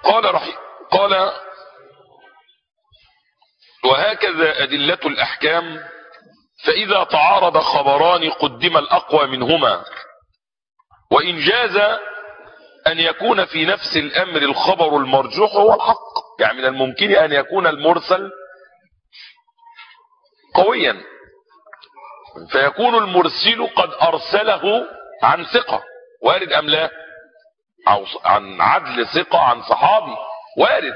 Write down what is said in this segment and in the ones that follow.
قال وهكذا أدلة الأحكام، فإذا تعارض خبران قدم الأقوى منهما، وإن جاز أن يكون في نفس الأمر الخبر المرجوح هو الحق. يعني من الممكن أن يكون المرسل قويا فيكون المرسل قد أرسله عن ثقة، وارد أم لا؟ أو عن عدل ثقة عن صحابي، وارد.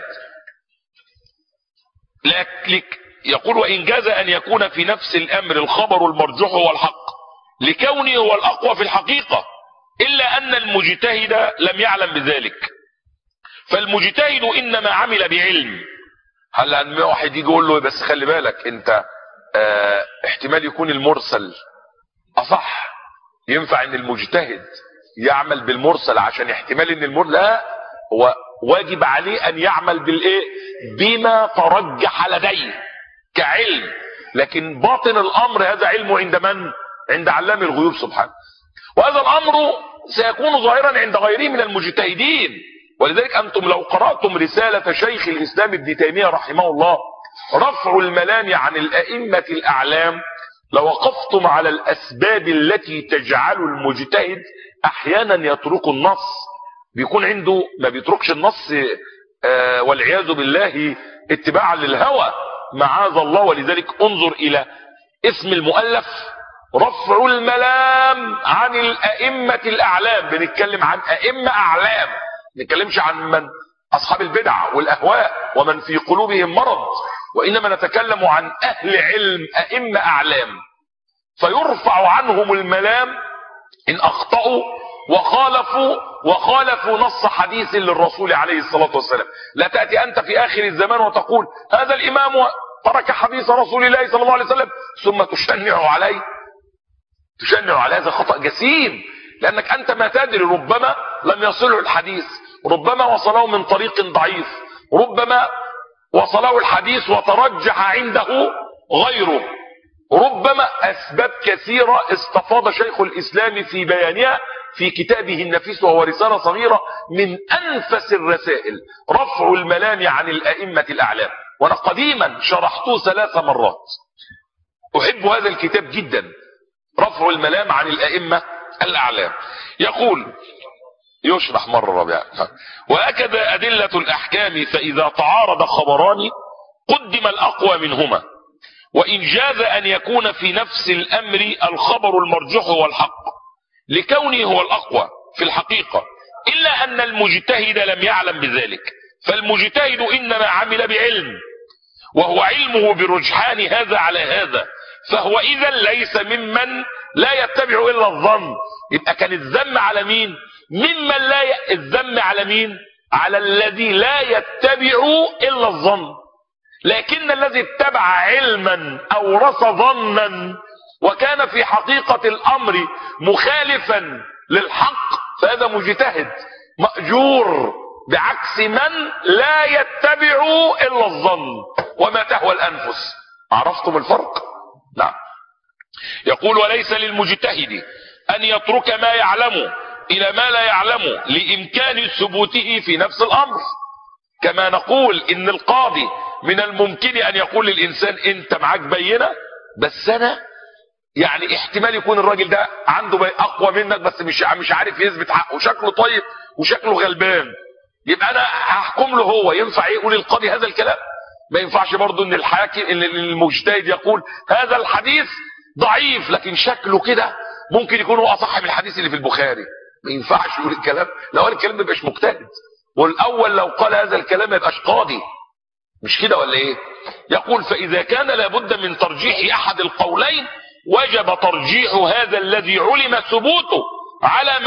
لك يقول وإن جاز أن يكون في نفس الأمر الخبر المرجوح هو الحق لكونه هو الأقوى في الحقيقة، إلا أن المجتهد لم يعلم بذلك، فالمجتهد إنما عمل بعلم. هلا لما واحد يجي يقول له بس خلي بالك أنت احتمال يكون المرسل أصح، ينفع أن المجتهد يعمل بالمرسل عشان احتمال أن المرسل، لا، هو واجب عليه أن يعمل بالإيه؟ بما ترجح لديه كعلم، لكن باطن الأمر هذا علمه عند من؟ عند علام الغيوب سبحانه. وهذا الأمر سيكون ظاهرا عند غيره من المجتهدين. ولذلك أنتم لو قرأتم رسالة شيخ الإسلام ابن تيمية رحمه الله رفع الملام عن الأئمة الأعلام لوقفتم على الأسباب التي تجعل المجتهد أحيانا يترك النص، بيكون عنده ما بيتركش النص والعياذ بالله اتباعا للهوى معاذ الله. ولذلك انظر إلى اسم المؤلف رفع الملام عن الأئمة الأعلام. بنتكلم عن أئمة أعلام، ما نتكلمش عن من أصحاب البدع والأهواء ومن في قلوبهم مرض، وإنما نتكلم عن أهل علم أئمة أعلام، فيرفع عنهم الملام إن أخطأوا وخالفوا نص حديث للرسول عليه الصلاة والسلام. لا تأتي أنت في آخر الزمان وتقول هذا الإمام ترك حديث رسول الله صلى الله عليه وسلم ثم تشنع عليه هذا خطأ جسيم، لأنك أنت ما تدري، ربما لم يصله الحديث، ربما وصله من طريق ضعيف، ربما وصله الحديث وترجح عنده غيره، ربما أسباب كثيرة استفاض شيخ الإسلام في بيانها في كتابه النفيس، وهو رسالة صغيرة من أنفس الرسائل رفع الملام عن الأئمة الأعلام. وأنا قديما شرحته 3 مرات، أحب هذا الكتاب جدا، رفع الملام عن الأئمة الأعلام. يقول يشرح مرة رابعة وهكذا أدلة الأحكام، فإذا تعارض خبران قدم الأقوى منهما، وإن جاز أن يكون في نفس الأمر الخبر المرجوح هو الحق لكونه هو الأقوى في الحقيقة، إلا أن المجتهد لم يعلم بذلك، فالمجتهد إنما عمل بعلم، وهو علمه برجحان هذا على هذا، فهو إذا ليس ممن لا يتبع إلا الظن. يبقى كان الذم على مين؟ ممن لا الذم على مين؟ على الذي لا يتبع إلا الظن. لكن الذي اتبع علما أورث ظنا وكان في حقيقة الأمر مخالفا للحق فهذا مجتهد مأجور، بعكس من لا يتبع إلا الظن وما تهوى الأنفس. عرفتم الفرق؟ نعم. يقول وليس للمجتهد أن يترك ما يعلم إلى ما لا يعلم لإمكان ثبوته في نفس الأمر، كما نقول إن القاضي من الممكن أن يقول للإنسان أنت معاك بينة، بس أنا يعني احتمال يكون الراجل ده عنده أقوى منك بس مش عارف يثبت حقه، شكله طيب وشكله غلبان، يبقى أنا هحكم له هو. ينفع يقول القاضي هذا الكلام؟ ما ينفعش برضو ان الحاكم المجتهد يقول هذا الحديث ضعيف لكن شكله كده ممكن يكون هو اصح من الحديث اللي في البخاري. ما ينفعش يقول الكلام، لو قال الكلام ما يبقاش مجتهد، والاول لو قال هذا الكلام ما يبقاش قاضي، مش كده ولا ايه؟ يقول فاذا كان لابد من ترجيح احد القولين وجب ترجيح هذا الذي علم ثبوته على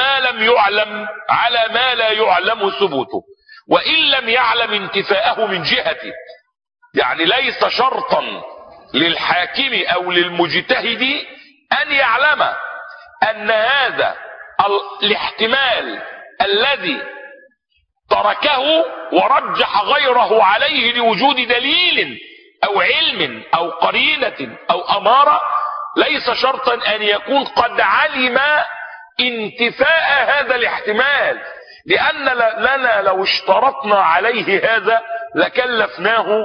ما لا يعلم ثبوته، وان لم يعلم انتفاءه من جهته. يعني ليس شرطا للحاكم او للمجتهد ان يعلم ان هذا الاحتمال الذي تركه ورجح غيره عليه لوجود دليل او علم او قرينة او امارة، ليس شرطا ان يكون قد علم انتفاء هذا الاحتمال، لأن لنا لو اشترطنا عليه هذا لكلفناه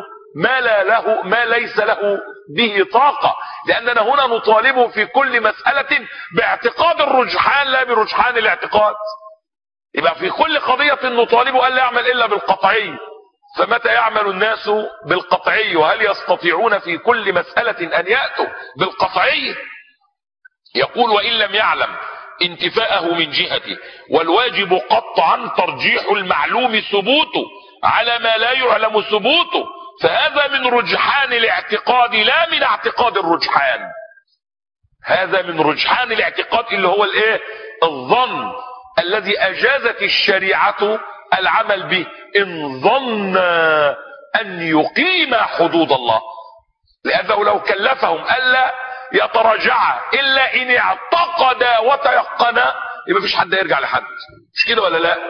ما ليس له به طاقة، لأننا هنا نطالبه في كل مسألة باعتقاد الرجحان لا برجحان الاعتقاد. يبقى في كل قضية نطالبه ألا يعمل إلا بالقطعي، فمتى يعمل الناس بالقطعي؟ وهل يستطيعون في كل مسألة أن يأتوا بالقطعي؟ يقول وإن لم يعلم انتفاءه من جهته، والواجب قطعا ترجيح المعلوم ثبوته على ما لا يعلم ثبوته، فهذا من رجحان الاعتقاد لا من اعتقاد الرجحان. هذا من رجحان الاعتقاد اللي هو الايه؟ الظن الذي اجازت الشريعة العمل به، ان ظن ان يقيم حدود الله، لانه لو كلفهم الا يتراجع الا ان اعتقد وتيقن يبقى مفيش حد يرجع لحد، مش كده ولا لا؟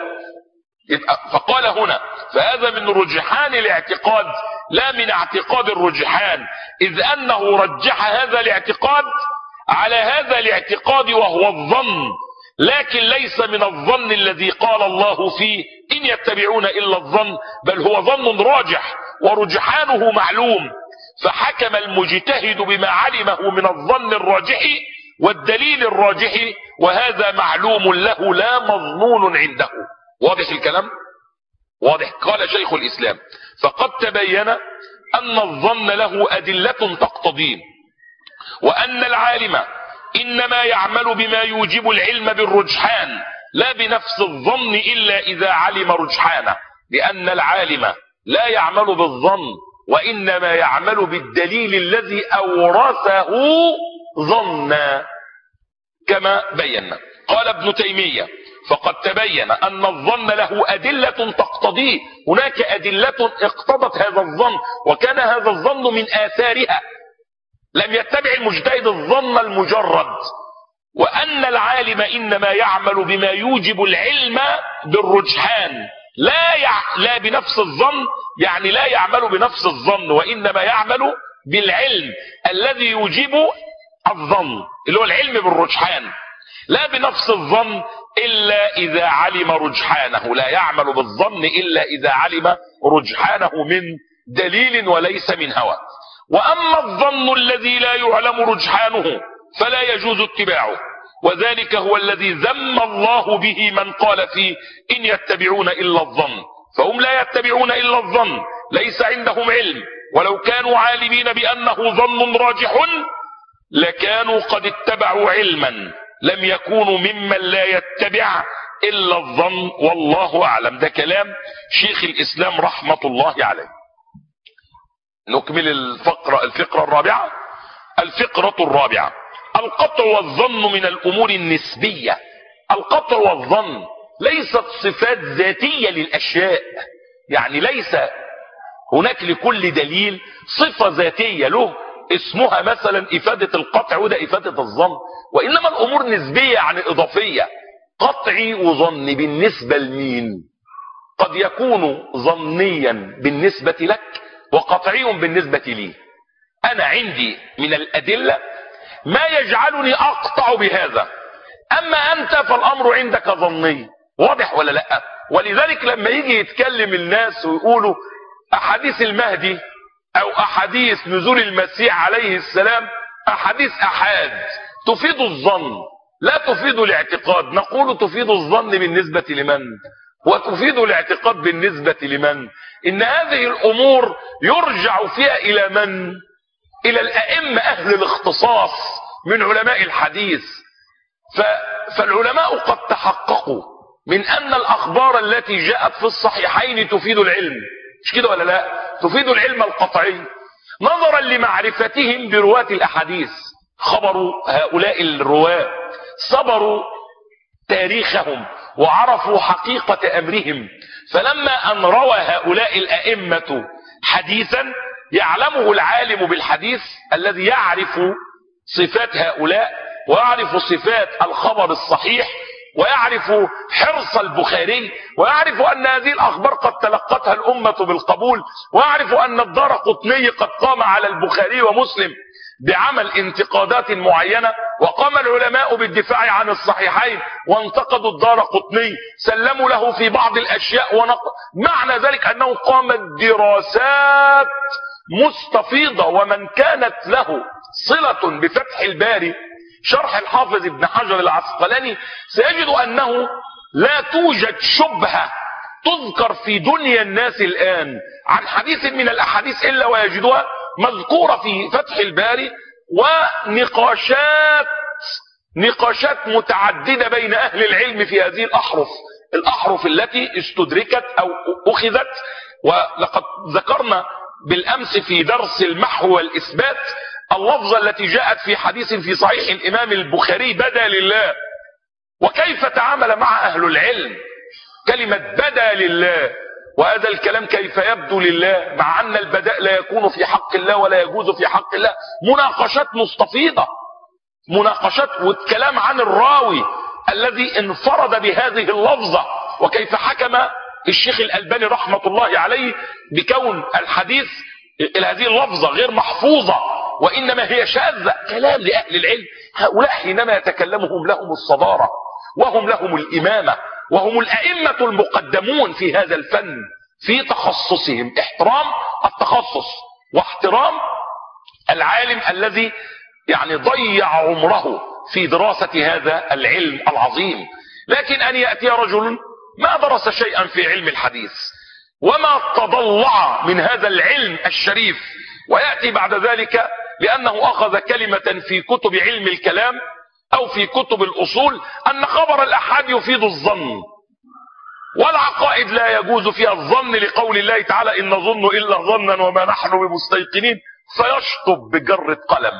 فقال هنا فهذا من رجحان الاعتقاد لا من اعتقاد الرجحان، اذ انه رجح هذا الاعتقاد على هذا الاعتقاد وهو الظن، لكن ليس من الظن الذي قال الله فيه ان يتبعون الا الظن، بل هو ظن راجح ورجحانه معلوم، فحكم المجتهد بما علمه من الظن الراجح والدليل الراجح، وهذا معلوم له لا مظنون عنده. واضح الكلام؟ واضح. قال شيخ الاسلام فقد تبين ان الظن له ادلة تقتضيه، وان العالم انما يعمل بما يوجب العلم بالرجحان لا بنفس الظن الا اذا علم رجحانه، لان العالم لا يعمل بالظن وانما يعمل بالدليل الذي اورثه ظنا كما بينا. قال ابن تيمية فقد تبين ان الظن له ادلة تقتضيه، هناك ادلة اقتضت هذا الظن وكان هذا الظن من اثارها، لم يتبع المجتهد الظن المجرد، وان العالم انما يعمل بما يوجب العلم بالرجحان لا بنفس الظن، يعني لا يعمل بنفس الظن وانما يعمل بالعلم الذي يوجب الظن اللي هو العلم بالرجحان، لا بنفس الظن الا اذا علم رجحانه، لا يعمل بالظن الا اذا علم رجحانه من دليل وليس من هوى. واما الظن الذي لا يعلم رجحانه فلا يجوز اتباعه، وذلك هو الذي ذم الله به من قال فيه ان يتبعون الا الظن، فهم لا يتبعون الا الظن، ليس عندهم علم، ولو كانوا عالمين بانه ظن راجح لكانوا قد اتبعوا علما، لم يكونوا ممن لا يتبع الا الظن، والله اعلم. ده كلام شيخ الاسلام رحمة الله عليه. نكمل الفقرة الرابعة. الفقرة الرابعة القطع والظن من الامور النسبية. القطع والظن ليست صفات ذاتية للاشياء، يعني ليس هناك لكل دليل صفة ذاتية له اسمها مثلا افادة القطع وده افادة الظن، وانما الامور نسبية يعني اضافية. قطعي وظن بالنسبة لمين؟ قد يكون ظنيا بالنسبة لك وقطعي بالنسبة لي. انا عندي من الادلة ما يجعلني اقطع بهذا، اما انت فالامر عندك ظني. واضح ولا لا؟ ولذلك لما يجي يتكلم الناس ويقولوا احاديث المهدي او احاديث نزول المسيح عليه السلام احاديث احاد تفيد الظن لا تفيد الاعتقاد، نقول تفيد الظن بالنسبة لمن؟ وتفيد الاعتقاد بالنسبة لمن؟ ان هذه الامور يرجع فيها الى من؟ الى الائمة اهل الاختصاص من علماء الحديث. فالعلماء قد تحققوا من ان الاخبار التي جاءت في الصحيحين تفيد العلم، مش كده ولا لا؟ تفيد العلم القطعي نظرا لمعرفتهم برواة الاحاديث. خبروا هؤلاء الرواة، صبروا تاريخهم وعرفوا حقيقة امرهم، فلما ان روى هؤلاء الائمة حديثا يعلمه العالم بالحديث الذي يعرف صفات هؤلاء ويعرف صفات الخبر الصحيح ويعرف حرص البخاري ويعرف ان هذه الاخبار قد تلقتها الامة بالقبول، ويعرف ان الدارقطني قد قام على البخاري ومسلم، بعمل انتقادات معينة، وقام العلماء بالدفاع عن الصحيحين وانتقدوا الدارقطني، سلموا له في بعض الاشياء معنى ذلك انه قامت دراسات مستفيضة. ومن كانت له صلة بفتح الباري شرح الحافظ ابن حجر العسقلاني سيجد انه لا توجد شبهة تذكر في دنيا الناس الان عن حديث من الاحاديث الا ويجدها مذكورة في فتح الباري، ونقاشات متعددة بين اهل العلم في هذه الاحرف التي استدركت او اخذت. ولقد ذكرنا بالامس في درس المحو والاثبات اللفظة التي جاءت في حديث في صحيح الامام البخاري بدا لله، وكيف تعامل مع اهل العلم كلمة بدا لله. وهذا الكلام كيف يبدو لله مع ان البداء لا يكون في حق الله ولا يجوز في حق الله. مناقشات مستفيضة، مناقشات والكلام عن الراوي الذي انفرد بهذه اللفظة، وكيف حكم الشيخ الألباني رحمة الله عليه بكون الحديث هذه اللفظة غير محفوظة وإنما هي شاذة. كلام لأهل العلم، هؤلاء حينما يتكلمهم لهم الصدارة وهم لهم الإمامة وهم الأئمة المقدمون في هذا الفن في تخصصهم. احترام التخصص واحترام العالم الذي يعني ضيع عمره في دراسة هذا العلم العظيم. لكن أن يأتي رجل ما درس شيئا في علم الحديث وما تضلع من هذا العلم الشريف، ويأتي بعد ذلك لأنه أخذ كلمة في كتب علم الكلام أو في كتب الأصول أن خبر الأحاد يفيد الظن، والعقائد لا يجوز فيها الظن لقول الله تعالى إن نظن إلا ظنا وما نحن بمستيقنين، فيشطب بجرة قلم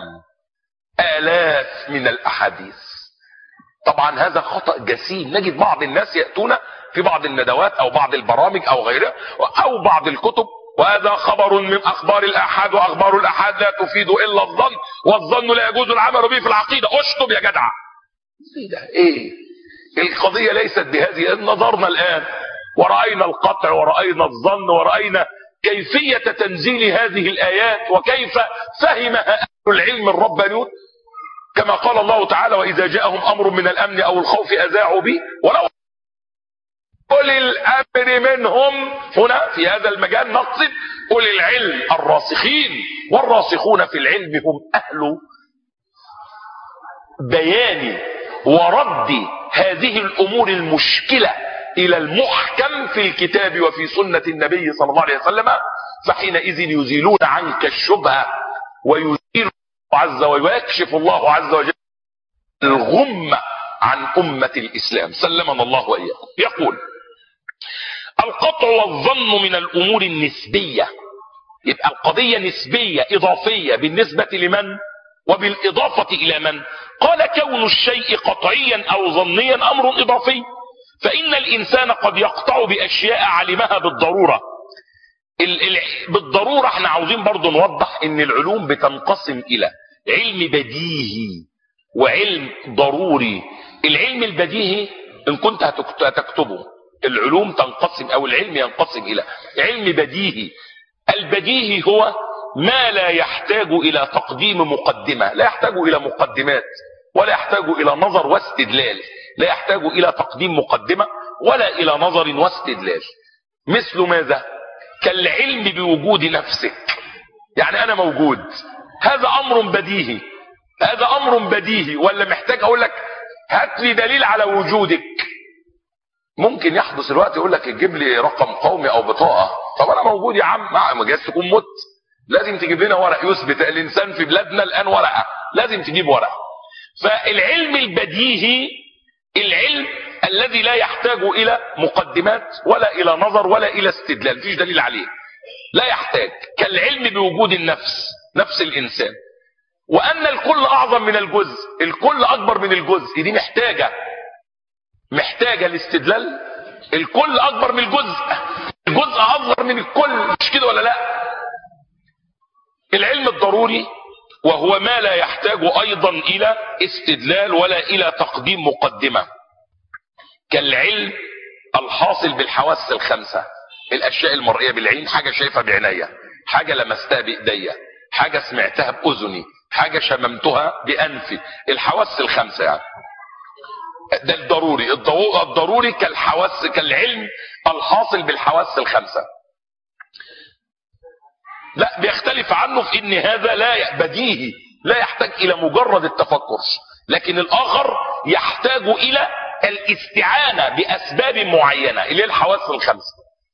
آلاف من الأحاديث. طبعا هذا خطأ جسيم. نجد بعض الناس يأتون في بعض الندوات أو بعض البرامج أو غيرها أو بعض الكتب وهذا خبر من أخبار الأحاد، وأخبار الأحاد لا تفيد إلا الظن، والظن لا يجوز العمل به في العقيدة. اشطب يا جدع. إيه القضية ليست بهذه. نظرنا الآن ورأينا القطع ورأينا الظن ورأينا كيفية تنزيل هذه الآيات وكيف فهمها أهل العلم الربانيون، كما قال الله تعالى وإذا جاءهم أمر من الأمن أو الخوف أذاعوا به ولو أولي الأمر منهم. هنا في هذا المجال نقصد أولي العلم الراسخين، والراسخون في العلم هم أهل بيان ورد هذه الأمور المشكلة إلى المحكم في الكتاب وفي سنة النبي صلى الله عليه وسلم، فحينئذ يزيلون عنك الشبهة ويزيل عز وجل ويكشف الله عز وجل الغمة عن أمة الإسلام، سلمنا الله وإياكم. يقول القطع والظن من الأمور النسبية. يبقى القضية نسبية إضافية بالنسبة لمن وبالإضافة إلى من؟ قال كون الشيء قطعيا أو ظنيا أمر إضافي، فإن الإنسان قد يقطع بأشياء علمها بالضرورة. بالضرورة احنا عاوزين برضو نوضح ان العلوم بتنقسم إلى علم بديهي وعلم ضروري. العلم البديهي ان كنت هتكتبه العلوم تنقسم او العلم ينقسم الى علم بديهي. البديهي هو ما لا يحتاج الى تقديم مقدمة، لا يحتاج الى مقدمات ولا يحتاج الى نظر واستدلال، لا يحتاج الى تقديم مقدمة ولا الى نظر واستدلال. مثل ماذا؟ كالعلم بوجود نفسك. يعني انا موجود، هذا امر بديهي، هذا امر بديهي. ولا محتاج اقول لك هات لي دليل على وجودك؟ ممكن يحدث الوقت يقول لك تجيب لي رقم قومي او بطاقة. طب انا موجود يا عم، ما جايز تكون مت، لازم تجيب لنا ورق يثبت الانسان في بلادنا الان ورقة، لازم تجيب ورقة. فالعلم البديهي العلم الذي لا يحتاج الى مقدمات ولا الى نظر ولا الى استدلال، مفيش دليل عليه، لا يحتاج. كالعلم بوجود النفس، نفس الانسان، وان الكل اعظم من الجزء، الكل اكبر من الجزء، دي محتاجة الاستدلال. الكل اكبر من الجزء، الجزء اصغر من الكل، مش كده ولا لا؟ العلم الضروري وهو ما لا يحتاج ايضا الى استدلال ولا الى تقديم مقدمة، كالعلم الحاصل بالحواس الخمسة، الاشياء المرئية بالعين، حاجة شايفها بعينيا، حاجة لمستها بايديا، حاجة سمعتها باذني، حاجة شممتها بأنفي، الحواس الخمسة يعني. ده الضروري. الضروري كالحواس، كالعلم الحاصل بالحواس الخمسة. لا، بيختلف عنه في ان هذا لا بديهي، لا يحتاج الى مجرد التفكر، لكن الاخر يحتاج الى الاستعانة باسباب معينة اللي هي الحواس الخمسة.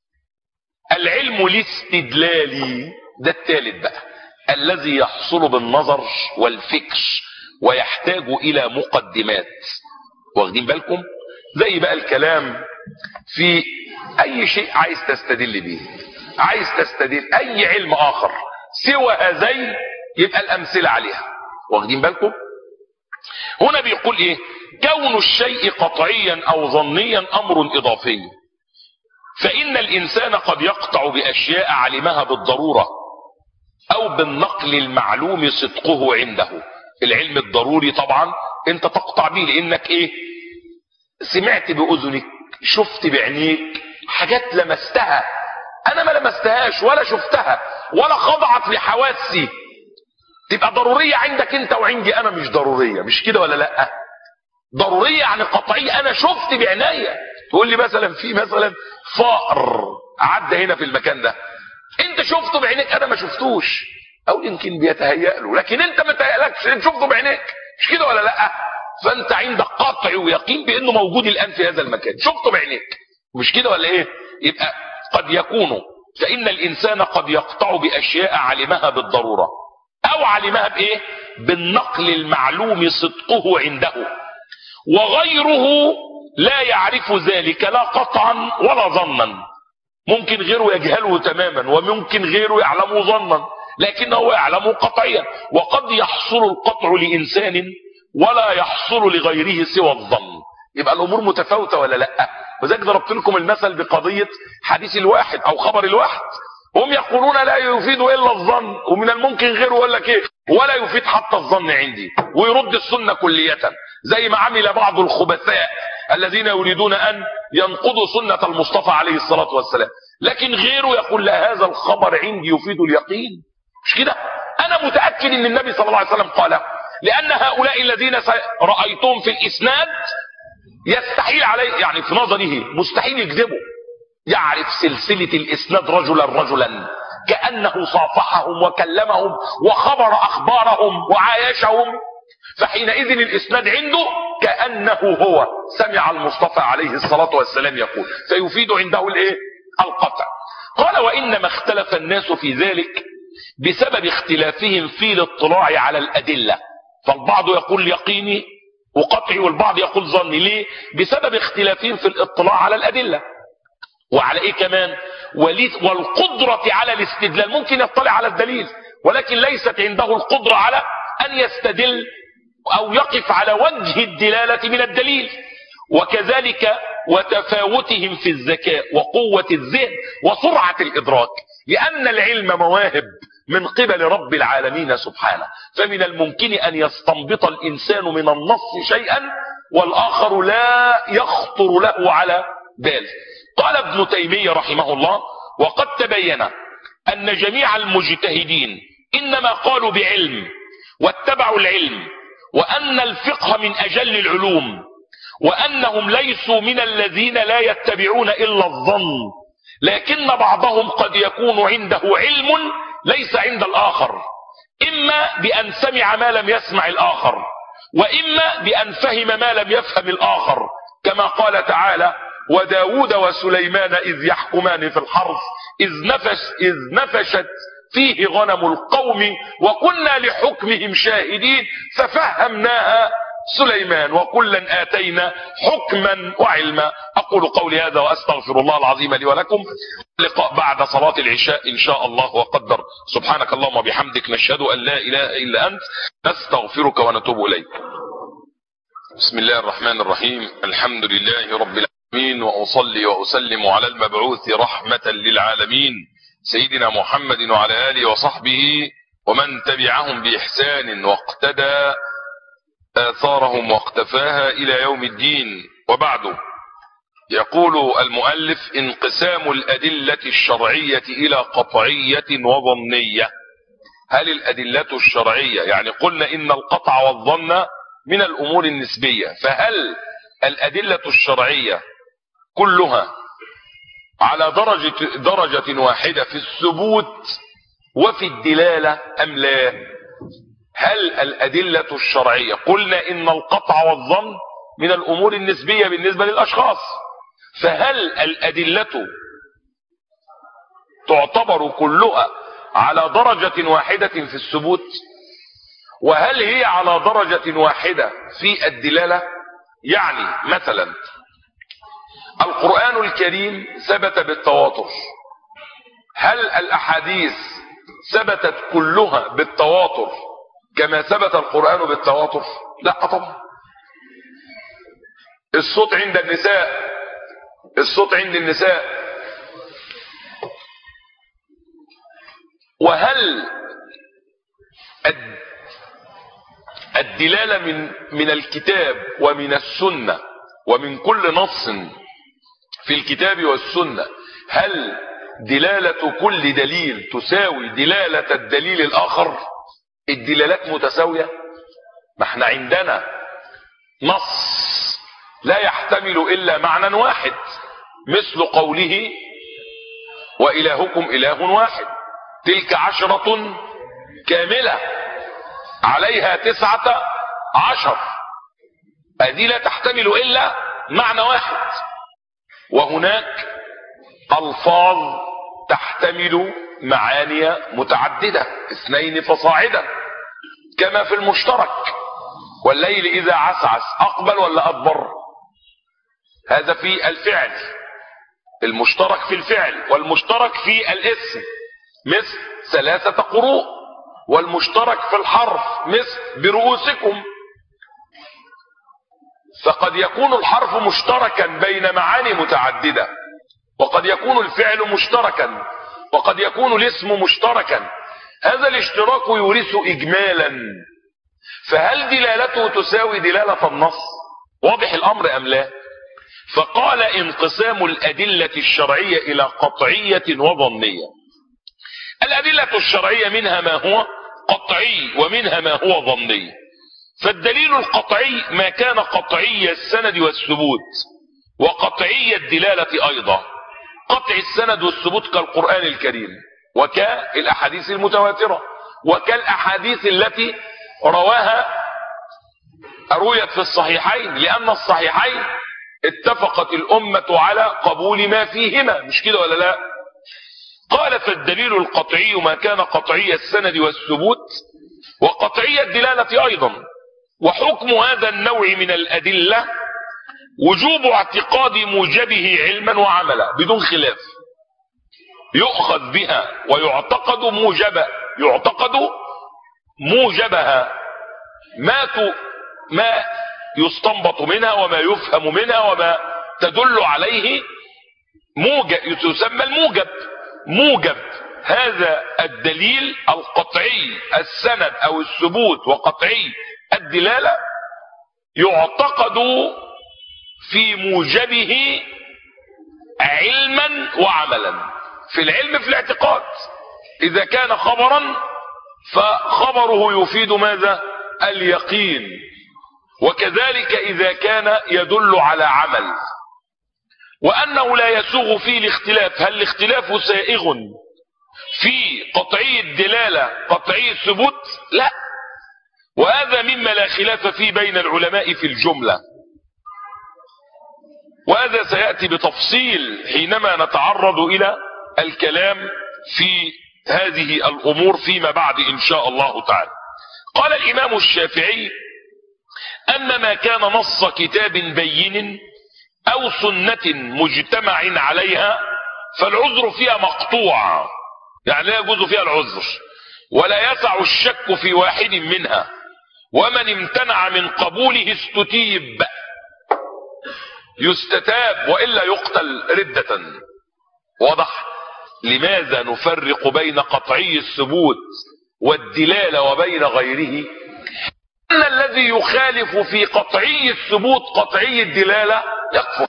العلم الاستدلالي ده الثالث بقى، الذي يحصل بالنظر والفكر ويحتاج الى مقدمات. واخدين بالكم؟ زي بقى الكلام في اي شيء عايز تستدل به، عايز تستدل اي علم اخر سوى هذين، يبقى الامثله عليها. واخدين بالكم؟ هنا بيقول ايه؟ كون الشيء قطعيا او ظنيا امر اضافي، فان الانسان قد يقطع باشياء علمها بالضروره او بالنقل المعلوم صدقه عنده. العلم الضروري طبعا انت تقطع به، لانك ايه؟ سمعت باذنك، شفت بعينيك، حاجات لمستها، انا ما لمستهاش ولا شفتها ولا خضعت لحواسي، تبقى ضرورية عندك انت وعندي انا مش ضرورية. مش كده ولا لا؟ ضرورية يعني قطعية، انا شفت بعناية. تقول لي مثلا في مثلا فأر عدى هنا في المكان ده، انت شفته بعينيك انا ما شفتوش، او يمكن بيتهيأ له، لكن انت ما تهيألكش، انت شفته بعينيك. مش كده ولا لا؟ فانت عندك قطع ويقين بانه موجود الان في هذا المكان، شفته بعينيك. مش كده ولا ايه؟ يبقى قد يكون، فان الانسان قد يقطع باشياء علمها بالضرورة او علمها بايه؟ بالنقل المعلوم صدقه عنده، وغيره لا يعرف ذلك لا قطعا ولا ظنا. ممكن غيره يجهله تماما، وممكن غيره يعلمه ظنا، لكنه يعلمه قطعيا. وقد يحصل القطع لإنسان ولا يحصل لغيره سوى الظن. يبقى الأمور متفاوتة ولا لا؟ وذلك ضربت لكم المثل بقضية حديث الواحد أو خبر الواحد. هم يقولون لا يفيد إلا الظن، ومن الممكن غيره يقول لك إيه؟ ولا يفيد حتى الظن عندي، ويرد السنة كلية، زي ما عمل بعض الخبثاء الذين يريدون أن ينقضوا سنة المصطفى عليه الصلاة والسلام. لكن غيره يقول لا، هذا الخبر عندي يفيد اليقين. مش كده؟ أنا متأكد أن النبي صلى الله عليه وسلم قال، لأن هؤلاء الذين رأيتهم في الإسناد يستحيل عليه، يعني في نظره مستحيل يكذبوا. يعرف سلسلة الإسناد رجلا رجلا، كأنه صافحهم وكلمهم وخبر أخبارهم وعايشهم، فحينئذ الإسناد عنده كأنه هو سمع المصطفى عليه الصلاة والسلام يقول، فيفيد عنده الايه؟ القطع. قال وإنما اختلف الناس في ذلك بسبب اختلافهم في الاطلاع على الأدلة، فالبعض يقول يقيني وقطعي والبعض يقول ظني. ليه؟ بسبب اختلافهم في الاطلاع على الأدلة. وعلى ايه كمان؟ والقدرة على الاستدلال. ممكن يطلع على الدليل ولكن ليست عنده القدرة على ان يستدل او يقف على وجه الدلالة من الدليل. وكذلك وتفاوتهم في الذكاء وقوة الذهن وسرعة الادراك، لان العلم مواهب من قبل رب العالمين سبحانه، فمن الممكن ان يستنبط الانسان من النص شيئا والاخر لا يخطر له على بال. قال ابن تيمية رحمه الله وقد تبين ان جميع المجتهدين انما قالوا بعلم واتبعوا العلم، وان الفقه من اجل العلوم، وانهم ليسوا من الذين لا يتبعون الا الظن، لكن بعضهم قد يكون عنده علم ليس عند الاخر، اما بان سمع ما لم يسمع الاخر، واما بان فهم ما لم يفهم الاخر، كما قال تعالى وداود وسليمان إذ يحكمان في الحرث إذ نفشت فيه غنم القوم وكنا لحكمهم شاهدين ففهمناها سليمان وكلا آتينا حكما وعلما. أقول قولي هذا وأستغفر الله العظيم لي ولكم. لقاء بعد صلاة العشاء إن شاء الله وقدر. سبحانك اللهم وبحمدك، نشهد أن لا إله إلا أنت، نستغفرك ونتوب إليك. بسم الله الرحمن الرحيم. الحمد لله رب العالمين، وأصلي وأسلم على المبعوث رحمة للعالمين سيدنا محمد وعلى آله وصحبه ومن تبعهم بإحسان واقتدى آثارهم واقتفاها إلى يوم الدين. وبعد، يقول المؤلف انقسام الأدلة الشرعية إلى قطعية وظنية. هل الأدلة الشرعية، يعني قلنا إن القطع والظن من الأمور النسبية، فهل الأدلة الشرعية كلها على درجة واحدة في الثبوت وفي الدلالة أم لا؟ هل الأدلة الشرعية، قلنا إن القطع والظن من الأمور النسبية بالنسبة للأشخاص، فهل الأدلة تعتبر كلها على درجة واحدة في الثبوت، وهل هي على درجة واحدة في الدلالة؟ يعني مثلا القرآن الكريم ثبت بالتواتر، هل الأحاديث ثبتت كلها بالتواتر كما ثبت القرآن بالتواتر؟ لا طبعا. الصوت عند النساء، وهل الدلالة من الكتاب ومن السنة ومن كل نص في الكتاب والسنة، هل دلالة كل دليل تساوي دلالة الدليل الآخر؟ الدلالات متساوية؟ ما احنا عندنا نص لا يحتمل إلا معنى واحد، مثل قوله وإلهكم إله واحد، تلك 10 كاملة عليها 19، هذه لا تحتمل إلا معنى واحد. وهناك ألفاظ تحتمل معاني متعددة 2 فصاعدا، كما في المشترك، والليل إذا عسعس أقبل ولا أدبر؟ هذا في الفعل، المشترك في الفعل، والمشترك في الاسم مثل 3 قروء، والمشترك في الحرف مثل برؤوسكم. فقد يكون الحرف مشتركا بين معاني متعددة، وقد يكون الفعل مشتركا، وقد يكون الاسم مشتركا. هذا الاشتراك يورث إجمالا، فهل دلالته تساوي دلالة النص؟ واضح الأمر أم لا؟ فقال انقسام الأدلة الشرعية إلى قطعية وظنية. الأدلة الشرعية منها ما هو قطعي ومنها ما هو ظني. فالدليل القطعي ما كان قطعي السند والثبوت وقطعي الدلالة أيضا. قطع السند والثبوت كالقرآن الكريم وكالأحاديث المتواترة وكالأحاديث التي رويت في الصحيحين، لأن الصحيحين اتفقت الأمة على قبول ما فيهما، مش كده ولا لا؟ قال فالدليل القطعي ما كان قطعي السند والثبوت وقطعي الدلالة أيضا. وحكم هذا النوع من الأدلة وجوب اعتقاد موجبه علما وعملا بدون خلاف، يؤخذ بها ويعتقد موجبها ما يستنبط منها وما يفهم منها وما تدل عليه يسمى موجب هذا الدليل القطعي السند او الثبوت وقطعي الدلالة يعتقد في موجبه علما وعملا. في العلم في الاعتقاد، اذا كان خبرا فخبره يفيد ماذا؟ اليقين، وكذلك اذا كان يدل على عمل. وانه لا يسوغ فيه الاختلاف، هل الاختلاف سائغ في قطعي الدلالة قطعي الثبوت؟ لا، وهذا مما لا خلاف فيه بين العلماء في الجملة، وهذا سيأتي بتفصيل حينما نتعرض إلى الكلام في هذه الأمور فيما بعد إن شاء الله تعالى. قال الإمام الشافعي أن ما كان نص كتاب بين أو سنة مجتمع عليها فالعذر فيها مقطوع، يعني لا يجوز فيها العذر ولا يسع الشك في واحد منها، ومن امتنع من قبوله يستتاب وإلا يقتل ردة. واضح؟ لماذا نفرق بين قطعي الثبوت والدلالة وبين غيره؟ أن الذي يخالف في قطعي الثبوت قطعي الدلالة يكفر.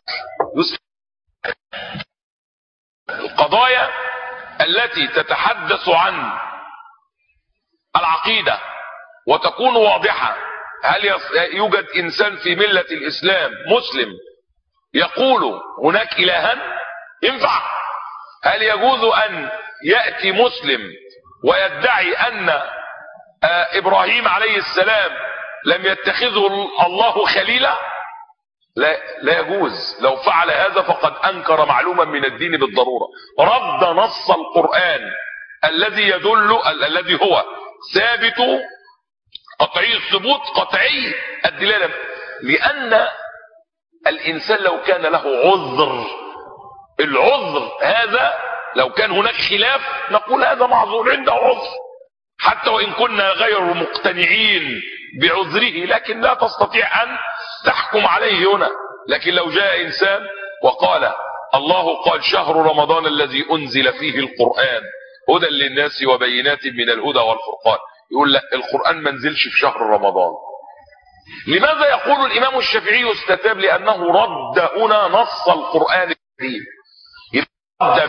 القضايا التي تتحدث عن العقيدة وتكون واضحة. هل يوجد انسان في ملة الاسلام مسلم يقول هناك الها؟ ينفع؟ هل يجوز ان يأتي مسلم ويدعي ان ابراهيم عليه السلام لم يتخذه الله خليلا؟ لا يجوز. لو فعل هذا فقد انكر معلوما من الدين بالضرورة. رد نص القرآن الذي يدل الذي هو ثابت قطعي الثبوت قطعي الدلالة، لان الانسان لو كان له عذر، العذر هذا لو كان هناك خلاف نقول هذا معذور عنده عذر حتى وان كنا غير مقتنعين بعذره، لكن لا تستطيع ان تحكم عليه هنا. لكن لو جاء انسان وقال الله قال شهر رمضان الذي انزل فيه القرآن هدى للناس وبينات من الهدى والفرقان، يقول لا القرآن ما نزلش في شهر رمضان. لماذا يقول الامام الشافعي استتاب؟ لانه رد هنا نص القرآن الكريم. رد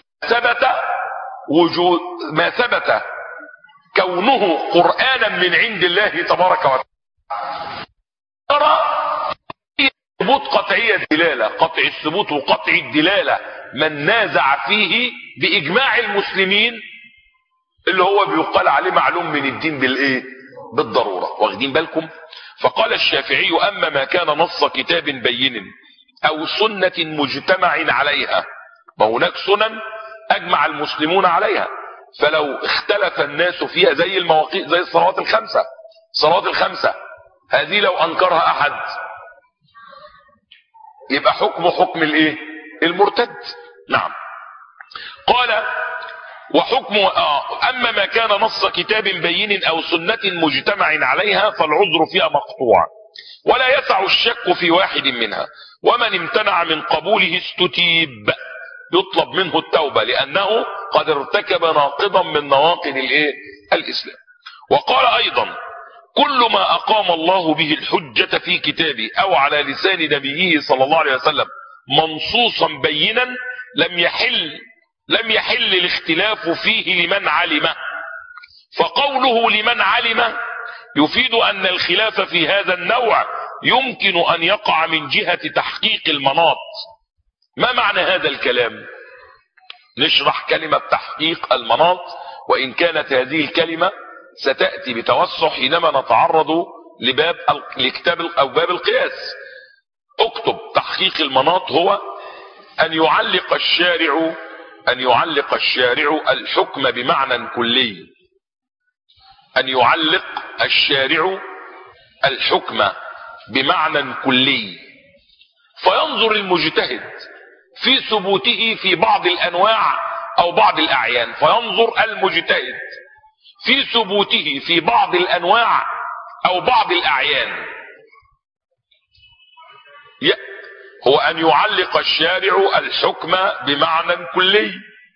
ما ثبت كونه قرآنا من عند الله تبارك وتعالى. ترى ثبوت قطعي الدلالة، قطع الثبوت وقطع الدلالة من نازع فيه بإجماع المسلمين اللي هو بيقال عليه معلوم من الدين بالايه؟ بالضرورة. واخدين بالكم؟ فقال الشافعي اما ما كان نص كتاب بين او سنة مجتمع عليها، ما هناك سنن اجمع المسلمون عليها، فلو اختلف الناس فيها زي المواقيت زي الصلوات الخمسة، الصلوات الخمسة هذه لو انكرها احد يبقى حكم الايه؟ المرتد. نعم. قال وحكم اما ما كان نص كتاب بين او سنة مجتمع عليها فالعذر فيها مقطوع ولا يسع الشك في واحد منها، ومن امتنع من قبوله استتيب، يطلب منه التوبة لانه قد ارتكب ناقضا من نواقض الايه؟ الاسلام. وقال ايضا كل ما اقام الله به الحجة في كتابه او على لسان نبيه صلى الله عليه وسلم منصوصا بينا لم يحل الاختلاف فيه لمن علمه. فقوله لمن علمه يفيد ان الخلاف في هذا النوع يمكن ان يقع من جهة تحقيق المناط. ما معنى هذا الكلام؟ نشرح كلمة تحقيق المناط، وان كانت هذه الكلمة ستأتي بتوسع حينما نتعرض لكتاب او باب القياس. اكتب تحقيق المناط هو ان يعلق الشارع الحكم بمعنى كلي، ان يعلق الشارع الحكم بمعنى كلي، فينظر المجتهد في ثبوته في بعض الانواع او بعض الاعيان، فينظر المجتهد في ثبوته في بعض الانواع او بعض الاعيان. هو ان يعلق الشارع الحكم بمعنى كلي،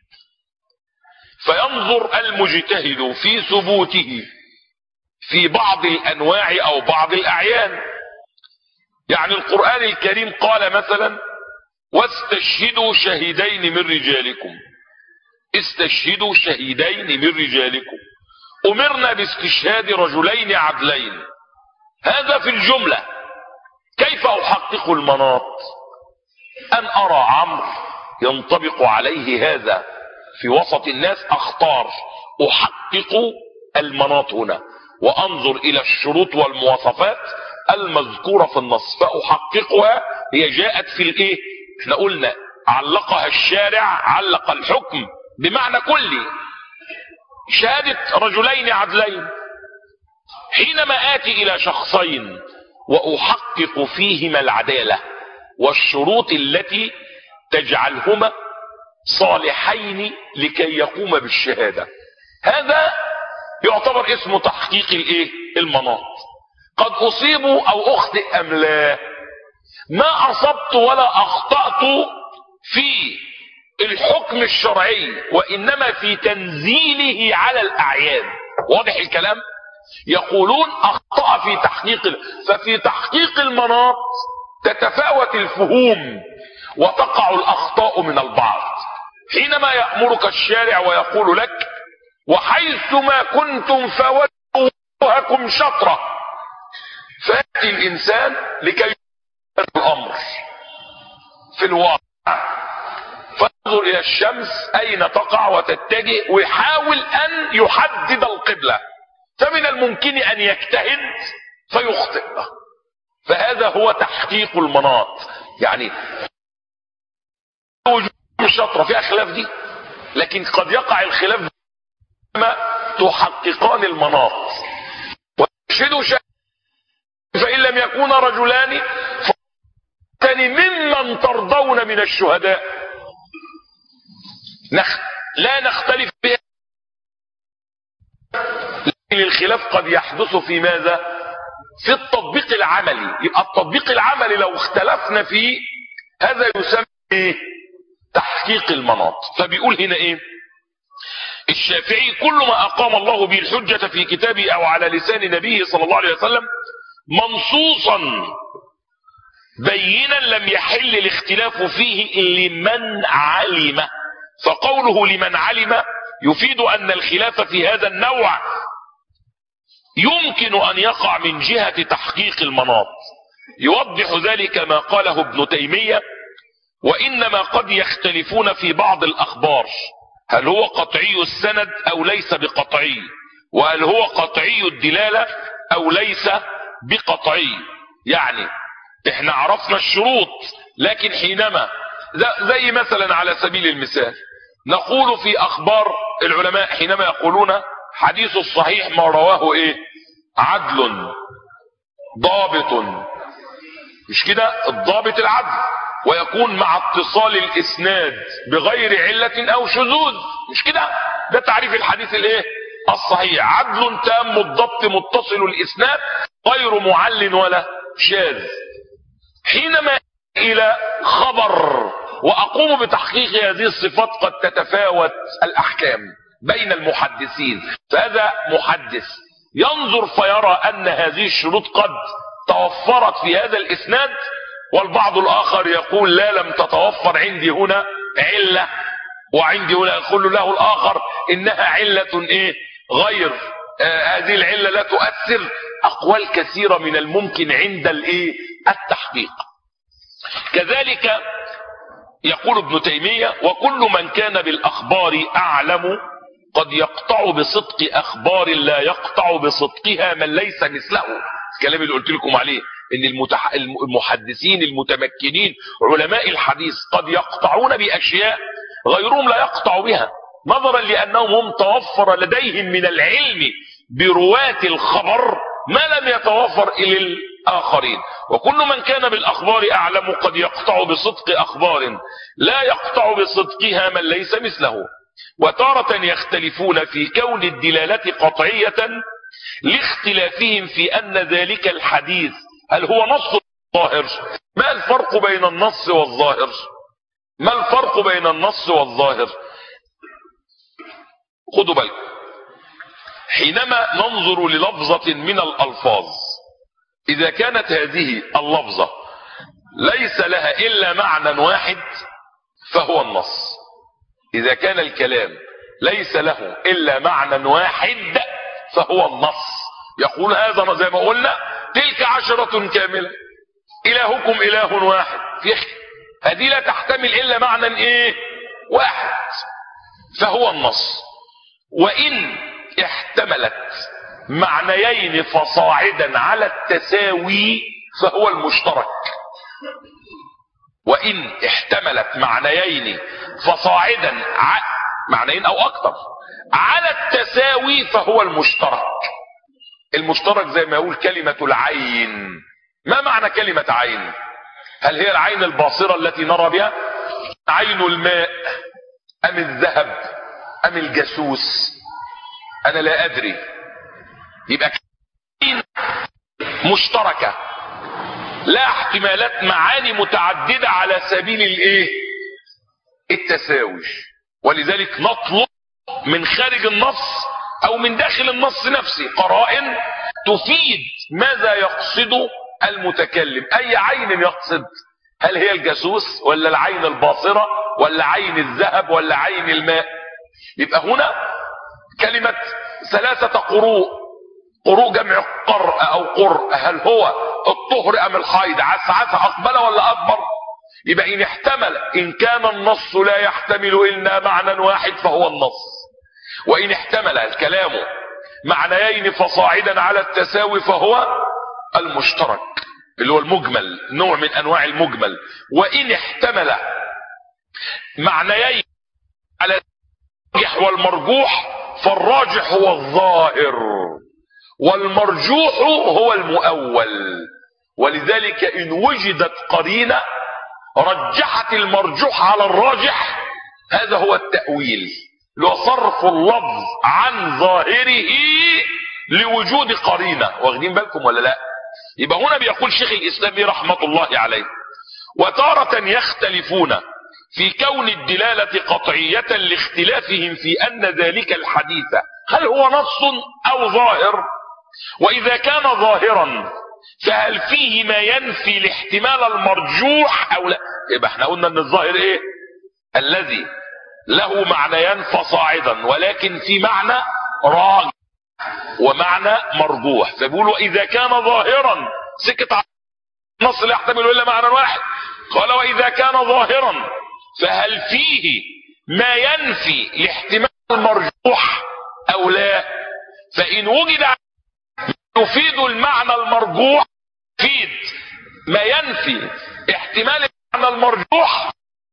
فينظر المجتهد في ثبوته في بعض الانواع او بعض الاعيان. يعني القرآن الكريم قال مثلا واستشهدوا شهيدين من رجالكم، استشهدوا شهيدين من رجالكم، امرنا باستشهاد رجلين عدلين. هذا في الجملة. كيف احقق المناط؟ ان ارى عمرو ينطبق عليه هذا في وسط الناس، اختار احقق المناط هنا وانظر الى الشروط والمواصفات المذكورة في النص فاحققها. هي جاءت في الايه؟ احنا قلنا علقها الشارع، علق الحكم بمعنى كلي، شهادة رجلين عدلين. حينما آتي إلى شخصين وأحقق فيهما العدالة والشروط التي تجعلهما صالحين لكي يقوم بالشهادة، هذا يعتبر اسمه تحقيق الايه؟ المناط. قد أصيبوا أو أخطئ أم لا؟ ما أصبت ولا أخطأت في الحكم الشرعي، وإنما في تنزيله على الأعيان. واضح الكلام؟ يقولون أخطأ في تحقيق، ففي تحقيق المناط تتفاوت الفهوم وتقع الأخطاء من البعض. حينما يأمرك الشارع ويقول لك وحيثما كنتم فولوا أيهاكم شطرة. فيأتي الإنسان لكي يؤثر الأمر في الواقع، فينظر إلى الشمس أين تقع وتتجه، ويحاول أن يحدد القبلة، فمن الممكن أن يجتهد فيخطئ. فهذا هو تحقيق المناط. يعني وجود الشطرة فيها خلاف دي، لكن قد يقع الخلاف ما تحققان المناط. ويشهدوا فإن لم يكون رجلان ممن ترضون من الشهداء. لا نختلف بها، لكن الخلاف قد يحدث في ماذا؟ في التطبيق العملي. يبقى التطبيق العملي لو اختلفنا فيه هذا يسمى تحقيق المناط. فبيقول هنا ايه الشافعي؟ كل ما اقام الله به الحجة في كتابه او على لسان نبيه صلى الله عليه وسلم منصوصا بينا لم يحل الاختلاف فيه لمن علم. فقوله لمن علم يفيد ان الخلاف في هذا النوع يمكن ان يقع من جهة تحقيق المناط. يوضح ذلك ما قاله ابن تيمية: وانما قد يختلفون في بعض الاخبار، هل هو قطعي السند او ليس بقطعي، وهل هو قطعي الدلالة او ليس بقطعي. يعني احنا عرفنا الشروط، لكن حينما زي مثلا على سبيل المثال نقول في اخبار العلماء حينما يقولون حديث الصحيح ما رواه ايه؟ عدل ضابط، مش كده؟ الضابط العدل، ويكون مع اتصال الاسناد بغير علة او شذوذ، مش كده؟ ده تعريف الحديث الايه؟ الصحيح: عدل تام الضبط متصل الاسناد غير معل ولا شاذ. حينما الى خبر واقوم بتحقيق هذه الصفات قد تتفاوت الاحكام بين المحدثين، فهذا محدث ينظر فيرى ان هذه الشروط قد توفرت في هذا الاسناد، والبعض الاخر يقول لا، لم تتوفر، عندي هنا علة، وعندي هنا يقول له الاخر انها علة ايه؟ غير هذه العلة لا تؤثر. اقوال كثيرة من الممكن عند الايه؟ التحقيق. كذلك يقول ابن تيمية: وكل من كان بالاخبار اعلم قد يقطع بصدق اخبار لا يقطع بصدقها من ليس مثله. الكلام اللي قلت لكم عليه ان المحدثين المتمكنين علماء الحديث قد يقطعون باشياء غيرهم لا يقطع بها، نظرا لانهم هم توفر لديهم من العلم برواة الخبر ما لم يتوفر الى الاخرين. وكل من كان بالاخبار اعلم قد يقطع بصدق اخبار لا يقطع بصدقها من ليس مثله. وتارة يختلفون في كون الدلالة قطعية لاختلافهم في ان ذلك الحديث هل هو نص ظاهر. ما الفرق بين النص والظاهر؟ ما الفرق بين النص والظاهر؟ خدوا بالكم، حينما ننظر للفظة من الألفاظ إذا كانت هذه اللفظة ليس لها إلا معنى واحد فهو النص. إذا كان الكلام ليس له إلا معنى واحد فهو النص. يقول هذا زي ما قلنا: تلك 10 كاملة، إلهكم إله واحد. هذه لا تحتمل إلا معنى إيه؟ واحد، فهو النص. وإن احتملت معنيين فصاعدا على التساوي فهو المشترك. وإن احتملت معنيين فصاعدا معنيين أو أكثر على التساوي فهو المشترك. المشترك زي ما يقول كلمة العين. ما معنى كلمة عين؟ هل هي العين الباصرة التي نرى بها؟ عين الماء أم الذهب أم الجاسوس؟ أنا لا أدري. يبقى مشتركة لا احتمالات معاني متعددة على سبيل الايه؟ التساوي. ولذلك نطلب من خارج النص او من داخل النص نفسه قرائن تفيد ماذا يقصد المتكلم. اي عين يقصد؟ هل هي الجاسوس ولا العين الباصرة ولا عين الذهب ولا عين الماء؟ يبقى هنا كلمة 3 قروء، قروء جمع قرء او قرء، هل هو الطهر ام الحيض؟ عسعس اقبل ولا ادبر؟ يبقى ان احتمل، ان كان النص لا يحتمل الا معنى واحد فهو النص، وان احتمل الكلام معنيين فصاعدا على التساوي فهو المشترك اللي هو المجمل، نوع من انواع المجمل. وان احتمل معنيين على الراجح والمرجوح فالراجح هو الظاهر والمرجوح هو المؤول. ولذلك ان وجدت قرينة رجحت المرجوح على الراجح هذا هو التأويل، لو صرف اللفظ عن ظاهره لوجود قرينة. واخدين بالكم ولا لا؟ يبقى هنا بيقول شيخ الاسلام رحمة الله عليه: وتارة يختلفون في كون الدلالة قطعية لاختلافهم في ان ذلك الحديث هل هو نص او ظاهر، واذا كان ظاهرا فهل فيه ما ينفي الاحتمال المرجوح او لا. يبقى احنا قلنا ان الظاهر ايه؟ الذي له معنيان فصاعدا ولكن في معنى راجح ومعنى مرجوح. فبيقولوا اذا كان ظاهرا سكت على النص لا يحتمل الا معنى واحد. قال واذا كان ظاهرا فهل فيه ما ينفي الاحتمال المرجوح او لا. فان وجد يفيد المعنى المرجوح يفيد ما ينفي احتمال المعنى المرجوح،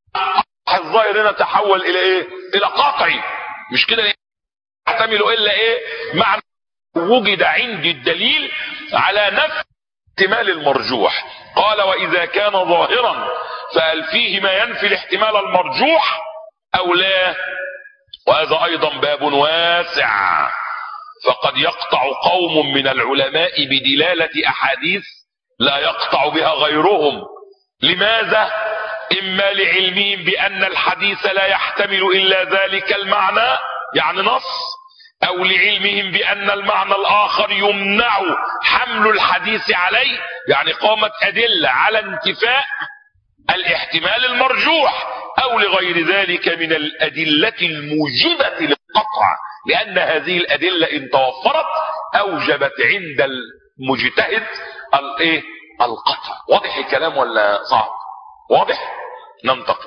الظاهر هنا تحول الى ايه؟ الى قطعي. مش كده لا يحتمل الا ايه؟ معنى وجد عندي الدليل على نفي احتمال المرجوح. قال واذا كان ظاهرا فهل فيه ما ينفي الاحتمال المرجوح او لا. وهذا ايضا باب واسع، فقد يقطع قوم من العلماء بدلالة احاديث لا يقطع بها غيرهم. لماذا؟ اما لعلمهم بان الحديث لا يحتمل الا ذلك المعنى يعني نص، او لعلمهم بان المعنى الاخر يمنع حمل الحديث عليه، يعني قامت ادلة على انتفاء الاحتمال المرجوح، او لغير ذلك من الادلة الموجبة للقطع، لان هذه الادلة ان توفرت اوجبت عند المجتهد الايه؟ القطع. واضح الكلام ولا صعب؟ واضح؟ ننتقل.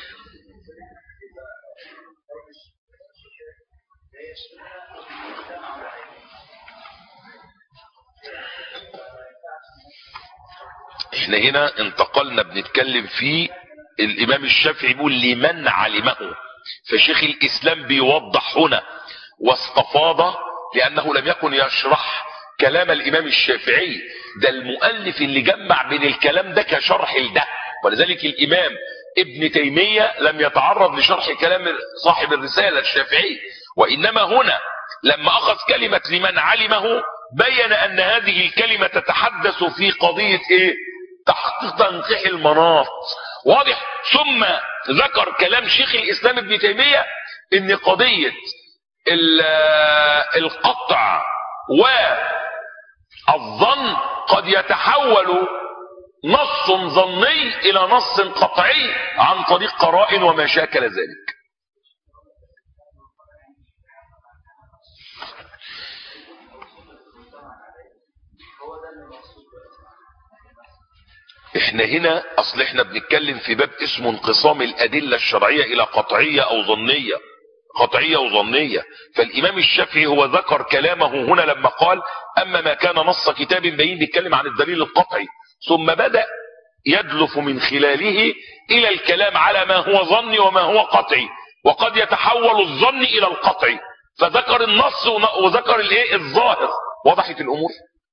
احنا هنا انتقلنا بنتكلم في الامام الشافعي بيقول لمن علمه، فشيخ الاسلام بيوضح هنا واستفاض لانه لم يكن يشرح كلام الامام الشافعي، ده المؤلف اللي جمع بين الكلام ده كشرح لده. ولذلك الامام ابن تيمية لم يتعرض لشرح كلام صاحب الرسالة الشافعي، وانما هنا لما اخذ كلمة لمن علمه بين ان هذه الكلمة تتحدث في قضية ايه؟ تحقيق تنقيح المناط. واضح؟ ثم ذكر كلام شيخ الاسلام ابن تيمية ان قضية القطع والظن قد يتحول نص ظني الى نص قطعي عن طريق قرائن وما شاكل ذلك. احنا هنا اصل احنا بنتكلم في باب اسمه انقسام الادلة الشرعية الى قطعية او ظنية، قطعية وظنية. فالامام الشافعي هو ذكر كلامه هنا لما قال اما ما كان نص كتاب بين، بيتكلم عن الدليل القطعي، ثم بدأ يدلف من خلاله الى الكلام على ما هو ظني وما هو قطعي، وقد يتحول الظن الى القطعي، فذكر النص وذكر الايه؟ الظاهر. وضحت الامور؟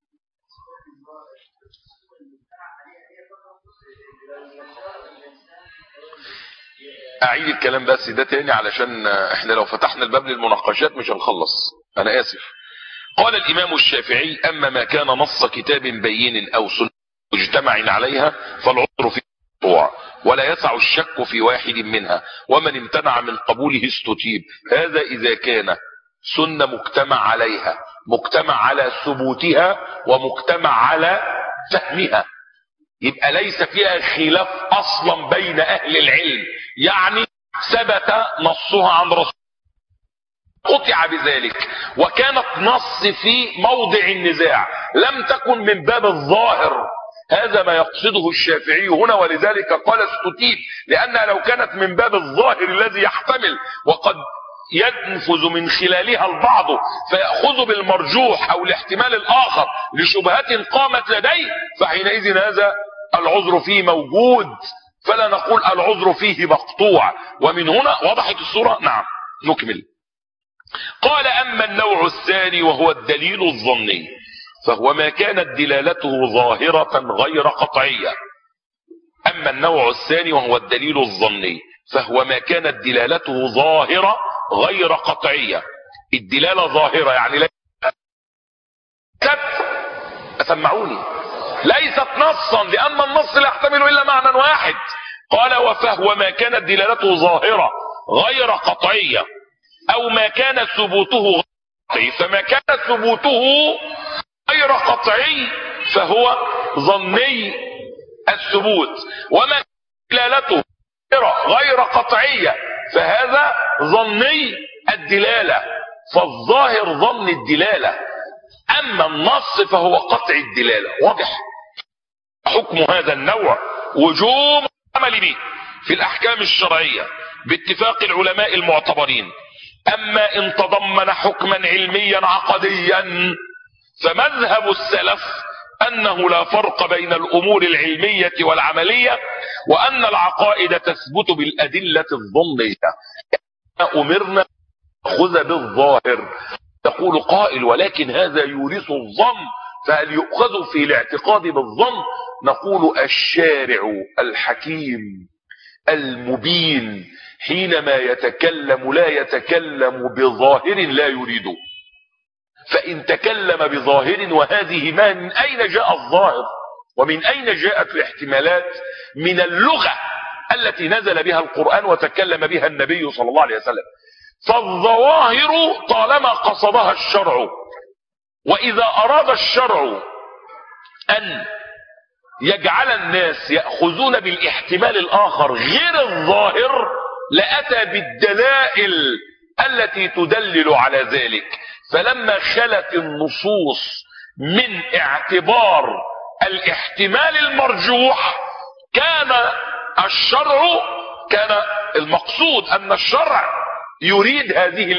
اعيد الكلام بس ده تاني علشان احنا لو فتحنا الباب للمناقشات مش هنخلص، انا اسف. قال الامام الشافعي اما ما كان نص كتاب بين او سنة مجتمع عليها فالعذر في المقطوع ولا يسع الشك في واحد منها، ومن امتنع من قبوله استتيب. هذا اذا كان سنة مجتمع عليها، مجتمع على ثبوتها ومجتمع على فهمها، يبقى ليس فيها خلاف اصلا بين اهل العلم، يعني ثبت نصها عن رسول قطع بذلك. وكانت نص في موضع النزاع لم تكن من باب الظاهر. هذا ما يقصده الشافعي هنا، ولذلك قال استتيب، لأنها لو كانت من باب الظاهر الذي يحتمل وقد ينفذ من خلالها البعض فيأخذ بالمرجوح أو الاحتمال الآخر لشبهات قامت لديه، فحينئذ هذا العذر فيه موجود، فلا نقول العذر فيه مقطوع. ومن هنا وضحت الصورة. نعم نكمل. قال أما النوع الثاني وهو الدليل الظني فهو ما كانت دلالته ظاهرة غير قطعية. أما النوع الثاني وهو الدليل الظني فهو ما كانت دلالته ظاهرة غير قطعية. الدلالة ظاهرة يعني ليست، أسمعوني، ليست نصا، لأن النص لا يحتمل إلا معنى واحد. قال وفهو ما كانت دلالته ظاهرة غير قطعية أو ما كان ثبوته قطعي. فما كان ثبوته غير قطعي فهو ظني الثبوت، وما كان دلالته غير قطعية فهذا ظني الدلالة. فالظاهر ظن الدلالة، أما النص فهو قطع الدلالة. واضح؟ حكم هذا النوع وجوب العمل به في الأحكام الشرعية باتفاق العلماء المعتبرين. أما إن تضمن حكما علميا عقديا فمذهب السلف أنه لا فرق بين الأمور العلمية والعملية، وأن العقائد تثبت بالأدلة الظنية. أمرنا نأخذ بالظاهر. تقول قائل ولكن هذا يورث الظن، فهل يؤخذ في الاعتقاد بالظن؟ نقول الشارع الحكيم المبين حينما يتكلم لا يتكلم بظاهر لا يريده. فإن تكلم بظاهر، وهذه ما من أين جاء الظاهر ومن أين جاءت الاحتمالات؟ من اللغة التي نزل بها القرآن وتكلم بها النبي صلى الله عليه وسلم. فالظواهر طالما قصدها الشرع، وإذا أراد الشرع أن يجعل الناس يأخذون بالاحتمال الآخر غير الظاهر لأتى بالدلائل التي تدلل على ذلك. فلما خلت النصوص من اعتبار الاحتمال المرجوح كان المقصود أن الشرع يريد هذه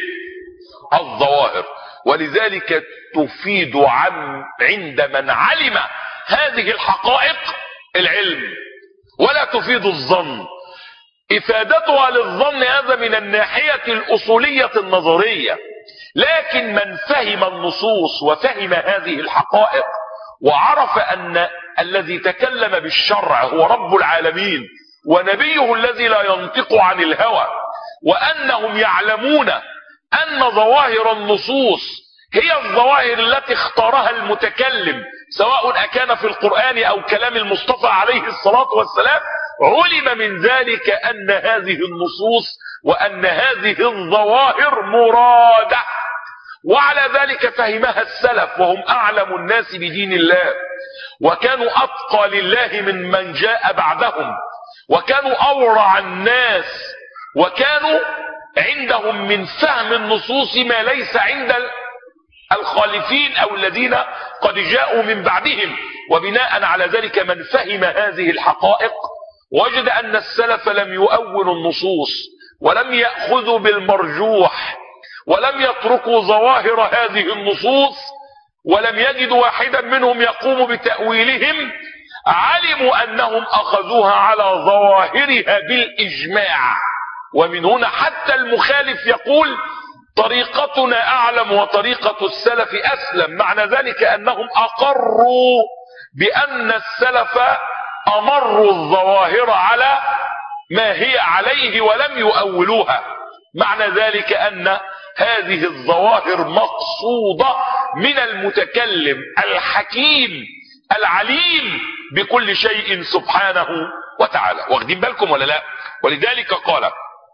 الظواهر، ولذلك تفيد عند من علم هذه الحقائق العلم، ولا تفيد الظن. إفادتها للظن هذا من الناحية الأصولية النظرية، لكن من فهم النصوص وفهم هذه الحقائق وعرف أن الذي تكلم بالشرع هو رب العالمين ونبيه الذي لا ينطق عن الهوى، وأنهم يعلمون أن ظواهر النصوص هي الظواهر التي اختارها المتكلم سواء أكان في القرآن أو كلام المصطفى عليه الصلاة والسلام، علم من ذلك أن هذه النصوص وأن هذه الظواهر مرادة. وعلى ذلك فهمها السلف وهم أعلم الناس بدين الله، وكانوا أتقى لله من جاء بعدهم، وكانوا أورع الناس، وكانوا عندهم من فهم النصوص ما ليس عند الخالفين أو الذين قد جاءوا من بعدهم. وبناء على ذلك من فهم هذه الحقائق وجد أن السلف لم يؤولوا النصوص ولم يأخذوا بالمرجوح ولم يتركوا ظواهر هذه النصوص، ولم يجدوا واحدا منهم يقوم بتأويلهم. علموا أنهم أخذوها على ظواهرها بالإجماع. ومن هنا حتى المخالف يقول طريقتنا أعلم وطريقة السلف أسلم، معنى ذلك أنهم أقروا بأن السلف أمروا الظواهر على ما هي عليه ولم يؤولوها. معنى ذلك أن هذه الظواهر مقصودة من المتكلم الحكيم العليم بكل شيء سبحانه وتعالى. واخدين بالكم ولا لا؟ ولذلك قال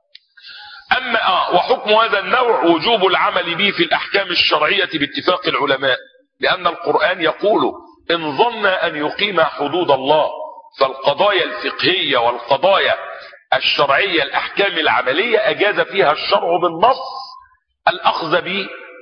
وحكم هذا النوع وجوب العمل به في الأحكام الشرعية باتفاق العلماء، لأن القرآن يقول إن ظن أن يقيم حدود الله. فالقضايا الفقهية والقضايا الشرعية الأحكام العملية أجاز فيها الشرع بالنص الأخذ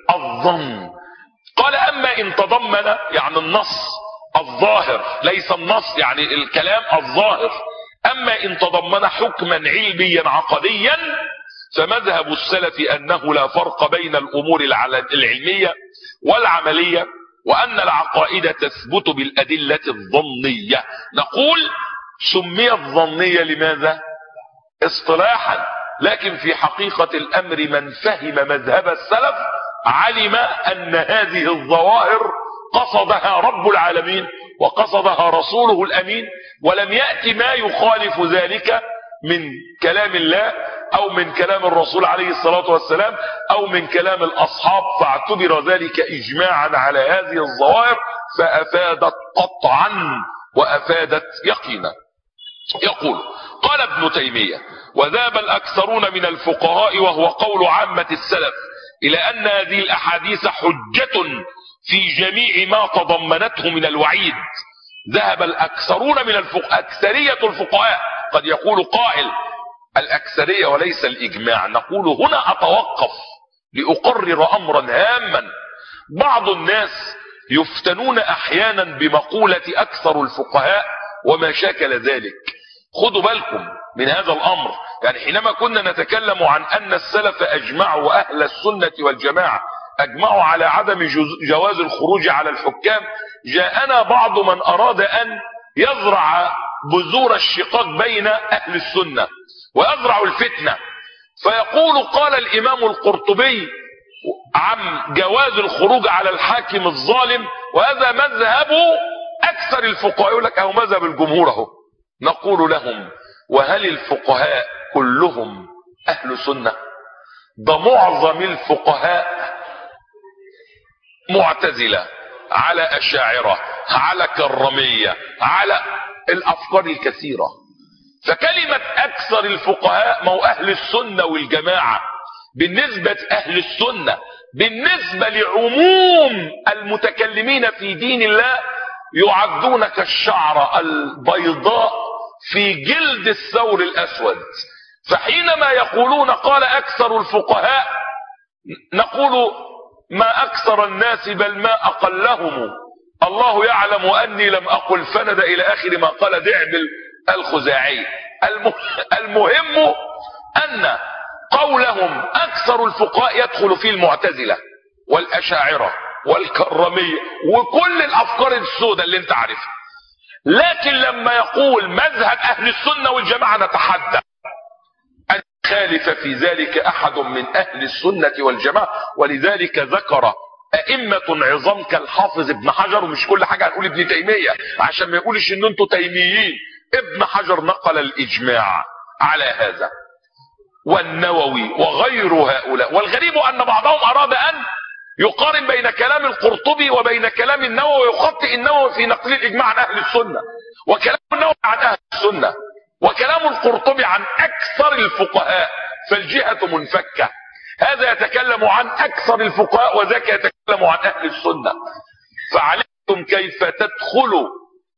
الظن. قال اما ان تضمن يعني النص الظاهر، ليس النص يعني الكلام الظاهر، اما ان تضمن حكما علميا عقديا فمذهب السلف انه لا فرق بين الامور العلمية والعملية، وان العقائد تثبت بالادلة الظنية. نقول سميت ظنية لماذا؟ اصطلاحا، لكن في حقيقة الامر من فهم مذهب السلف علم ان هذه الظواهر قصدها رب العالمين وقصدها رسوله الامين، ولم يأتي ما يخالف ذلك من كلام الله او من كلام الرسول عليه الصلاة والسلام او من كلام الاصحاب، فاعتبر ذلك اجماعا على هذه الظواهر فافادت قطعا وافادت يقينا. يقول قال ابن تيمية وذهب الاكثرون من الفقهاء وهو قول عامة السلف الى ان هذه الاحاديث حجة في جميع ما تضمنته من الوعيد. ذهب الاكثرون من اكثرية الفقهاء. قد يقول قائل الاكثرية وليس الاجماع. نقول هنا اتوقف لاقرر امرا هاما. بعض الناس يفتنون احيانا بمقولة اكثر الفقهاء وما شاكل ذلك. خدوا بالكم من هذا الامر. يعني حينما كنا نتكلم عن ان السلف اجمعوا واهل السنة والجماعة اجمعوا على عدم جواز الخروج على الحكام، جاءنا بعض من اراد ان يزرع بذور الشقاق بين اهل السنة ويزرع الفتنة، فيقول قال الامام القرطبي عن جواز الخروج على الحاكم الظالم وهذا مذهب اكثر الفقهاء. يقول لك اهو مذهب الجمهور اهو. نقول لهم وهل الفقهاء كلهم اهل سنة؟ ده معظم الفقهاء معتزلة، على اشاعرة، على كرمية، على الافكار الكثيرة. فكلمة اكثر الفقهاء ما هو اهل السنة والجماعة. بالنسبة اهل السنة بالنسبة لعموم المتكلمين في دين الله يعدون كالشعرة البيضاء في جلد الثور الاسود. فحينما يقولون قال اكثر الفقهاء نقول ما اكثر الناس بل ما اقلهم. الله يعلم اني لم اقل فند الى اخر ما قال دعبل الخزاعي. المهم ان قولهم اكثر الفقهاء يدخل فيه المعتزلة والاشاعرة والكرمية وكل الافكار السوداء اللي انت عارفها. لكن لما يقول مذهب اهل السنة والجماعة نتحدى ان يخالف في ذلك احد من اهل السنة والجماعة. ولذلك ذكر ائمة عظام كالحافظ ابن حجر، ومش كل حاجة هنقول ابن تيمية عشان ما يقولش ان انتوا تيميين. ابن حجر نقل الاجماع على هذا والنووي وغير هؤلاء. والغريب ان بعضهم اراد ان يقارن بين كلام القرطبي وبين كلام النووي ويخطئ النووي في نقل الاجماع عن اهل السنة، وكلام النووي عن اهل السنة، وكلام القرطبي عن اكثر الفقهاء. فالجهة منفكة. هذا يتكلم عن اكثر الفقهاء وذاك يتكلم عن اهل السنة. فعلمتم كيف تدخلوا.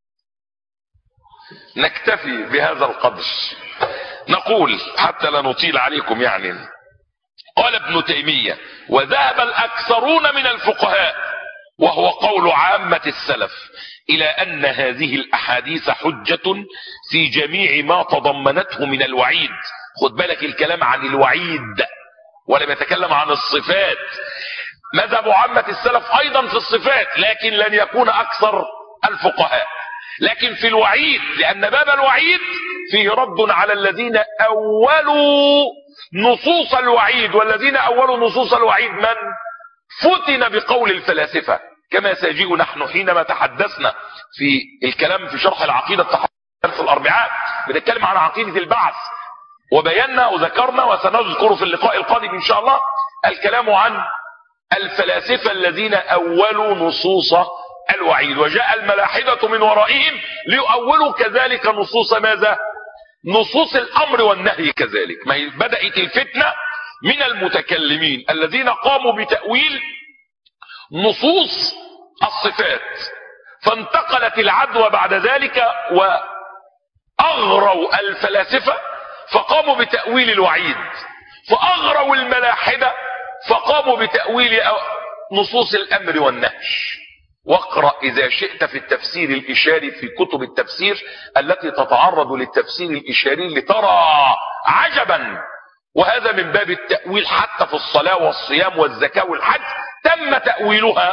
نكتفي بهذا القدر. نقول حتى لا نطيل عليكم يعني. قال ابن تيمية وذهب الاكثرون من الفقهاء وهو قول عامة السلف الى ان هذه الاحاديث حجة في جميع ما تضمنته من الوعيد. خد بالك الكلام عن الوعيد ولم يتكلم عن الصفات. مذهب عامة السلف ايضا في الصفات لكن لن يكون اكثر الفقهاء. لكن في الوعيد لان باب الوعيد فيه رد على الذين اولوا نصوص الوعيد. والذين اولوا نصوص الوعيد من فتن بقول الفلاسفة كما سيجيء نحن حينما تحدثنا في الكلام في شرح العقيدة في الاربعاء. بنتكلم عن عقيدة البعث وبينا وذكرنا وسنذكر في اللقاء القادم ان شاء الله الكلام عن الفلاسفة الذين اولوا نصوص الوعيد. وجاء الملاحدة من ورائهم ليؤولوا كذلك نصوص ماذا؟ نصوص الامر والنهي كذلك. ما بدأت الفتنة من المتكلمين الذين قاموا بتأويل نصوص الصفات، فانتقلت العدوى بعد ذلك واغروا الفلاسفة فقاموا بتأويل الوعيد، فاغروا الملاحدة فقاموا بتأويل نصوص الامر والنهي، واقرأ اذا شئت في التفسير الاشاري في كتب التفسير التي تتعرض للتفسير الاشاري لترى عجبا. وهذا من باب التأويل، حتى في الصلاة والصيام والزكاة والحج تم تأويلها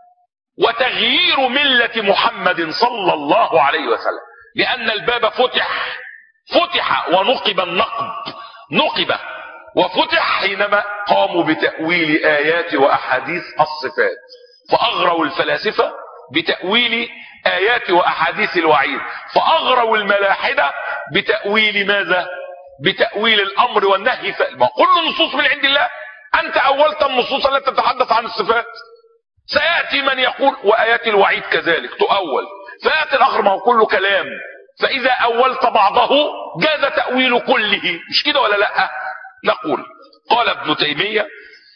وتغيير ملة محمد صلى الله عليه وسلم، لأن الباب فتح ونقب النقب، نقب وفتح حينما قاموا بتأويل آيات وأحاديث الصفات، فأغروا الفلاسفة بتأويل آيات وأحاديث الوعيد، فأغروا الملاحدة بتأويل ماذا؟ بتأويل الأمر والنهي. كل نصوص من عند الله، أنت أولت النصوص التي تتحدث عن الصفات، سيأتي من يقول وآيات الوعيد كذلك تؤول، فيأتي الآخر ما هو كله كلام، فإذا أولت بعضه جاز تأويل كله، مش كده ولا لا؟ نقول قال ابن تيمية: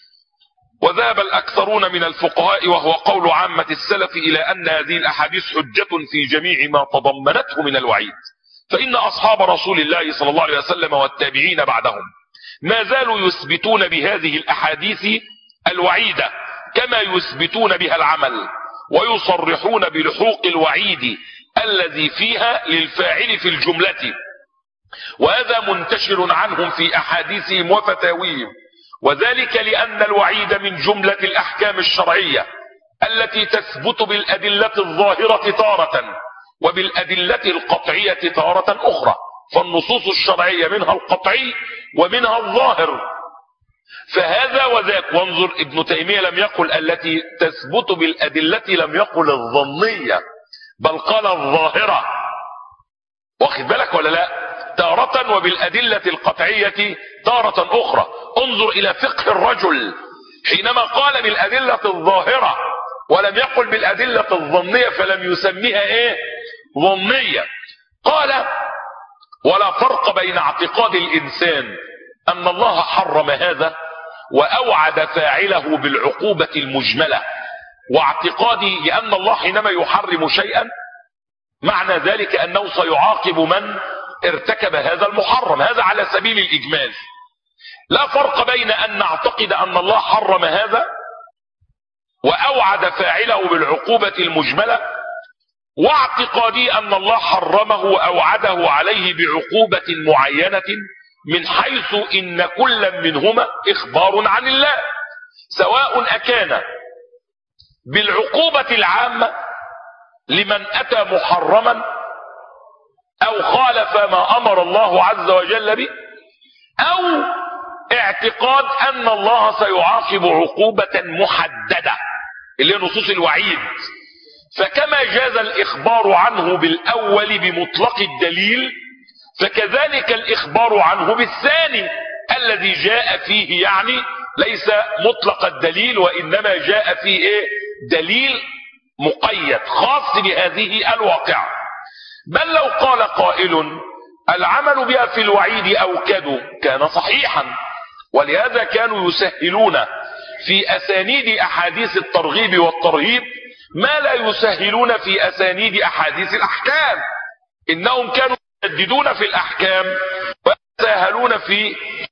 وذهب الأكثرون من الفقهاء وهو قول عامة السلف إلى أن هذه الأحاديث حجة في جميع ما تضمنته من الوعيد، فإن أصحاب رسول الله صلى الله عليه وسلم والتابعين بعدهم ما زالوا يثبتون بهذه الأحاديث الوعيدة كما يثبتون بها العمل، ويصرحون بلحوق الوعيد الذي فيها للفاعل في الجملة، وهذا منتشر عنهم في أحاديثهم وفتاويهم، وذلك لأن الوعيد من جملة الأحكام الشرعية التي تثبت بالأدلة الظاهرة تارة وبالأدلة القطعية تارة أخرى، فالنصوص الشرعية منها القطعي ومنها الظاهر، فهذا وذاك. وانظر ابن تيمية لم يقل التي تثبت بالأدلة، لم يقل الظنية، بل قال الظاهرة، واخد بالك ولا لا؟ تارة وبالأدلة القطعية تارة أخرى. انظر إلى فقه الرجل حينما قال بالأدلة الظاهرة ولم يقل بالأدلة الظنية، فلم يسميها ايه؟ ظنية. قال: ولا فرق بين اعتقاد الإنسان أن الله حرم هذا وأوعد فاعله بالعقوبة المجملة، واعتقادي لأن الله حينما يحرم شيئا معنى ذلك أنه سيعاقب من ارتكب هذا المحرم، هذا على سبيل الإجمال. لا فرق بين أن نعتقد أن الله حرم هذا وأوعد فاعله بالعقوبة المجملة، واعتقادي أن الله حرمه وأوعده عليه بعقوبة معينة، من حيث إن كل منهما إخبار عن الله، سواء أكان بالعقوبة العامة لمن أتى محرما أو خالف ما أمر الله عز وجل به، أو اعتقاد أن الله سيعاقب عقوبة محددة اللي هي نصوص الوعيد. فكما جاز الإخبار عنه بالأول بمطلق الدليل، فكذلك الإخبار عنه بالثاني الذي جاء فيه يعني ليس مطلق الدليل، وإنما جاء فيه إيه؟ دليل مقيد خاص بهذه الواقعة. بل لو قال قائل العمل بها في الوعيد أوكد كان صحيحا، ولهذا كانوا يسهلون في أسانيد أحاديث الترغيب والترهيب ما لا يسهلون في أسانيد أحاديث الأحكام. إنهم كانوا يشددون في الأحكام ويتساهلون في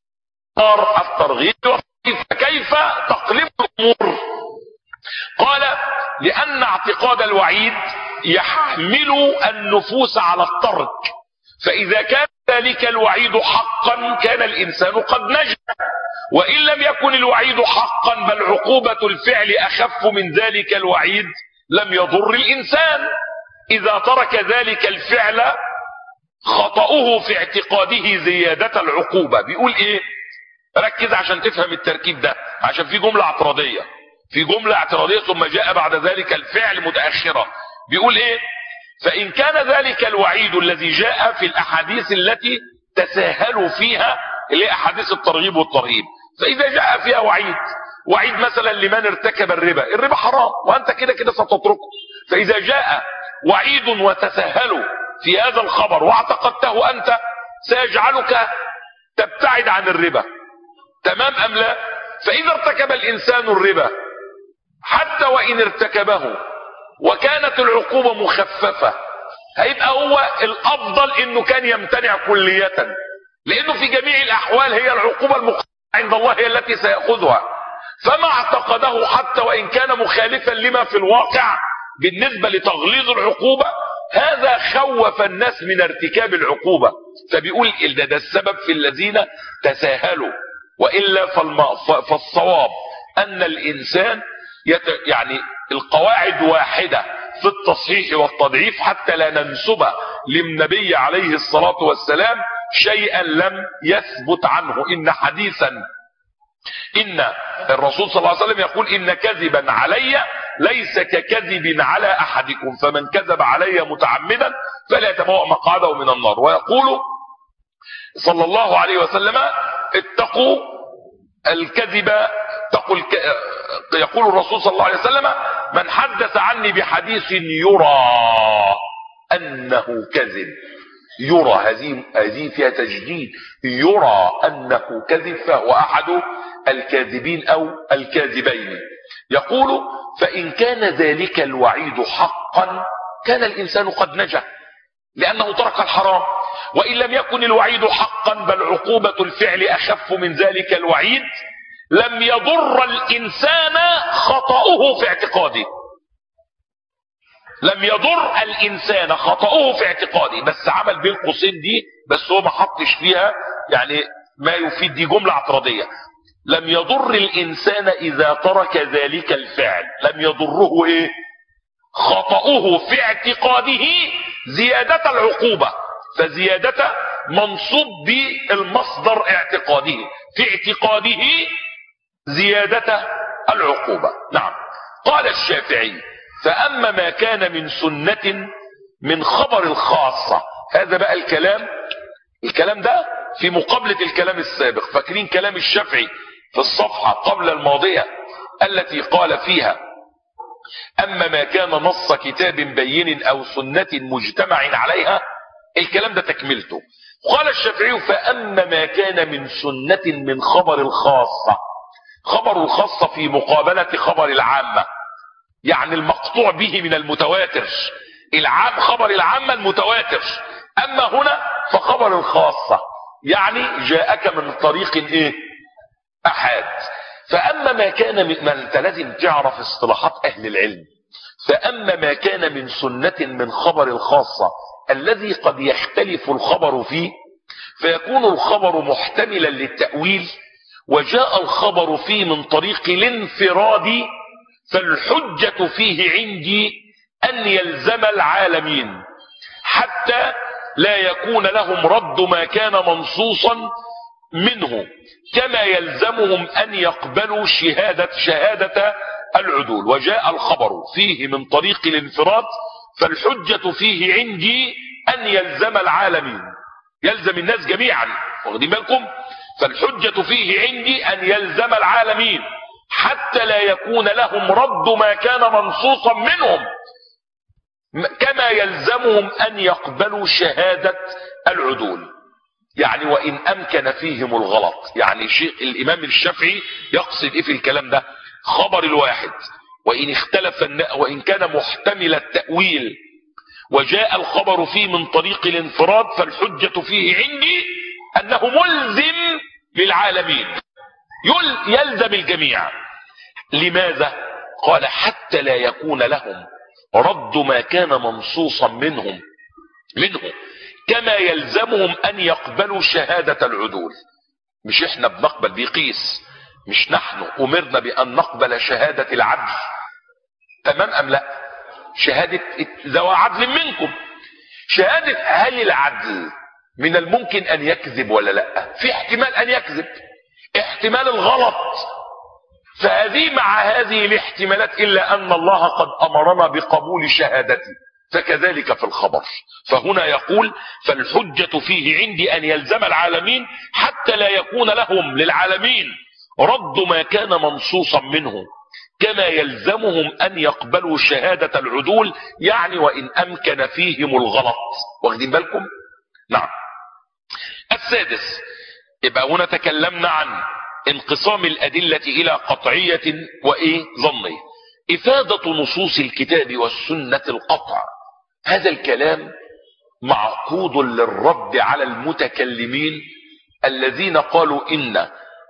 الترغيب والترهيب، فكيف تقلب الأمور؟ قال: لأن اعتقاد الوعيد يحمل النفوس على الترك، فإذا كان ذلك الوعيد حقا كان الإنسان قد نجا، وإن لم يكن الوعيد حقا بل عقوبة الفعل أخف من ذلك الوعيد لم يضر الإنسان إذا ترك ذلك الفعل خطأه في اعتقاده زيادة العقوبة. بيقول إيه؟ ركز عشان تفهم التركيب ده، عشان في جملة اعتراضية، في جملة اعتراضية ثم جاء بعد ذلك الفعل متأخرة. بيقول إيه؟ فإن كان ذلك الوعيد الذي جاء في الأحاديث التي تساهلوا فيها اللي أحاديث الترغيب والترهيب، فإذا جاء فيها وعيد مثلا لمن ارتكب الربا حرام وأنت كده كده ستتركه، فإذا جاء وعيد وتساهلوا في هذا الخبر واعتقدته أنت سيجعلك تبتعد عن الربا، تمام أم لا؟ فإذا ارتكب الإنسان الربا حتى وإن ارتكبه وكانت العقوبة مخففة، هيبقى هو الأفضل إنه كان يمتنع كلية، لأنه في جميع الأحوال هي العقوبة المقدرة عند الله هي التي سيأخذها. فما اعتقده حتى وإن كان مخالفا لما في الواقع بالنسبة لتغليظ العقوبة، هذا خوف الناس من ارتكاب العقوبة، فبيقول ده السبب في الذين تساهلوا. وإلا فالصواب أن الإنسان يعني القواعد واحدة في التصحيح والتضعيف، حتى لا ننسب للنبي عليه الصلاة والسلام شيئا لم يثبت عنه. إن الرسول صلى الله عليه وسلم يقول إن كذبا علي ليس ككذب على أحدكم، فمن كذب علي متعمدا فلا يتبوأ مقعده من النار. ويقول صلى الله عليه وسلم اتقوا الكذب، يقول الرسول صلى الله عليه وسلم من حدث عني بحديث يرى أنه كذب، يرى هذه فيها تجديد، يرى أنه كذب فهو أحد الكاذبين أو الكاذبين. يقول فإن كان ذلك الوعيد حقا كان الإنسان قد نجا لأنه ترك الحرام، وإن لم يكن الوعيد حقا بل عقوبة الفعل أخف من ذلك الوعيد لم يضر الإنسان خطأه في اعتقاده، لم يضر الإنسان خطأه في اعتقاده، بس عمل بين قوسين دي، بس هو ما حطش فيها يعني ما يفيد، دي جملة اعتراضية. لم يضر الإنسان إذا ترك ذلك الفعل، لم يضره إيه؟ خطأه في اعتقاده زيادة العقوبة، فزيادة منصوب بالمصدر اعتقاده، في اعتقاده زيادة العقوبة. نعم. قال الشافعي فأما ما كان من سنة من خبر الخاصة، هذا بقى الكلام ده في مقابلة الكلام السابق. فاكرين كلام الشافعي في الصفحة قبل الماضية التي قال فيها أما ما كان نص كتاب بين أو سنة مجتمع عليها، الكلام ده تكملته. قال الشافعي فأما ما كان من سنة من خبر الخاصة، خبر الخاصة في مقابلة خبر العامة، يعني المقطوع به من المتواتر، العام خبر العامة المتواتر، أما هنا فخبر الخاصة يعني جاءك من طريق ايه؟ أحد. فأما ما كان من، ما انت لازم تعرف اصطلاحات أهل العلم، فأما ما كان من سنة من خبر الخاصة الذي قد يختلف الخبر فيه، فيكون الخبر محتملا للتأويل وجاء الخبر فيه من طريق الانفراد، فالحجة فيه عندي أن يلزم العالمين حتى لا يكون لهم رد ما كان منصوصا منه، كما يلزمهم أن يقبلوا شهادة العدول. وجاء الخبر فيه من طريق الانفراد فالحجة فيه عندي أن يلزم العالمين، يلزم الناس جميعا، واخدين بالكم؟ فالحجة فيه عندي أن يلزم العالمين حتى لا يكون لهم رد ما كان منصوصا منهم، كما يلزمهم أن يقبلوا شهادة العدول. يعني وإن أمكن فيهم الغلط، يعني شيخ الإمام الشافعي يقصد إيه في الكلام ده؟ خبر الواحد وإن اختلف وإن كان محتمل التأويل وجاء الخبر فيه من طريق الانفراد فالحجة فيه عندي أنه ملزم للعالمين، يلزم الجميع. لماذا؟ قال حتى لا يكون لهم رد ما كان منصوصا منه كما يلزمهم أن يقبلوا شهادة العدول. مش احنا بنقبل بيقيس، مش نحن أمرنا بأن نقبل شهادة العدل، تمام أم لا؟ شهادة ذوي عدل منكم، شهادة هل العدل من الممكن أن يكذب ولا لا؟ في احتمال أن يكذب، احتمال الغلط، فهذه مع هذه الاحتمالات إلا أن الله قد أمرنا بقبول شهادته، فكذلك في الخبر. فهنا يقول فالحجة فيه عندي أن يلزم العالمين حتى لا يكون لهم للعالمين رد ما كان منصوصا منه، كما يلزمهم أن يقبلوا شهادة العدول، يعني وإن أمكن فيهم الغلط، واخدين بالكم؟ نعم. السادس، يبقى هنا تكلمنا عن انقسام الأدلة إلى قطعية ظنية. إفادة نصوص الكتاب والسنة القطع، هذا الكلام معقود للرد على المتكلمين الذين قالوا إن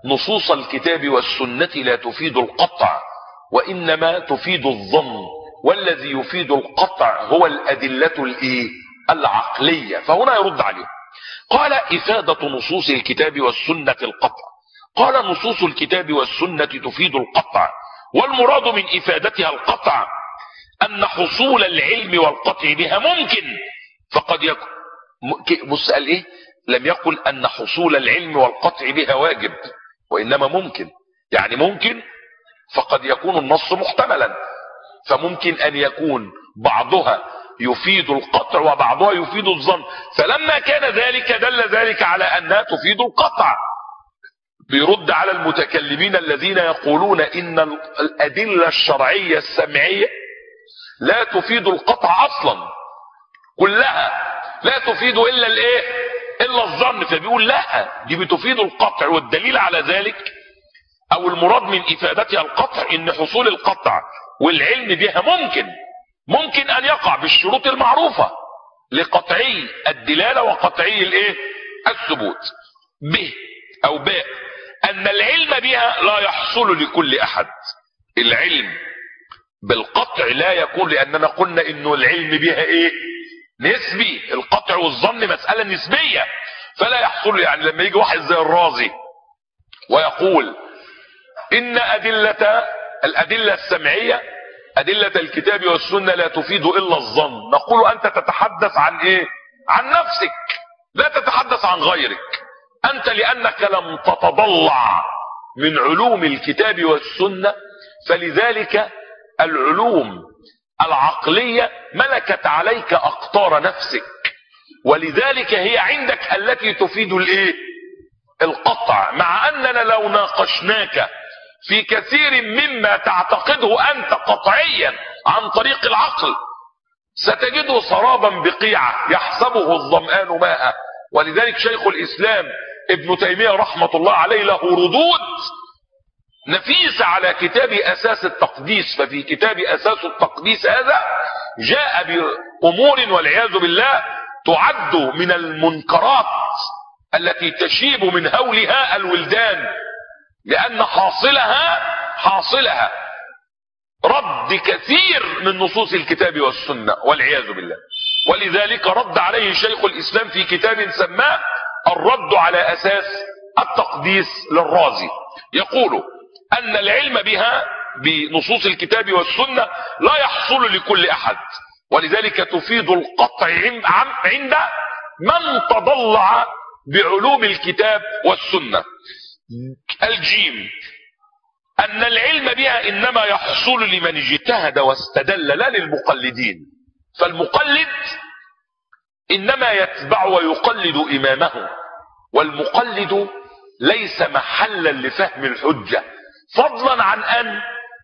نصوص الكتاب والسنة لا تفيد القطع وإنما تفيد الظن، والذي يفيد القطع هو الأدلة العقلية. فهنا يرد عليه قال إفادة نصوص الكتاب والسنة القطع. قال نصوص الكتاب والسنة تفيد القطع، والمراد من إفادتها القطع أن حصول العلم والقطع بها ممكن. فقد يكون بص قال إيه؟ لم يقل أن حصول العلم والقطع بها واجب، وإنما ممكن. يعني ممكن، فقد يكون النص محتملا، فممكن أن يكون بعضها يفيد القطع وبعضها يفيد الظن. فلما كان ذلك دل ذلك على أنها تفيد القطع. بيرد على المتكلمين الذين يقولون إن الأدلة الشرعية السمعية لا تفيد القطع أصلا، كلها لا تفيد إلا إلا الظن. فبيقول لا، دي بتفيد القطع، والدليل على ذلك أو المراد من إفادتها القطع إن حصول القطع والعلم بها ممكن أن يقع بالشروط المعروفة لقطعي الدلالة وقطعي الثبوت. ب أو باء أن العلم بها لا يحصل لكل أحد. العلم بالقطع لا يكون، لأننا قلنا إنه العلم بها نسبي. القطع والظن مسألة نسبية، فلا يحصل. يعني لما يجي واحد زي الرازي ويقول إن الأدلة السمعية أدلة الكتاب والسنة لا تفيد إلا الظن، نقول أنت تتحدث عن عن نفسك، لا تتحدث عن غيرك. أنت لأنك لم تتضلع من علوم الكتاب والسنة، فلذلك العلوم العقلية ملكت عليك أقطار نفسك، ولذلك هي عندك التي تفيد القطع. مع أننا لو ناقشناك في كثير مما تعتقده أنت قطعيا عن طريق العقل ستجده سرابا بقيعة يحسبه الظمآن ماء. ولذلك شيخ الإسلام ابن تيمية رحمة الله عليه له ردود نفيسة على كتاب أساس التقديس. ففي كتاب أساس التقديس هذا جاء بأمور والعياذ بالله تعد من المنكرات التي تشيب من هولها الولدان، لأن حاصلها رد كثير من نصوص الكتاب والسنة والعياذ بالله. ولذلك رد عليه شيخ الإسلام في كتاب سماه الرد على أساس التقديس للرازي، يقول أن العلم بها بنصوص الكتاب والسنة لا يحصل لكل أحد، ولذلك تفيد القطع عند من تضلع بعلوم الكتاب والسنة. الجيم أن العلم بها إنما يحصل لمن اجتهد واستدل لا للمقلدين. فالمقلد إنما يتبع ويقلد إمامه، والمقلد ليس محلا لفهم الحجة، فضلا عن أن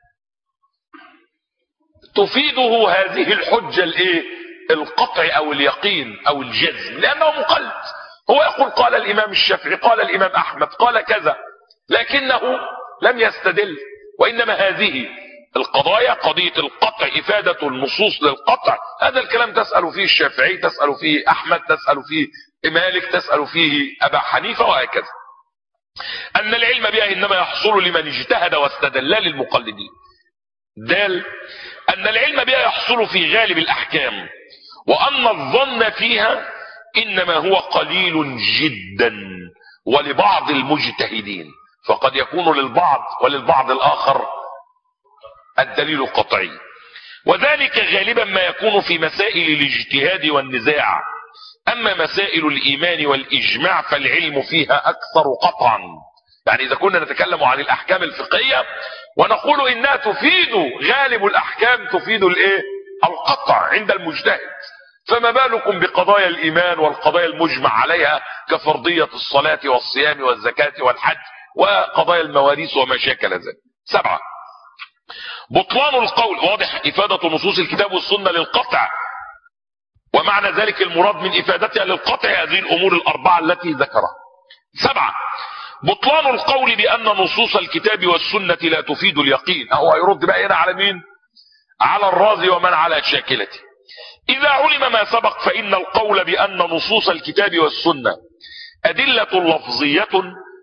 تفيده هذه الحجة القطع أو اليقين أو الجزم، لأنه مقلد. هو يقول قال الإمام الشافعي، قال الإمام أحمد، قال كذا، لكنه لم يستدل. وإنما هذه القضايا قضية القطع، إفادة النصوص للقطع، هذا الكلام تسأل فيه الشافعي، تسأل فيه أحمد، تسأل فيه مالك، تسأل فيه أبا حنيفة، وهكذا. أن العلم بها إنما يحصل لمن اجتهد واستدل للمقلدين. دال أن العلم بها يحصل في غالب الأحكام، وأن الظن فيها إنما هو قليل جدا ولبعض المجتهدين، فقد يكون للبعض وللبعض الآخر الدليل القطعي. وذلك غالبا ما يكون في مسائل الاجتهاد والنزاع. أما مسائل الإيمان والإجماع فالعلم فيها أكثر قطعا. يعني إذا كنا نتكلم عن الأحكام الفقهية ونقول إنها تفيد، غالب الأحكام تفيد القطع عند المجتهد، فما بالكم بقضايا الإيمان والقضايا المجمع عليها كفرضية الصلاة والصيام والزكاة والحج وقضايا المواريث وما شاكل ذلك. 7. بطلان القول. واضح إفادة نصوص الكتاب والسنة للقطع، ومعنى ذلك المراد من إفادتها للقطع هذه الأمور الأربعة التي ذكرها. 7. بطلان القول بأن نصوص الكتاب والسنة لا تفيد اليقين. هو يرد بقى هنا على مين؟ على الرازي ومن على شاكلته. إذا علم ما سبق فإن القول بأن نصوص الكتاب والسنة أدلة لفظية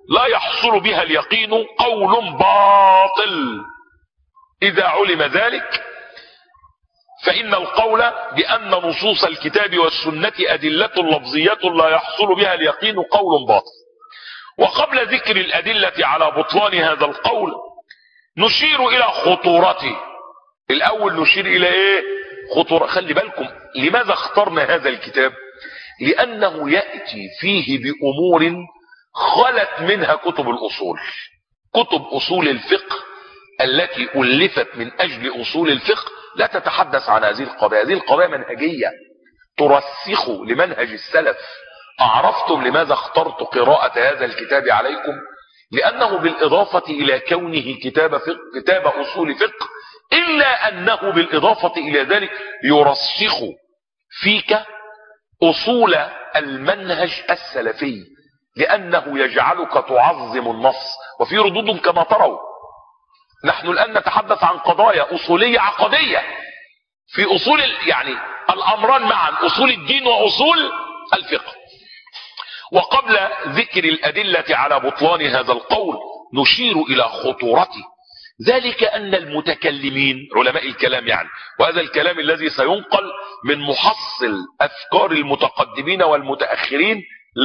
لا يحصل بها اليقين قول باطل. إذا علم ذلك فإن القول بأن نصوص الكتاب والسنة أدلة لفظية لا يحصل بها اليقين قول باطل. وقبل ذكر الأدلة على بطلان هذا القول نشير إلى خطورته. الأول نشير إلى إيه؟ خطورة. خلي بالكم لماذا اخترنا هذا الكتاب؟ لأنه يأتي فيه بأمور خلت منها كتب الأصول. كتب أصول الفقه التي ألفت من أجل أصول الفقه لا تتحدث عن هذه القضايا. هذه القضايا منهجية ترسخ لمنهج السلف. أعرفتم لماذا اخترت قراءة هذا الكتاب عليكم؟ لأنه بالإضافة إلى كونه كتاب أصول فقه إلا أنه بالإضافة إلى ذلك يرسخ فيك أصول المنهج السلفي، لأنه يجعلك تعظم النص. وفي ردود كما تروا نحن الآن نتحدث عن قضايا أصولية عقدية في أصول يعني الأمران معا، أصول الدين وأصول الفقه. وقبل ذكر الأدلة على بطلان هذا القول نشير إلى خطورته. ذلك أن المتكلمين علماء الكلام يعني، وهذا الكلام الذي سينقل من محصل أفكار المتقدمين والمتأخرين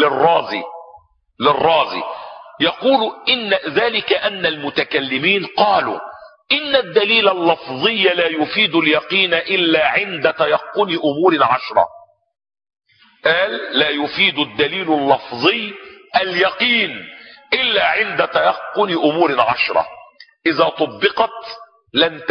للرازي يقول إن ذلك أن المتكلمين قالوا إن الدليل اللفظي لا يفيد اليقين إلا عند تيقن أمور 10. قال لا يفيد الدليل اللفظي اليقين إلا عند تيقن أمور 10. إذا طبقت لن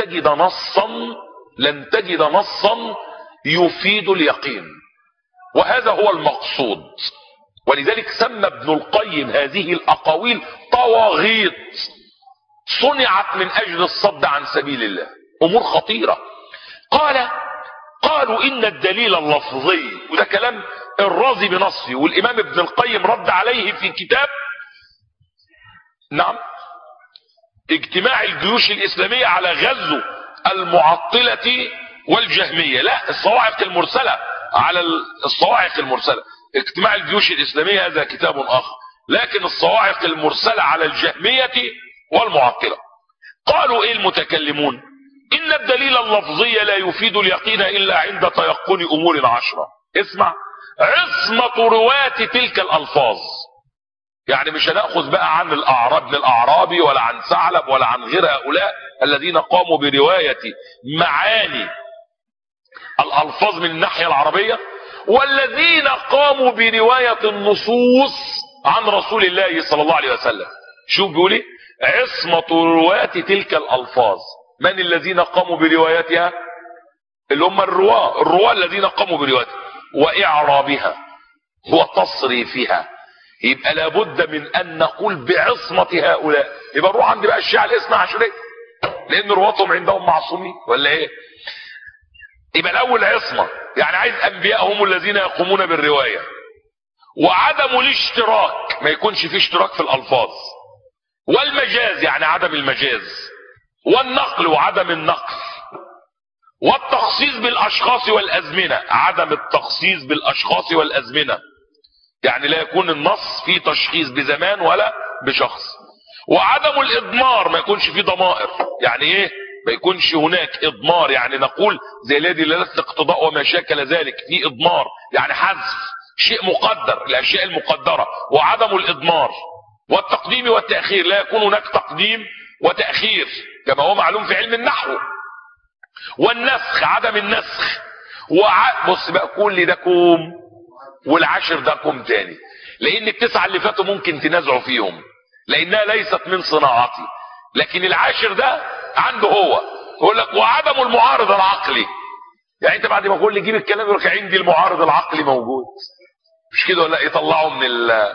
تجد نصا يفيد اليقين، وهذا هو المقصود. ولذلك سمى ابن القيم هذه الأقاويل طواغيت صنعت من أجل الصد عن سبيل الله، أمور خطيرة. قالوا إن الدليل اللفظي، وده كلام الرازي بنصه، والإمام ابن القيم رد عليه في كتاب اجتماع الجيوش الإسلامية على غزو المعطلة والجهمية. لا، الصواعق المرسلة على الصواعق المرسلة. اجتماع الجيوش الإسلامية هذا كتاب آخر، لكن الصواعق المرسلة على الجهمية والمعطلة. قالوا ايه المتكلمون؟ إن الدليل اللفظي لا يفيد اليقين إلا عند تيقن أمور 10. اسمع، عصمة رواة تلك الألفاظ. يعني مش هنأخذ بقى عن ابن الأعرابي ولا عن ثعلب ولا عن غير هؤلاء الذين قاموا برواية معاني الألفاظ من الناحية العربية، والذين قاموا برواية النصوص عن رسول الله صلى الله عليه وسلم. شوف بيقول ايه؟ عصمة رواة تلك الألفاظ. من الذين قاموا بروايتها؟ اللي هم الرواة الذين قاموا بروايتها وإعرابها وتصريفها. يبقى لابد من أن نقول بعصمة هؤلاء. يبقى نروح عند بقى الشيعة الاثنى عشرية، لأن رواتهم عندهم معصومين ولا ايه؟ يبقى الأول عصمة، يعني عايز أنبياء هم الذين يقومون بالرواية، وعدم الاشتراك، ما يكونش فيه اشتراك في الألفاظ، والمجاز يعني عدم المجاز، والنقل وعدم النقل، والتخصيص بالأشخاص والأزمنة، عدم التخصيص بالأشخاص والأزمنة، يعني لا يكون النص فيه تشخيص بزمان ولا بشخص، وعدم الإضمار، ما يكونش فيه ضمائر. يعني ايه؟ ما يكونش هناك إضمار، يعني نقول زي الذي لا اقتضاء وما شاكل ذلك، في إضمار يعني حذف شيء مقدر، الأشياء المقدرة. وعدم الإضمار والتقديم والتأخير، لا يكون هناك تقديم وتأخير كما هو معلوم في علم النحو. والنسخ، عدم النسخ. بص بقى، كل ده كوم والعشر ده كوم تاني، لأن التسعة اللي فاتوا ممكن تنازعوا فيهم لأنها ليست من صناعتي، لكن العاشر ده عنده هو. يقول لك وعدم المعارض العقلي، يعني انت بعد ما اقول لي جيب الكلام يقول لك عندي المعارض العقلي موجود، مش كده ولا؟ يطلعوا من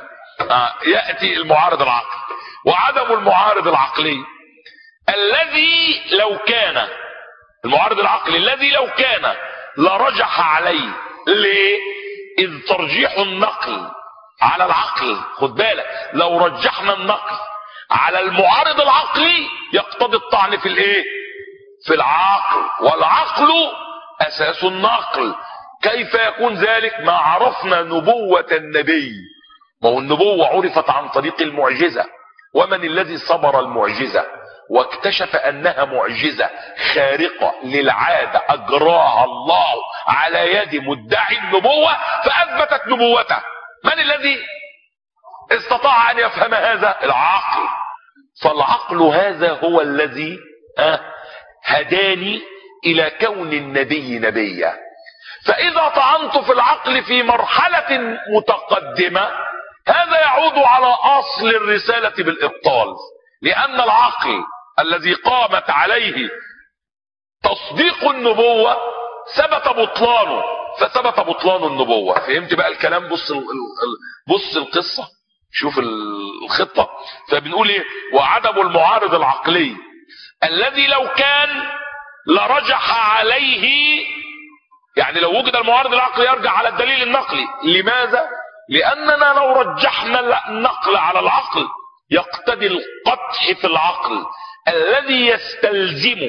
يأتي المعارض العقلي. وعدم المعارض العقلي الذي لو كان، المعارض العقلي الذي لو كان لرجح عليه. ليه؟ إذ ترجيح النقل على العقل، خد بالك، لو رجحنا النقل على المعارض العقلي يقتضي الطعن في الايه؟ في العقل، والعقل اساس النقل. كيف يكون ذلك؟ ما عرفنا نبوة النبي ما هو النبوة عرفت عن طريق المعجزة، ومن الذي صبر المعجزة واكتشف انها معجزة خارقة للعادة اجراها الله على يد مدعي النبوة فاثبتت نبوته؟ من الذي استطاع ان يفهم هذا؟ العقل. فالعقل هذا هو الذي هداني الى كون النبي نبيا. فاذا طعنت في العقل في مرحلة متقدمة هذا يعود على اصل الرسالة بالابطال، لان العقل الذي قامت عليه تصديق النبوة ثبت بطلانه، فثبت بطلان النبوة. فهمت بقى الكلام؟ بص القصة، شوف الخطة. فبنقول ايه؟ وعدم المعارض العقلي الذي لو كان لرجح عليه، يعني لو وجد المعارض العقلي يرجع على الدليل النقلي. لماذا؟ لاننا لو رجحنا النقل على العقل يقتضي القدح في العقل الذي يستلزم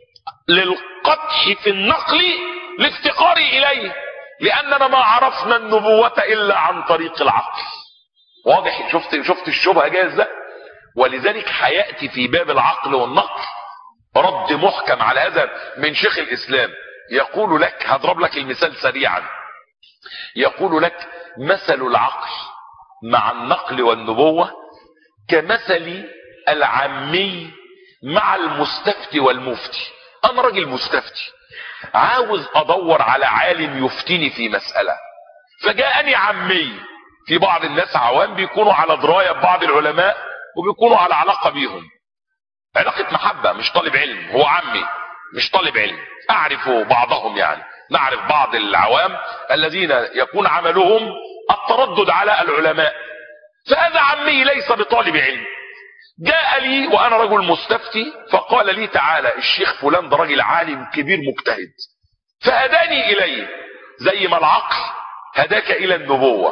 للقدح في النقل الافتقار اليه، لاننا ما عرفنا النبوة الا عن طريق العقل. واضح؟ شفت الشبهة جايه ازاي؟ ولذلك هياتي في باب العقل والنقل رد محكم على هذا من شيخ الاسلام. يقول لك، هضرب لك المثال سريعا، يقول لك مثل العقل مع النقل والنبوة كمثل العامي مع المستفتي والمفتي. انا راجل مستفتي عاوز ادور على عالم يفتيني في مسألة، فجاءني عمي. في بعض الناس عوام بيكونوا على دراية ببعض العلماء وبيكونوا على علاقة بيهم، علاقة محبة، مش طالب علم، هو عمي مش طالب علم. اعرف بعضهم، يعني نعرف بعض العوام الذين يكون عملهم التردد على العلماء، فهذا عمي ليس بطالب علم. جاء لي وانا رجل مستفتي فقال لي تعالى الشيخ فلان ده راجل عالم كبير مجتهد، فهداني اليه زي ما العقل هداك الى النبوة.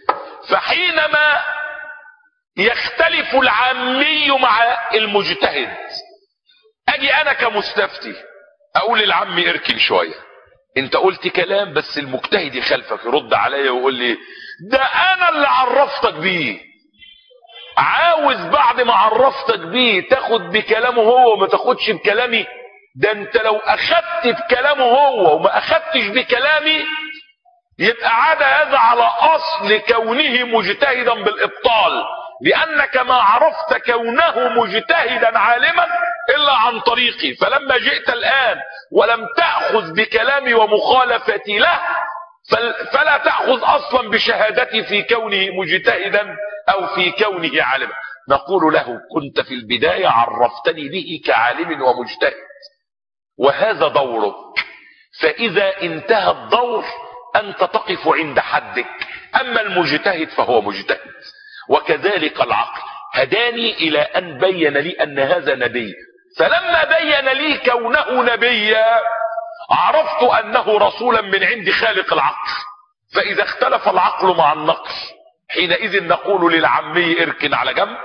فحينما يختلف العامي مع المجتهد اجي انا كمستفتي اقول للعمي اركن شوية، انت قلت كلام بس المجتهد يخالفك، يرد عليا ويقول لي ده انا اللي عرفتك بيه. عاوز بعد ما عرفتك بيه تاخد بكلامه هو وما تاخدش بكلامي؟ ده انت لو اخدت بكلامه هو وما اخدتش بكلامي يبقى عاد هذا على اصل كونه مجتهدا بالابطال، لانك ما عرفت كونه مجتهدا عالما الا عن طريقي. فلما جئت الان ولم تأخذ بكلامي ومخالفتي له فلا تأخذ اصلا بشهادتي في كونه مجتهدا او في كونه عالما. نقول له كنت في البداية عرفتني به كعالم ومجتهد وهذا دورك، فاذا انتهى الدور انت تقف عند حدك، اما المجتهد فهو مجتهد. وكذلك العقل هداني الى ان بين لي ان هذا نبي، فلما بين لي كونه نبيا عرفت انه رسولا من عند خالق العقل. فاذا اختلف العقل مع النقل حينئذ نقول للعمي اركن على جنب،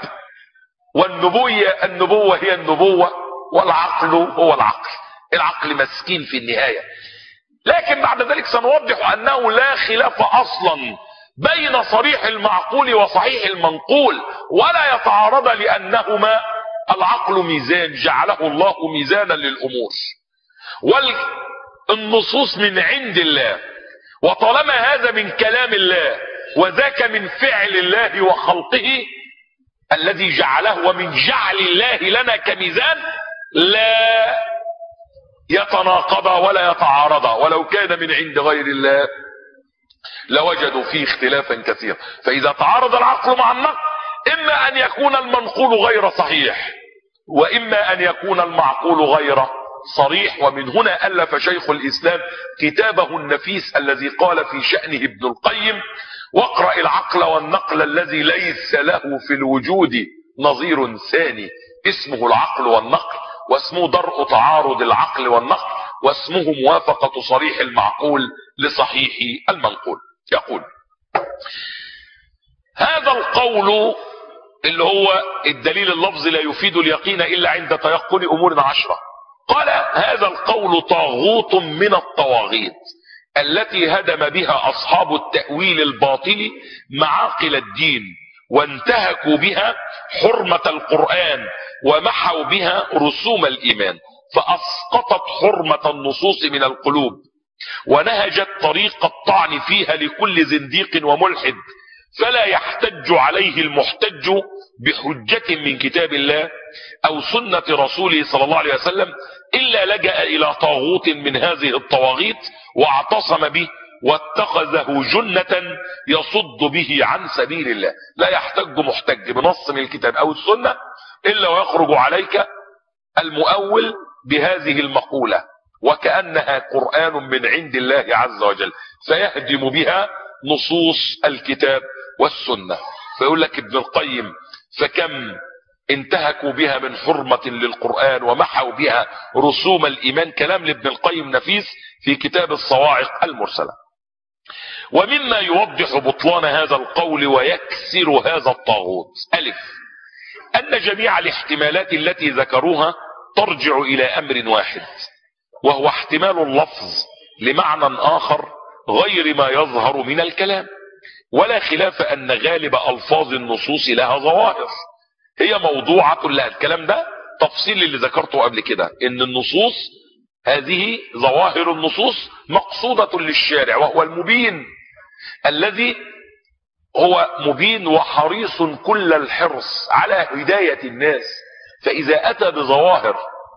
والنبوة هي النبوة والعقل هو العقل. العقل مسكين في النهاية. لكن بعد ذلك سنوضح انه لا خلاف اصلا بين صريح المعقول وصحيح المنقول ولا يتعارض، لانهما العقل ميزان جعله الله ميزانا للامور، والنصوص من عند الله، وطالما هذا من كلام الله وذاك من فعل الله وخلقه الذي جعله، ومن جعل الله لنا كميزان لا يتناقض ولا يتعارض، ولو كان من عند غير الله لوجدوا فيه اختلافا كثيرا. فاذا تعارض العقل مع النقل اما ان يكون المنقول غير صحيح واما ان يكون المعقول غير صريح. ومن هنا الف شيخ الاسلام كتابه النفيس الذي قال في شأنه ابن القيم: واقرأ العقل والنقل الذي ليس له في الوجود نظير ثاني، اسمه العقل والنقل، واسمه درء تعارض العقل والنقل، واسمه موافقة صريح المعقول لصحيح المنقول. يقول هذا القول اللي هو الدليل اللفظي لا يفيد اليقين إلا عند تيقن أمور 10. قال هذا القول طاغوت من الطواغيت. التي هدم بها أصحاب التأويل الباطل معاقل الدين، وانتهكوا بها حرمة القرآن، ومحوا بها رسوم الإيمان، فأسقطت حرمة النصوص من القلوب، ونهجت طريق الطعن فيها لكل زنديق وملحد، فلا يحتج عليه المحتج بحجة من كتاب الله أو سنة رسوله صلى الله عليه وسلم، إلا لجأ إلى طاغوت من هذه الطواغيت واعتصم به واتخذه جنة يصد به عن سبيل الله. لا يحتج محتج بنص من الكتاب أو السنة إلا ويخرج عليك المؤول بهذه المقولة وكأنها قرآن من عند الله عز وجل، فيهدم بها نصوص الكتاب والسنة. فيقول لك ابن القيم: فكم انتهكوا بها من حرمة للقرآن ومحوا بها رسوم الإيمان. كلام لابن القيم نفيس في كتاب الصواعق المرسلة. ومما يوضح بطلان هذا القول ويكسر هذا الطاغوت: ألف، أن جميع الاحتمالات التي ذكروها ترجع إلى أمر واحد، وهو احتمال اللفظ لمعنى آخر غير ما يظهر من الكلام، ولا خلاف أن غالب ألفاظ النصوص لها ظواهر هي موضوعة لها. الكلام ده تفصيل اللي ذكرته قبل كده، ان النصوص هذه ظواهر النصوص مقصودة للشارع، وهو المبين الذي هو مبين وحريص كل الحرص على هداية الناس. فإذا أتى بظواهر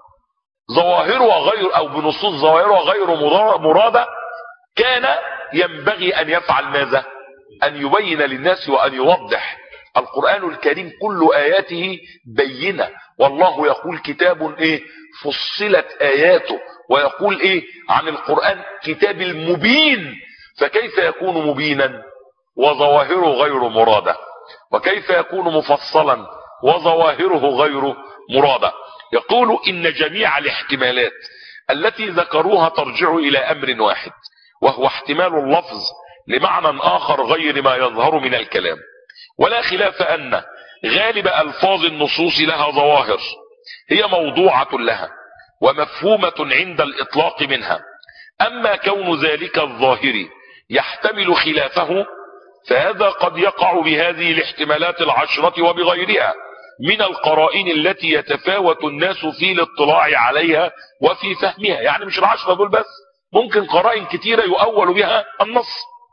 ظواهرها غير أو بنصوص ظواهرها غير مرادة، كان ينبغي أن يفعل ماذا؟ أن يبين للناس وأن يوضح. القرآن الكريم كل آياته بينة، والله يقول كتاب فصلت آياته، ويقول عن القرآن كتاب المبين. فكيف يكون مبينا وظواهره غير مرادة؟ وكيف يكون مفصلا وظواهره غير مرادة؟ يقول إن جميع الاحتمالات التي ذكروها ترجع إلى أمر واحد، وهو احتمال اللفظ لمعنى آخر غير ما يظهر من الكلام، ولا خلاف أن غالب ألفاظ النصوص لها ظواهر هي موضوعة لها ومفهومة عند الإطلاق منها. أما كون ذلك الظاهر يحتمل خلافه فهذا قد يقع بهذه الاحتمالات العشرة وبغيرها من القرائن التي يتفاوت الناس في الاطلاع عليها وفي فهمها. يعني مش العشرة دول بس، ممكن قرائن كتيرة يؤول بها النص.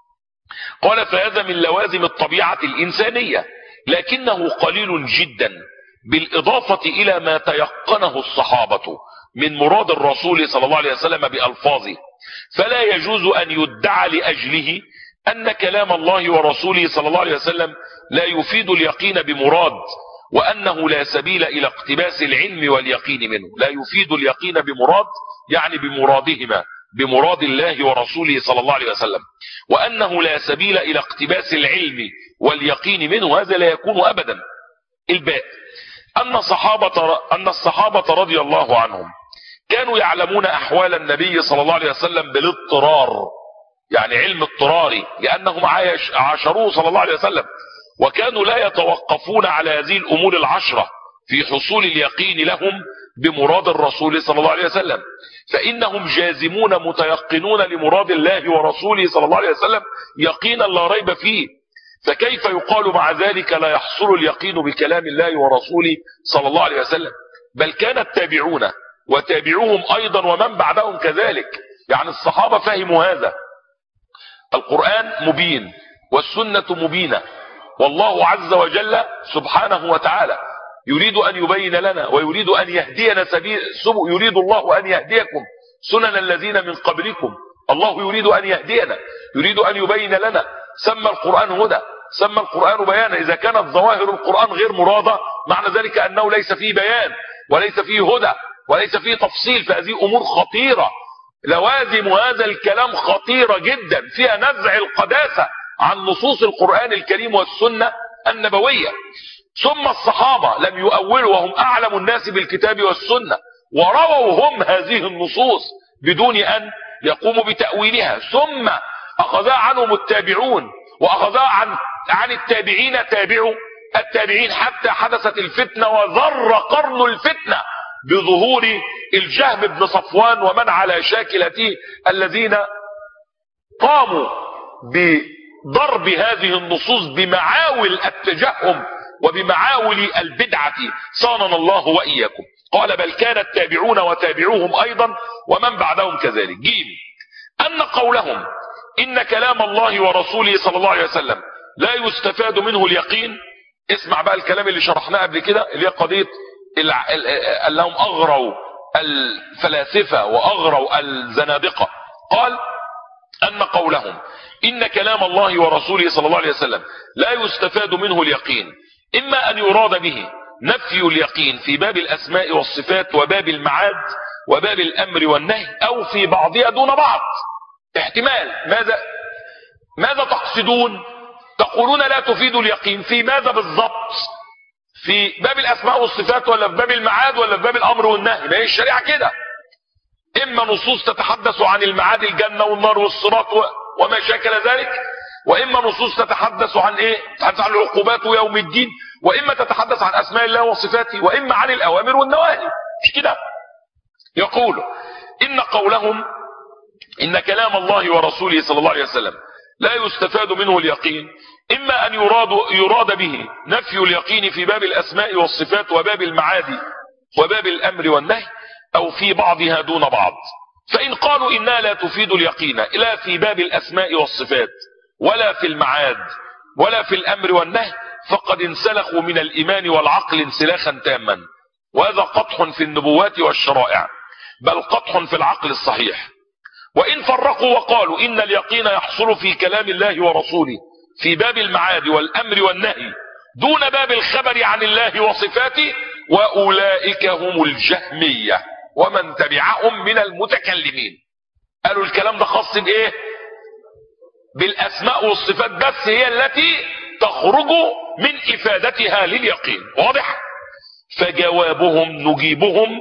قال: فهذا من لوازم الطبيعة الإنسانية، لكنه قليل جدا بالإضافة إلى ما تيقنه الصحابة من مراد الرسول صلى الله عليه وسلم بألفاظه، فلا يجوز أن يدعى لأجله أن كلام الله ورسوله صلى الله عليه وسلم لا يفيد اليقين بمراد، وأنه لا سبيل إلى اقتباس العلم واليقين منه. لا يفيد اليقين بمراد يعني بمرادهما، بمراد الله ورسوله صلى الله عليه وسلم، وأنه لا سبيل إلى اقتباس العلم واليقين منه، هذا لا يكون أبدا. الباء، أن الصحابة رضي الله عنهم كانوا يعلمون أحوال النبي صلى الله عليه وسلم بالاضطرار، يعني علم اضطراري، لأنهم عاشروه صلى الله عليه وسلم، وكانوا لا يتوقفون على هذه الأمور العشرة في حصول اليقين لهم بمراد الرسول صلى الله عليه وسلم، فإنهم جازمون متيقنون لمراد الله ورسوله صلى الله عليه وسلم يقينا لا ريب فيه. فكيف يقال مع ذلك لا يحصل اليقين بكلام الله ورسوله صلى الله عليه وسلم؟ بل كان التابعون وتابعوهم أيضا ومن بعدهم كذلك. يعني الصحابة فهموا هذا، القرآن مبين والسنة مبينة، والله عز وجل سبحانه وتعالى يريد أن يبين لنا ويريد أن يهدينا يريد الله أن يهديكم سنن الذين من قبلكم. الله يريد أن يهدينا، يريد أن يبين لنا. سمى القرآن هدى، سمى القرآن بيانا. إذا كانت ظواهر القرآن غير مرادة معنى ذلك أنه ليس فيه بيان وليس فيه هدى وليس فيه تفصيل، فهذه أمور خطيرة. لوازم هذا الكلام خطيرة جدا، فيها نزع القداسة عن نصوص القرآن الكريم والسنة النبوية. ثم الصحابة لم يؤولوا وهم أعلم الناس بالكتاب والسنة، ورووا هم هذه النصوص بدون أن يقوموا بتأويلها، ثم أخذها عنهم التابعون وأخذها عن التابعين تابعوا التابعين، حتى حدثت الفتنة وذر قرن الفتنة بظهور الجهم بن صفوان ومن على شاكلته الذين قاموا بضرب هذه النصوص بمعاول التجهم وبمعاول البدعة صاننا الله وإياكم. قال بل كان التابعون وتابعوهم أيضا ومن بعدهم كذلك. جيم أن قولهم إن كلام الله ورسوله صلى الله عليه وسلم لا يستفاد منه اليقين. اسمع بقى الكلام اللي شرحناه قبل كده، اللي هي قضية أنهم أغروا الفلاسفة وأغروا الزنادقة. قال أن قولهم إن كلام الله ورسوله صلى الله عليه وسلم لا يستفاد منه اليقين، إما أن يراد به نفي اليقين في باب الأسماء والصفات وباب المعاد وباب الأمر والنهي، أو في بعضها دون بعض. احتمال. ماذا تقصدون؟ تقولون لا تفيد اليقين في ماذا بالضبط؟ في باب الأسماء والصفات ولا في باب المعاد ولا في باب الأمر والنهي؟ ما هي الشريعة كده، إما نصوص تتحدث عن المعاد الجنة والنار والصراط وما شاكل ذلك، وإما نصوص تتحدث عن تتحدث عن العقوبات ويوم الدين، وإما تتحدث عن أسماء الله وصفاته، وإما عن الأوامر والنواهي. مش كده؟ يقول إن قولهم إن كلام الله ورسوله صلى الله عليه وسلم لا يستفاد منه اليقين، إما أن يراد به نفي اليقين في باب الأسماء والصفات وباب المعاد وباب الأمر والنهي، أو في بعضها دون بعض. فإن قالوا إنها لا تفيد اليقين لا في باب الأسماء والصفات ولا في المعاد ولا في الأمر والنهي، فقد انسلخوا من الإيمان والعقل انسلاخا تاما، وهذا قطح في النبوات والشرائع، بل قطح في العقل الصحيح. وإن فرقوا وقالوا إن اليقين يحصل في كلام الله ورسوله في باب المعاد والأمر والنهي دون باب الخبر عن الله وصفاته، وأولئك هم الجهمية ومن تبعهم من المتكلمين. قالوا الكلام ده خاص بإيه؟ بالأسماء والصفات بس، هي التي تخرج من إفادتها لليقين. واضح؟ فجوابهم نجيبهم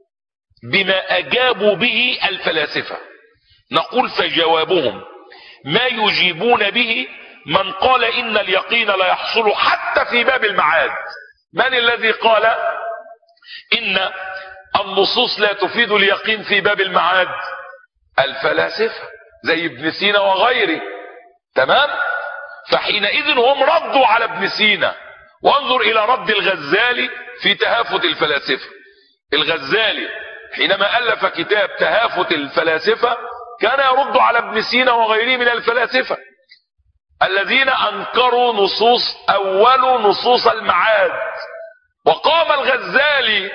بما أجابوا به الفلاسفة. نقول فجوابهم ما يجيبون به من قال إن اليقين لا يحصل حتى في باب المعاد. من الذي قال إن النصوص لا تفيد اليقين في باب المعاد؟ الفلاسفة زي ابن سينا وغيره. تمام؟ فحينئذ هم ردوا على ابن سينا. وانظر إلى رد الغزالي في تهافت الفلاسفة. الغزالي حينما ألف كتاب تهافت الفلاسفة كان يرد على ابن سينا وغيره من الفلاسفة الذين أنكروا أول نصوص المعاد. وقام الغزالي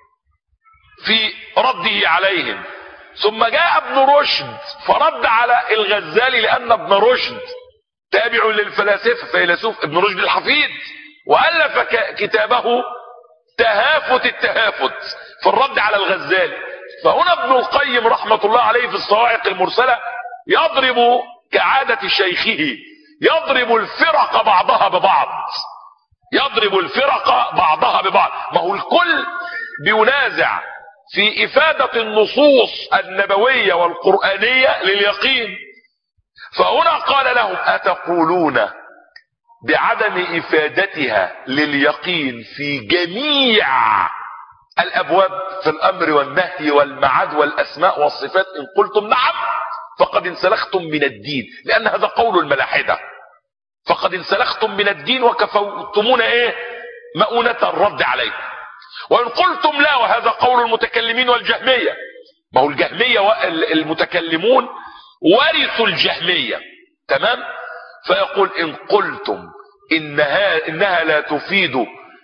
في رده عليهم، ثم جاء ابن رشد فرد على الغزالي، لأن ابن رشد تابع للفلاسفة، فيلسوف ابن رشد الحفيد، وألف كتابه تهافت التهافت في الرد على الغزالي. فهنا ابن القيم رحمة الله عليه في الصواعق المرسلة يضرب كعادة شيخه، يضرب الفرق بعضها ببعض، يضرب الفرق بعضها ببعض. ما هو الكل بينازع في إفادة النصوص النبوية والقرآنية لليقين. فهنا قال لهم أتقولون بعدم إفادتها لليقين في جميع الأبواب في الأمر والنهي والمعاد والأسماء والصفات؟ إن قلتم نعم فقد انسلختم من الدين، لأن هذا قول الملاحدة. فقد انسلختم من الدين وكفوتمون مؤونة الرد عليكم. وإن قلتم لا وهذا قول المتكلمين والجهمية، ما هو الجهمية والمتكلمون ورثوا الجهمية. تمام؟ فيقول إن قلتم إنها لا تفيد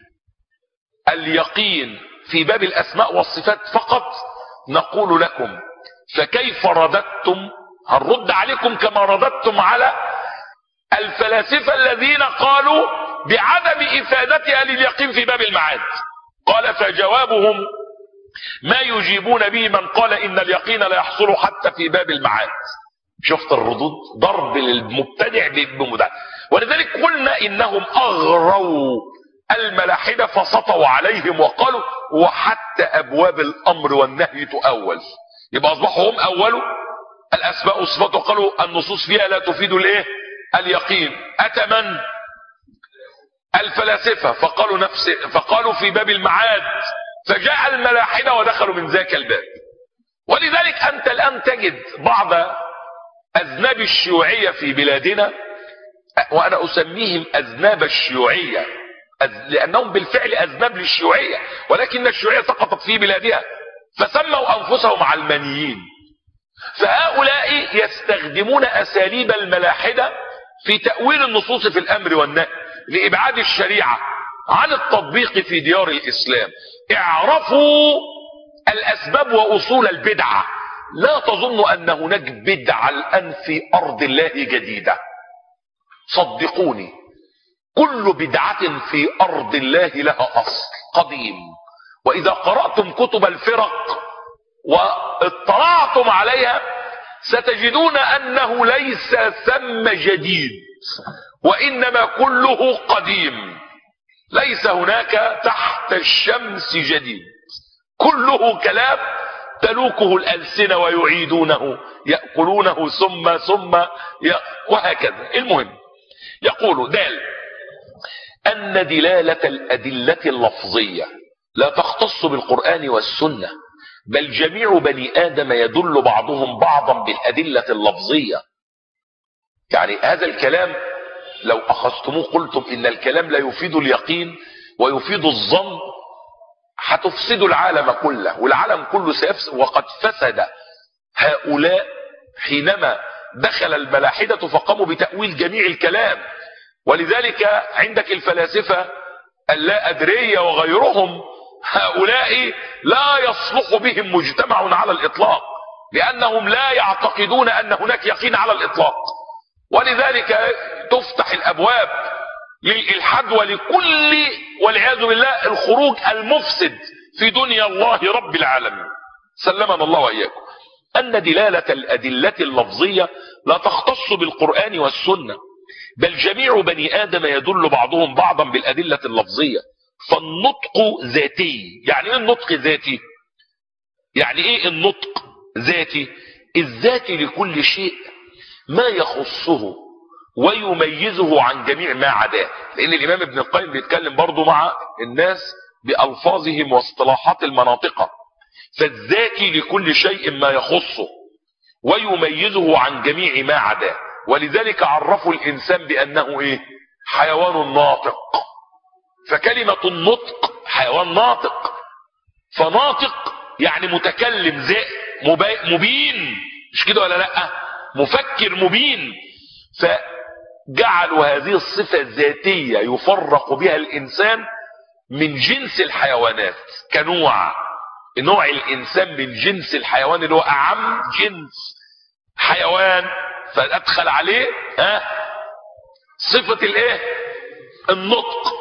اليقين في باب الأسماء والصفات فقط، نقول لكم فكيف رددتم؟ هنرد عليكم كما رددتم على الفلاسفة الذين قالوا بعدم إفادتها لليقين في باب المعاد. قال فجوابهم ما يجيبون به من قال إن اليقين لا يحصل حتى في باب المعاد. شفت الردود؟ ضرب للمبتدع بمدع. ولذلك قلنا إنهم أغروا الملاحدة فسطوا عليهم وقالوا وحتى أبواب الأمر والنهي تؤول. يبقى أصبحوا هم أولوا الأسماء والصفات وقالوا النصوص فيها لا تفيد اليقين. أتى من؟ الفلاسفة فقالوا في باب المعاد، فجاء الملاحدة ودخلوا من ذاك الباب. ولذلك أنت الآن تجد بعض أذناب الشيوعية في بلادنا، وأنا أسميهم أذناب الشيوعية لأنهم بالفعل أذناب للشيوعية، ولكن الشيوعية سقطت في بلادها فسموا أنفسهم علمانيين. فهؤلاء يستخدمون أساليب الملاحدة في تأويل النصوص في الأمر والنهي لإبعاد الشريعة عن التطبيق في ديار الإسلام. اعرفوا الأسباب وأصول البدعة. لا تظن أن هناك بدعة الآن في أرض الله جديدة، صدقوني كل بدعة في أرض الله لها أصل قديم. وإذا قرأتم كتب الفرق واطلعتم عليها ستجدون أنه ليس ثم جديد، وإنما كله قديم. ليس هناك تحت الشمس جديد، كله كلام تلوكه الألسنة ويعيدونه، يأكلونه ثم وهكذا. المهم يقول دال أن دلالة الأدلة اللفظية لا تختص بالقرآن والسنة، بل جميع بني آدم يدل بعضهم بعضا بالأدلة اللفظية. يعني هذا الكلام لو أخذتموه قلتم إن الكلام لا يفيد اليقين ويفيد الظن، هتفسد العالم كله، والعالم كله سيفسد. وقد فسد هؤلاء حينما دخل الملاحدة فقاموا بتأويل جميع الكلام. ولذلك عندك الفلاسفة اللا أدرية وغيرهم، هؤلاء لا يصلح بهم مجتمع على الإطلاق، لأنهم لا يعتقدون أن هناك يقين على الإطلاق. ولذلك تفتح الأبواب للإلحاد ولكل والعياذ بالله الخروج المفسد في دنيا الله رب العالمين، سلمنا الله وإياكم. أن دلالة الأدلة اللفظية لا تختص بالقرآن والسنة، بل جميع بني آدم يدل بعضهم بعضا بالأدلة اللفظية. فالنطق ذاتي. يعني ايه النطق ذاتي؟ يعني ايه النطق ذاتي؟ الذاتي لكل شيء ما يخصه ويميزه عن جميع ما عداه. لان الامام ابن القيم بيتكلم برضو مع الناس بألفاظهم واصطلاحات المناطق. فالذاتي لكل شيء ما يخصه ويميزه عن جميع ما عداه. ولذلك عرفوا الانسان بانه ايه؟ حيوان ناطق. فكلمة النطق حيوان ناطق، فناطق يعني متكلم مبين، مش كده ولا لا؟ مفكر مبين. فجعلوا هذه الصفة الذاتية يفرق بها الانسان من جنس الحيوانات كنوع. نوع الانسان من جنس الحيوان اللي هو اعم جنس حيوان، فادخل عليه صفة الايه؟ النطق،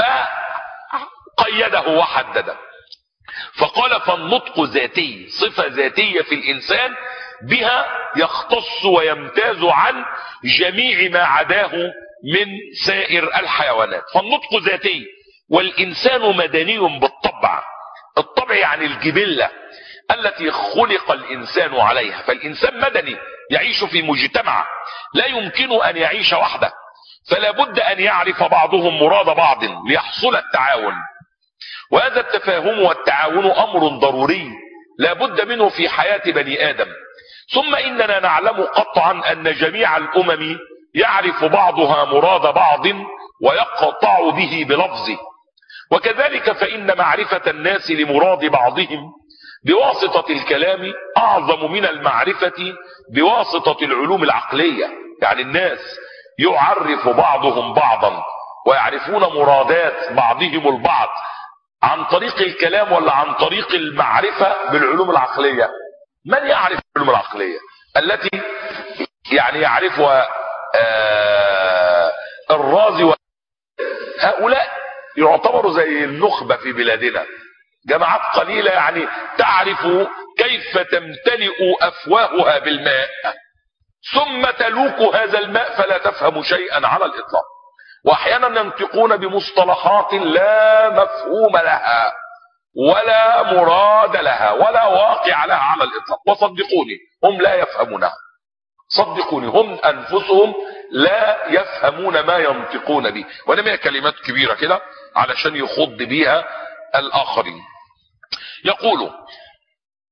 فقيده وحدده. فقال فالنطق ذاتي، صفة ذاتية في الإنسان بها يختص ويمتاز عن جميع ما عداه من سائر الحيوانات. فالنطق ذاتي. والإنسان مدني بالطبع. الطبع يعني الجبلة التي خلق الإنسان عليها. فالإنسان مدني يعيش في مجتمع، لا يمكن أن يعيش وحده، فلا بد أن يعرف بعضهم مراد بعض ليحصل التعاون. وهذا التفاهم والتعاون أمر ضروري لا بد منه في حياة بني آدم. ثم إننا نعلم قطعا أن جميع الأمم يعرف بعضها مراد بعض ويقطع به بلفظه. وكذلك فإن معرفة الناس لمراد بعضهم بواسطة الكلام أعظم من المعرفة بواسطة العلوم العقلية. يعني الناس يعرف بعضهم بعضا ويعرفون مرادات بعضهم البعض عن طريق الكلام ولا عن طريق المعرفة بالعلوم العقلية؟ من يعرف العلوم العقلية التي يعني يعرفها الرازي؟ هؤلاء يعتبروا زي النخبة في بلادنا، جماعات قليلة يعني تعرف كيف تمتلئ أفواهها بالماء ثم تلوك هذا الماء فلا تفهم شيئا على الإطلاق. وأحيانا ينطقون بمصطلحات لا مفهوم لها ولا مراد لها ولا واقع لها على الإطلاق. وصدقوني هم لا يفهمونها، صدقوني هم أنفسهم لا يفهمون ما ينطقون به. ولم هي كلمات كبيرة كده علشان يخض بها الآخرين. يقول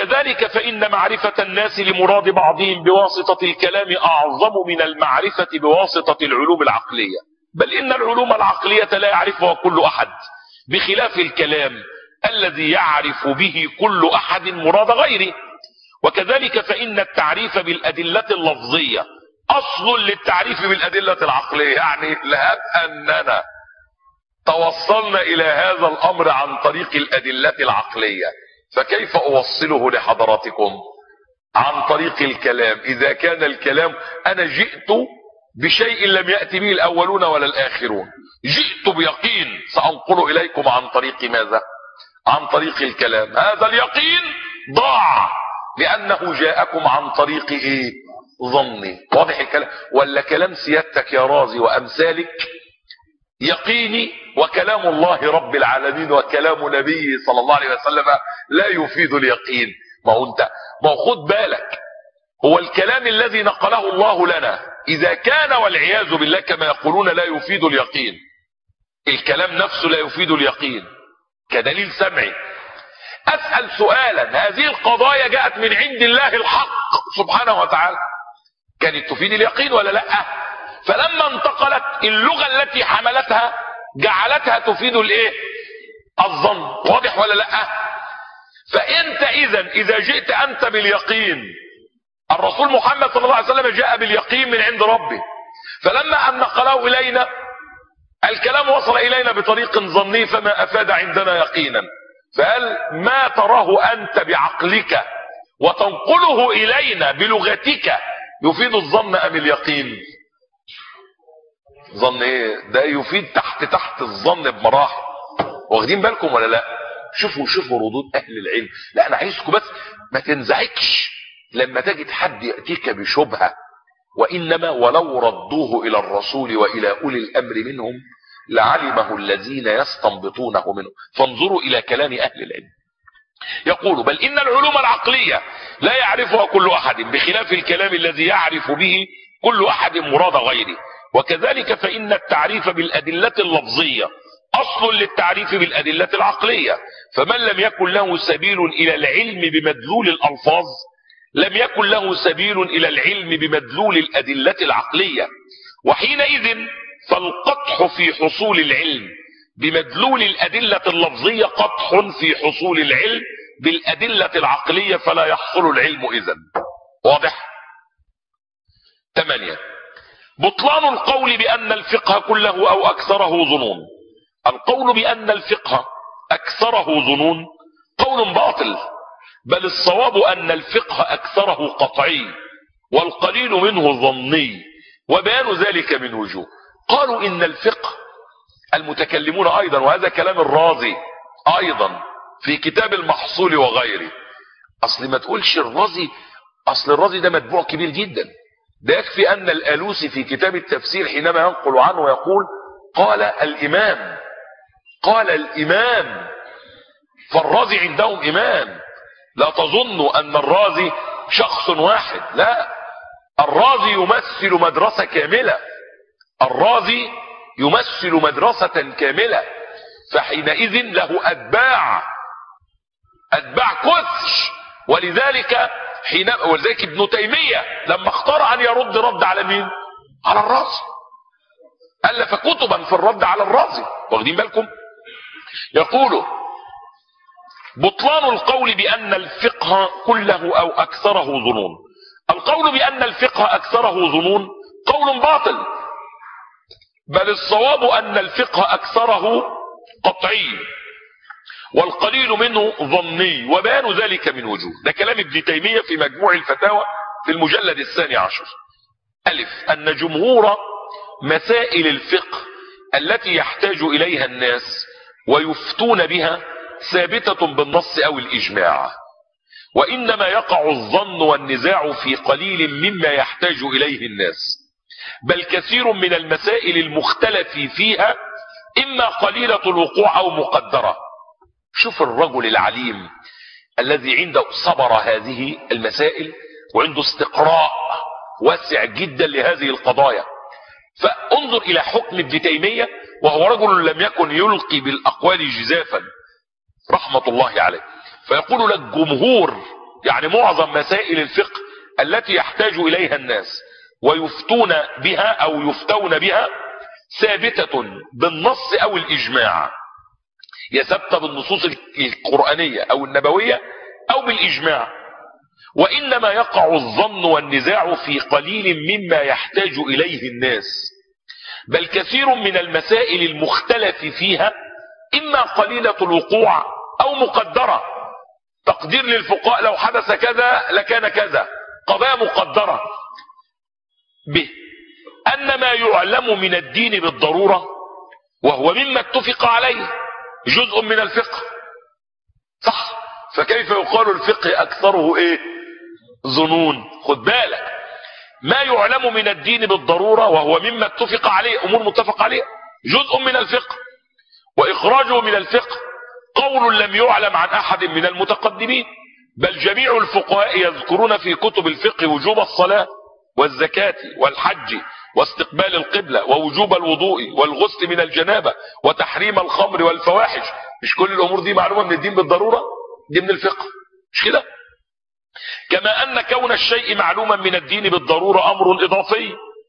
وكذلك فإن معرفة الناس لمراد بعضهم بواسطة الكلام أعظم من المعرفة بواسطة العلوم العقلية، بل إن العلوم العقلية لا يعرفها كل أحد، بخلاف الكلام الذي يعرف به كل أحد مراد غيره. وكذلك فإن التعريف بالأدلة اللفظية أصل للتعريف بالأدلة العقلية، يعني لهب أننا توصلنا إلى هذا الأمر عن طريق الأدلة العقلية، فكيف أوصله لحضراتكم عن طريق الكلام؟ إذا كان الكلام أنا جئت بشيء لم يأتي به الأولون ولا الآخرون، جئت بيقين سأنقل إليكم عن طريق ماذا؟ عن طريق الكلام. هذا اليقين ضاع لأنه جاءكم عن طريق إيه؟ ظني. واضح الكلام؟ ولا كلام سيادتك يا رازي وأمثالك يقيني، وكلام الله رب العالمين وكلام نبيه صلى الله عليه وسلم لا يفيد اليقين؟ ما هو خد بالك، هو الكلام الذي نقله الله لنا إذا كان والعياذ بالله كما يقولون لا يفيد اليقين، الكلام نفسه لا يفيد اليقين كدليل سمعي. أسأل سؤالا، هذه القضايا جاءت من عند الله الحق سبحانه وتعالى، كانت تفيد اليقين ولا لا؟ فلما انتقلت اللغة التي حملتها جعلتها تفيد الايه؟ الظن. واضح ولا لا؟ فانت اذا جئت انت باليقين، الرسول محمد صلى الله عليه وسلم جاء باليقين من عند ربه، فلما ان نقله الينا الكلام وصل الينا بطريق ظني فما افاد عندنا يقينا، فهل ما تراه انت بعقلك وتنقله الينا بلغتك يفيد الظن ام اليقين؟ ظن ايه ده؟ يفيد تحت الظن بمراحل. واخدين بالكم ولا لا؟ شوفوا ردود اهل العلم. لا انا عايزكم بس ما تنزعجش لما تجد حد ياتيك بشبهه، وانما ولو ردوه الى الرسول والى اولي الامر منهم لعلمه الذين يستنبطونه منه. فانظروا الى كلام اهل العلم. يقول بل ان العلوم العقليه لا يعرفها كل احد، بخلاف الكلام الذي يعرف به كل احد مراد غيره. وكذلك فإن التعريف بالأدلة اللفظية أصل للتعريف بالأدلة العقلية، فمن لم يكن له سبيل إلى العلم بمدلول الألفاظ لم يكن له سبيل إلى العلم بمدلول الأدلة العقلية، وحينئذ فالقطح في حصول العلم بمدلول الأدلة اللفظية قطح في حصول العلم بالأدلة العقلية، فلا يحصل العلم إذن. واضح؟ 8. بطلان القول بأن الفقه كله أو أكثره ظنون. القول بأن الفقه أكثره ظنون قول باطل، بل الصواب أن الفقه أكثره قطعي والقليل منه ظني، وبيان ذلك من وجوه. قالوا إن الفقه المتكلمون أيضا، وهذا كلام الرازي أيضا في كتاب المحصول وغيره. أصل ما تقولش الرازي، أصل الرازي ده متبوع كبير جدا، ده يكفي أن الآلوسي في كتاب التفسير حينما ينقل عنه يقول قال الإمام، فالرازي عندهم إمام. لا تظنوا أن الرازي شخص واحد، لا، الرازي يمثل مدرسة كاملة، الرازي يمثل مدرسة كاملة، فحينئذ له أتباع كثر. ولذلك ابن تيمية لما اختار أن يرد رد على مين؟ على الرازي، ألف كتبا في الرد على الرازي. واخدين بالكم؟ يقول بطلان القول بأن الفقه كله أو أكثره ظنون. القول بأن الفقه أكثره ظنون قول باطل، بل الصواب أن الفقه أكثره قطعي والقليل منه ظني، وبيان ذلك من وجوه. ده كلام ابن تيمية في مجموع الفتاوى في المجلد 12. ألف، أن جمهور مسائل الفقه التي يحتاج إليها الناس ويفتون بها ثابتة بالنص أو الإجماع، وإنما يقع الظن والنزاع في قليل مما يحتاج إليه الناس، بل كثير من المسائل المختلف فيها إما قليلة الوقوع أو مقدرة. شوف الرجل العليم الذي عنده صبر هذه المسائل وعنده استقراء واسع جدا لهذه القضايا. فانظر إلى حكم ابن تيمية، وهو رجل لم يكن يلقي بالأقوال جزافا رحمة الله عليه، فيقول لك جمهور يعني معظم مسائل الفقه التي يحتاج إليها الناس ويفتون بها أو يفتون بها ثابتة بالنص أو الإجماع، هي ثابتة بالنصوص القرآنية أو النبوية أو بالإجماع، وإنما يقع الظن والنزاع في قليل مما يحتاج إليه الناس، بل كثير من المسائل المختلف فيها إما قليلة الوقوع أو مقدرة. تقدير للفقهاء لو حدث كذا لكان كذا، قضايا مقدرة. به أن ما يعلم من الدين بالضرورة وهو مما اتفق عليه جزء من الفقه، صح؟ فكيف يقال الفقه أكثره إيه؟ ظنون. خد بالك، ما يعلم من الدين بالضرورة وهو مما اتفق عليه، أمور متفق عليه، جزء من الفقه، وإخراجه من الفقه قول لم يعلم عن أحد من المتقدمين، بل جميع الفقهاء يذكرون في كتب الفقه وجوب الصلاة والزكاة والحج واستقبال القبلة ووجوب الوضوء والغسل من الجنابة وتحريم الخمر والفواحش. مش كل الأمور دي معلومة من الدين بالضرورة؟ دي من الفقه، مش كده؟ كما أن كون الشيء معلوما من الدين بالضرورة أمر إضافي.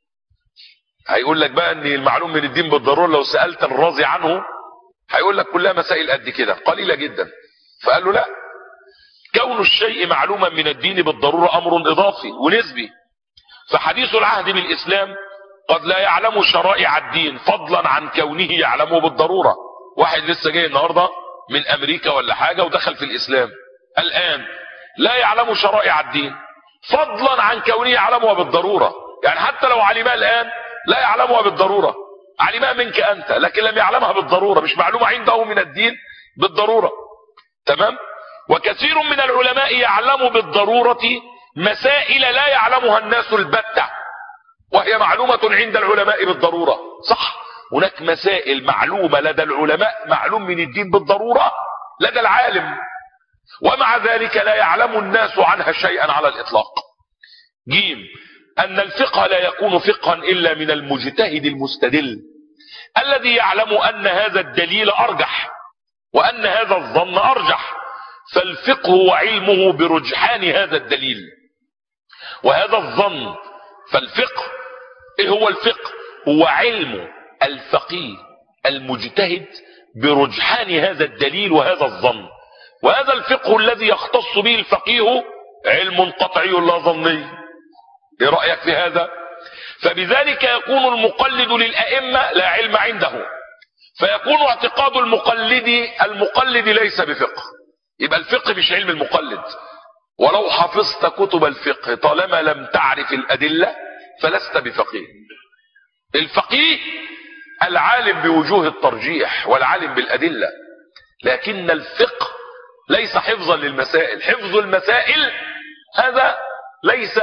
هيقول لك بقى أن المعلوم من الدين بالضرورة لو سألت الرازي عنه هيقول لك كلها مسائل قد كده قليلة جدا. فقال له لا، كون الشيء معلوما من الدين بالضرورة أمر إضافي ونسبي، فحديث العهد بالإسلام قد لا يعلم شرائع الدين فضلا عن كونه يعلمه بالضرورة. واحد لسه جاي النهاردة من أمريكا ولا حاجة ودخل في الإسلام الآن، لا يعلم شرائع الدين فضلا عن كونه يعلمها بالضرورة. يعني حتى لو علمها الآن لا يعلمها بالضرورة، علمها منك أنت لكن لم يعلمها بالضرورة، مش معلومة عنده من الدين بالضرورة. تمام؟ وكثير من العلماء يعلم بالضرورة مسائل لا يعلمها الناس البتة وهي معلومة عند العلماء بالضرورة، صح؟ هناك مسائل معلومة لدى العلماء، معلوم من الدين بالضرورة لدى العالم، ومع ذلك لا يعلم الناس عنها شيئا على الإطلاق. جيم، أن الفقه لا يكون فقها إلا من المجتهد المستدل الذي يعلم أن هذا الدليل أرجح وأن هذا الظن أرجح، فالفقه هو علمه برجحان هذا الدليل وهذا الظن. فالفقه إيه هو الفقه؟ هو علم الفقيه المجتهد برجحان هذا الدليل وهذا الظن، وهذا الفقه الذي يختص به الفقيه علم قطعي لا ظني. ايه رأيك في هذا؟ فبذلك يكون المقلد للأئمة لا علم عنده، فيكون اعتقاد المقلد ليس بفقه. يبقى الفقه مش علم المقلد، ولو حفظت كتب الفقه طالما لم تعرف الأدلة فلست بفقيه. الفقيه العالم بوجوه الترجيح والعالم بالأدلة، لكن الفقه ليس حفظا للمسائل. حفظ المسائل هذا ليس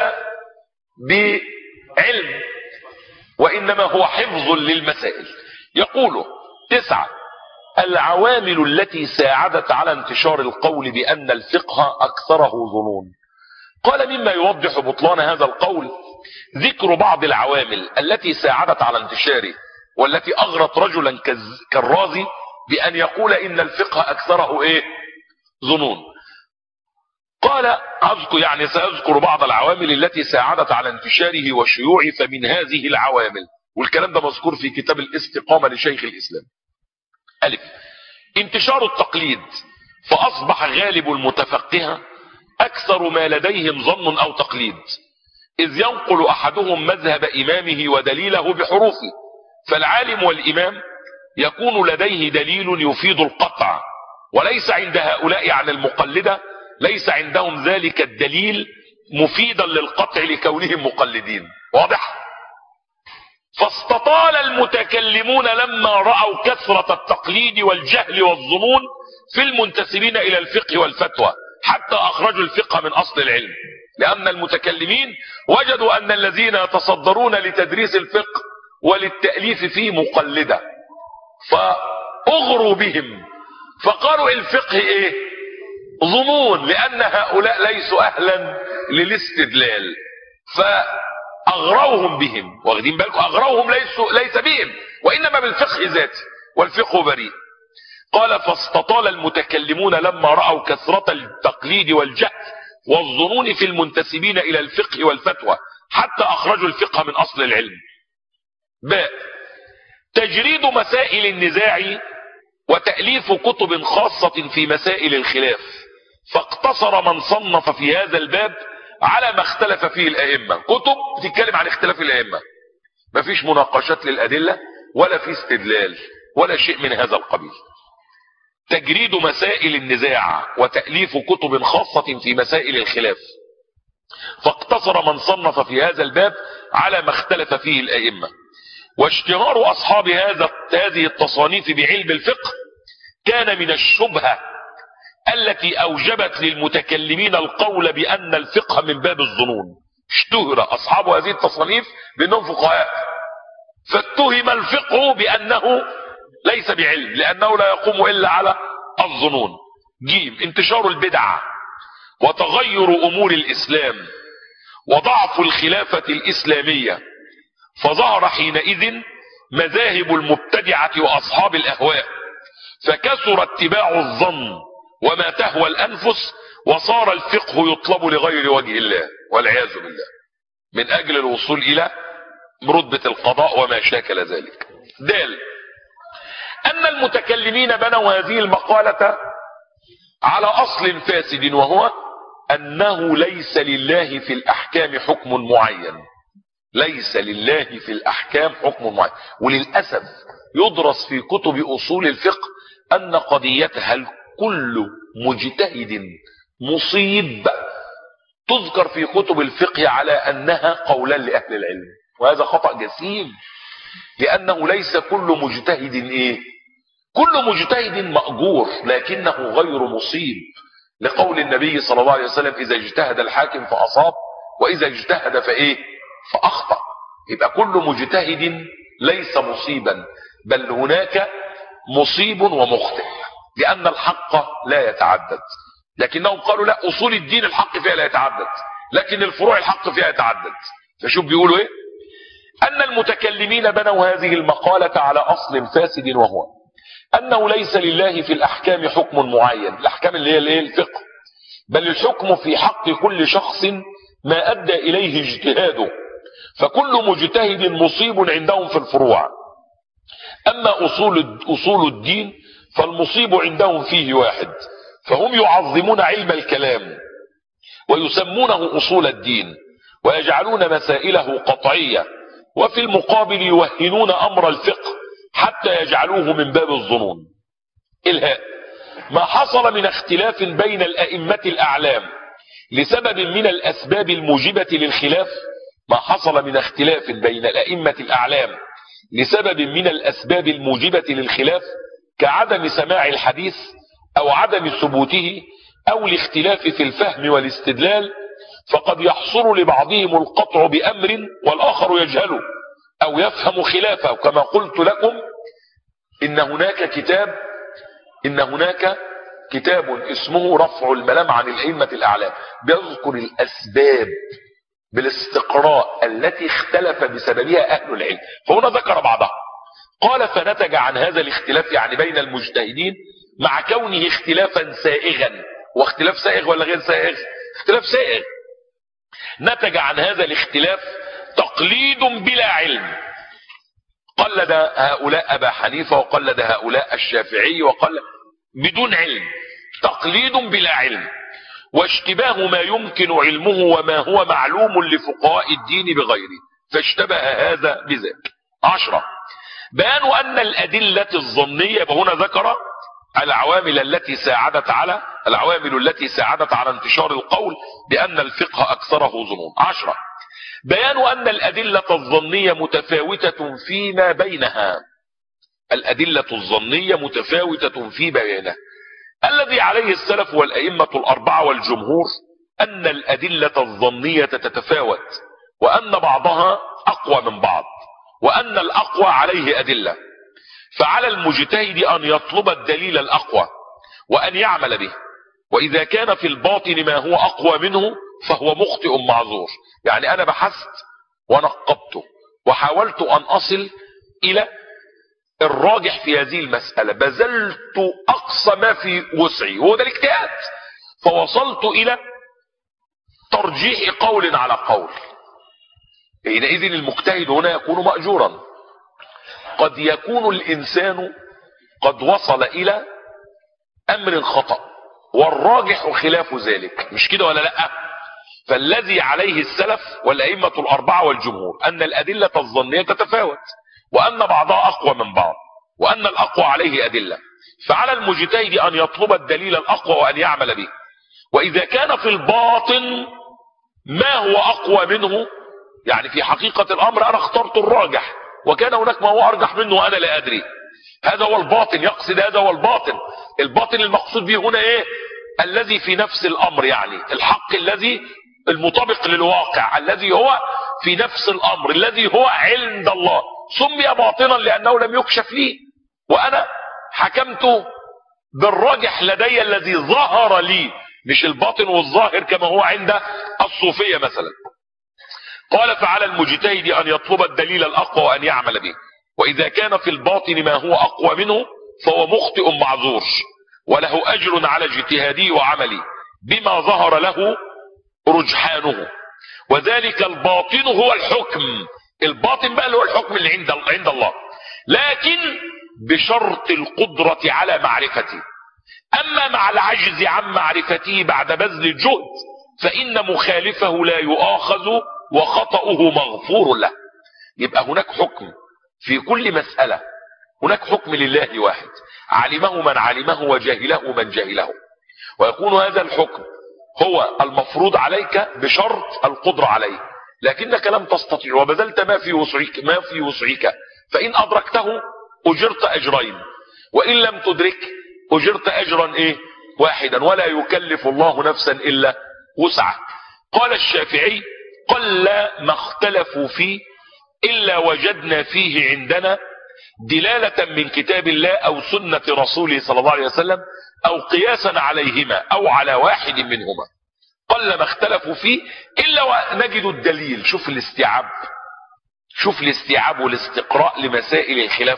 بعلم، وإنما هو حفظ للمسائل. يقول 9 العوامل التي ساعدت على انتشار القول بأن الفقه أكثره ظنون. قال مما يوضح بطلان هذا القول ذكر بعض العوامل التي ساعدت على انتشاره والتي أغرت رجلا كالرازي بأن يقول إن الفقه أكثره إيه؟ ظنون. قال سأذكر بعض العوامل التي ساعدت على انتشاره وشيوعه. فمن هذه العوامل، والكلام ده مذكور في كتاب الاستقامة لشيخ الإسلام: ألف، انتشار التقليد، فأصبح غالب المتفقهة أكثر ما لديهم ظن أو تقليد، إذ ينقل أحدهم مذهب إمامه ودليله بحروفه، فالعالم والإمام يكون لديه دليل يفيد القطع، وليس عند هؤلاء عن المقلدة ليس عندهم ذلك الدليل مفيدا للقطع لكونهم مقلدين. واضح؟ فاستطال المتكلمون لما رأوا كثرة التقليد والجهل والظنون في المنتسبين إلى الفقه والفتوى، حتى أخرجوا الفقه من أصل العلم، لأن المتكلمين وجدوا أن الذين يتصدرون لتدريس الفقه وللتأليف فيه مقلدة، فأغروا بهم فقالوا الفقه إيه؟ ظنون، لأن هؤلاء ليسوا أهلا للاستدلال، فأغروهم بهم. واخدين بالكم؟ أغروهم ليس بهم وإنما بالفقه ذاته، والفقه بريء. قال فاستطال المتكلمون لما رأوا كثرة التقليد والجهل والظنون في المنتسبين إلى الفقه والفتوى حتى أخرجوا الفقه من أصل العلم. باء تجريد مسائل النزاع وتأليف كتب خاصة في مسائل الخلاف، فاقتصر من صنف في هذا الباب على ما اختلف فيه الأئمة. كتب بتتكلم عن اختلاف الأئمة، مفيش مناقشات للأدلة ولا في استدلال ولا شيء من هذا القبيل. تجريد مسائل النزاع وتأليف كتب خاصة في مسائل الخلاف، فاقتصر من صنف في هذا الباب على ما اختلف فيه الأئمة. واشتهار أصحاب هذه التصانيف بعلم الفقه كان من الشبهة التي أوجبت للمتكلمين القول بأن الفقه من باب الظنون. اشتهر أصحاب هذه التصانيف بأنهم فقهاء، فاتهم الفقه بأنه ليس بعلم لأنه لا يقوم إلا على الظنون. جيم انتشار البدع وتغير أمور الإسلام وضعف الخلافة الإسلامية، فظهر حينئذ مذاهب المبتدعة وأصحاب الأهواء، فكثر اتباع الظن وما تهوى الأنفس، وصار الفقه يطلب لغير وجه الله والعياذ بالله من أجل الوصول إلى رتبة القضاء وما شاكل ذلك. دال أن المتكلمين بنوا هذه المقالة على أصل فاسد، وهو أنه ليس لله في الأحكام حكم معين. ليس لله في الأحكام حكم معين. وللأسف يدرس في كتب أصول الفقه أن قضيتها كل مجتهد مصيب تذكر في كتب الفقه على أنها قولا لأهل العلم، وهذا خطأ جسيم، لأنه ليس كل مجتهد كل مجتهد مأجور لكنه غير مصيب، لقول النبي صلى الله عليه وسلم إذا اجتهد الحاكم فأصاب وإذا اجتهد فأخطأ. يبقى كل مجتهد ليس مصيبا، بل هناك مصيب ومخطئ، لأن الحق لا يتعدد. لكنهم قالوا لا، أصول الدين الحق فيها لا يتعدد، لكن الفروع الحق فيها يتعدد. فشوف بيقولوا ايه؟ أن المتكلمين بنوا هذه المقالة على أصل فاسد، وهو أنه ليس لله في الأحكام حكم معين. الأحكام اللي هي الفقه، بل الحكم في حق كل شخص ما أدى إليه اجتهاده، فكل مجتهد مصيب عندهم في الفروع. أما أصول الدين فالمصيب عندهم فيه واحد، فهم يعظمون علم الكلام ويسمونه أصول الدين ويجعلون مسائله قطعية، وفي المقابل يوهنون أمر الفقه حتى يجعلوه من باب الظنون. الهاء ما حصل من اختلاف بين الأئمة الأعلام لسبب من الأسباب الموجبة للخلاف، ما حصل من اختلاف بين الأئمة الأعلام لسبب من الأسباب الموجبة للخلاف كعدم سماع الحديث أو عدم ثبوته أو الاختلاف في الفهم والاستدلال، فقد يحصل لبعضهم القطع بأمر والآخر يجهله أو يفهم خلافه. كما قلت لكم إن هناك كتاب اسمه رفع الملام عن الأئمة الأعلام، بيذكر الأسباب بالاستقراء التي اختلف بسببها أهل العلم، فهنا ذكر بعضها. قال فنتج عن هذا الاختلاف، يعني بين المجتهدين، مع كونه اختلافا سائغا. واختلاف سائغ ولا غير سائغ؟ اختلاف سائغ. نتج عن هذا الاختلاف تقليد بلا علم، قلد هؤلاء أبا حنيفة وقلد هؤلاء الشافعي وقلد بدون علم، تقليد بلا علم، واشتباه ما يمكن علمه وما هو معلوم لفقهاء الدين بغيره، فاشتبه هذا بذاك. 10 بيان أن الأدلة الظنية، وهنا ذكر العوامل التي ساعدت على انتشار القول بأن الفقه أكثره ظنون. 10 بيان أن الأدلة الظنية متفاوتة فيما بينها. الأدلة الظنية متفاوتة في بيانها. الذي عليه السلف والأئمة الأربعة والجمهور أن الأدلة الظنية تتفاوت، وأن بعضها أقوى من بعض، وأن الأقوى عليه أدلة، فعلى المجتهد أن يطلب الدليل الأقوى وأن يعمل به، وإذا كان في الباطن ما هو أقوى منه فهو مخطئ معذور. يعني أنا بحثت ونقبت وحاولت أن أصل إلى الراجح في هذه المسألة، بذلت أقصى ما في وسعي، وهو ده الاجتهاد، فوصلت إلى ترجيح قول على قول. حينئذ المجتهد هنا يكون مأجورا. قد يكون الإنسان قد وصل إلى أمر خطأ والراجح خلاف ذلك، مش كده ولا لا؟ فالذي عليه السلف والأئمة الأربعة والجمهور أن الأدلة الظنية تتفاوت، وأن بعضها أقوى من بعض، وأن الأقوى عليه أدلة، فعلى المجتهد أن يطلب الدليل الأقوى وأن يعمل به. وإذا كان في الباطن ما هو أقوى منه، يعني في حقيقة الأمر أنا اخترت الراجح وكان هناك ما هو أرجح منه وأنا لا أدري، هذا هو الباطن، يقصد هذا هو الباطن. الباطن المقصود به هنا إيه؟ الذي في نفس الأمر، يعني الحق الذي المطابق للواقع، الذي هو في نفس الأمر، الذي هو عند الله. سمي باطنا لأنه لم يكشف لي، وأنا حكمت بالراجح لدي الذي ظهر لي، مش الباطن والظاهر كما هو عند الصوفية مثلا. قال فعلى المجتهد أن يطلب الدليل الأقوى وأن يعمل به. وإذا كان في الباطن ما هو أقوى منه فهو مخطئ معذور، وله أجر على اجتهاده وعمله بما ظهر له رجحانه. وذلك الباطن هو الحكم، الباطن بقى اللي هو الحكم اللي عند الله، لكن بشرط القدرة على معرفته. أما مع العجز عن معرفته بعد بذل الجهد فإن مخالفه لا يؤاخذ وخطأه مغفور له. يبقى هناك حكم في كل مسألة، هناك حكم لله واحد، علمه من علمه وجهله من جهله، ويكون هذا الحكم هو المفروض عليك بشرط القدرة عليه، لكنك لم تستطيع وبذلت ما في وسعك، فإن أدركته أجرت أجرين، وإن لم تدرك أجرت أجرا واحدا، ولا يكلف الله نفسا إلا وسعها. قال الشافعي قل ما اختلفوا فيه إلا وجدنا فيه عندنا دلالة من كتاب الله أو سنة رسوله صلى الله عليه وسلم أو قياسا عليهما أو على واحد منهما. قل ما اختلفوا فيه إلا ونجد الدليل. شوف الاستيعاب، شوف الاستيعاب والاستقراء لمسائل الخلاف.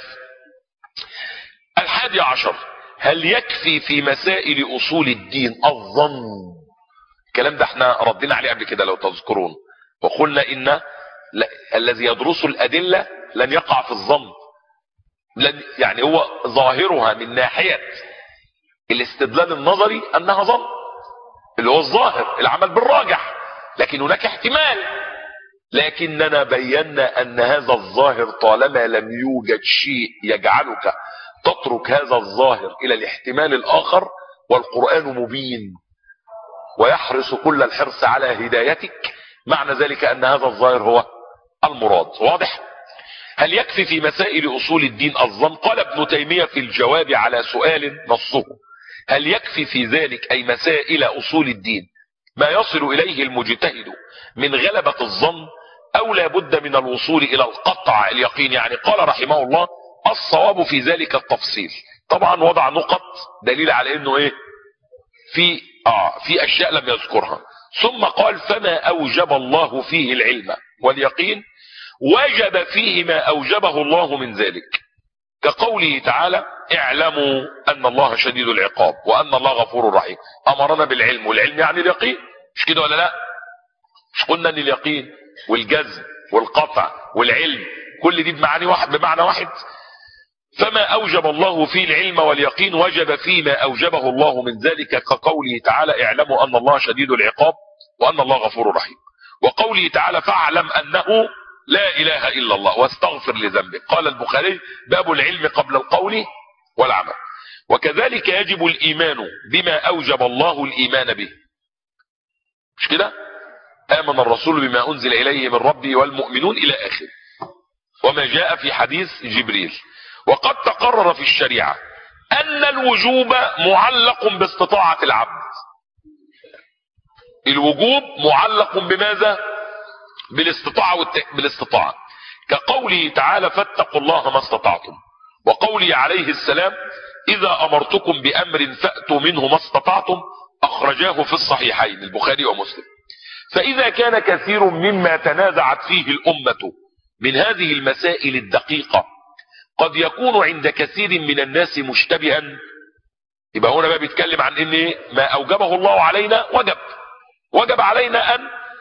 11 هل يكفي في مسائل أصول الدين الظن؟ الكلام ده احنا ردينا عليه قبل كده لو تذكرون، وقلنا إن الذي يدرس الأدلة لن يقع في الظن، يعني هو ظاهرها من ناحية الاستدلال النظري أنها ظن، اللي هو الظاهر العمل بالراجح، لكن هناك احتمال. لكننا بينا أن هذا الظاهر طالما لم يوجد شيء يجعلك تترك هذا الظاهر إلى الاحتمال الآخر، والقرآن مبين ويحرص كل الحرص على هدايتك، معنى ذلك أن هذا الظاهر هو المراد. واضح؟ هل يكفي في مسائل أصول الدين الظن؟ قال ابن تيمية في الجواب على سؤال نصه هل يكفي في ذلك أي مسائل أصول الدين ما يصل إليه المجتهد من غلبة الظن، أو لا بد من الوصول إلى القطع اليقين؟ يعني قال رحمه الله الصواب في ذلك التفصيل. طبعا وضع نقط دليل على انه في اشياء لم يذكرها. ثم قال فما اوجب الله فيه العلم واليقين وجب فيه ما اوجبه الله من ذلك، كقوله تعالى اعلموا ان الله شديد العقاب وان الله غفور رحيم. امرنا بالعلم، والعلم يعني اليقين، مش كده ولا لا؟ مش قلنا ان اليقين والجزم والقطع والعلم كل دي بمعنى واحد؟ فما أوجب الله فيه العلم واليقين وجب فيه ما أوجبه الله من ذلك، كقوله تعالى اعلموا أن الله شديد العقاب وأن الله غفور رحيم، وقوله تعالى فاعلم أنه لا إله إلا الله واستغفر لذنبك. قال البخاري باب العلم قبل القول والعمل. وكذلك يجب الإيمان بما أوجب الله الإيمان به، مش كده؟ آمن الرسول بما أنزل إليه من ربه والمؤمنون إلى آخر، وما جاء في حديث جبريل. وقد تقرر في الشريعة أن الوجوب معلق باستطاعة العبد. الوجوب معلق بماذا؟ بالاستطاعة، كقوله تعالى فاتقوا الله ما استطعتم، وقوله عليه السلام إذا أمرتكم بأمر فأتوا منه ما استطعتم، أخرجاه في الصحيحين البخاري ومسلم. فإذا كان كثير مما تنازعت فيه الأمة من هذه المسائل الدقيقة قد يكون عند كثير من الناس مشتبها، يبقى هنا بقى بيتكلم عن ان ما اوجبه الله علينا وجب، وجب علينا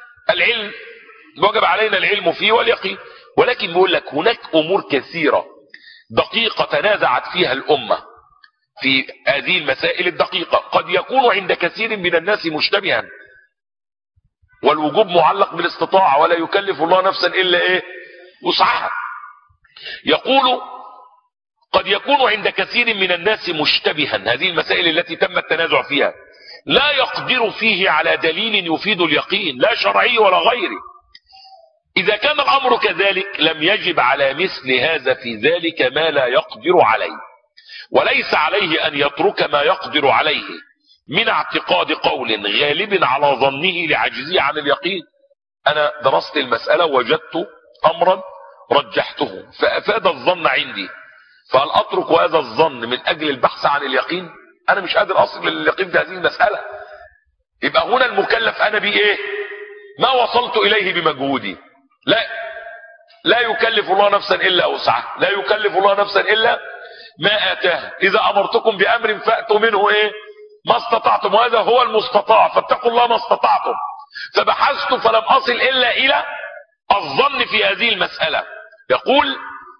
العلم فيه واليقين. ولكن بيقول لك هناك امور كثيرة دقيقة تنازعت فيها الامة في هذه المسائل الدقيقة، قد يكون عند كثير من الناس مشتبها، والوجوب معلق بالاستطاعة ولا يكلف الله نفسا الا وسعها. يقول قد يكون عند كثير من الناس مشتبها، هذه المسائل التي تم التنازع فيها لا يقدر فيه على دليل يفيد اليقين، لا شرعي ولا غيري. إذا كان الأمر كذلك لم يجب على مثل هذا في ذلك ما لا يقدر عليه، وليس عليه أن يترك ما يقدر عليه من اعتقاد قول غالب على ظنه لعجزه عن اليقين. أنا درست المسألة وجدت أمرا رجحته فأفاد الظن عندي، فهل أترك هذا الظن من أجل البحث عن اليقين؟ أنا مش قادر أصل لليقين في هذه المسألة. يبقى هنا المكلف أنا بإيه؟ ما وصلت إليه بمجهودي. لا يكلف الله نفسا إلا وسعها، لا يكلف الله نفسا إلا ما آتاها. إذا أمرتكم بأمر فأتوا منه ما استطعتم، وهذا هو المستطاع، فاتقوا الله ما استطعتم. فبحثت فلم أصل إلا إلى الظن في هذه المسألة. يقول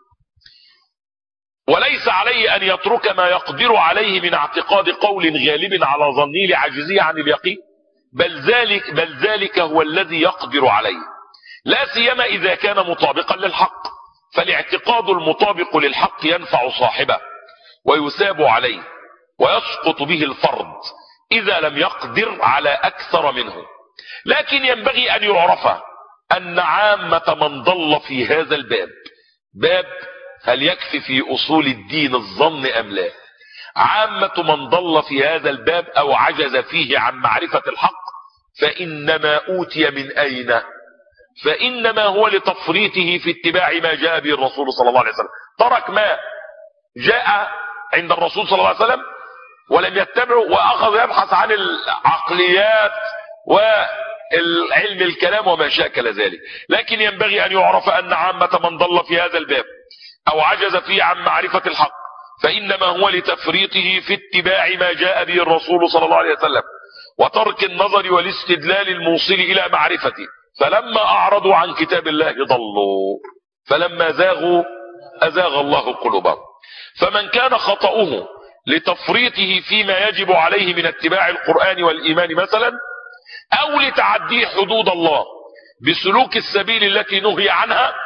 وليس عليه أن يترك ما يقدر عليه من اعتقاد قول غالب على ظنه لعجزه عن اليقين، بل ذلك هو الذي يقدر عليه، لا سيما إذا كان مطابقا للحق، فالاعتقاد المطابق للحق ينفع صاحبه ويثاب عليه ويسقط به الفرض إذا لم يقدر على أكثر منه. لكن ينبغي أن يعرف أن عامة من ضل في هذا باب هل يكفي في أصول الدين الظن أم لا؟ عامة من ضل في هذا الباب أو عجز فيه عن معرفة الحق فإنما أوتي من أين؟ فإنما هو لتفريطه في اتباع ما جاء به الرسول صلى الله عليه وسلم. ترك ما جاء عند الرسول صلى الله عليه وسلم ولم يتبعه، وأخذ يبحث عن العقليات والعلم الكلام وما شاكل ذلك. لكن ينبغي أن يعرف أن عامة من ضل في هذا الباب أو عجز فيه عن معرفة الحق فإنما هو لتفريطه في اتباع ما جاء به الرسول صلى الله عليه وسلم وترك النظر والاستدلال الموصل إلى معرفته. فلما أعرضوا عن كتاب الله ضلوا، فلما زاغوا أزاغ الله قلوبهم. فمن كان خطأه لتفريطه فيما يجب عليه من اتباع القرآن والإيمان مثلا، أو لتعدي حدود الله بسلوك السبيل التي نهي عنها،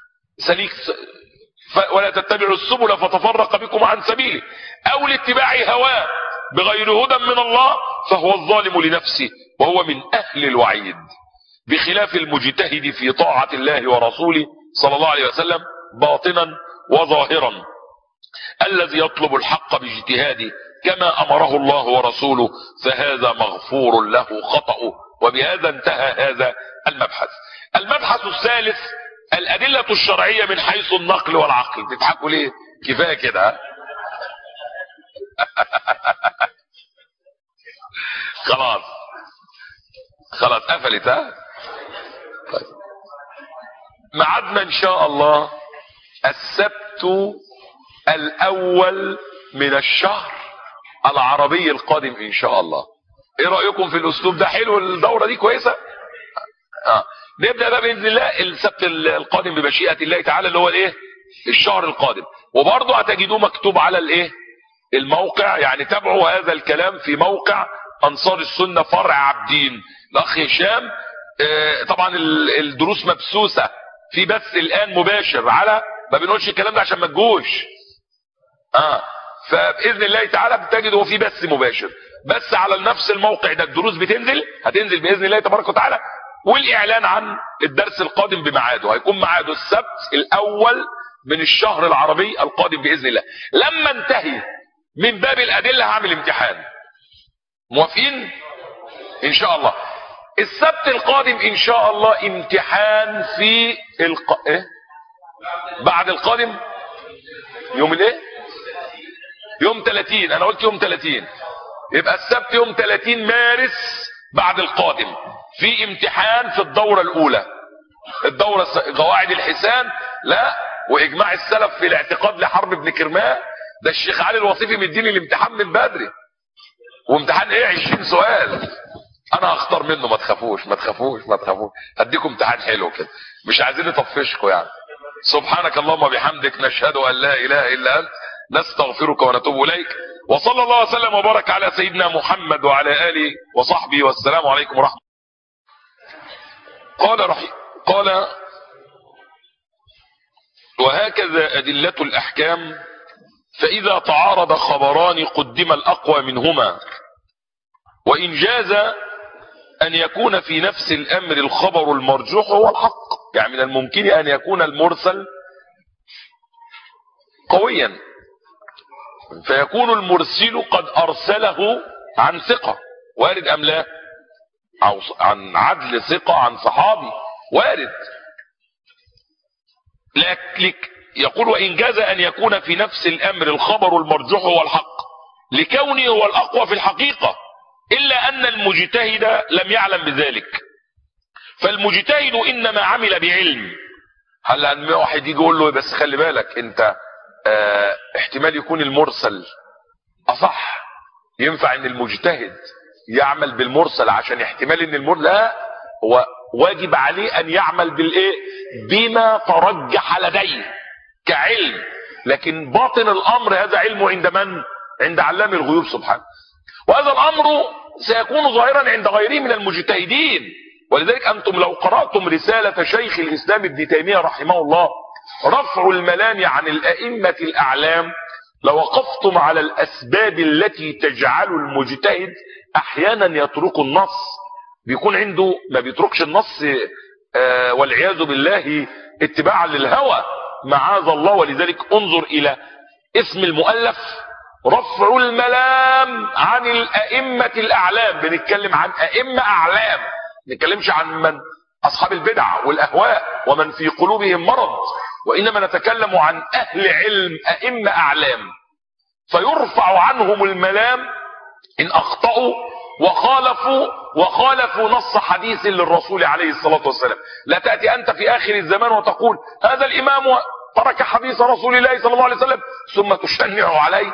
ولا تتبعوا السبل فتفرق بكم عن سبيله، أو لاتباع هواه بغير هدى من الله، فهو الظالم لنفسه وهو من أهل الوعيد، بخلاف المجتهد في طاعة الله ورسوله صلى الله عليه وسلم باطنا وظاهرا، الذي يطلب الحق باجتهاده كما أمره الله ورسوله، فهذا مغفور له خطأه. وبهذا انتهى هذا المبحث. المبحث الثالث الأدلة الشرعية من حيث النقل والعقل. تضحكوا ليه؟ كفاية كده. خلاص قفلت. طيب. معادنا ان شاء الله السبت الاول من الشهر العربي القادم ان شاء الله. ايه رأيكم في الاسلوب ده؟ حلو الدورة دي كويسة. نبدأ بقى بإذن الله السبت القادم بمشيئة الله تعالى اللي هو الشهر القادم. وبرضه هتجدوه مكتوب على الموقع، يعني تابعوا هذا الكلام في موقع انصار السنة فرع عابدين الاخ هشام. طبعا الدروس مبثوثة في بث الان مباشر على، ما بنقولش الكلام ده عشان ما تجوش. فباذن الله تعالى بتجدوا في بث مباشر، بس على نفس الموقع ده الدروس هتنزل باذن الله تبارك وتعالى، والاعلان عن الدرس القادم بميعاده هيكون ميعاده السبت الاول من الشهر العربي القادم باذن الله. لما انتهي من باب الادله هعمل امتحان. موافقين ان شاء الله؟ السبت القادم ان شاء الله امتحان في بعد القادم يوم يوم 30. انا قلت يوم 30، يبقى السبت يوم 30 مارس بعد القادم في امتحان في الدورة الاولى، الدورة قواعد الحسان لا واجماع السلف في الاعتقاد لحرب ابن كرمان. ده الشيخ علي الوصيفي مديني الامتحان من بدري، وامتحان 20 سؤال. انا هختار منه، ما تخافوش ما تخافوش ما تخافوش، هديكم امتحان حلو كده، مش عايزين نطفشكم يعني. سبحانك اللهم وبحمدك، نشهد ان لا اله الا انت، نستغفرك ونتوب اليك. وصلى الله وسلم وبارك على سيدنا محمد وعلى اله وصحبه، والسلام عليكم ورحمه الله. قال وهكذا أدلة الأحكام، فإذا تعارض خبران قدم الأقوى منهما، وإن جاز أن يكون في نفس الأمر الخبر المرجوح هو الحق. يعني من الممكن أن يكون المرسل قويا فيكون المرسل قد أرسله عن ثقة، وارد أم لا؟ أو عن عدل ثقة عن صحابي، وارد. لك يقول وإن جاز أن يكون في نفس الأمر الخبر المرجوح هو الحق لكونه هو الأقوى في الحقيقة، إلا أن المجتهد لم يعلم بذلك، فالمجتهد إنما عمل بعلم. هلا أن واحد يجي يقول له بس خلي بالك أنت احتمال يكون المرسل أصح، ينفع أن المجتهد يعمل بالمرسل عشان احتمال أن المرسل، لا، هو واجب عليه أن يعمل بالإيه؟ بما ترجح لديه كعلم، لكن باطن الأمر هذا علمه عند من؟ عند علام الغيوب سبحانه. وهذا الأمر سيكون ظاهرا عند غيره من المجتهدين. ولذلك أنتم لو قرأتم رسالة شيخ الإسلام ابن تيمية رحمه الله رفع الملام عن الأئمة الأعلام، لوقفتم على الأسباب التي تجعل المجتهد أحيانا يترك النص، بيكون عنده ما بيتركش النص والعياذ بالله اتباعا للهوى معاذ الله. ولذلك انظر إلى اسم المؤلف رفع الملام عن الأئمة الأعلام، بنتكلم عن أئمة أعلام، ما نتكلمش عن من أصحاب البدع والأهواء ومن في قلوبهم مرض، وإنما نتكلم عن أهل علم أئمة أعلام، فيرفع عنهم الملام إن أخطأوا وخالفوا نص حديث للرسول عليه الصلاة والسلام. لا تأتي أنت في آخر الزمان وتقول هذا الإمام ترك حديث رسول الله صلى الله عليه وسلم ثم تشنع عليه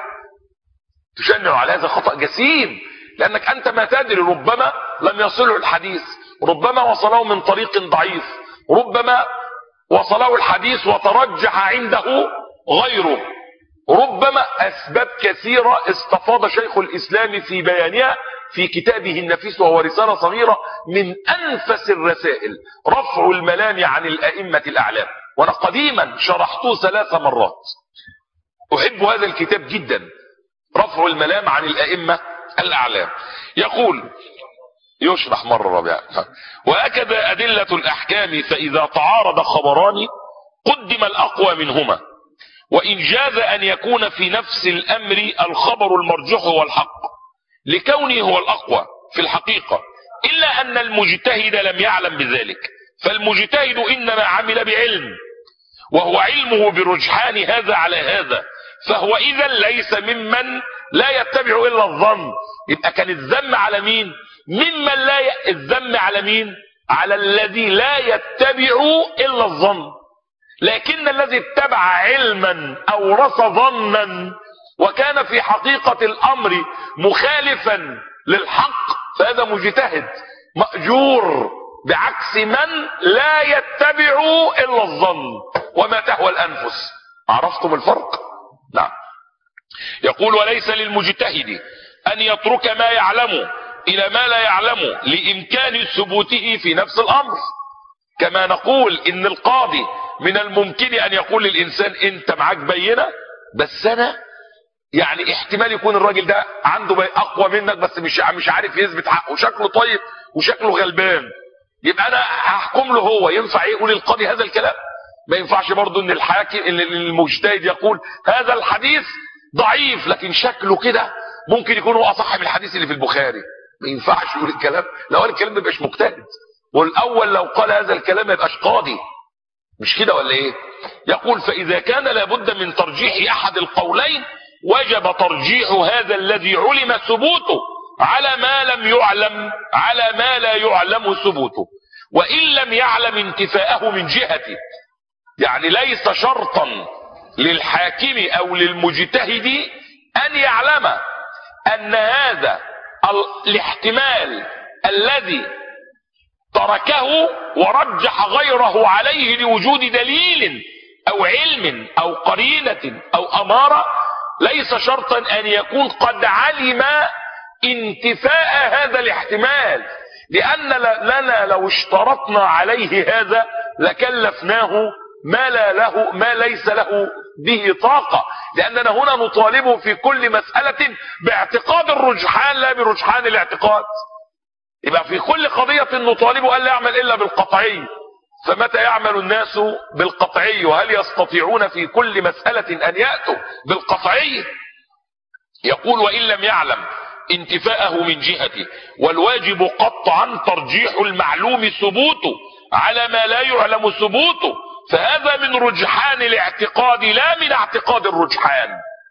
هذا خطأ جسيم، لأنك أنت ما تدري، ربما لم يصله الحديث، ربما وصله من طريق ضعيف، ربما وصله الحديث وترجح عنده غيره، ربما أسباب كثيرة استفاض شيخ الإسلام في بيانها في كتابه النفيس، وهو رسالة صغيرة من أنفس الرسائل، رفع الملام عن الأئمة الأعلام. وأنا قديما شرحته 3 مرات، أحب هذا الكتاب جدا، رفع الملام عن الأئمة الأعلام. يقول يشرح مرة رابعة وهكذا أدلة الأحكام، فإذا تعارض خبران قدم الأقوى منهما، وإن جاز أن يكون في نفس الأمر الخبر المرجوح هو الحق لكونه هو الأقوى في الحقيقة، إلا أن المجتهد لم يعلم بذلك، فالمجتهد إنما عمل بعلم، وهو علمه برجحان هذا على هذا، فهو إذا ليس ممن لا يتبع إلا الظن. يبقى كان الذم على مين؟ ممن الذم على مين؟ على الذي لا يتبع إلا الظن. لكن الذي اتبع علما أورث ظنا وكان في حقيقة الأمر مخالفا للحق، فهذا مجتهد مأجور، بعكس من لا يتبع إلا الظن وما تهوى الأنفس. عرفتم الفرق؟ نعم. يقول وليس للمجتهد أن يترك ما يعلم إلى ما لا يعلم لإمكان ثبوته في نفس الأمر، كما نقول إن القاضي من الممكن أن يقول للإنسان أنت معاك بينة، بس أنا يعني احتمال يكون الراجل ده عنده أقوى منك بس مش عارف يثبت حقه، شكله طيب وشكله غلبان، يبقى أنا هحكم له هو. ينفع يقول القاضي هذا الكلام؟ ما ينفعش برضو ان الحاكم المجتهد يقول هذا الحديث ضعيف لكن شكله كده ممكن يكون هو اصح من الحديث اللي في البخاري. ما ينفعش يقول الكلام، لو قال الكلام ما يبقاش مجتهد، والاول لو قال هذا الكلام ما يبقاش قاضي، مش كده ولا ايه؟ يقول فاذا كان لابد من ترجيح احد القولين وجب ترجيح هذا الذي علم ثبوته على ما لا يعلم ثبوته، وان لم يعلم انتفاءه من جهته. يعني ليس شرطا للحاكم او للمجتهد ان يعلم ان هذا الاحتمال الذي تركه ورجح غيره عليه لوجود دليل او علم او قرينة او امارة ليس شرطا ان يكون قد علم انتفاء هذا الاحتمال، لان لنا لو اشترطنا عليه هذا لكلفناه ما ليس له به طاقة، لاننا هنا نطالبه في كل مسألة باعتقاد الرجحان لا برجحان الاعتقاد. يبقى في كل قضية نطالبه ألا يعمل إلا بالقطعي، فمتى يعمل الناس بالقطعي؟ وهل يستطيعون في كل مسألة أن يأتوا بالقطعي؟ يقول وإن لم يعلم انتفاءه من جهته، والواجب قطعا ترجيح المعلوم ثبوته على ما لا يعلم ثبوته، فهذا من رجحان الاعتقاد لا من اعتقاد الرجحان.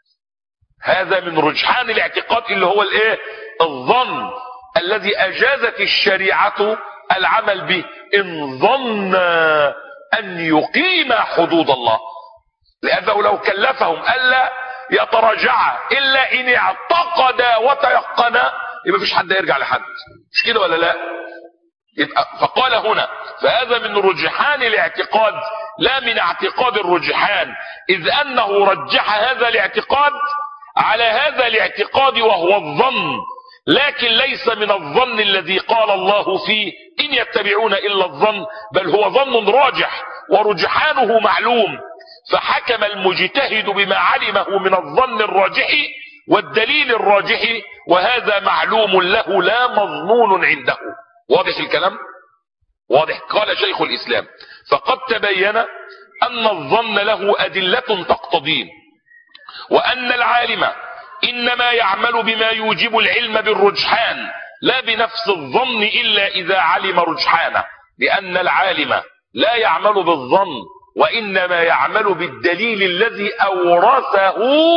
هذا من رجحان الاعتقاد اللي هو الايه؟ الظن الذي اجازت الشريعة العمل به، ان ظن ان يقيم حدود الله، لانه لو كلفهم الا يتراجع الا ان اعتقد وتيقن يبقى مفيش حد يرجع لحد، مش كده ولا لا؟ فقال هنا فهذا من رجحان الاعتقاد لا من اعتقاد الرجحان، اذ انه رجح هذا الاعتقاد على هذا الاعتقاد وهو الظن، لكن ليس من الظن الذي قال الله فيه ان يتبعون الا الظن، بل هو ظن راجح ورجحانه معلوم، فحكم المجتهد بما علمه من الظن الراجح والدليل الراجح، وهذا معلوم له لا مظنون عنده. واضح الكلام؟ واضح. قال شيخ الاسلام فقد تبين ان الظن له ادلة تقتضيه، وان العالم انما يعمل بما يوجب العلم بالرجحان لا بنفس الظن الا اذا علم رجحانه، لان العالم لا يعمل بالظن وانما يعمل بالدليل الذي اورثه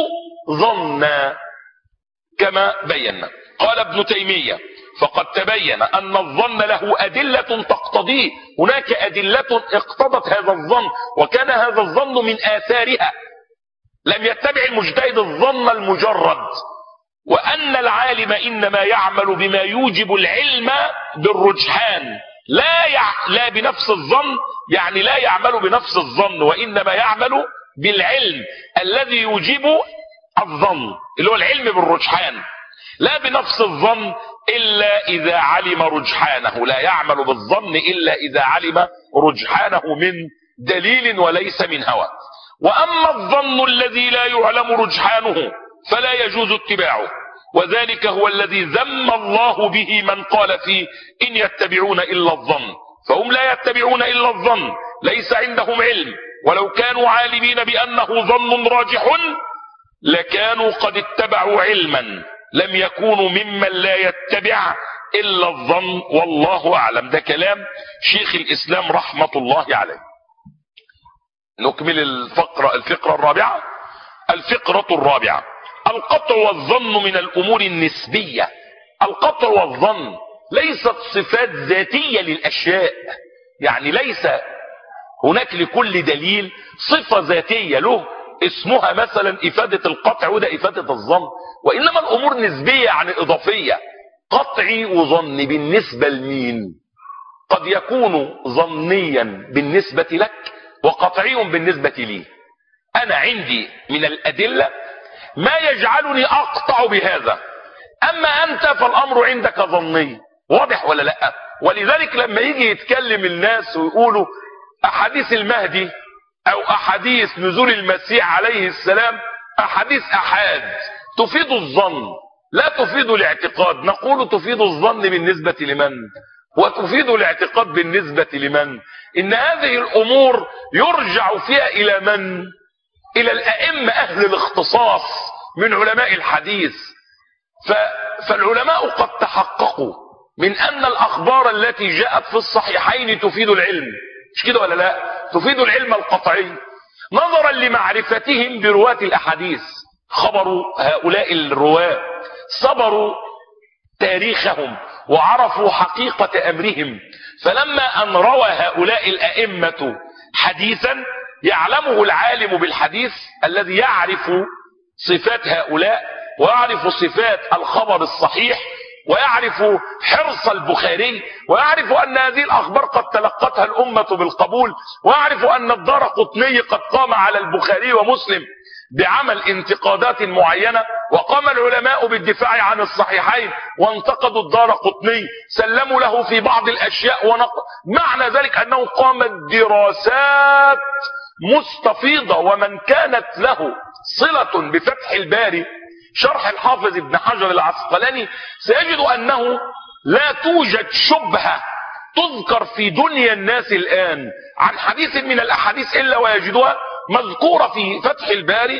ظنا كما بينا. قال ابن تيمية فقد تبين ان الظن له ادلة تقتضيه، هناك ادلة اقتضت هذا الظن وكان هذا الظن من اثارها، لم يتبع المجتهد الظن المجرد، وان العالم انما يعمل بما يوجب العلم بالرجحان لا بنفس الظن، يعني لا يعمل بنفس الظن وانما يعمل بالعلم الذي يوجب الظن اللي هو العلم بالرجحان، لا بنفس الظن الا اذا علم رجحانه، لا يعمل بالظن الا اذا علم رجحانه من دليل وليس من هوى. واما الظن الذي لا يعلم رجحانه فلا يجوز اتباعه، وذلك هو الذي ذم الله به من قال فيه ان يتبعون الا الظن، فهم لا يتبعون الا الظن، ليس عندهم علم، ولو كانوا عالمين بانه ظن راجح لكانوا قد اتبعوا علما، لم يكونوا ممن لا يتبع الا الظن، والله اعلم. ده كلام شيخ الاسلام رحمة الله عليه. نكمل الفقرة الرابعة. الفقرة الرابعة القطع والظن من الامور النسبية. القطع والظن ليست صفات ذاتية للاشياء، يعني ليس هناك لكل دليل صفة ذاتية له اسمها مثلا افادة القطع وده افادة الظن، وانما الامور نسبية يعني اضافية. قطعي وظن بالنسبة لمين؟ قد يكون ظنيا بالنسبة لك وقطعي بالنسبة لي. انا عندي من الادلة ما يجعلني اقطع بهذا، اما انت فالامر عندك ظني. واضح ولا لا؟ ولذلك لما يجي يتكلم الناس ويقولوا احاديث المهدي او احاديث نزول المسيح عليه السلام احاديث احاد تفيد الظن لا تفيد الاعتقاد، نقول تفيد الظن بالنسبة لمن؟ وتفيد الاعتقاد بالنسبة لمن؟ ان هذه الامور يرجع فيها الى من؟ الى الائمة اهل الاختصاص من علماء الحديث. فالعلماء قد تحققوا من ان الاخبار التي جاءت في الصحيحين تفيد العلم، مش كده ولا لا؟ تفيد العلم القطعي نظرا لمعرفتهم برواة الاحاديث. خبروا هؤلاء الرواة، صبروا تاريخهم وعرفوا حقيقة امرهم، فلما ان روى هؤلاء الائمة حديثا يعلمه العالم بالحديث الذي يعرف صفات هؤلاء ويعرف صفات الخبر الصحيح، ويعرف حرص البخاري، ويعرف أن هذه الأخبار قد تلقتها الأمة بالقبول، ويعرف أن الدارقطني قد قام على البخاري ومسلم بعمل انتقادات معينة، وقام العلماء بالدفاع عن الصحيحين وانتقدوا الدارقطني، سلموا له في بعض الأشياء معنى ذلك أنه قامت دراسات مستفيضة. ومن كانت له صلة بفتح الباري شرح الحافظ ابن حجر العسقلاني سيجد أنه لا توجد شبهة تذكر في دنيا الناس الآن عن حديث من الأحاديث إلا ويجدها مذكورة في فتح الباري،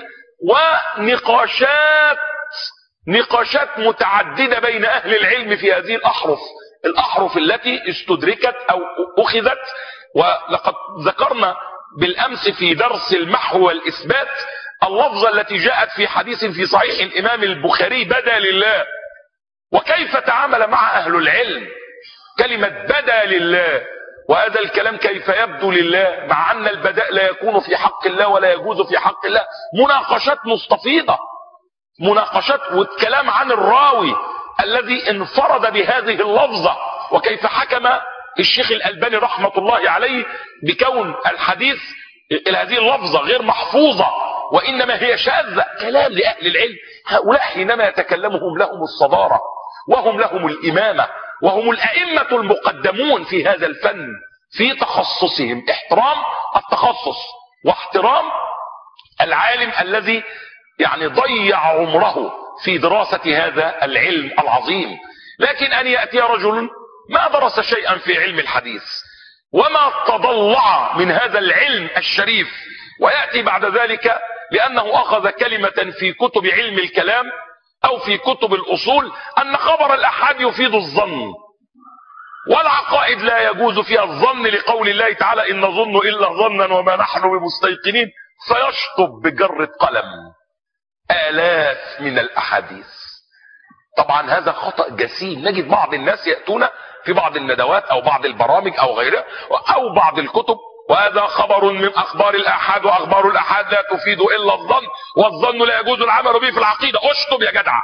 ونقاشات متعددة بين أهل العلم في هذه الأحرف التي استدركت أو أخذت. ولقد ذكرنا بالأمس في درس المحو والإثبات اللفظة التي جاءت في حديث في صحيح الإمام البخاري بدا لله، وكيف تعامل مع أهل العلم كلمة بدا لله، وهذا الكلام كيف يبدو لله مع أن البداء لا يكون في حق الله ولا يجوز في حق الله. مناقشات مستفيضة، مناقشات والكلام عن الراوي الذي انفرد بهذه اللفظة، وكيف حكم الشيخ الألباني رحمة الله عليه بكون الحديث هذه اللفظة غير محفوظة وإنما هي شاذة. كلام لأهل العلم، هؤلاء حينما يتكلمهم لهم الصدارة وهم لهم الإمامة وهم الأئمة المقدمون في هذا الفن في تخصصهم. احترام التخصص واحترام العالم الذي يعني ضيع عمره في دراسة هذا العلم العظيم. لكن أن يأتي رجل ما درس شيئا في علم الحديث وما تضلع من هذا العلم الشريف، ويأتي بعد ذلك لأنه أخذ كلمة في كتب علم الكلام أو في كتب الأصول أن خبر الأحاد يفيد الظن، والعقائد لا يجوز فيها الظن لقول الله تعالى إن نظن إلا ظنا وما نحن بمستيقنين، فيشطب بجرة قلم آلاف من الأحاديث. طبعا هذا خطأ جسيم. نجد بعض الناس يأتون في بعض الندوات أو بعض البرامج أو غيرها أو بعض الكتب وهذا خبر من أخبار الأحاد، وأخبار الأحاد لا تفيد إلا الظن، والظن لا يجوز العمل به في العقيدة. اشطب يا جدع.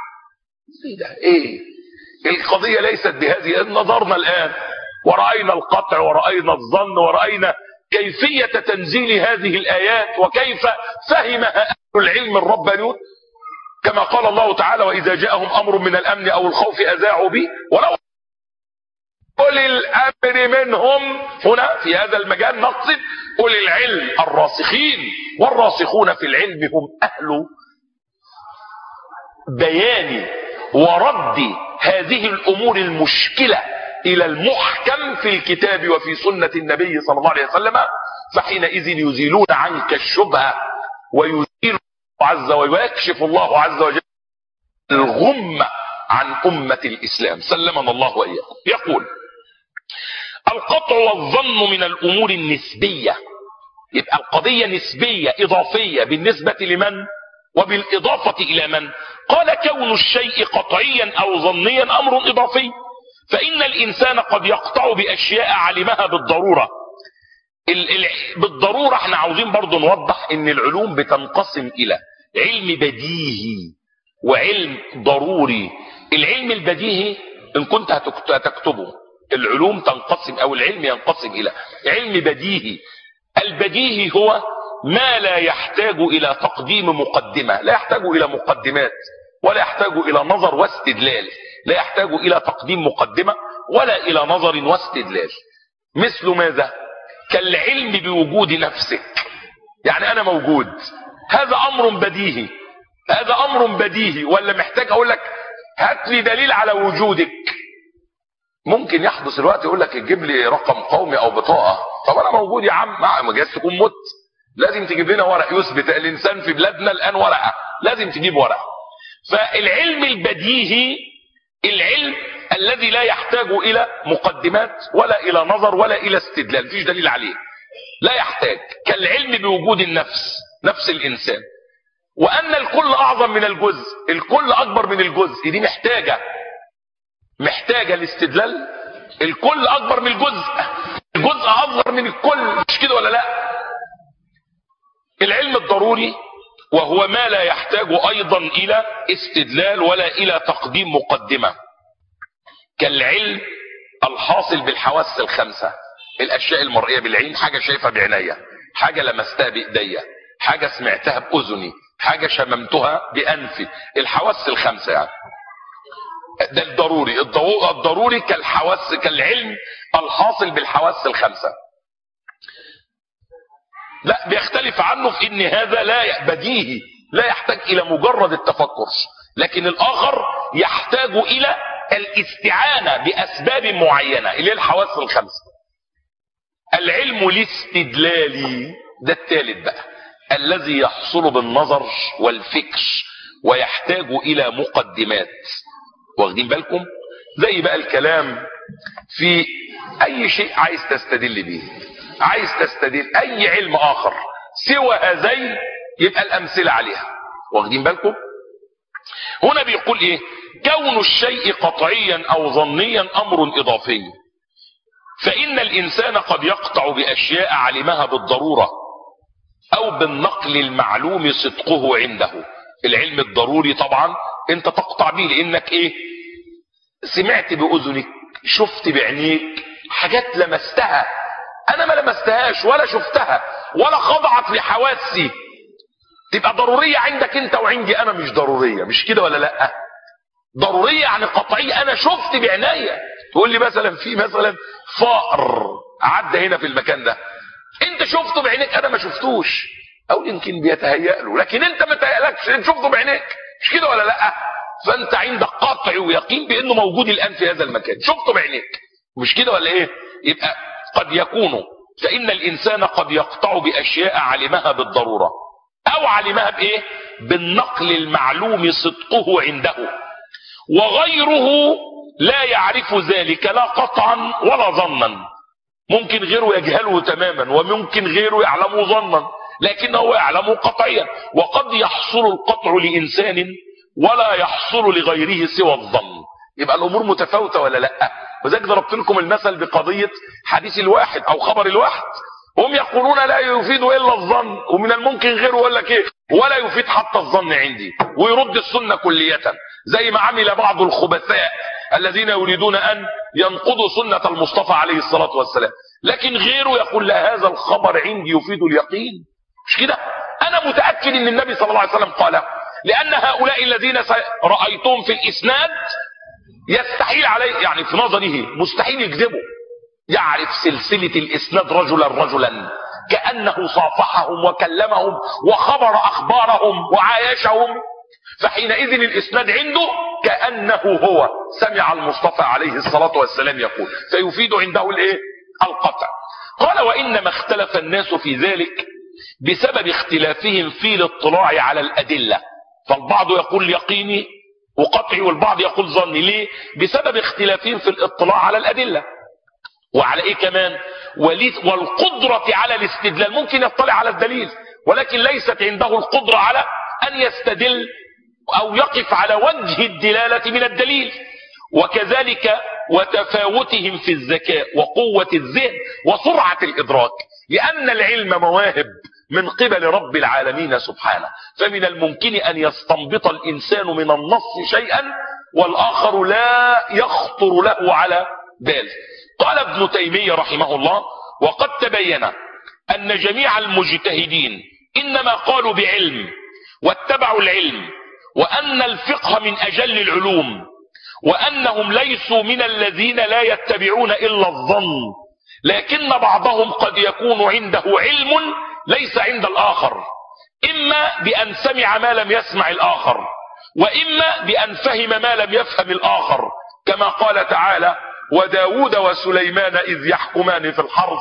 إيه القضية ليست بهذه. نظرنا الآن ورأينا القطع ورأينا الظن ورأينا كيفية تنزيل هذه الآيات وكيف فهمها أهل العلم الربانيون، كما قال الله تعالى وإذا جاءهم أمر من الأمن أو الخوف أذاعوا به ولو أولي الأمر منهم. هنا في هذا المجال نقصد أولي العلم الراسخين، والراسخون في العلم هم أهل بيان ورد هذه الأمور المشكلة إلى المحكم في الكتاب وفي سنة النبي صلى الله عليه وسلم، فحينئذ يزيلون عنك الشبهة ويزيل عز وجل ويكشف الله عز وجل الغمة عن أمة الإسلام، سلمنا الله وإياكم. يقول القطع والظن من الأمور النسبية، يبقى القضية نسبية إضافية بالنسبة لمن وبالإضافة إلى من؟ قال كون الشيء قطعيا أو ظنيا أمر إضافي، فإن الإنسان قد يقطع بأشياء علمها بالضرورة. بالضرورة احنا عاوزين برضو نوضح ان العلوم بتنقسم إلى علم بديهي وعلم ضروري. العلم البديهي إن كنت هتكتبه العلوم تنقسم أو العلم ينقسم إلى علم بديهي. البديهي هو ما لا يحتاج إلى تقديم مقدمة، لا يحتاج إلى مقدمات ولا يحتاج إلى نظر واستدلال، لا يحتاج إلى تقديم مقدمة ولا إلى نظر واستدلال. مثل ماذا؟ كالعلم بوجود نفسك، يعني أنا موجود، هذا أمر بديهي. هذا أمر بديهي ولا محتاج أقول لك هات لي دليل على وجودك؟ ممكن يحدث الوقت يقول لك تجيب لي رقم قومي أو بطاقة. طب أنا موجود يا عم، ما جايز تكون مت، لازم تجيب لنا ورق يثبت الإنسان في بلادنا الآن ورقة، لازم تجيب ورقة. فالعلم البديهي العلم الذي لا يحتاج إلى مقدمات ولا إلى نظر ولا إلى استدلال، مفيش دليل عليه، لا يحتاج. كالعلم بوجود النفس، نفس الإنسان، وأن الكل أعظم من الجزء، الكل أكبر من الجزء، دي محتاجة الاستدلال. الكل أكبر من الجزء، الجزء أصغر من الكل، مش كده ولا لا؟ العلم الضروري وهو ما لا يحتاج أيضا إلى استدلال ولا إلى تقديم مقدمة. كالعلم الحاصل بالحواس الخمسة. الاشياء المرئية بالعين، حاجة شايفها بعينيا، حاجة لمستها بايديا، حاجة سمعتها باذني، حاجة شممتها بانفي. الحواس الخمسة يعني ده الضروري. الضروري كالحواس، كالعلم الحاصل بالحواس الخمسة. لا بيختلف عنه في ان هذا لا بديهي، لا يحتاج الى مجرد التفكر، لكن الاخر يحتاج الى الاستعانة باسباب معينة اللي هي الحواس الخمسة. العلم الاستدلالي ده الثالث بقى، الذي يحصل بالنظر والفكر ويحتاج الى مقدمات. واخدين بالكم؟ زي بقى الكلام في اي شيء عايز تستدل به، عايز تستدل اي علم اخر سوى هذين، يبقى الامثله عليها. واخدين بالكم؟ هنا بيقول ايه؟ كون الشيء قطعيا او ظنيا امر اضافي، فان الانسان قد يقطع باشياء علمها بالضروره او بالنقل المعلوم صدقه عنده. العلم الضروري طبعا انت تقطع به لانك ايه؟ سمعت باذنك، شفت بعينيك، حاجات لمستها، انا ما لمستهاش ولا شفتها ولا خضعت لحواسي، تبقى ضرورية عندك انت وعندي انا مش ضرورية. مش كده ولا لا؟ ضرورية يعني قطعية، انا شفت بعينيا. تقول لي مثلا في مثلا فأر عدى هنا في المكان ده، انت شفته بعينيك انا ما شفتوش، او يمكن بيتهيأ له، لكن انت ما تهيألكش، انت شفته بعينيك. مش كده ولا لا؟ فانت عندك قطع ويقين بانه موجود الان في هذا المكان، شفته بعينيك. مش كده ولا ايه؟ يبقى قد يكون، فان الانسان قد يقطع باشياء علمها بالضرورة او علمها بايه؟ بالنقل المعلوم صدقه عنده، وغيره لا يعرف ذلك لا قطعا ولا ظنا. ممكن غيره يجهله تماما وممكن غيره يعلمه ظنا، لكنه يعلمه قطعيا. وقد يحصل القطع لإنسان ولا يحصل لغيره سوى الظن. يبقى الأمور متفاوتة ولا لا؟ وذلك ضربت لكم المثل بقضية حديث الواحد أو خبر الواحد. هم يقولون لا يفيد إلا الظن، ومن الممكن غيره يقول لك إيه؟ ولا يفيد حتى الظن عندي، ويرد السنة كلية، زي ما عمل بعض الخبثاء الذين يريدون أن ينقضوا سنة المصطفى عليه الصلاة والسلام. لكن غيره يقول لا، هذا الخبر عندي يفيد اليقين. مش كده؟ أنا متأكد أن النبي صلى الله عليه وسلم قال، لأن هؤلاء الذين رأيتهم في الإسناد يستحيل عليه، يعني في نظره مستحيل يكذبوا. يعرف سلسلة الإسناد رجلا رجلا، كأنه صافحهم وكلمهم وخبر أخبارهم وعايشهم، فحينئذ الإسناد عنده كأنه هو سمع المصطفى عليه الصلاة والسلام يقول، فيفيد عنده الايه؟ القطع. قال وإنما اختلف الناس في ذلك بسبب اختلافهم في الاطلاع على الأدلة. فالبعض يقول يقيني وقطعي والبعض يقول ظني. ليه؟ بسبب اختلافهم في الاطلاع على الأدلة. وعلى ايه كمان؟ والقدرة على الاستدلال. ممكن يطلع على الدليل ولكن ليست عنده القدرة على أن يستدل أو يقف على وجه الدلالة من الدليل. وكذلك وتفاوتهم في الذكاء وقوة الذهن وسرعة الإدراك، لأن العلم مواهب من قبل رب العالمين سبحانه، فمن الممكن أن يستنبط الإنسان من النص شيئا والآخر لا يخطر له على بال. قال ابن تيمية رحمه الله وقد تبين أن جميع المجتهدين إنما قالوا بعلم واتبعوا العلم، وأن الفقه من أجل العلوم، وأنهم ليسوا من الذين لا يتبعون إلا الظن، لكن بعضهم قد يكون عنده علم ليس عند الآخر، إما بأن سمع ما لم يسمع الآخر، وإما بأن فهم ما لم يفهم الآخر، كما قال تعالى وداود وسليمان إذ يحكمان في الحرث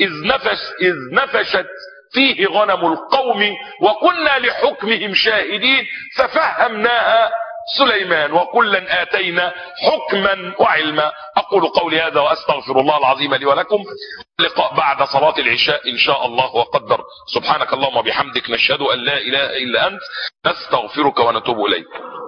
إذ نفشت فيه غنم القوم وكنا لحكمهم شاهدين ففهمناها سليمان وكلا آتينا حكما وعلما. أقول قولي هذا وأستغفر الله العظيم لي ولكم. لقاء بعد صلاة العشاء إن شاء الله وقدر. سبحانك اللهم وبحمدك، نشهد أن لا إله إلا أنت، نستغفرك ونتوب إليك.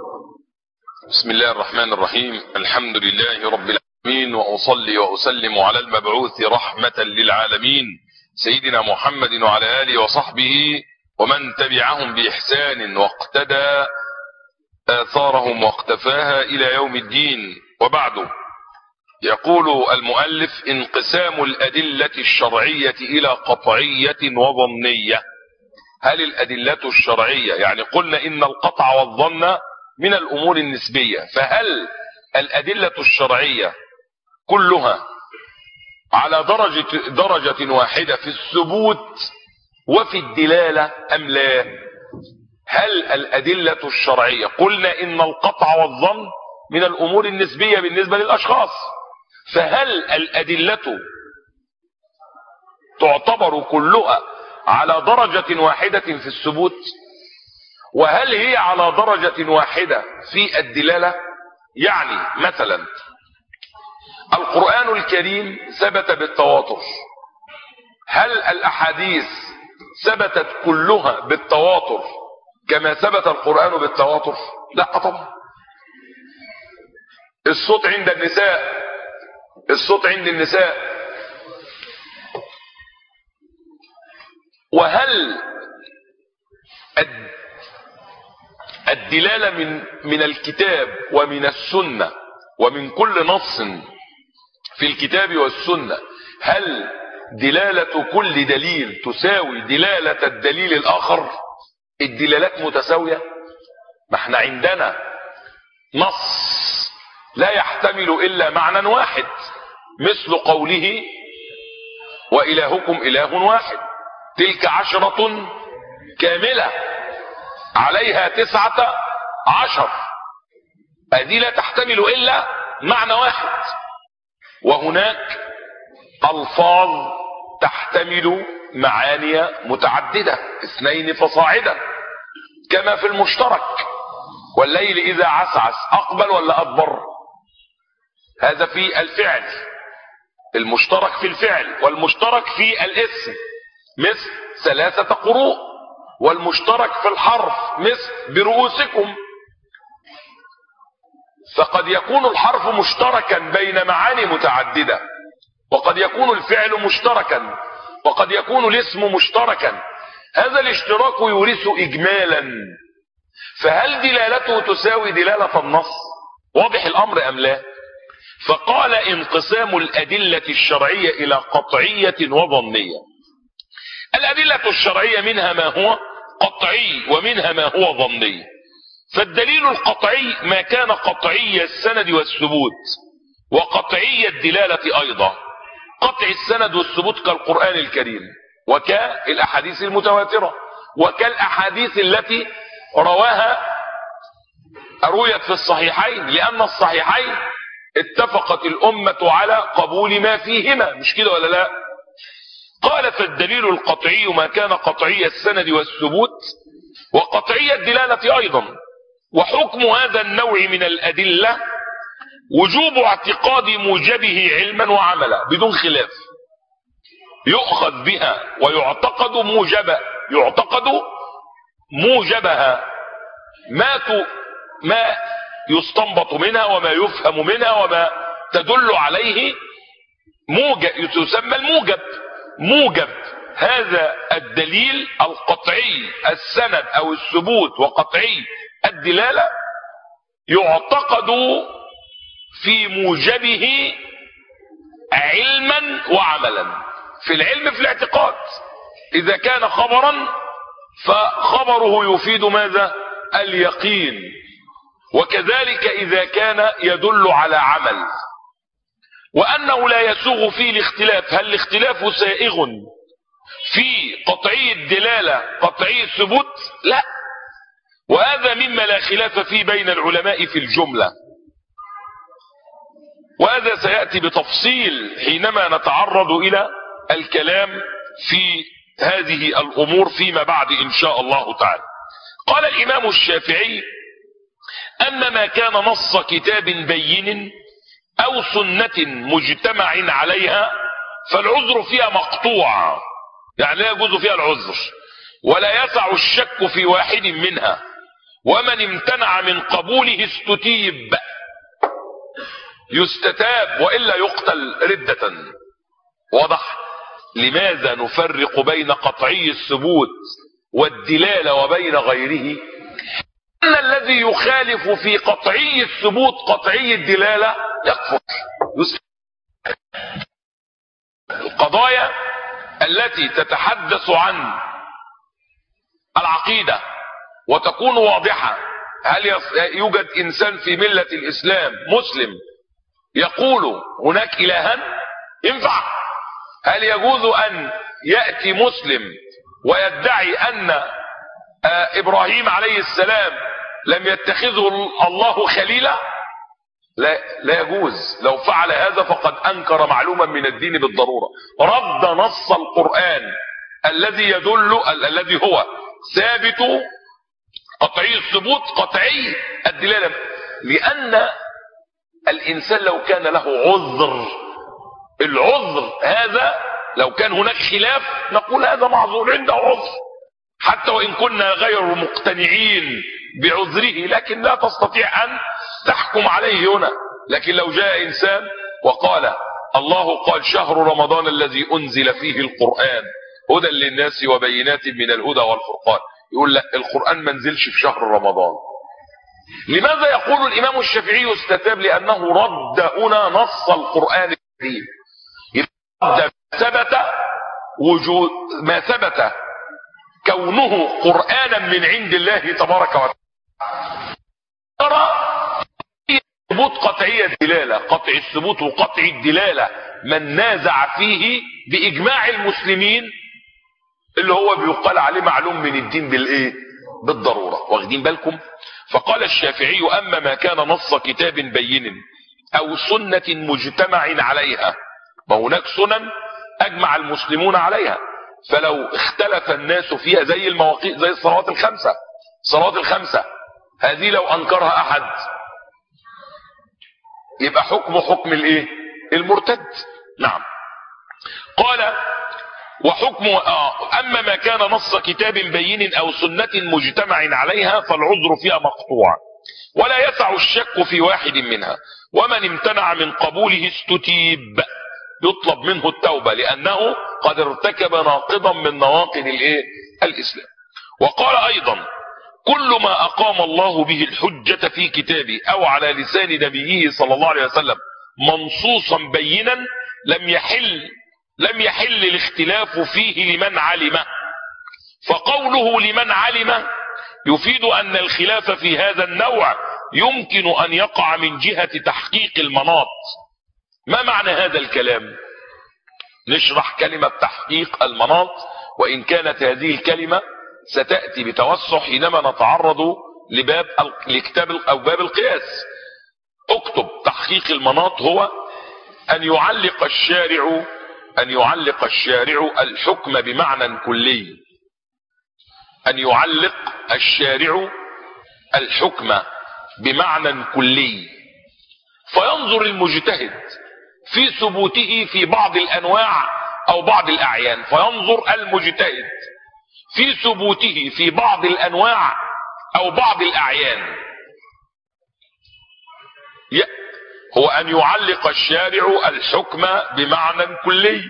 بسم الله الرحمن الرحيم. الحمد لله رب العالمين، وأصلي وأسلم على المبعوث رحمة للعالمين سيدنا محمد وعلى آله وصحبه ومن تبعهم بإحسان واقتدى آثارهم واقتفاها إلى يوم الدين. وبعد، يقول المؤلف: انقسام الأدلة الشرعية إلى قطعية وظنية. هل الأدلة الشرعية، يعني قلنا إن القطع والظن من الأمور النسبية، فهل الأدلة الشرعية كلها على درجة واحدة في الثبوت وفي الدلالة أم لا؟ هل الأدلة الشرعية، قلنا إن القطع والظن من الأمور النسبية بالنسبة للأشخاص، فهل الأدلة تعتبر كلها على درجة واحدة في الثبوت، وهل هي على درجة واحدة في الدلالة؟ يعني مثلا القرآن الكريم ثبت بالتواتر، هل الأحاديث ثبتت كلها بالتواتر كما ثبت القرآن بالتواتر؟ لا طبعا. الصوت عند النساء، وهل الدلالة من الكتاب ومن السنة ومن كل نص في الكتاب والسنة، هل دلالة كل دليل تساوي دلالة الدليل الآخر؟ الدلالات متساوية؟ ما احنا عندنا نص لا يحتمل إلا معنى واحد، مثل قوله: وإلهكم إله واحد، تلك 10 كاملة عليها 19، هذه لا تحتمل إلا معنى واحد. وهناك ألفاظ تحتمل معاني متعددة، 2 فصاعدا، كما في المشترك: والليل إذا عسعس، أقبل ولا أدبر؟ هذا في الفعل، المشترك في الفعل، والمشترك في الاسم مثل 3 قروء، والمشترك في الحرف مثل برؤوسكم. فقد يكون الحرف مشتركا بين معاني متعددة، وقد يكون الفعل مشتركا، وقد يكون الاسم مشتركا. هذا الاشتراك يورث إجمالا، فهل دلالته تساوي دلالة النص؟ واضح الأمر أم لا؟ فقال: انقسام الأدلة الشرعية إلى قطعية وظنية. الأدلة الشرعية منها ما هو قطعي ومنها ما هو ظني. فالدليل القطعي ما كان قطعي السند والثبوت وقطعي الدلالة أيضا. قطع السند والثبوت كالقرآن الكريم، وكالأحاديث المتواترة، وكالأحاديث التي رويت في الصحيحين، لأن الصحيحين اتفقت الأمة على قبول ما فيهما، مش كده ولا لا؟ قال: فالدليل القطعي ما كان قطعي السند والثبوت وقطعي الدلالة أيضا. وحكم هذا النوع من الأدلة وجوب اعتقاد موجبه علما وعملا بدون خلاف، يؤخذ بها ويعتقد موجبها ما يستنبط منها وما يفهم منها وما تدل عليه يسمى موجب هذا الدليل القطعي السند أو الثبوت وقطعي الدلالة، يعتقد في موجبه علما وعملا. في العلم، في الاعتقاد، إذا كان خبرا فخبره يفيد ماذا؟ اليقين. وكذلك إذا كان يدل على عمل. وأنه لا يسوغ فيه الاختلاف. هل الاختلاف سائغ في قطعي الدلالة قطعي الثبوت؟ لا. وهذا مما لا خلاف فيه بين العلماء في الجملة، وهذا سيأتي بتفصيل حينما نتعرض إلى الكلام في هذه الأمور فيما بعد إن شاء الله تعالى. قال الإمام الشافعي: أما ما كان نص كتاب بين أو سنة مجتمع عليها فالعذر فيها مقطوع، يعني لا يجوز فيها العذر، ولا يسع الشك في واحد منها، ومن امتنع من قبوله يستتاب وإلا يقتل ردة. واضح؟ لماذا نفرق بين قطعي الثبوت والدلالة وبين غيره؟ أن الذي يخالف في قطعي الثبوت قطعي الدلالة يكفر. القضايا التي تتحدث عن العقيدة وتكون واضحة، هل يوجد انسان في ملة الاسلام مسلم يقول هناك الها؟ ينفع؟ هل يجوز ان يأتي مسلم ويدعي ان ابراهيم عليه السلام لم يتخذه الله خليلا؟ لا يجوز. لو فعل هذا فقد انكر معلوما من الدين بالضرورة. رد نص القرآن الذي يدل الذي هو ثابت قطعي الثبوت قطعي الدلالة، لان الانسان لو كان له عذر، العذر هذا لو كان هناك خلاف نقول هذا معذور عنده عذر حتى وان كنا غير مقتنعين بعذره، لكن لا تستطيع ان تحكم عليه هنا. لكن لو جاء انسان وقال الله قال شهر رمضان الذي انزل فيه القرآن هدى للناس وبينات من الهدى والفرقان، يقول لا القرآن ما نزلش في شهر رمضان. لماذا يقول الامام الشافعي استتاب؟ لانه رد هنا نص القرآن الكريم. رد ما ثبت كونه قرآنا من عند الله تبارك وتعالى. ترى ثبوت قطعي الدلالة، قطع الثبوت وقطع الدلالة من نازع فيه بإجماع المسلمين اللي هو بيقال عليه معلوم من الدين بالايه؟ بالضرورة. واخدين بالكم؟ فقال الشافعي اما ما كان نص كتاب بين او سنة مجتمع عليها، ما هناك سنن اجمع المسلمون عليها، فلو اختلف الناس فيها زي المواقيت، زي الصلوات الخمسة، الصلوات الخمسة هذه لو انكرها احد يبقى حكم الايه؟ المرتد. نعم. قال وحكم اما ما كان نص كتاب بين او سنة مجتمع عليها فالعذر فيها مقطوع ولا يسع الشك في واحد منها، ومن امتنع من قبوله استتيب، يطلب منه التوبة لانه قد ارتكب ناقضا من نواقض الايه؟ الاسلام. وقال ايضا كل ما اقام الله به الحجة في كتابه او على لسان نبيه صلى الله عليه وسلم منصوصا بينا لم يحل الاختلاف فيه لمن علمه. فقوله لمن علمه يفيد ان الخلاف في هذا النوع يمكن ان يقع من جهة تحقيق المناط. ما معنى هذا الكلام؟ نشرح كلمة تحقيق المناط، وان كانت هذه الكلمة ستأتي بتوسع حينما نتعرض لكتاب او باب القياس. اكتب تحقيق المناط هو ان يعلق الشارع الحكم بمعنى كلي، ان يعلق الشارع الحكم بمعنى كلي، فينظر المجتهد في ثبوته في بعض الانواع او بعض الاعيان، فينظر المجتهد في ثبوته في بعض الانواع او بعض الاعيان. هو ان يعلق الشارع الحكم بمعنى كلي،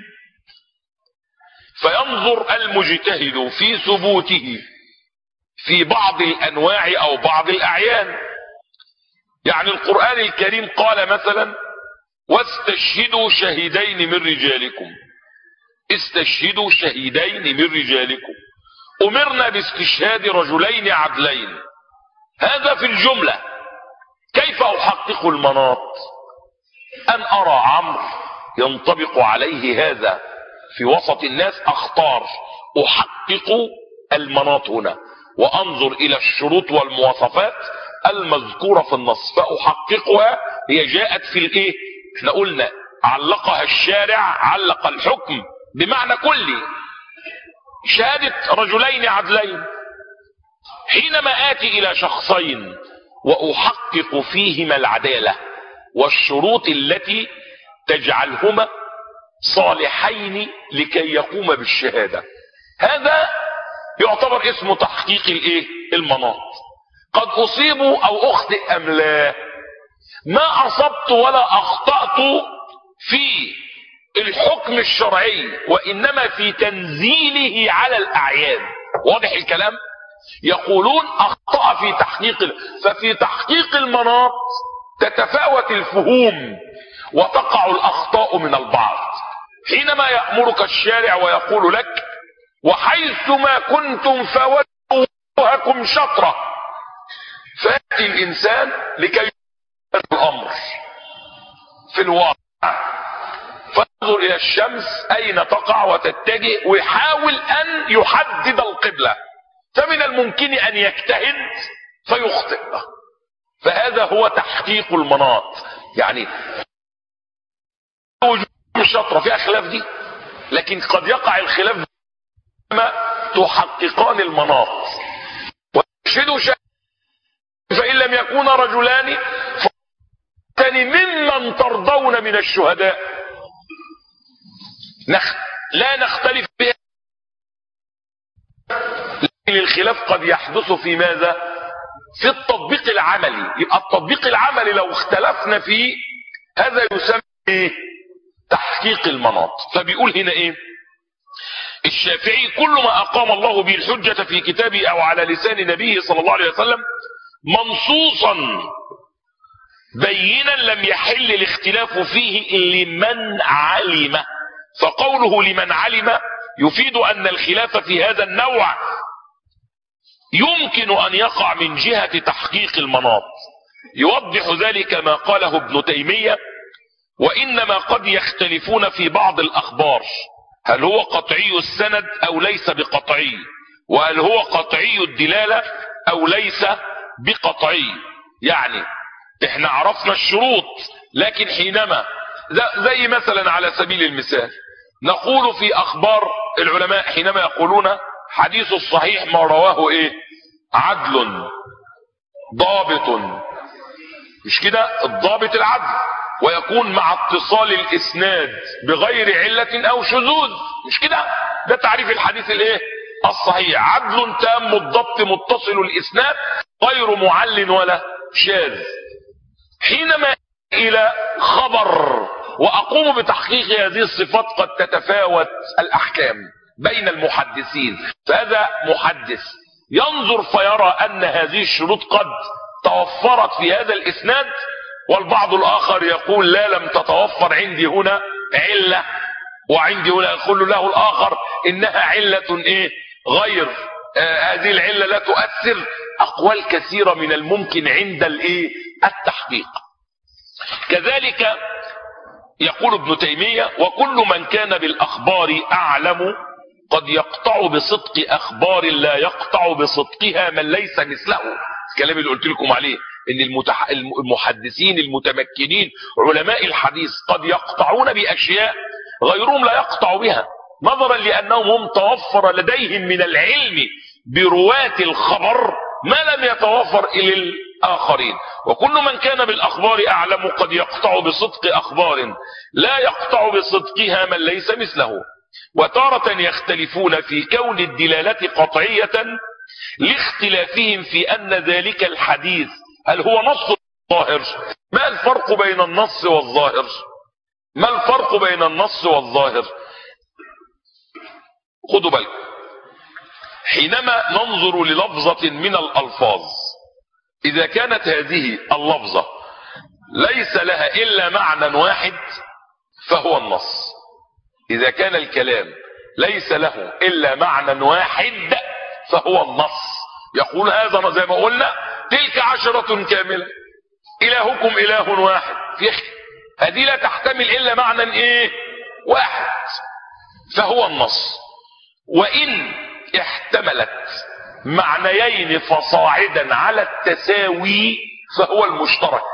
فينظر المجتهد في ثبوته في بعض الانواع او بعض الاعيان. يعني القرآن الكريم قال مثلا واستشهدوا شهيدين من رجالكم، استشهدوا شهيدين من رجالكم، امرنا باستشهاد رجلين عدلين. هذا في الجملة. كيف احقق المناط؟ ان ارى عمرو ينطبق عليه هذا في وسط الناس، اختار احقق المناط هنا وانظر الى الشروط والمواصفات المذكورة في النص فاحققها. هي جاءت في الايه؟ احنا قلنا علقها الشارع، علق الحكم بمعنى كلي، شهادة رجلين عدلين. حينما آتي إلى شخصين وأحقق فيهما العدالة والشروط التي تجعلهما صالحين لكي يقوم بالشهادة، هذا يعتبر اسمه تحقيق الايه؟ المناط. قد أصيبوا أو أخطئ أم لا؟ ما أصبت ولا أخطأت في الحكم الشرعي، وإنما في تنزيله على الأعيان. واضح الكلام؟ يقولون أخطأ في تحقيق، ففي تحقيق المناط تتفاوت الفهوم وتقع الأخطاء من البعض. حينما يأمرك الشارع ويقول لك وحيثما كنتم فولوا وجوهكم شطرة، فيأتي الإنسان لكي يبين الأمر في الواقع، فانظر إلى الشمس أين تقع وتتجه ويحاول أن يحدد القبلة، فمن الممكن أن يجتهد فيخطئ. فهذا هو تحقيق المناط. يعني وجوه الشطرة فيها خلاف دي، لكن قد يقع الخلاف ما تحققان المناط. واشهدوا فإن لم يكون رجلان ممن ترضون من الشهداء. لا نختلف بها، لكن الخلاف قد يحدث في ماذا؟ في التطبيق العملي. يبقى التطبيق العملي لو اختلفنا فيه هذا يسمى تحقيق المناط. فبيقول هنا ايه الشافعي؟ كل ما اقام الله به الحجة في كتابه او على لسان نبيه صلى الله عليه وسلم منصوصا بينا لم يحل الاختلاف فيه لمن علم. فقوله لمن علم يفيد ان الخلاف في هذا النوع يمكن ان يقع من جهة تحقيق المناط. يوضح ذلك ما قاله ابن تيمية: وانما قد يختلفون في بعض الاخبار، هل هو قطعي السند او ليس بقطعي، وهل هو قطعي الدلالة او ليس بقطعي. يعني احنا عرفنا الشروط، لكن حينما زي مثلا على سبيل المثال نقول في اخبار العلماء حينما يقولون حديث الصحيح ما رواه ايه؟ عدل ضابط، مش كده؟ الضابط العدل، ويكون مع اتصال الاسناد بغير علة او شذوذ، مش كده؟ ده تعريف الحديث الايه؟ الصحيح: عدل تام الضبط متصل الاسناد غير معل ولا شاذ. حينما الى خبر واقوم بتحقيق هذه الصفات قد تتفاوت الاحكام بين المحدثين، فهذا محدث ينظر فيرى ان هذه الشروط قد توفرت في هذا الاسناد، والبعض الاخر يقول لا لم تتوفر، عندي هنا علة، وعندي هنا يقول له الاخر انها علة ايه غير هذه العلة لا تؤثر. اقوال كثيرة من الممكن عند الايه التحقيق. كذلك يقول ابن تيمية: وكل من كان بالاخبار اعلم قد يقطع بصدق اخبار لا يقطع بصدقها من ليس مثله. الكلام اللي قلت لكم عليه ان المحدثين المتمكنين علماء الحديث قد يقطعون باشياء غيرهم لا يقطع بها، نظرا لانهم هم توفر لديهم من العلم برواة الخبر ما لم يتوفر الى الاخرين. وكل من كان بالاخبار اعلم قد يقطع بصدق اخبار لا يقطع بصدقها من ليس مثله. وتارة يختلفون في كون الدلالة قطعية لاختلافهم في ان ذلك الحديث هل هو نص ظاهر. ما الفرق بين النص والظاهر؟ ما الفرق بين النص والظاهر؟ خدوا بالكم، حينما ننظر للفظة من الألفاظ إذا كانت هذه اللفظة ليس لها إلا معنى واحد فهو النص. إذا كان الكلام ليس له إلا معنى واحد فهو النص. يقول هذا زي ما قلنا تلك 10 كاملة، إلهكم إله واحد، هذه لا تحتمل إلا معنى إيه واحد فهو النص. وإن احتملت معنيين فصاعدا على التساوي فهو المشترك.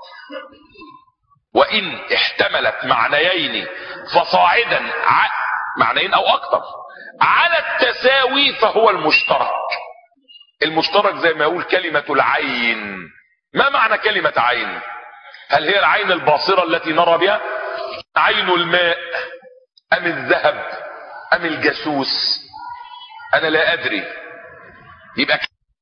وإن احتملت معنيين فصاعدا معنيين أو أكثر على التساوي فهو المشترك. المشترك زي ما يقول كلمة العين. ما معنى كلمة عين؟ هل هي العين الباصرة التي نرى بها؟ عين الماء أم الذهب أم الجاسوس؟ أنا لا أدري. يبقى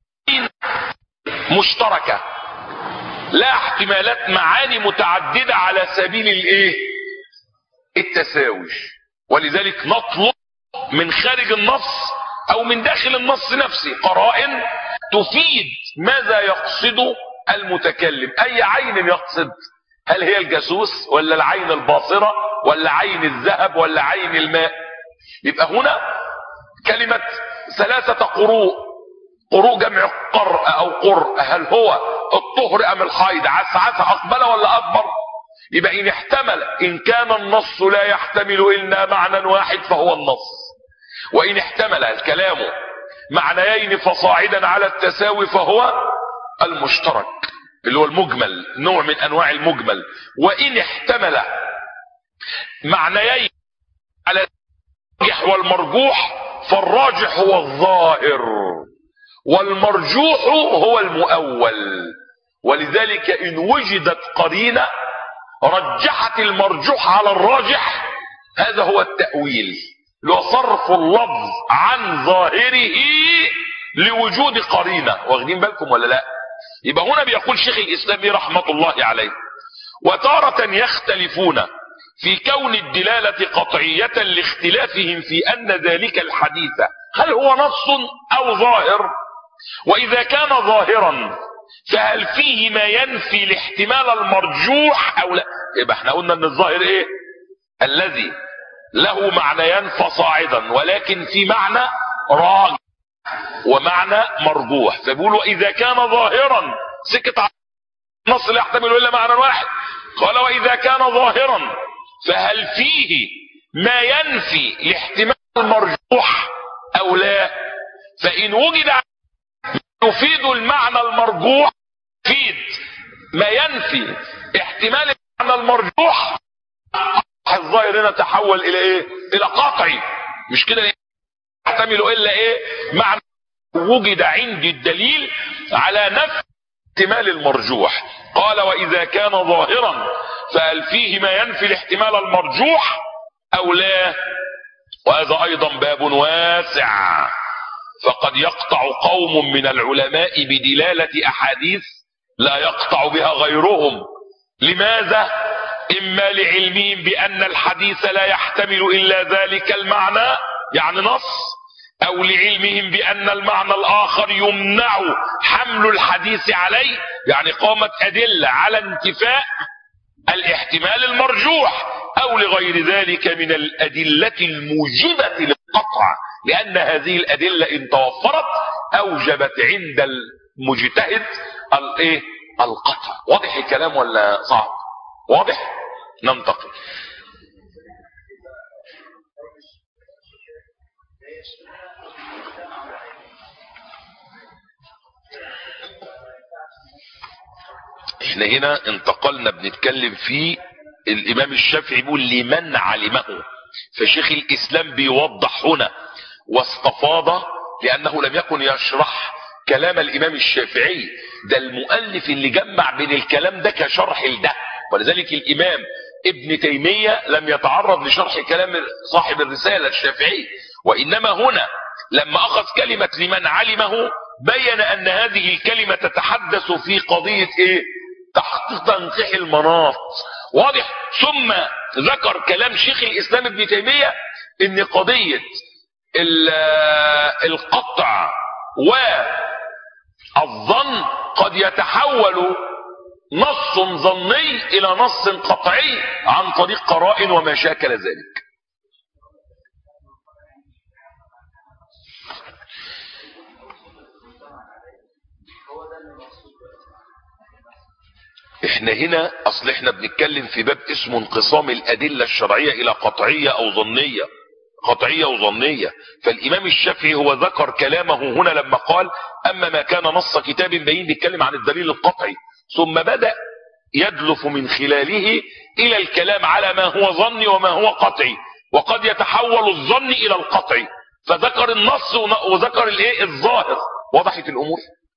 مشتركة لا احتمالات معاني متعددة على سبيل الايه التساوي. ولذلك نطلب من خارج النص او من داخل النص نفسه قرائن تفيد ماذا يقصد المتكلم. اي عين يقصد؟ هل هي الجاسوس ولا العين الباصرة ولا عين الذهب ولا عين الماء. يبقى هنا كلمة 3 قروء، قروء جمع قرء او قرء، هل هو الطهر ام الحيض؟ عسعس اقبل ولا اكبر؟ يبقى ان احتمل، ان كان النص لا يحتمل الا معنى واحد فهو النص، وان احتمل الكلام معنيين فصاعدا على التساوي فهو المشترك اللي هو المجمل، نوع من انواع المجمل. وان احتمل معنيين على الراجح والمرجوح فالراجح هو الظاهر والمرجوح هو المؤول. ولذلك ان وجدت قرينة رجحت المرجوح على الراجح هذا هو التأويل، لو صرف اللفظ عن ظاهره لوجود قرينة. واخدين بالكم ولا لا؟ يبقى هنا بيقول شيخ الاسلام رحمة الله عليه: وتارة يختلفون في كون الدلالة قطعية لاختلافهم في ان ذلك الحديث هل هو نص او ظاهر، واذا كان ظاهرا فهل فيه ما ينفي الاحتمال المرجوح او لا. يبقى احنا قلنا ان الظاهر ايه؟ الذي له معنيان فصاعدا ولكن في معنى راجح ومعنى مرجوح. فبيقولوا اذا كان ظاهرا سكت على النص لا يحتمل الا معنى واحد. قال واذا كان ظاهرا فهل فيه ما ينفي الاحتمال المرجوح او لا. فان وجد يفيد المعنى المرجوح يفيد ما ينفي احتمال المعنى المرجوح، الظاهر هنا تحول الى ايه؟ الى قطعي. مش كده لا يحتمل الا ايه؟ معنى وجد عندي الدليل على نفي احتمال المرجوح. قال واذا كان ظاهرا فهل فيه ما ينفي الاحتمال المرجوح او لا. وهذا ايضا باب واسع، فقد يقطع قوم من العلماء بدلالة احاديث لا يقطع بها غيرهم. لماذا؟ اما لعلمهم بان الحديث لا يحتمل الا ذلك المعنى يعني نص، او لعلمهم بان المعنى الاخر يمنع حمل الحديث عليه، يعني قامت ادلة على انتفاء الاحتمال المرجوح، او لغير ذلك من الادلة الموجبة للقطع، لان هذه الادلة ان توفرت اوجبت عند المجتهد الايه؟ القطع. واضح الكلام ولا صعب؟ واضح؟ ننتقل. احنا هنا انتقلنا بنتكلم في الامام الشافعي بيقول لمن علمه، فشيخ الاسلام بيوضح هنا واستفاض لانه لم يكن يشرح كلام الامام الشافعي، ده المؤلف اللي جمع بين الكلام ده كشرح لده. ولذلك الامام ابن تيمية لم يتعرض لشرح كلام صاحب الرسالة الشافعي، وانما هنا لما اخذ كلمة لمن علمه بين ان هذه الكلمة تتحدث في قضية ايه؟ تحقيق تنقيح المناط. واضح؟ ثم ذكر كلام شيخ الاسلام ابن تيمية ان قضية القطع والظن قد يتحول نص ظني الى نص قطعي عن طريق قرائن وما شاكل ذلك. احنا هنا اصل احنا بنتكلم في باب اسمه انقسام الادلة الشرعية الى قطعية او ظنية، قطعية وظنية. فالامام الشافعي هو ذكر كلامه هنا لما قال اما ما كان نص كتاب بين، بيتكلم عن الدليل القطعي، ثم بدأ يدلف من خلاله الى الكلام على ما هو ظني وما هو قطعي، وقد يتحول الظن الى القطعي، فذكر النص وذكر الايه؟ الظاهر. وضحت الامور؟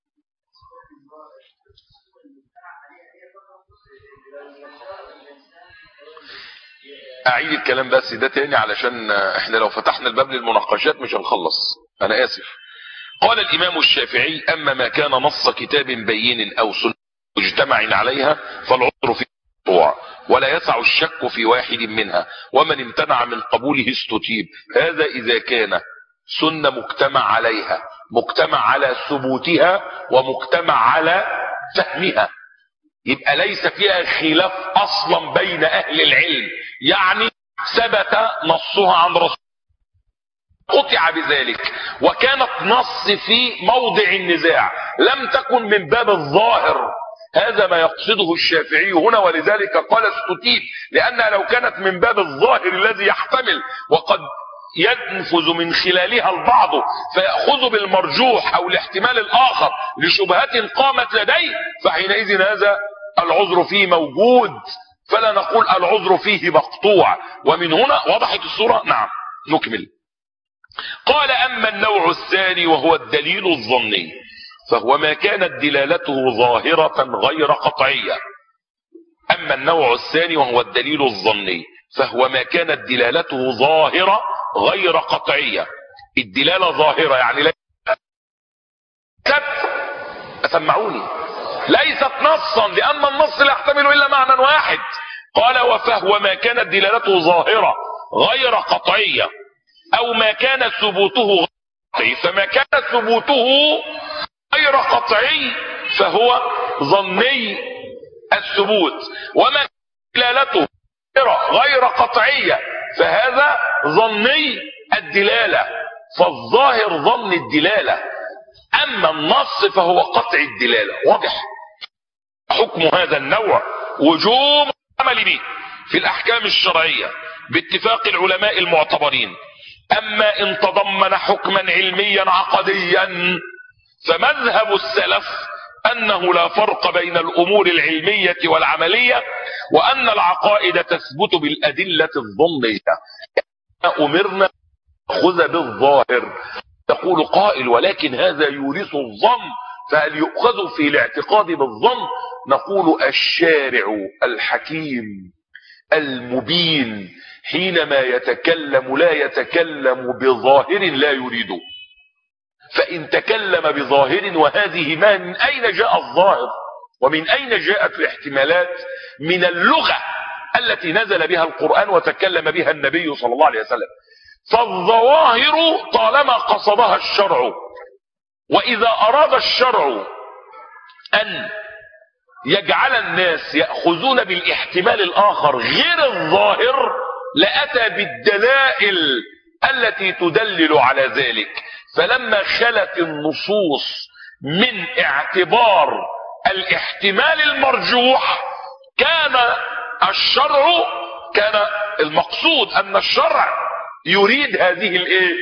اعيد الكلام بس ده تاني علشان احنا لو فتحنا الباب للمناقشات مش هنخلص، انا اسف. قال الامام الشافعي اما ما كان نص كتاب بين او سنة مجتمع عليها فالعذر في المقطوع ولا يسع الشك في واحد منها، ومن امتنع من قبوله استتيب. هذا اذا كان سنة مجتمع عليها، مجتمع على ثبوتها ومجتمع على فهمها، يبقى ليس فيها خلاف اصلا بين اهل العلم، يعني ثبت نصها عن رسول قطع بذلك، وكانت نص في موضع النزاع، لم تكن من باب الظاهر. هذا ما يقصده الشافعي هنا، ولذلك قال استتيب، لأنها لو كانت من باب الظاهر الذي يحتمل وقد ينفذ من خلالها البعض فيأخذ بالمرجوح أو الاحتمال الآخر لشبهات قامت لديه، فحينئذ هذا العذر فيه موجود، فلا نقول العذر فيه مقطوع. ومن هنا وضحت الصورة. نعم نكمل. قال أما النوع الثاني وهو الدليل الظني فهو ما كانت دلالته ظاهرة غير قطعية. أما النوع الثاني وهو الدليل الظني فهو ما كانت دلالته ظاهرة غير قطعية. الدلالة ظاهرة يعني ليست، سمعوني، ليست نصا، لأن النص لا يحتمل إلا معنى واحد. قال وفهو ما كانت دلالته ظاهرة غير قطعية أو ما كان ثبوته قطعي، فما كان ثبوته غير قطعي فهو ظني الثبوت، وما كان دلالته غير قطعية فهذا ظني الدلالة. فالظاهر ظن الدلالة، أما النص فهو قطع الدلالة. واضح؟ حكم هذا النوع وجوب العمل به في الأحكام الشرعية باتفاق العلماء المعتبرين. أما إن تضمن حكما علميا عقديا فمذهب السلف أنه لا فرق بين الأمور العلمية والعملية، وأن العقائد تثبت بالأدلة الظنية. أمرنا نأخذ بالظاهر. تقول قائل ولكن هذا يورث الظن، فهل يؤخذ في الاعتقاد بالظن؟ نقول الشارع الحكيم المبين حينما يتكلم لا يتكلم بظاهر لا يريده. فإن تكلم بظاهر، وهذه ما من أين جاء الظاهر ومن أين جاءت الاحتمالات؟ من اللغة التي نزل بها القرآن وتكلم بها النبي صلى الله عليه وسلم. فالظواهر طالما قصدها الشرع، وإذا أراد الشرع أن يجعل الناس يأخذون بالاحتمال الآخر غير الظاهر لأتى بالدلائل التي تدلل على ذلك. فلما خلت النصوص من اعتبار الاحتمال المرجوح كان المقصود أن الشرع يريد هذه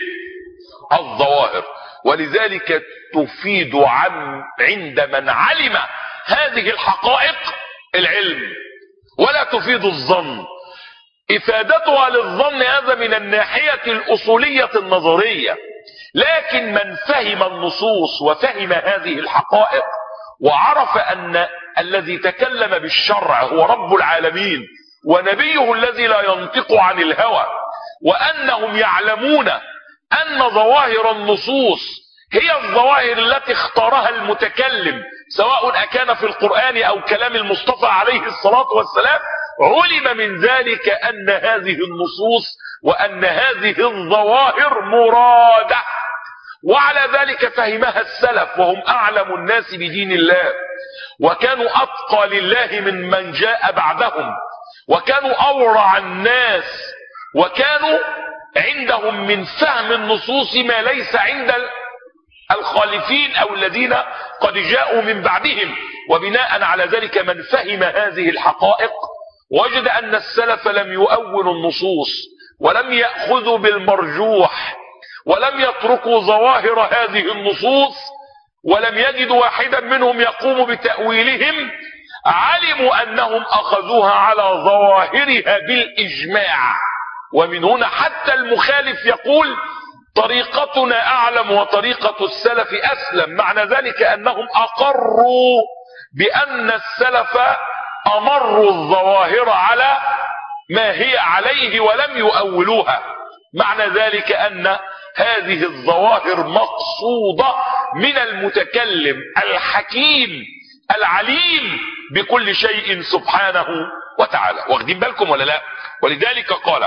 الظواهر، ولذلك تفيد عند من علم هذه الحقائق العلم، ولا تفيد الظن. إفادتها للظن هذا من الناحية الأصولية النظرية، لكن من فهم النصوص وفهم هذه الحقائق وعرف أن الذي تكلم بالشرع هو رب العالمين ونبيه الذي لا ينطق عن الهوى، وأنهم يعلمون أن ظواهر النصوص هي الظواهر التي اختارها المتكلم سواء أكان في القرآن أو كلام المصطفى عليه الصلاة والسلام، علم من ذلك أن هذه النصوص وأن هذه الظواهر مرادة. وعلى ذلك فهمها السلف وهم أعلم الناس بدين الله، وكانوا أتقى لله من جاء بعدهم، وكانوا أورع الناس، وكانوا عندهم من فهم النصوص ما ليس عند الخالفين أو الذين قد جاءوا من بعدهم. وبناء على ذلك من فهم هذه الحقائق وجد أن السلف لم يؤولوا النصوص ولم يأخذوا بالمرجوح ولم يتركوا ظواهر هذه النصوص، ولم يجدوا واحدا منهم يقوم بتأويلهم، علموا أنهم أخذوها على ظواهرها بالإجماع. ومن هنا حتى المخالف يقول طريقتنا أعلم وطريقة السلف أسلم، معنى ذلك أنهم أقروا بأن السلف أمروا الظواهر على ما هي عليه ولم يؤولوها. معنى ذلك أن هذه الظواهر مقصودة من المتكلم الحكيم العليم بكل شيء سبحانه وتعالى. واخدين بالكم ولا لا؟ ولذلك قال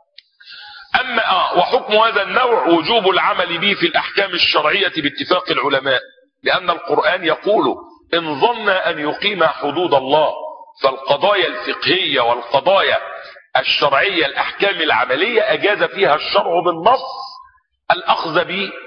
وحكم هذا النوع وجوب العمل به في الأحكام الشرعية باتفاق العلماء، لأن القرآن يقول إن ظن أن يقيم حدود الله، فالقضايا الفقهية والقضايا الشرعية الأحكام العملية أجاز فيها الشرع بالنص الأخذ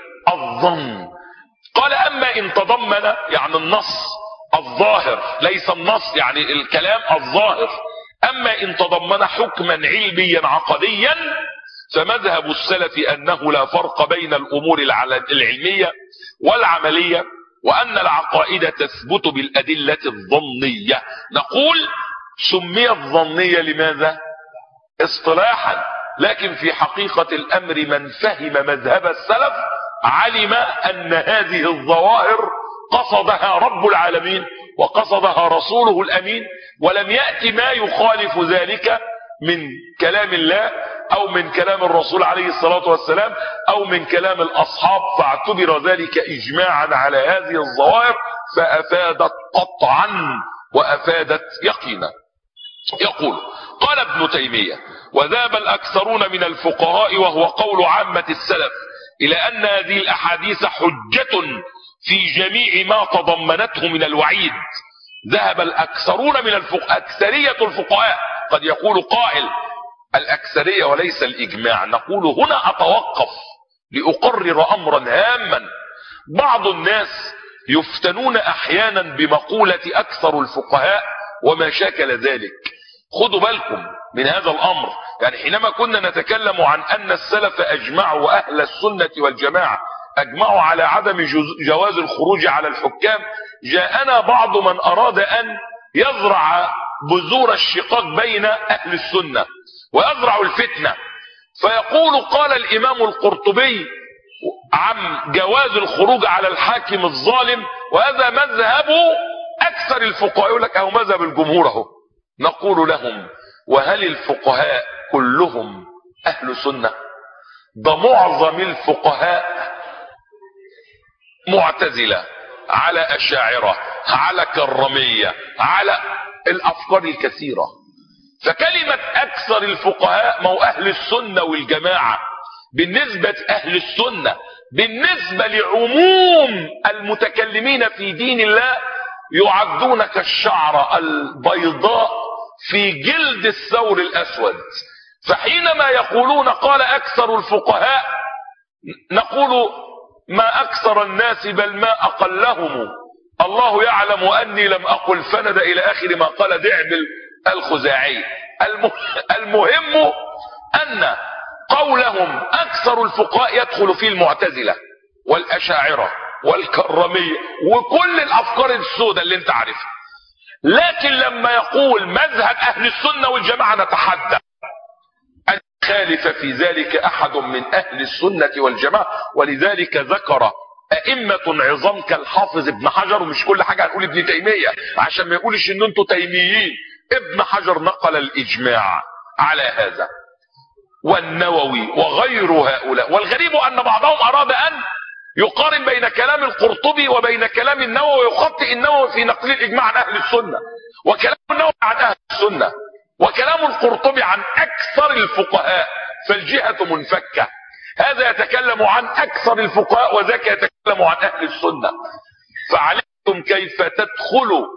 بالظن. قال أما إن تضمن، يعني النص الظاهر، ليس النص يعني الكلام الظاهر، أما إن تضمن حكما علميا عقديا فمذهب السلف أنه لا فرق بين الأمور العلمية والعملية، وأن العقائد تثبت بالأدلة الظنية. نقول سميت ظنية لماذا؟ اصطلاحا، لكن في حقيقة الأمر من فهم مذهب السلف علم أن هذه الظواهر قصدها رب العالمين وقصدها رسوله الأمين، ولم يأتي ما يخالف ذلك من كلام الله أو من كلام الرسول عليه الصلاة والسلام أو من كلام الأصحاب، فاعتبر ذلك إجماعا على هذه الظواهر فأفادت قطعا وأفادت يقينا. يقول قال ابن تيمية: وذهب الأكثرون من الفقهاء وهو قول عامة السلف إلى أن هذه الأحاديث حجة في جميع ما تضمنته من الوعيد. ذهب الأكثرون من الفقهاء، أكثرية الفقهاء. قد يقول قائل الأكثرية وليس الإجماع. نقول هنا أتوقف لأقرر أمرا هاما. بعض الناس يفتنون أحيانا بمقولة أكثر الفقهاء وما شاكل ذلك. خدوا بالكم من هذا الأمر. يعني حينما كنا نتكلم عن أن السلف أجمعوا وأهل السنة والجماعة أجمعوا على عدم جواز الخروج على الحكام، جاءنا بعض من أراد أن يزرع بذور الشقاق بين أهل السنة ويزرع الفتنة، فيقول قال الإمام القرطبي عن جواز الخروج على الحاكم الظالم وهذا مذهب أكثر الفقهاء. يقول لك أهو مذهب الجمهور أهو. نقول لهم: وهل الفقهاء كلهم أهل سنة؟ ده معظم الفقهاء معتزلة، على أشاعرة، على كرمية، على الأفكار الكثيرة. فكلمة أكثر الفقهاء ما هو أهل السنة والجماعة. بالنسبة أهل السنة، بالنسبة لعموم المتكلمين في دين الله يعدون كالشعرة البيضاء في جلد الثور الأسود. فحينما يقولون قال أكثر الفقهاء، نقول ما أكثر الناس بل ما أقلهم. الله يعلم أني لم أقل فند إلى آخر ما قال دعبل الخزاعي. المهم أن قولهم أكثر الفقهاء يدخل فيه المعتزلة والأشاعرة والكرمية وكل الأفكار السوداء اللي انت عارفها. لكن لما يقول مذهب أهل السنة والجماعة نتحدى أن يخالف في ذلك أحد من أهل السنة والجماعة. ولذلك ذكر أئمة عظام كالحافظ ابن حجر، ومش كل حاجة هنقول ابن تيمية عشان ما يقولش ان انتوا تيميين. ابن حجر نقل الإجماع على هذا، والنووي وغير هؤلاء. والغريب أن بعضهم أراد أن يقارن بين كلام القرطبي وبين كلام النووي، ويخطئ النووي في نقل الإجماع عن أهل السنة، وكلام النووي عن أهل السنة، وكلام القرطبي عن أكثر الفقهاء، فالجهة منفكة. هذا يتكلم عن أكثر الفقهاء وذاك يتكلم عن أهل السنة. فعلمتم كيف تدخلوا.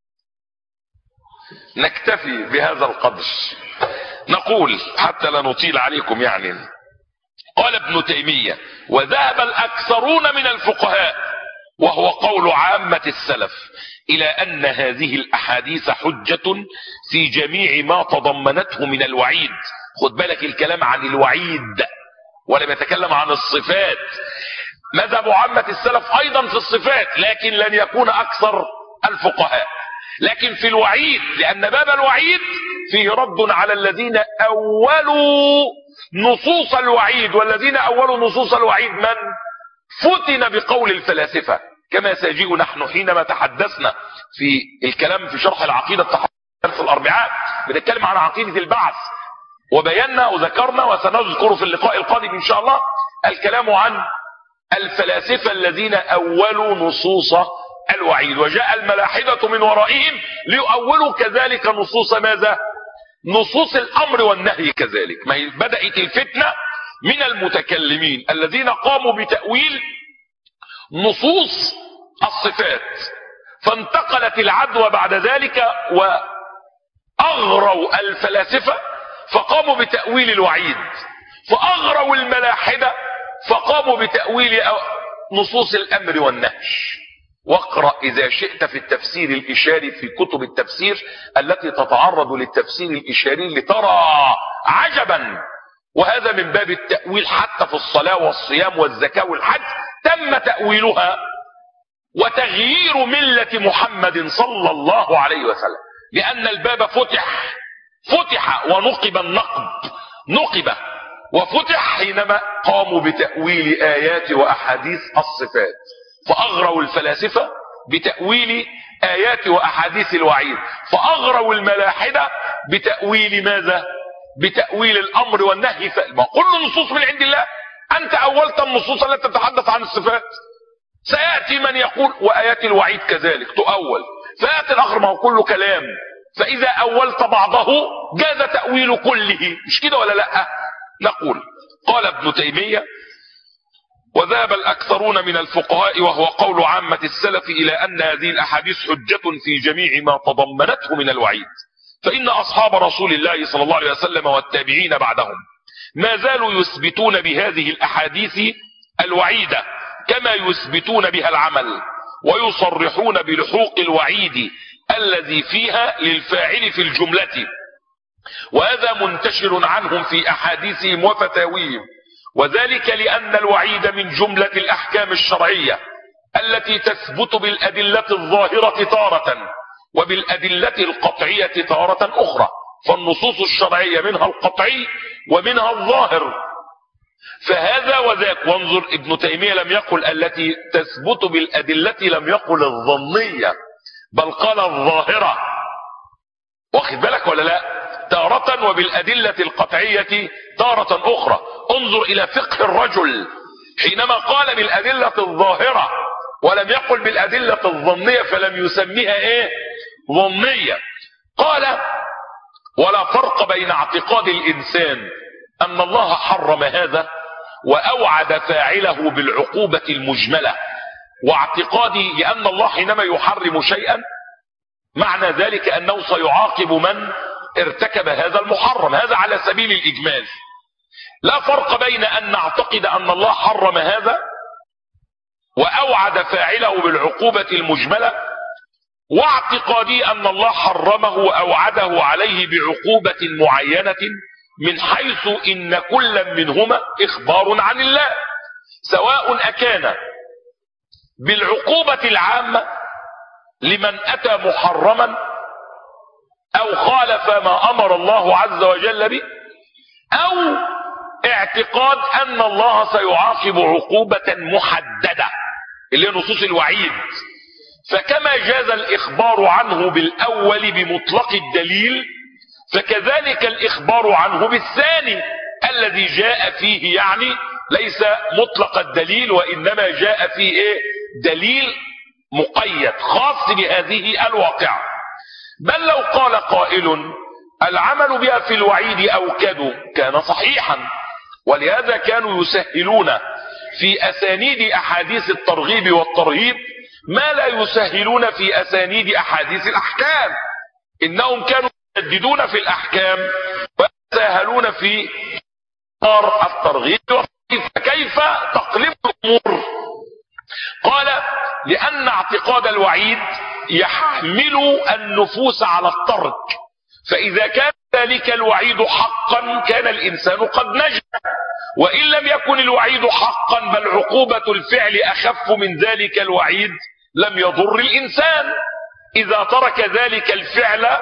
نكتفي بهذا القدر. نقول حتى لا نطيل عليكم يعني. قال ابن تيمية: وذهب الأكثرون من الفقهاء وهو قول عامة السلف إلى أن هذه الأحاديث حجة في جميع ما تضمنته من الوعيد. خد بالك الكلام عن الوعيد ولم يتكلم عن الصفات. مذهب عامة السلف أيضا في الصفات، لكن لن يكون أكثر الفقهاء. لكن في الوعيد، لأن باب الوعيد فيه رد على الذين أولوا نصوص الوعيد، والذين أولوا نصوص الوعيد من فتن بقول الفلاسفة، كما سيجيء نحن حينما تحدثنا في الكلام في شرح العقيدة في الأربعاء. بنتكلم عن عقيدة البعث وبينا وذكرنا وسنذكر في اللقاء القادم إن شاء الله الكلام عن الفلاسفة الذين أولوا نصوص الوعيد، وجاء الملاحدة من ورائهم ليؤولوا كذلك نصوص ماذا؟ نصوص الأمر والنهي كذلك. ما بدأت الفتنة من المتكلمين الذين قاموا بتأويل نصوص الصفات، فانتقلت العدوى بعد ذلك وأغروا الفلاسفة فقاموا بتأويل الوعيد، فأغروا الملاحدة فقاموا بتأويل نصوص الأمر والنهي. واقرأ إذا شئت في التفسير الإشاري في كتب التفسير التي تتعرض للتفسير الإشاري لترى عجبا. وهذا من باب التأويل، حتى في الصلاة والصيام والزكاة والحج تم تأويلها وتغيير ملة محمد صلى الله عليه وسلم، لأن الباب فتح ونقب النقب، نقب وفتح حينما قاموا بتأويل آيات وأحاديث الصفات. فأغروا الفلاسفة بتأويل آيات وأحاديث الوعيد، فأغروا الملاحدة بتأويل ماذا؟ بتأويل الأمر والنهي. كل نصوص من عند الله، أنت أولت النصوص التي تتحدث عن الصفات، سيأتي من يقول وآيات الوعيد كذلك تؤول، فيأتي الآخر ما هو كله كلام، فإذا أولت بعضه جاز تأويل كله، مش كده ولا لا؟ نقول قال ابن تيمية: وذهب الأكثرون من الفقهاء وهو قول عامة السلف إلى أن هذه الأحاديث حجة في جميع ما تضمنته من الوعيد، فإن أصحاب رسول الله صلى الله عليه وسلم والتابعين بعدهم ما زالوا يثبتون بهذه الأحاديث الوعيدة كما يثبتون بها العمل، ويصرحون بلحوق الوعيد الذي فيها للفاعل في الجملة، وهذا منتشر عنهم في أحاديثهم وفتاويهم، وذلك لأن الوعيد من جملة الأحكام الشرعية التي تثبت بالأدلة الظاهرة تارة وبالأدلة القطعية تارة أخرى، فالنصوص الشرعية منها القطعي ومنها الظاهر، فهذا وذاك. وانظر ابن تيمية لم يقل التي تثبت بالأدلة، لم يقل الظنية، بل قال الظاهرة، واخد بالك ولا لا؟ تارة وبالأدلة القطعية تارة أخرى. انظر إلى فقه الرجل حينما قال بالأدلة الظاهرة ولم يقل بالأدلة الظنية، فلم يسميها ايه؟ ظنية. قال: ولا فرق بين اعتقاد الإنسان أن الله حرم هذا وأوعد فاعله بالعقوبة المجملة، واعتقادي لأن الله حينما يحرم شيئا معنى ذلك أنه سيعاقب من ارتكب هذا المحرم، هذا على سبيل الإجمال. لا فرق بين أن نعتقد أن الله حرم هذا وأوعد فاعله بالعقوبة المجملة، واعتقادي أن الله حرمه وأوعده عليه بعقوبة معينة، من حيث إن كل منهما إخبار عن الله، سواء أكان بالعقوبة العامة لمن أتى محرما أو خالف ما أمر الله عز وجل به، أو اعتقاد أن الله سيعاقب عقوبة محددة اللي هي نصوص الوعيد. فكما جاز الإخبار عنه بالأول بمطلق الدليل، فكذلك الإخبار عنه بالثاني الذي جاء فيه يعني ليس مطلق الدليل، وإنما جاء فيه إيه؟ دليل مقيد خاص بهذه الواقعة. بل لو قال قائل العمل بها في الوعيد أوكد كان صحيحا، ولهذا كانوا يسهلون في أسانيد أحاديث الترغيب والترهيب ما لا يسهلون في أسانيد أحاديث الأحكام. إنهم كانوا يشددون في الأحكام ويتساهلون في الترغيب والترهيب، فكيف تقلب الأمور؟ قال: لأن اعتقاد الوعيد يحمل النفوس على الترك، فإذا كان ذلك الوعيد حقا كان الإنسان قد نجا، وإن لم يكن الوعيد حقا بل عقوبة الفعل أخف من ذلك الوعيد لم يضر الإنسان إذا ترك ذلك الفعل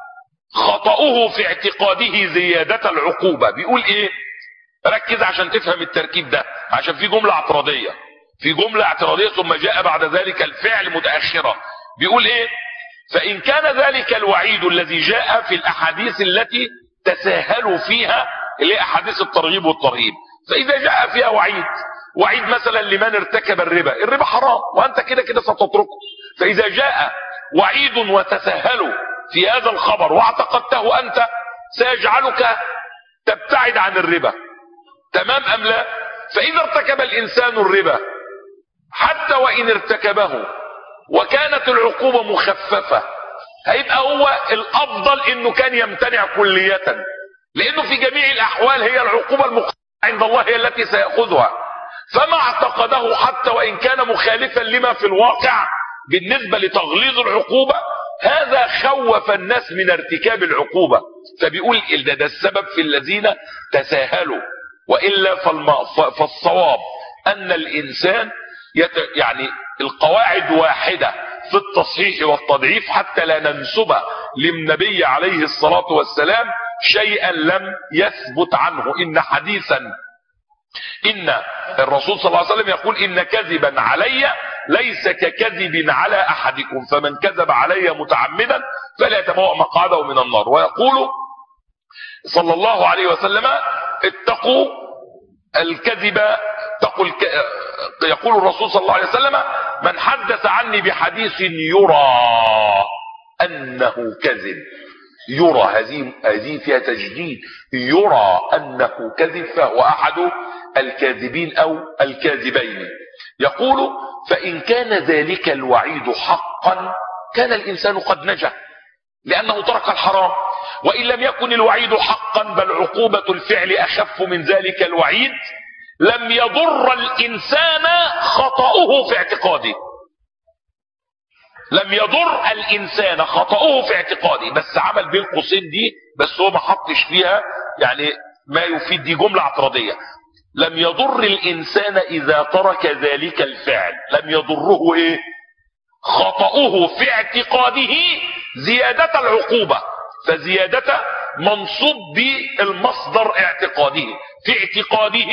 خطأه في اعتقاده زيادة العقوبة. بيقول إيه؟ ركز عشان تفهم التركيب ده، عشان في جملة اعتراضية، في جملة اعتراضية ثم جاء بعد ذلك الفعل متأخرة. بيقول إيه؟ فإن كان ذلك الوعيد الذي جاء في الأحاديث التي تساهلوا فيها اللي أحاديث الترغيب والترهيب، فإذا جاء فيها وعيد مثلا لمن ارتكب الربا حرام وأنت كده كده ستتركه، فإذا جاء وعيد وتساهلوا في هذا الخبر واعتقدته أنت سيجعلك تبتعد عن الربا، تمام أم لا؟ فإذا ارتكب الإنسان الربا حتى وإن ارتكبه وكانت العقوبة مخففة، هيبقى هو الأفضل إنه كان يمتنع كلية، لانه في جميع الاحوال هي العقوبة المقدرة عند الله هي التي سيأخذها. فما اعتقده حتى وان كان مخالفا لما في الواقع بالنسبة لتغليظ العقوبة، هذا خوف الناس من ارتكاب العقوبة، فبيقول ده السبب في الذين تساهلوا. وإلا فالصواب أن الإنسان يعني القواعد واحدة في التصحيح والتضعيف، حتى لا ننسب للنبي عليه الصلاة والسلام شيئا لم يثبت عنه. إن الرسول صلى الله عليه وسلم يقول إن كذبا علي ليس ككذب على أحدكم، فمن كذب علي متعمدا فلا يتبوأ مقعده من النار. ويقول صلى الله عليه وسلم اتقوا الكذب، يقول الرسول صلى الله عليه وسلم من حدث عني بحديث يرى أنه كذب، يرى هذه فيها تجديد، يرى أنه كذب فهو أحد الكاذبين أو الكاذبين. يقول فإن كان ذلك الوعيد حقا كان الإنسان قد نجا لأنه ترك الحرام، وإن لم يكن الوعيد حقا بل عقوبة الفعل أخف من ذلك الوعيد لم يضر الإنسان خطأه في اعتقاده، لم يضر الإنسان خطأه في اعتقاده، بس عمل بين قوسين دي، بس هو ما حطش فيها يعني ما يفيد، دي جملة اعتراضية. لم يضر الإنسان إذا ترك ذلك الفعل، لم يضره إيه؟ خطأه في اعتقاده زيادة العقوبة، فزيادة منصوب بالمصدر اعتقاده، في اعتقاده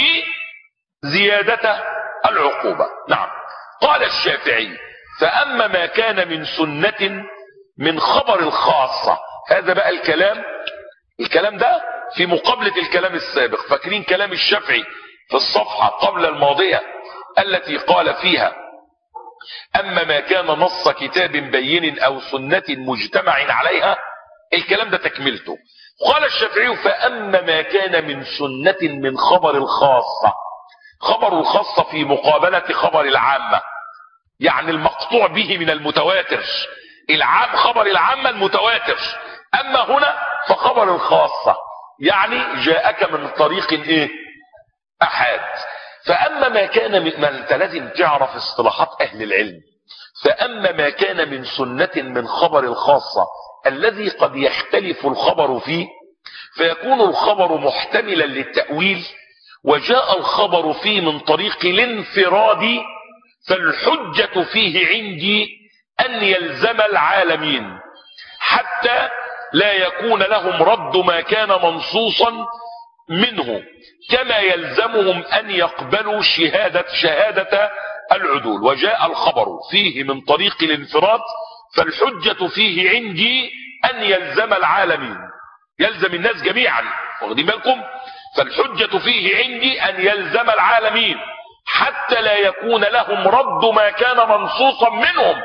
زيادة العقوبة. نعم. قال الشافعي فأما ما كان من سنة من خبر الخاصة، هذا بقى الكلام ده في مقابلة الكلام السابق. فاكرين كلام الشافعي في الصفحة قبل الماضية التي قال فيها أما ما كان نص كتاب بين أو سنة مجتمع عليها، الكلام ده تكملته. قال الشافعي فأما ما كان من سنة من خبر الخاصة، خبر الخاصة في مقابلة خبر العامة، يعني المقطوع به من المتواتر، العام خبر العامة المتواتر، أما هنا فخبر الخاصة يعني جاءك من طريق ايه؟ أحد. فأما ما كان من، ما انت لازم تعرف اصطلاحات أهل العلم، فأما ما كان من سنة من خبر الخاصة الذي قد يختلف الخبر فيه، فيكون الخبر محتملا للتأويل وجاء الخبر فيه من طريق الانفراد، فالحجة فيه عندي أن يلزم العالمين حتى لا يكون لهم رد ما كان منصوصا منه، كما يلزمهم أن يقبلوا شهادة العدول. وجاء الخبر فيه من طريق الانفراد فالحجة فيه عندي أن يلزم العالمين، يلزم الناس جميعا، واخدين بالكم؟ فالحجة فيه عندي أن يلزم العالمين حتى لا يكون لهم رد ما كان منصوصا منهم،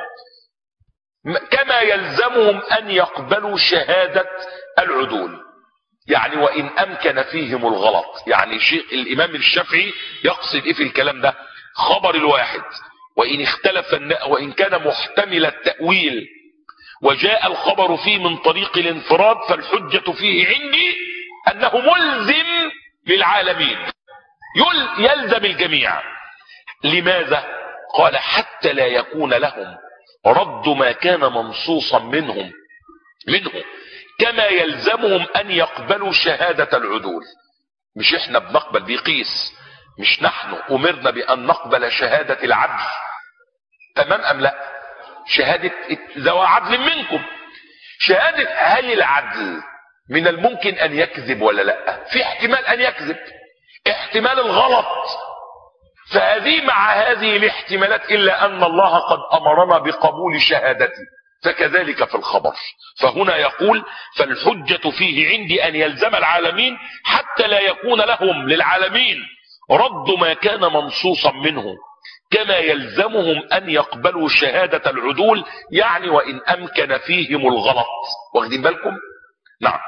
كما يلزمهم أن يقبلوا شهادة العدول. يعني وإن أمكن فيهم الغلط، يعني شيخ الإمام الشافعي يقصد إيه في الكلام ده؟ خبر الواحد وإن اختلف وإن كان محتمل التأويل وجاء الخبر فيه من طريق الانفراد فالحجة فيه عندي أنه ملزم للعالمين، يلزم الجميع. لماذا؟ قال حتى لا يكون لهم رد ما كان منصوصا منه كما يلزمهم أن يقبلوا شهادة العدول. مش احنا بنقبل بيقيس، مش نحن أمرنا بأن نقبل شهادة العدل، تمام أم لا؟ شهادة ذوي عدل منكم، شهادة هل العدل من الممكن أن يكذب ولا لا؟ في احتمال أن يكذب، احتمال الغلط، فهذه مع هذه الاحتمالات إلا أن الله قد أمرنا بقبول شهادته، فكذلك في الخبر. فهنا يقول فالحجة فيه عندي أن يلزم العالمين حتى لا يكون لهم للعالمين رد ما كان منصوصا منه، كما يلزمهم أن يقبلوا شهادة العدول، يعني وإن أمكن فيهم الغلط، واخدين بالكم؟ نعم.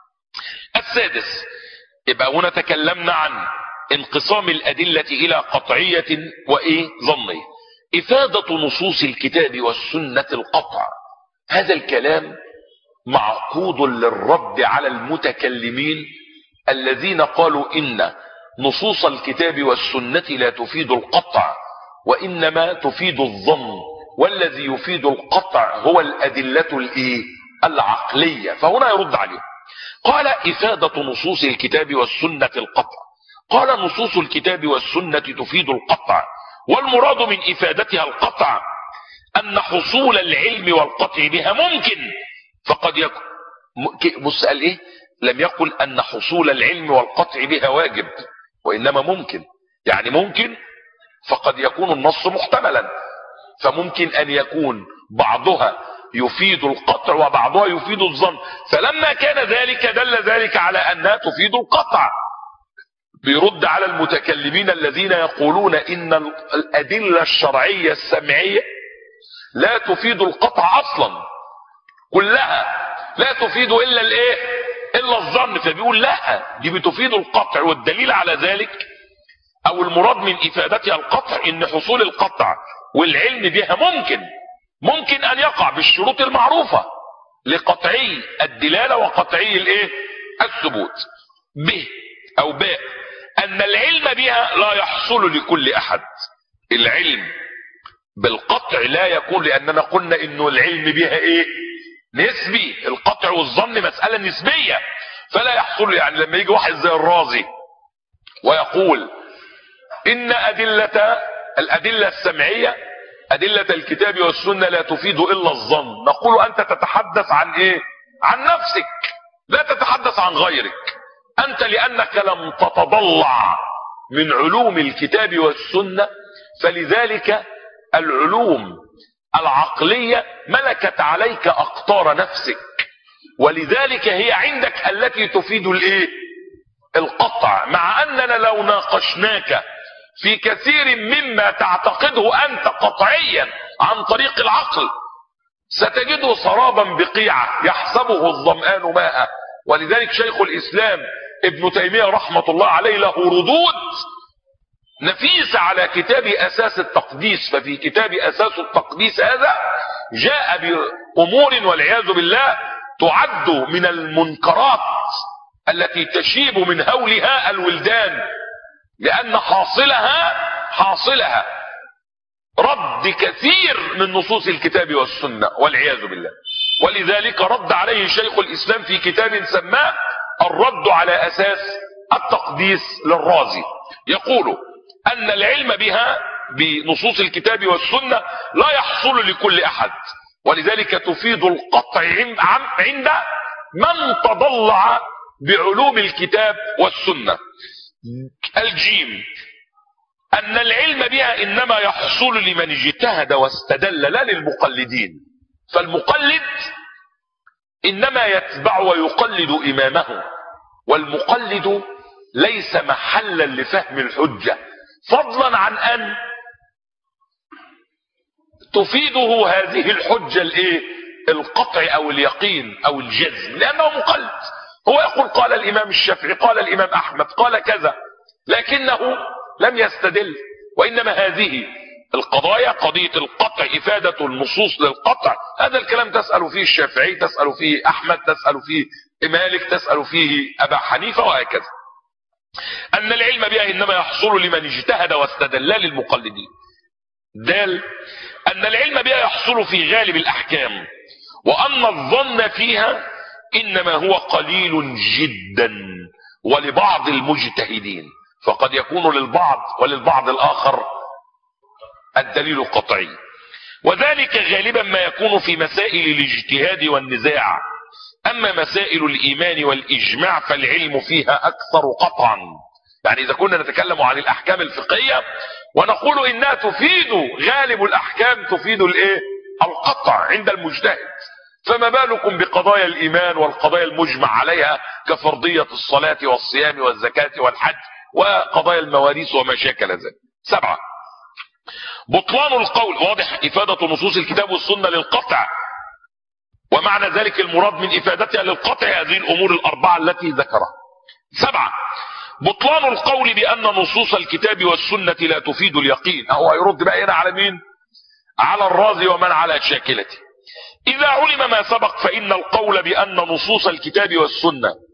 السادس، يبقى هنا تكلمنا عن انقسام الأدلة إلى قطعية ظنية. إفادة نصوص الكتاب والسنة القطع، هذا الكلام معقود للرد على المتكلمين الذين قالوا إن نصوص الكتاب والسنة لا تفيد القطع وإنما تفيد الظن، والذي يفيد القطع هو الأدلة العقلية. فهنا يرد عليهم، قال إفادة نصوص الكتاب والسنة القطع. قال نصوص الكتاب والسنة تفيد القطع، والمراد من إفادتها القطع أن حصول العلم والقطع بها ممكن. فقد يكون بص قال إيه، لم يقل أن حصول العلم والقطع بها واجب، وإنما ممكن. يعني ممكن، فقد يكون النص محتملا، فممكن أن يكون بعضها يفيد القطع وبعضها يفيد الظن. فلما كان ذلك دل ذلك على أنها تفيد القطع. بيرد على المتكلمين الذين يقولون إن الأدلة الشرعية السمعية لا تفيد القطع أصلا، كلها لا تفيد إلا إلا الظن. فبيقول لا، دي بتفيد القطع، والدليل على ذلك أو المراد من إفادتها القطع إن حصول القطع والعلم بها ممكن أن يقع بالشروط المعروفة لقطعي الدلالة وقطعي الثبوت. ب أو باء أن العلم بها لا يحصل لكل أحد. العلم بالقطع لا يكون، لأننا قلنا إنه العلم بها نسبي. القطع والظن مسألة نسبية، فلا يحصل. يعني لما يجي واحد زي الرازي ويقول إن الأدلة السمعية أدلة الكتاب والسنة لا تفيد إلا الظن، نقول أنت تتحدث عن عن نفسك، لا تتحدث عن غيرك. أنت لأنك لم تتضلع من علوم الكتاب والسنة، فلذلك العلوم العقلية ملكت عليك أقطار نفسك، ولذلك هي عندك التي تفيد القطع. مع أننا لو ناقشناك في كثير مما تعتقده أنت قطعيا عن طريق العقل ستجده سرابا بقيعة يحسبه الظمآن ماء. ولذلك شيخ الإسلام ابن تيمية رحمة الله عليه له ردود نفيسة على كتاب أساس التقديس. ففي كتاب أساس التقديس هذا جاء بأمور والعياذ بالله تعد من المنكرات التي تشيب من هولها الولدان، لأن حاصلها رد كثير من نصوص الكتاب والسنة والعياذ بالله. ولذلك رد عليه شيخ الإسلام في كتاب سماه الرد على أساس التقديس للرازي، يقول أن العلم بها بنصوص الكتاب والسنة لا يحصل لكل أحد، ولذلك تفيد القطع عند من تضلع بعلوم الكتاب والسنة. الجيم أن العلم بها إنما يحصل لمن اجتهد واستدل لا للمقلدين. فالمقلد إنما يتبع ويقلد إمامه، والمقلد ليس محلا لفهم الحجة، فضلا عن أن تفيده هذه الحجة القطع أو اليقين أو الجزم، لأنه مقلد. هو يقول قال الإمام الشافعي، قال الإمام أحمد، قال كذا، لكنه لم يستدل. وإنما هذه القضايا قضية القطع، إفادة النصوص للقطع، هذا الكلام تسأل فيه الشافعي، تسأل فيه أحمد، تسأل فيه مالك، تسأل فيه أبا حنيفة، وهكذا. أن العلم بها إنما يحصل لمن اجتهد واستدل للمقلدين. دال أن العلم بها يحصل في غالب الأحكام، وأن الظن فيها إنما هو قليل جدا ولبعض المجتهدين، فقد يكون للبعض وللبعض الآخر الدليل القطعي. وذلك غالبا ما يكون في مسائل الاجتهاد والنزاع. أما مسائل الإيمان والإجماع فالعلم فيها أكثر قطعا. يعني إذا كنا نتكلم عن الأحكام الفقهية ونقول إنها تفيد، غالب الأحكام تفيد القطع عند المجتهد، فما بالكم بقضايا الإيمان والقضايا المجمع عليها كفرضية الصلاة والصيام والزكاة والحج وقضايا المواريث وما شاكل ذلك. 7. بطلان القول. واضح إفادة نصوص الكتاب والسنة للقطع، ومعنى ذلك المراد من إفادتها للقطع هذه الأمور الأربعة التي ذكرها. 7. بطلان القول بأن نصوص الكتاب والسنة لا تفيد اليقين. هو يرد بقى هنا على مين؟ على الرازي ومن على شاكلته. إذا علم ما سبق فإن القول بأن نصوص الكتاب والسنة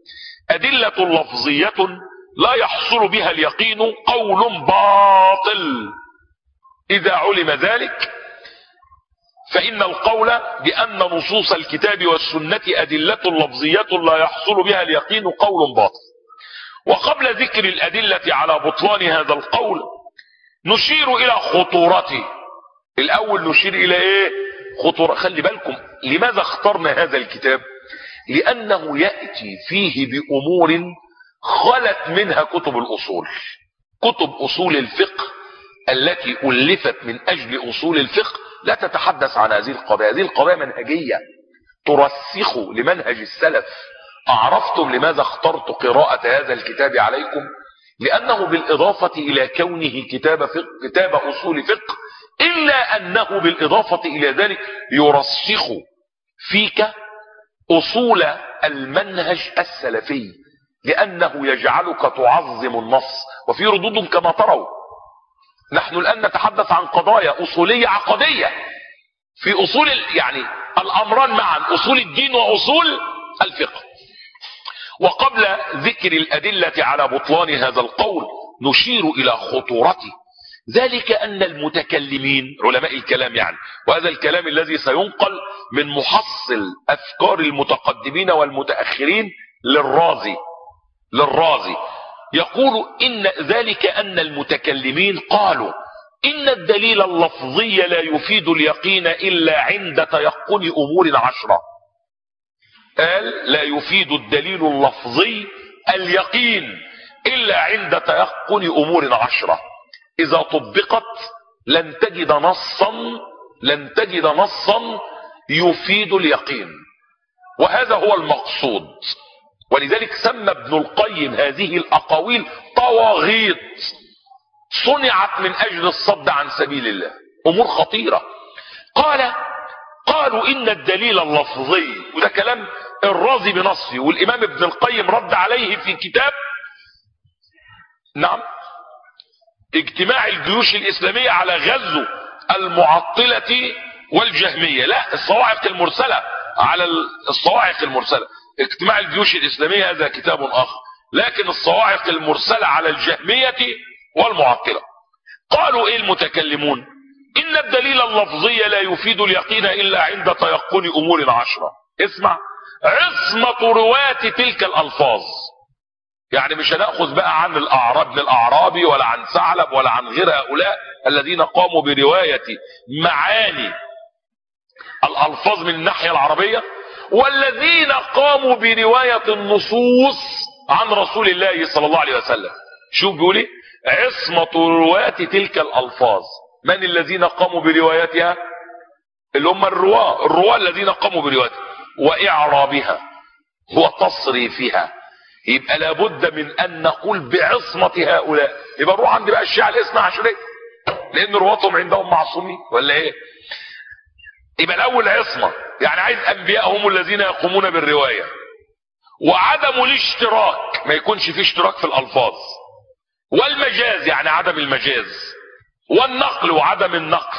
أدلة لفظية لا يحصل بها اليقين قول باطل. إذا علم ذلك فإن القول بأن نصوص الكتاب والسنة أدلة لفظية لا يحصل بها اليقين قول باطل. وقبل ذكر الأدلة على بطلان هذا القول نشير إلى خطورته. الأول نشير إلى إيه؟ خطورة. خلي بالكم لماذا اخترنا هذا الكتاب؟ لأنه يأتي فيه بأمور خلت منها كتب الأصول. كتب أصول الفقه التي ألفت من أجل أصول الفقه لا تتحدث عن هذه القضايا. هذه القضايا منهجية ترسخ لمنهج السلف. أعرفتم لماذا اخترت قراءة هذا الكتاب عليكم؟ لأنه بالإضافة إلى كونه كتاب أصول فقه إلا أنه بالإضافة إلى ذلك يرسخ فيك أصول المنهج السلفي، لأنه يجعلك تعظم النص. وفي ردود كما تروا نحن الآن نتحدث عن قضايا أصولية عقدية في أصول يعني الأمران معا، أصول الدين وأصول الفقه. وقبل ذكر الأدلة على بطلان هذا القول نشير إلى خطورته. ذلك أن المتكلمين علماء الكلام يعني، وهذا الكلام الذي سينقل من محصل أفكار المتقدمين والمتأخرين للرازي يقول إن ذلك أن المتكلمين قالوا إن الدليل اللفظي لا يفيد اليقين إلا عند تيقن أمور 10. قال لا يفيد الدليل اللفظي اليقين إلا عند تيقن أمور 10. إذا طبقت لن تجد نصا يفيد اليقين، وهذا هو المقصود. ولذلك سمى ابن القيم هذه الأقاويل طواغيت صنعت من أجل الصد عن سبيل الله، أمور خطيرة. قالوا إن الدليل اللفظي، وده كلام الرازي بنصه، والإمام ابن القيم رد عليه في كتاب اجتماع الجيوش الإسلامية على غزو المعطلة والجهمية. لا، الصواعق المرسلة على الصواعق المرسلة. اجتماع الجيوش الإسلامية هذا كتاب آخر، لكن الصواعق المرسلة على الجهمية والمعطلة. قالوا ايه المتكلمون؟ إن الدليل اللفظي لا يفيد اليقين إلا عند تيقن أمور 10. اسمع، عصمة رواة تلك الألفاظ. يعني مش هنأخذ بقى عن ابن الأعرابي ولا عن ثعلب ولا عن غير هؤلاء الذين قاموا برواية معاني الألفاظ من الناحية العربية، والذين قاموا برواية النصوص عن رسول الله صلى الله عليه وسلم. شوف بيقول ايه؟ عصمة رواة تلك الألفاظ. من الذين قاموا بروايتها؟ اللي هم الرواة الذين قاموا بروايتها وإعرابها وتصريفها. يبقى لابد من أن نقول بعصمة هؤلاء. يبقى نروح عند بقى الشيعة الاثنى عشرية، لأن رواتهم عندهم معصومين ولا ايه؟ يبقى الأول عصمة، يعني عايز أنبياء هم الذين يقومون بالرواية، وعدم الاشتراك، ما يكونش فيه اشتراك في الألفاظ، والمجاز يعني عدم المجاز، والنقل وعدم النقل،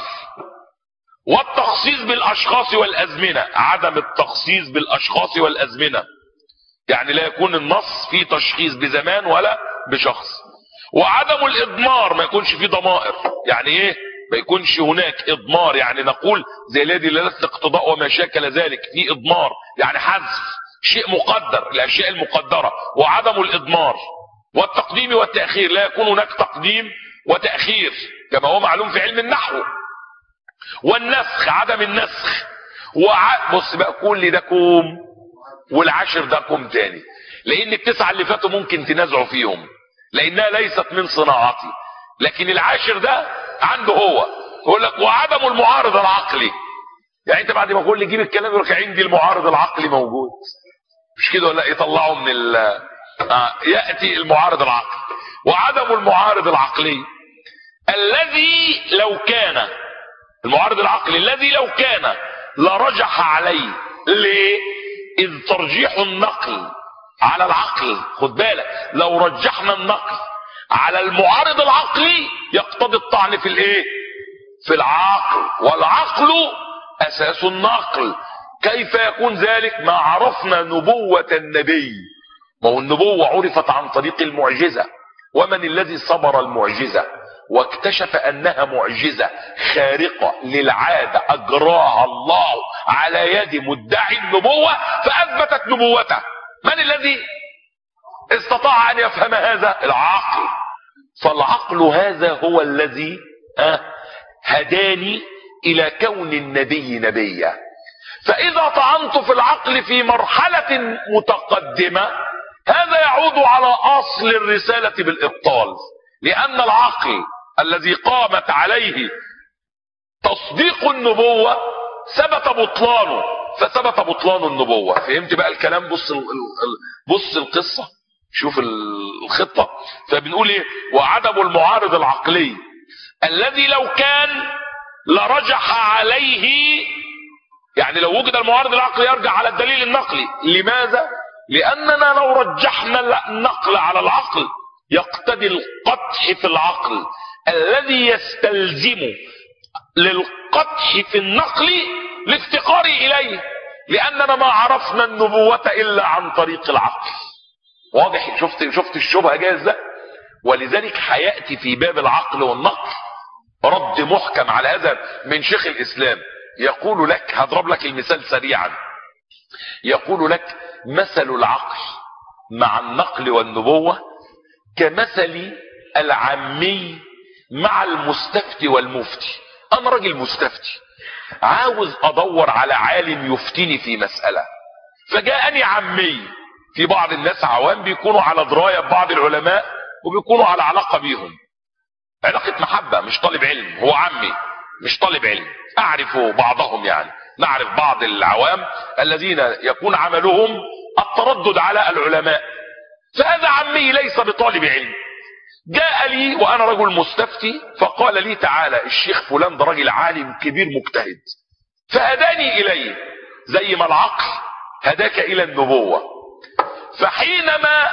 والتخصيص بالأشخاص والأزمنة، عدم التخصيص بالأشخاص والأزمنة، يعني لا يكون النص فيه تشخيص بزمان ولا بشخص، وعدم الإضمار، ما يكونش فيه ضمائر. يعني ايه؟ ما يكونش هناك إضمار، يعني نقول زي الذي لا اقتضاء وما شاكل ذلك، في إضمار يعني حذف شيء مقدر، الأشياء المقدرة. وعدم الإضمار والتقديم والتأخير، لا يكون هناك تقديم وتأخير كما هو معلوم في علم النحو. والنسخ، عدم النسخ. بص بقى، كل ده كوم والعشر ده كوم تاني، لأن التسعة اللي فاتوا ممكن تنازعوا فيهم لأنها ليست من صناعتي، لكن العاشر ده عنده هو. يقول لك وعدم المعارض العقلي، يعني انت بعد ما اقول لي جيب الكلام يقول لك عندي المعارض العقلي موجود، مش كده ولا؟ يطلعوا من يأتي المعارض العقلي. وعدم المعارض العقلي الذي لو كان، المعارض العقلي الذي لو كان لرجح عليه. ليه؟ إذ ترجيح النقل على العقل، خد بالك، لو رجحنا النقل على المعارض العقلي يقتضي الطعن في الايه؟ في العقل، والعقل اساس النقل. كيف يكون ذلك؟ ما عرفنا نبوة النبي، والنبوة عرفت عن طريق المعجزة. ومن الذي صبر المعجزة واكتشف انها معجزة خارقة للعادة اجراها الله على يد مدعي النبوة فاثبتت نبوته؟ من الذي استطاع ان يفهم هذا؟ العقل. فالعقل هذا هو الذي هداني الى كون النبي نبيا. فاذا طعنت في العقل في مرحلة متقدمة هذا يعود على اصل الرسالة بالابطال، لان العقل الذي قامت عليه تصديق النبوة ثبت بطلانه، فثبت بطلان النبوة. فهمت بقى الكلام؟ بص القصة، شوف الخطة. فبنقول ايه؟ وعدم المعارض العقلي الذي لو كان لرجح عليه، يعني لو وجد المعارض العقلي يرجع على الدليل النقلي. لماذا؟ لاننا لو رجحنا النقل على العقل يقتضي القدح في العقل الذي يستلزم للقدح في النقل الافتقار اليه، لاننا ما عرفنا النبوة الا عن طريق العقل. واضح؟ شفت الشبهة جايه ازاي؟ ولذلك هياتي في باب العقل والنقل رد محكم على هذا من شيخ الاسلام. يقول لك، هضرب لك المثال سريعا، يقول لك مثل العقل مع النقل والنبوة كمثل العامي مع المستفتي والمفتي. انا راجل مستفتي عاوز ادور على عالم يفتيني في مسألة، فجاءني عمي. في بعض الناس عوام بيكونوا على دراية ببعض العلماء وبيكونوا على علاقة بيهم، علاقة محبة، مش طالب علم، هو عمي مش طالب علم. اعرف بعضهم، يعني نعرف بعض العوام الذين يكون عملهم التردد على العلماء، فهذا عمي ليس بطالب علم. جاء لي وانا رجل مستفتي فقال لي تعالى الشيخ فلان ده راجل عالم كبير مجتهد، فهداني اليه زي ما العقل هداك الى النبوة. فحينما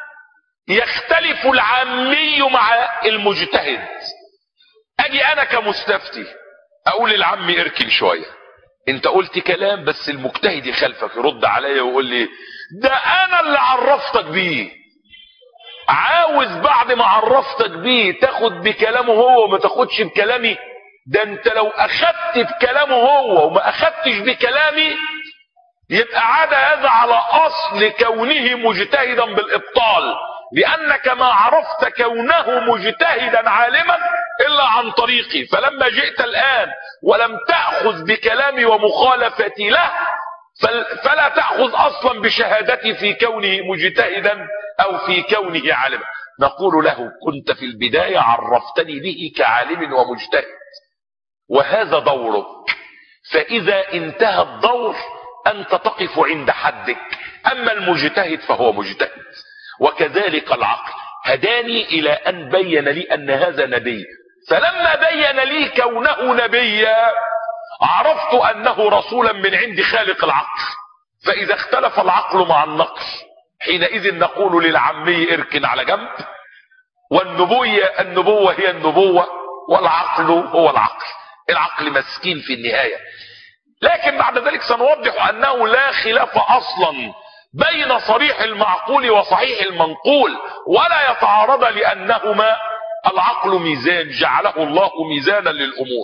يختلف العامي مع المجتهد اجي انا كمستفتي اقول للعمي اركن شوية، انت قلت كلام بس المجتهد يخالفك، يرد عليا ويقول لي ده انا اللي عرفتك بيه. عاوز بعد ما عرفتك بيه تاخد بكلامه هو وما تاخدش بكلامي؟ ده انت لو اخدت بكلامه هو وما اخدتش بكلامي يبقى عاد هذا على اصل كونه مجتهدا بالابطال، لانك ما عرفت كونه مجتهدا عالما الا عن طريقي. فلما جئت الان ولم تأخذ بكلامي ومخالفتي له فلا تأخذ اصلا بشهادتي في كونه مجتهدا او في كونه عالما. نقول له كنت في البداية عرفتني به كعالم ومجتهد وهذا دورك، فاذا انتهى الدور انت تقف عند حدك، اما المجتهد فهو مجتهد. وكذلك العقل هداني الى ان بين لي ان هذا نبي، فلما بين لي كونه نبيا عرفت انه رسولا من عند خالق العقل. فاذا اختلف العقل مع النقل حينئذ نقول للعمي اركن على جنب، والنبوة هي النبوة والعقل هو العقل. العقل مسكين في النهاية. لكن بعد ذلك سنوضح انه لا خلاف اصلا بين صريح المعقول وصحيح المنقول ولا يتعارض، لانهما العقل ميزان جعله الله ميزانا للامور،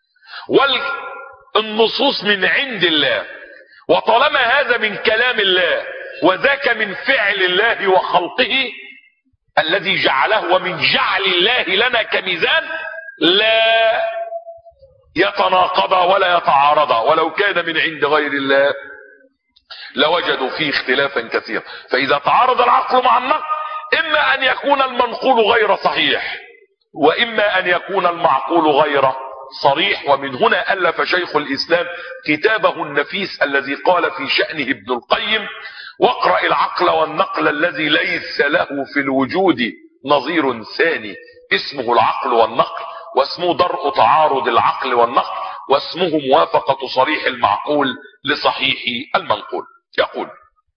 والنصوص من عند الله، وطالما هذا من كلام الله وذاك من فعل الله وخلقه الذي جعله، ومن جعل الله لنا كميزان لا يتناقضا ولا يتعارضا، ولو كان من عند غير الله لوجدوا فيه اختلافا كثيرا. فاذا تعارض العقل مع النقل اما ان يكون المنقول غير صحيح واما ان يكون المعقول غير صريح. ومن هنا الف شيخ الاسلام كتابه النفيس الذي قال في شأنه ابن القيم: واقرأ العقل والنقل الذي ليس له في الوجود نظير ثاني، اسمه العقل والنقل، واسمه درء تعارض العقل والنقل، واسمه موافقة صريح المعقول لصحيح المنقول. يقول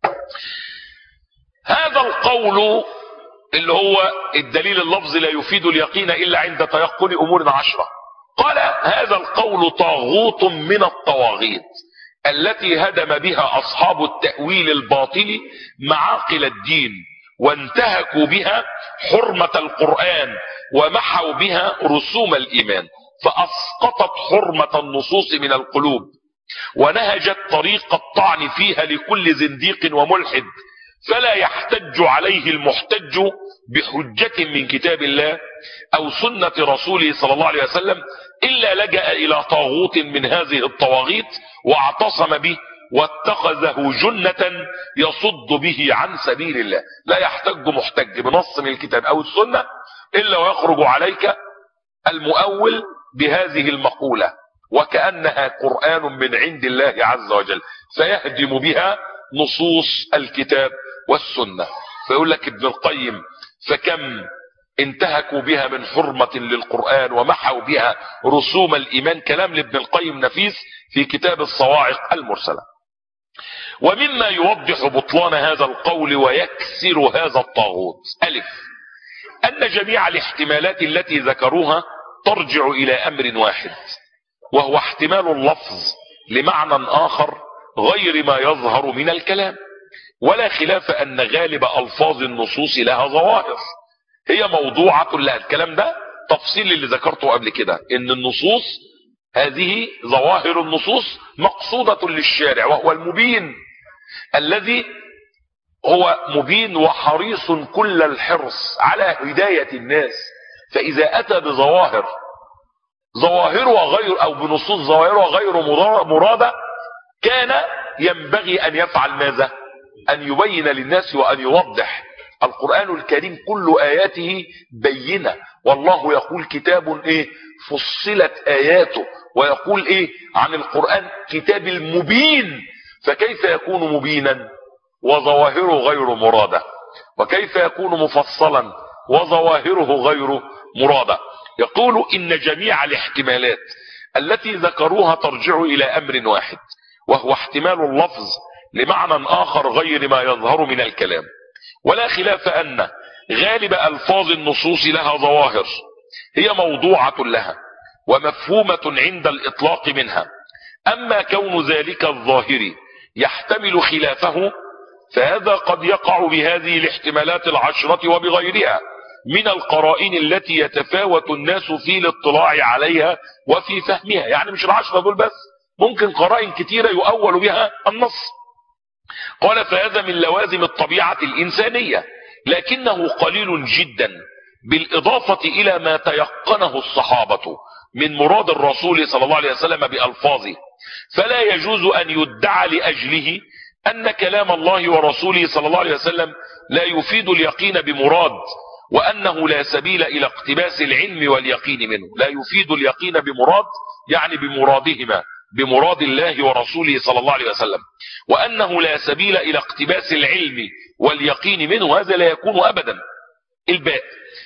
هذا القول اللي هو الدليل اللفظي لا يفيد اليقين إلا عند تيقن أمور 10. قال هذا القول طاغوت من الطواغيت. التي هدم بها أصحاب التأويل الباطل معاقل الدين، وانتهكوا بها حرمة القرآن، ومحوا بها رسوم الإيمان، فأسقطت حرمة النصوص من القلوب، ونهجت طريق الطعن فيها لكل زنديق وملحد، فلا يحتج عليه المحتج بحجة من كتاب الله أو سنة رسوله صلى الله عليه وسلم، إلا لجأ إلى طاغوت من هذه الطواغيت واعتصم به واتخذه جنة يصد به عن سبيل الله. لا يحتج محتج بنص من الكتاب أو السنة إلا ويخرج عليك المؤول بهذه المقولة وكأنها قرآن من عند الله عز وجل، فيهدم بها نصوص الكتاب والسنة. فيقول لك ابن القيم: فكم انتهكوا بها من حرمة للقرآن ومحوا بها رسوم الإيمان. كلام لابن القيم نفيس في كتاب الصواعق المرسلة. ومما يوضح بطلان هذا القول ويكسر هذا الطاغوت: ألف، أن جميع الاحتمالات التي ذكروها ترجع إلى أمر واحد، وهو احتمال اللفظ لمعنى آخر غير ما يظهر من الكلام، ولا خلاف أن غالب ألفاظ النصوص لها ظواهر هي موضوعة لها. الكلام ده تفصيل اللي ذكرته قبل كده، ان النصوص هذه ظواهر النصوص مقصودة للشارع، وهو المبين الذي هو مبين وحريص كل الحرص على هداية الناس. فإذا أتى بظواهر ظواهرها غير أو بنصوص ظواهرها غير مرادة، كان ينبغي أن يفعل ماذا؟ أن يبين للناس وأن يوضح. القرآن الكريم كل آياته بينة، والله يقول كتاب فصلت آياته، ويقول عن القرآن كتاب المبين. فكيف يكون مبينا وظواهره غير مرادة؟ وكيف يكون مفصلا وظواهره غير مرادة؟ يقول إن جميع الاحتمالات التي ذكروها ترجع إلى أمر واحد، وهو احتمال اللفظ لمعنى آخر غير ما يظهر من الكلام، ولا خلاف أن غالب ألفاظ النصوص لها ظواهر هي موضوعة لها ومفهومة عند الإطلاق منها. أما كون ذلك الظاهر يحتمل خلافه فهذا قد يقع بهذه الاحتمالات العشرة وبغيرها من القرائن التي يتفاوت الناس في الاطلاع عليها وفي فهمها. يعني مش العشرة دول بس، ممكن قرائن كتيرة يؤول بها النص. قال: فهذا من لوازم الطبيعة الإنسانية، لكنه قليل جدا بالإضافة إلى ما تيقنه الصحابة من مراد الرسول صلى الله عليه وسلم بألفاظه، فلا يجوز أن يدعى لأجله أن كلام الله ورسوله صلى الله عليه وسلم لا يفيد اليقين بمراد، وأنه لا سبيل إلى اقتباس العلم واليقين منه. لا يفيد اليقين بمراد يعني بمرادهما، بمراد الله ورسوله صلى الله عليه وسلم، وأنه لا سبيل إلى اقتباس العلم واليقين منه، هذا لا يكون أبدا. الباء،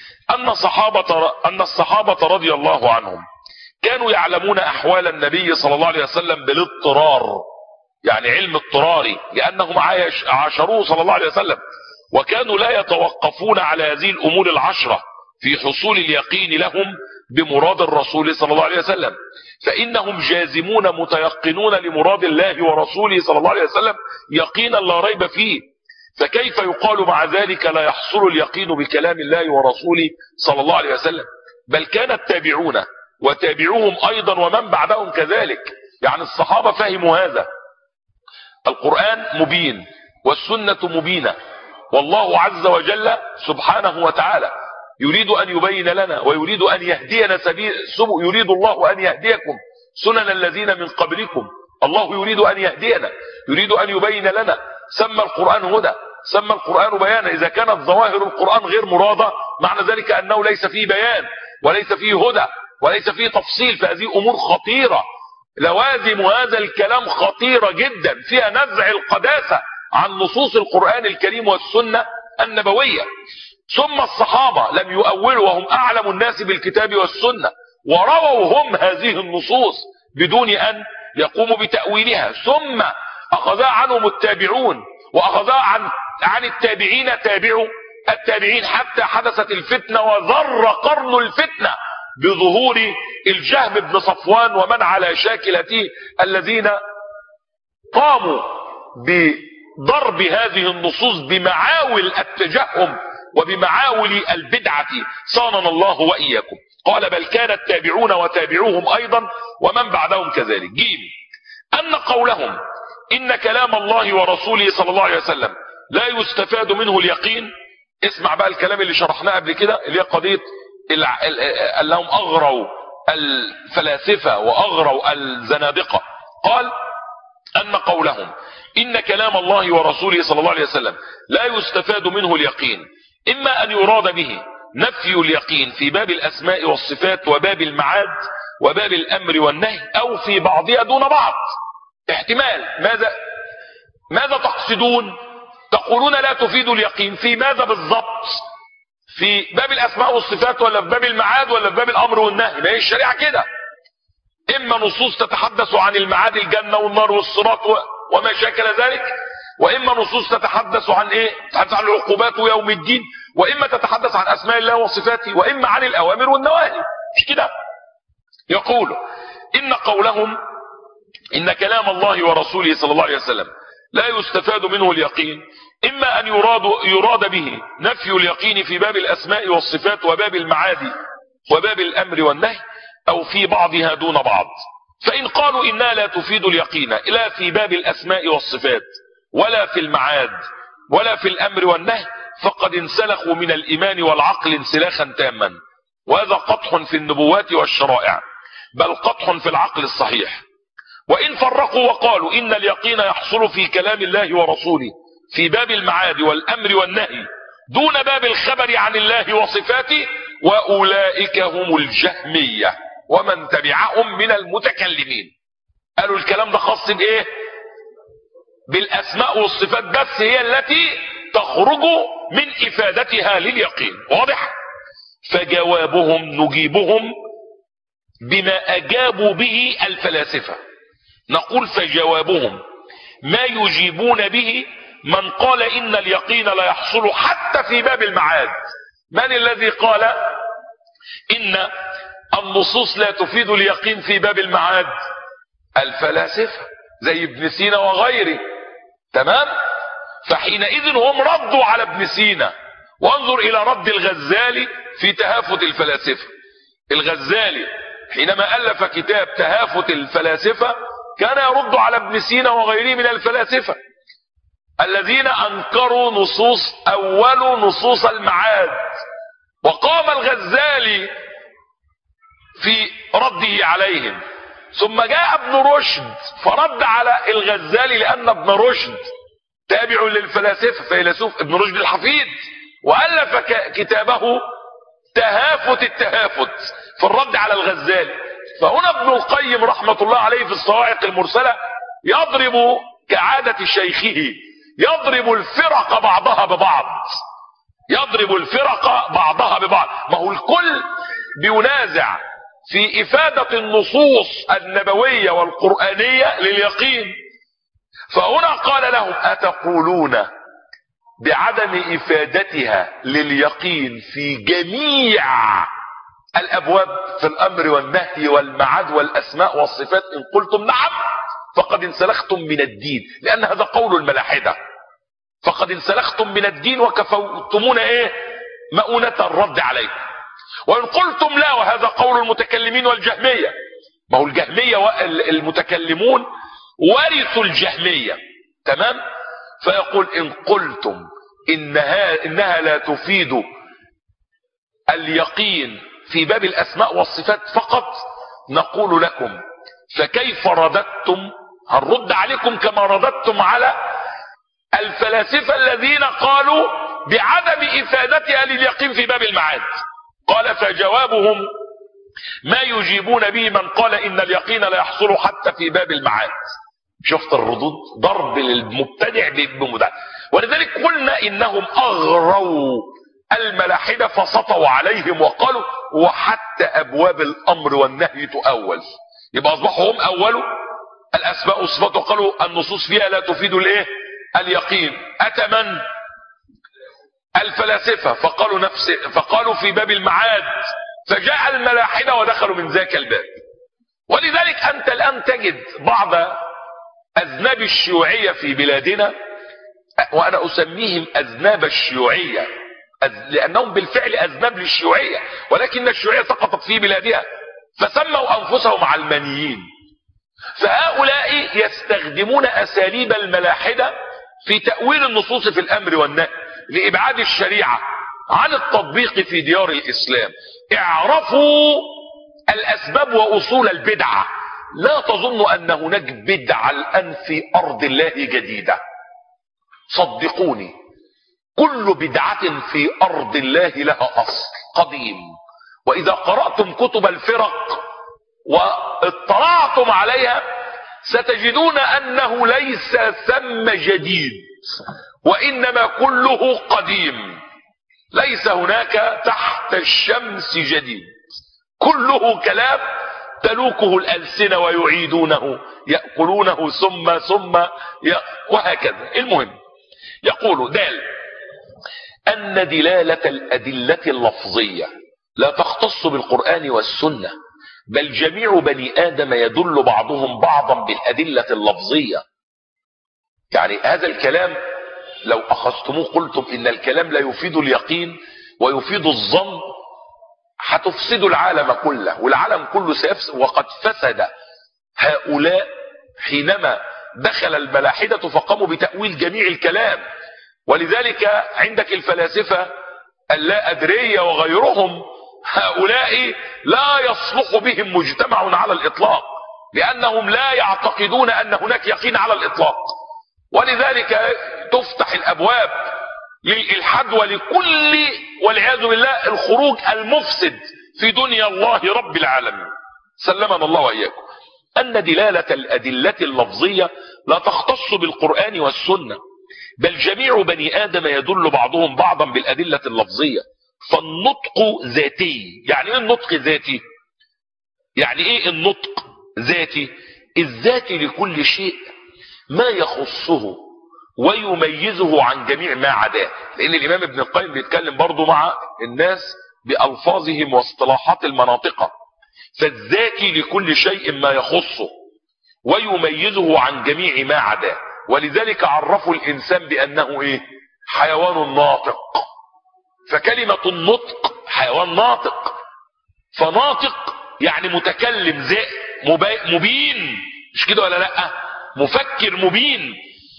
أن الصحابة رضي الله عنهم كانوا يعلمون أحوال النبي صلى الله عليه وسلم بالاضطرار، يعني علم اضطراري، لأنهم عاشروه صلى الله عليه وسلم، وكانوا لا يتوقفون على هذه الأمور العشرة في حصول اليقين لهم بمراد الرسول صلى الله عليه وسلم، فإنهم جازمون متيقنون لمراد الله ورسوله صلى الله عليه وسلم يقينا لا ريب فيه. فكيف يقال مع ذلك لا يحصل اليقين بكلام الله ورسوله صلى الله عليه وسلم؟ بل كان التابعون وتابعوهم أيضا ومن بعدهم كذلك. يعني الصحابة فهموا هذا، القرآن مبين والسنة مبينة، والله عز وجل سبحانه وتعالى يريد أن يبين لنا ويريد أن يهدينا يريد الله أن يهديكم سنن الذين من قبلكم. الله يريد أن يهدينا، يريد أن يبين لنا. سمى القرآن هدى، سمى القرآن بيانا. إذا كانت ظواهر القرآن غير مرادة معنى ذلك أنه ليس فيه بيان وليس فيه هدى وليس فيه تفصيل، فهذه أمور خطيرة. لوازم هذا الكلام خطيرة جدا، فيها نزع القداسة عن نصوص القرآن الكريم والسنة النبوية. ثم الصحابة لم يؤولوا وهم أعلم الناس بالكتاب والسنة، ورووا هم هذه النصوص بدون أن يقوموا بتأويلها، ثم أخذها عنهم التابعون وأخذها عن التابعين تابعوا التابعين، حتى حدثت الفتنة وذر قرن الفتنة بظهور الجهم بن صفوان ومن على شاكلته الذين قاموا بضرب هذه النصوص بمعاول التجهم وبمعاول البدعة صاننا الله وإياكم. قال بل كان التابعون وتابعوهم أيضا ومن بعدهم كذلك. جيم أن قولهم إن كلام الله ورسوله صلى الله عليه وسلم لا يستفاد منه اليقين. اسمع بقى الكلام اللي شرحناه قبل كده، اللي هي قضية أنهم أغروا الفلاسفة وأغروا الزنادقة. قال أن قولهم إن كلام الله ورسوله صلى الله عليه وسلم لا يستفاد منه اليقين، إما أن يراد به نفي اليقين في باب الأسماء والصفات وباب المعاد وباب الأمر والنهي، أو في بعضها دون بعض. احتمال. ماذا تقصدون؟ تقولون لا تفيد اليقين في ماذا بالضبط؟ في باب الأسماء والصفات ولا في باب المعاد ولا في باب الأمر والنهي؟ ما هي الشريعة كده، إما نصوص تتحدث عن المعاد الجنة والنار والصراط وما شاكل ذلك، وإما نصوص تتحدث عن تتحدث عن العقوبات ويوم الدين، وإما تتحدث عن أسماء الله وصفاته، وإما عن الأوامر والنواهي. مش كده؟ يقول إن قولهم إن كلام الله ورسوله صلى الله عليه وسلم لا يستفاد منه اليقين، إما أن يراد به نفي اليقين في باب الأسماء والصفات وباب المعاد وباب الأمر والنهي، أو في بعضها دون بعض. فإن قالوا إنها لا تفيد اليقين لا في باب الأسماء والصفات ولا في المعاد ولا في الأمر والنهي، فقد انسلخوا من الإيمان والعقل انسلاخا تاما، وهذا قطح في النبوات والشرائع، بل قطح في العقل الصحيح. وإن فرقوا وقالوا إن اليقين يحصل في كلام الله ورسوله في باب المعاد والأمر والنهي دون باب الخبر عن الله وصفاته، وأولئك هم الجهمية ومن تبعهم من المتكلمين. قالوا الكلام ده خاص بإيه؟ بالأسماء والصفات بس، هي التي تخرج من إفادتها لليقين. واضح؟ فجوابهم نجيبهم بما أجابوا به الفلاسفة. نقول فجوابهم ما يجيبون به من قال إن اليقين لا يحصل حتى في باب المعاد. من الذي قال إن النصوص لا تفيد اليقين في باب المعاد؟ الفلاسفة زي ابن سينا وغيره. تمام؟ فحينئذ هم ردوا على ابن سينا. وانظر إلى رد الغزالي في تهافت الفلاسفة. الغزالي حينما ألف كتاب تهافت الفلاسفة كان يرد على ابن سينا وغيره من الفلاسفة الذين أنكروا أول نصوص المعاد. وقام الغزالي في رده عليهم، ثم جاء ابن رشد فرد على الغزالي، لأن ابن رشد تابع للفلاسفة، فيلسوف ابن رشد الحفيد، وألف كتابه تهافت التهافت في الرد على الغزالي. فهنا ابن القيم رحمة الله عليه في الصواعق المرسلة يضرب كعادة شيخه، يضرب الفرق بعضها ببعض، يضرب الفرق بعضها ببعض. ما هو الكل بينازع في إفادة النصوص النبوية والقرآنية لليقين. فهنا قال لهم أتقولون بعدم إفادتها لليقين في جميع الأبواب في الأمر والنهي والمعاد والأسماء والصفات؟ إن قلتم نعم فقد انسلختم من الدين، لأن هذا قول الملاحدة. فقد انسلختم من الدين وكفوتمون مؤونة الرد عليكم. وإن قلتم لا وهذا قول المتكلمين والجهمية، ما هو الجهمية والمتكلمون ورثوا الجهمية. تمام؟ فيقول إن قلتم إنها لا تفيد اليقين في باب الأسماء والصفات فقط، نقول لكم فكيف رددتم؟ هنرد عليكم كما رددتم على الفلاسفة الذين قالوا بعدم إفادتها لليقين في باب المعاد. قال فجوابهم ما يجيبون به من قال إن اليقين لا يحصل حتى في باب المعاد. شفت الردود؟ ضرب للمبتدع بمدع. ولذلك قلنا إنهم أغروا الملاحدة فسطوا عليهم وقالوا وحتى أبواب الأمر والنهي تؤول. يبقى أصبحوا هم أولوا الأسماء والصفات وقالوا النصوص فيها لا تفيد اليقين. أتى من؟ الفلاسفة فقالوا في باب المعاد، فجاء الملاحدة ودخلوا من ذاك الباب. ولذلك أنت الآن تجد بعض أذناب الشيوعية في بلادنا، وأنا أسميهم أذناب الشيوعية لأنهم بالفعل أذناب للشيوعية، ولكن الشيوعية سقطت في بلادها فسموا أنفسهم علمانيين. فهؤلاء يستخدمون أساليب الملاحدة في تأويل النصوص في الأمر والنهي لإبعاد الشريعة عن التطبيق في ديار الإسلام. اعرفوا الأسباب وأصول البدعة. لا تظن أن هناك بدعة الآن في أرض الله جديدة، صدقوني كل بدعة في أرض الله لها أصل قديم. وإذا قرأتم كتب الفرق واطلعتم عليها ستجدون أنه ليس ثم جديد، وإنما كله قديم. ليس هناك تحت الشمس جديد، كله كلام تلوكه الألسنة ويعيدونه، يأكلونه ثم وهكذا. المهم يقول دال أن دلالة الأدلة اللفظية لا تختص بالقرآن والسنة، بل جميع بني آدم يدل بعضهم بعضا بالأدلة اللفظية. يعني هذا الكلام لو أخذتموه قلتم إن الكلام لا يفيد اليقين ويفيد الظن، هتفسد العالم كله، والعالم كله سيفسد. وقد فسد هؤلاء حينما دخل الملاحدة فقاموا بتأويل جميع الكلام. ولذلك عندك الفلاسفة اللا أدرية وغيرهم، هؤلاء لا يصلح بهم مجتمع على الإطلاق، لأنهم لا يعتقدون أن هناك يقين على الإطلاق. ولذلك تفتح الأبواب للإلحاد ولكل والعياذ بالله الخروج المفسد في دنيا الله رب العالمين، سلمنا الله وإياكم. أن دلالة الأدلة اللفظية لا تختص بالقرآن والسنة، بل جميع بني آدم يدل بعضهم بعضا بالأدلة اللفظية. فالنطق ذاتي. يعني ايه النطق ذاتي؟ يعني ايه النطق ذاتي؟ الذاتي لكل شيء ما يخصه ويميزه عن جميع ما عداه. لان الامام ابن القيم بيتكلم برضو مع الناس بألفاظهم واصطلاحات المناطق. فالذاتي لكل شيء ما يخصه ويميزه عن جميع ما عداه. ولذلك عرفوا الانسان بانه ايه؟ حيوان ناطق. فكلمة النطق حيوان ناطق، فناطق يعني متكلم مبين، مش كده ولا لا؟ مفكر مبين.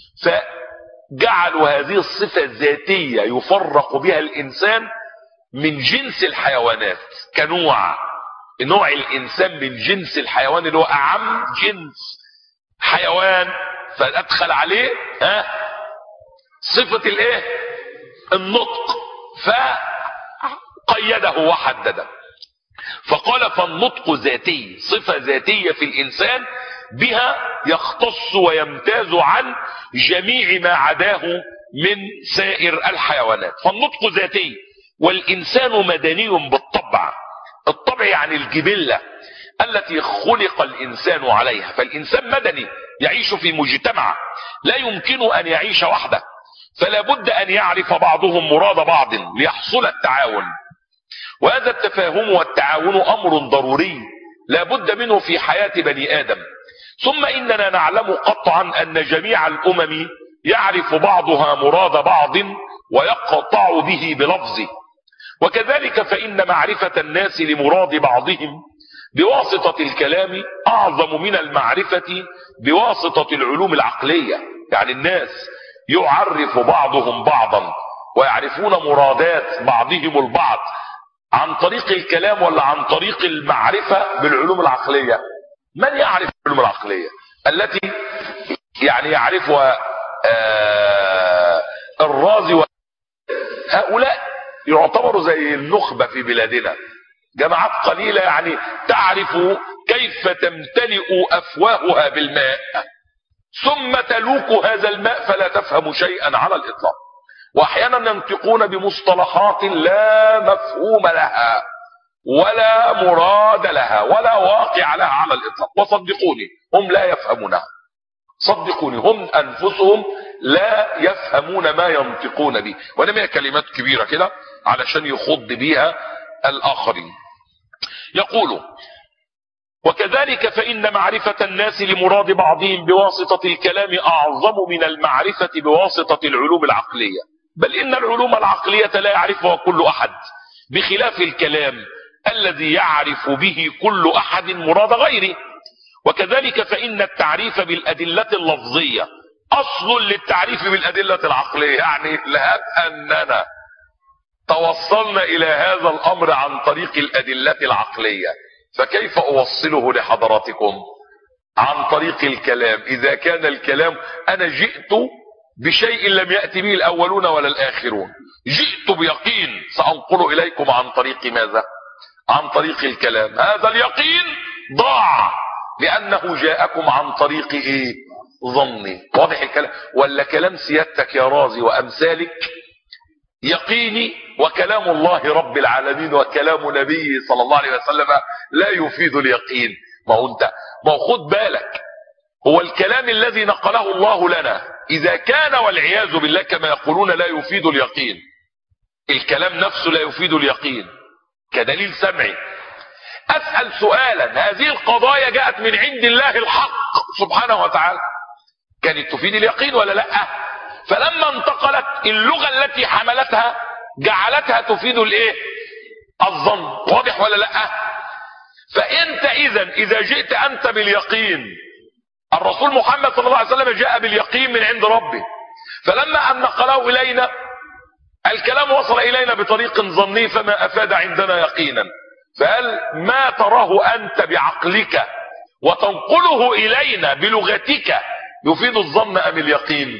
فجعلوا هذه الصفة الذاتية يفرق بها الانسان من جنس الحيوانات كنوع. نوع الانسان من جنس الحيوان اللي هو اعم جنس حيوان، فادخل عليه صفة الايه؟ النطق، فقيده وحدده. فقال فالنطق ذاتي، صفة ذاتية في الإنسان بها يختص ويمتاز عن جميع ما عداه من سائر الحيوانات. فالنطق ذاتي. والإنسان مدني بالطبع. الطبع يعني الجبلة التي خلق الإنسان عليها. فالإنسان مدني يعيش في مجتمع، لا يمكن أن يعيش وحده، فلا بد أن يعرف بعضهم مراد بعض ليحصل التعاون. وهذا التفاهم والتعاون أمر ضروري لا بد منه في حياة بني آدم. ثم إننا نعلم قطعا أن جميع الأمم يعرف بعضها مراد بعض ويقطع به بلفظه. وكذلك فإن معرفة الناس لمراد بعضهم بواسطة الكلام أعظم من المعرفة بواسطة العلوم العقلية. يعني الناس يعرف بعضهم بعضا ويعرفون مرادات بعضهم البعض عن طريق الكلام ولا عن طريق المعرفة بالعلوم العقلية؟ من يعرف العلوم العقلية التي يعني يعرفها الرازي؟ هؤلاء يعتبروا زي النخبة في بلادنا، جماعات قليلة يعني تعرف كيف تمتلئ أفواهها بالماء ثم تلوك هذا الماء فلا تفهم شيئا على الإطلاق. وأحيانا ينطقون بمصطلحات لا مفهوم لها ولا مراد لها ولا واقع لها على الإطلاق. وصدقوني هم لا يفهمونها، صدقوني هم أنفسهم لا يفهمون ما ينطقون به. ولم هي كلمات كبيرة كده علشان يخض بيها الآخرين. يقولوا وكذلك فإن معرفة الناس لمراد بعضهم بواسطة الكلام أعظم من المعرفة بواسطة العلوم العقلية، بل إن العلوم العقلية لا يعرفها كل أحد، بخلاف الكلام الذي يعرف به كل أحد مراد غيره. وكذلك فإن التعريف بالأدلة اللفظية أصل للتعريف بالأدلة العقلية، يعني لهب أننا توصلنا إلى هذا الأمر عن طريق الأدلة العقلية، فكيف أوصله لحضراتكم عن طريق الكلام؟ إذا كان الكلام أنا جئت بشيء لم يأتي به الأولون ولا الآخرون، جئت بيقين سأنقل إليكم عن طريق ماذا؟ عن طريق الكلام. هذا اليقين ضاع لأنه جاءكم عن طريق إيه؟ ظني. واضح الكلام؟ ولا كلام سيادتك يا رازي وأمثالك يقيني، وكلام الله رب العالمين وكلام نبيه صلى الله عليه وسلم لا يفيد اليقين؟ ما هو خد بالك، هو الكلام الذي نقله الله لنا إذا كان والعياذ بالله كما يقولون لا يفيد اليقين، الكلام نفسه لا يفيد اليقين كدليل سمعي. أسأل سؤالا، هذه القضايا جاءت من عند الله الحق سبحانه وتعالى، كانت تفيد اليقين ولا لا؟ فلما انتقلت اللغة التي حملتها جعلتها تفيد الايه؟ الظن. واضح ولا لا؟ فانت اذا جئت انت باليقين، الرسول محمد صلى الله عليه وسلم جاء باليقين من عند ربه، فلما ان نقله الينا الكلام وصل الينا بطريق ظني فما افاد عندنا يقينا، فهل ما تراه انت بعقلك وتنقله الينا بلغتك يفيد الظن ام اليقين؟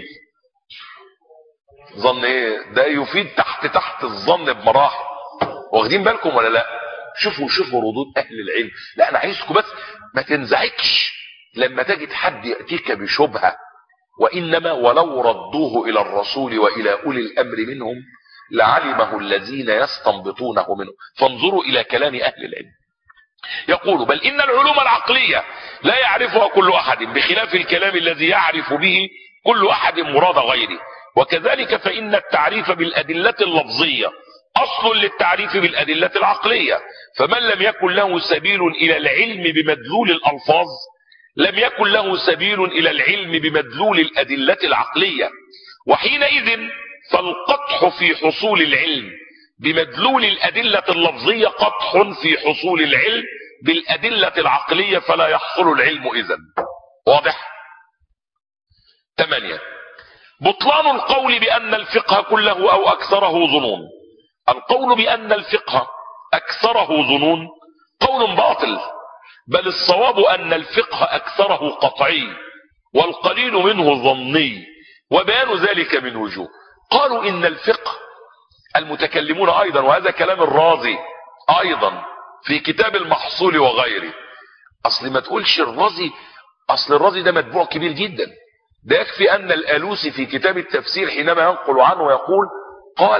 ظن ايه ده؟ يفيد تحت الظن بمراحل. واخدين بالكم ولا لا؟ شوفوا ردود اهل العلم. لا انا عايزكم بس ما تنزعجش لما تجد حد ياتيك بشبهه، وانما ولو ردوه الى الرسول والى اولي الامر منهم لعلمه الذين يستنبطونه منه. فانظروا الى كلام اهل العلم. يقول بل ان العلوم العقليه لا يعرفها كل احد، بخلاف الكلام الذي يعرف به كل احد مراد غيره. وكذلك فإن التعريف بالأدلة اللفظية أصل للتعريف بالأدلة العقلية، فمن لم يكن له سبيل إلى العلم بمدلول الألفاظ لم يكن له سبيل إلى العلم بمدلول الأدلة العقلية، وحينئذ فالقطح في حصول العلم بمدلول الأدلة اللفظية قطح في حصول العلم بالأدلة العقلية، فلا يحصل العلم إذن. واضح؟ 8. بطلان القول بأن الفقه كله أو أكثره ظنون. القول بأن الفقه أكثره ظنون قول باطل، بل الصواب أن الفقه أكثره قطعي والقليل منه ظني، وبيان ذلك من وجوه. قالوا إن الفقه المتكلمون أيضا، وهذا كلام الرازي أيضا في كتاب المحصول وغيره. أصل ما تقولش الرازي، أصل الرازي ده متبوع كبير جدا، ده يكفي أن الآلوسي في كتاب التفسير حينما ينقل عنه يقول قال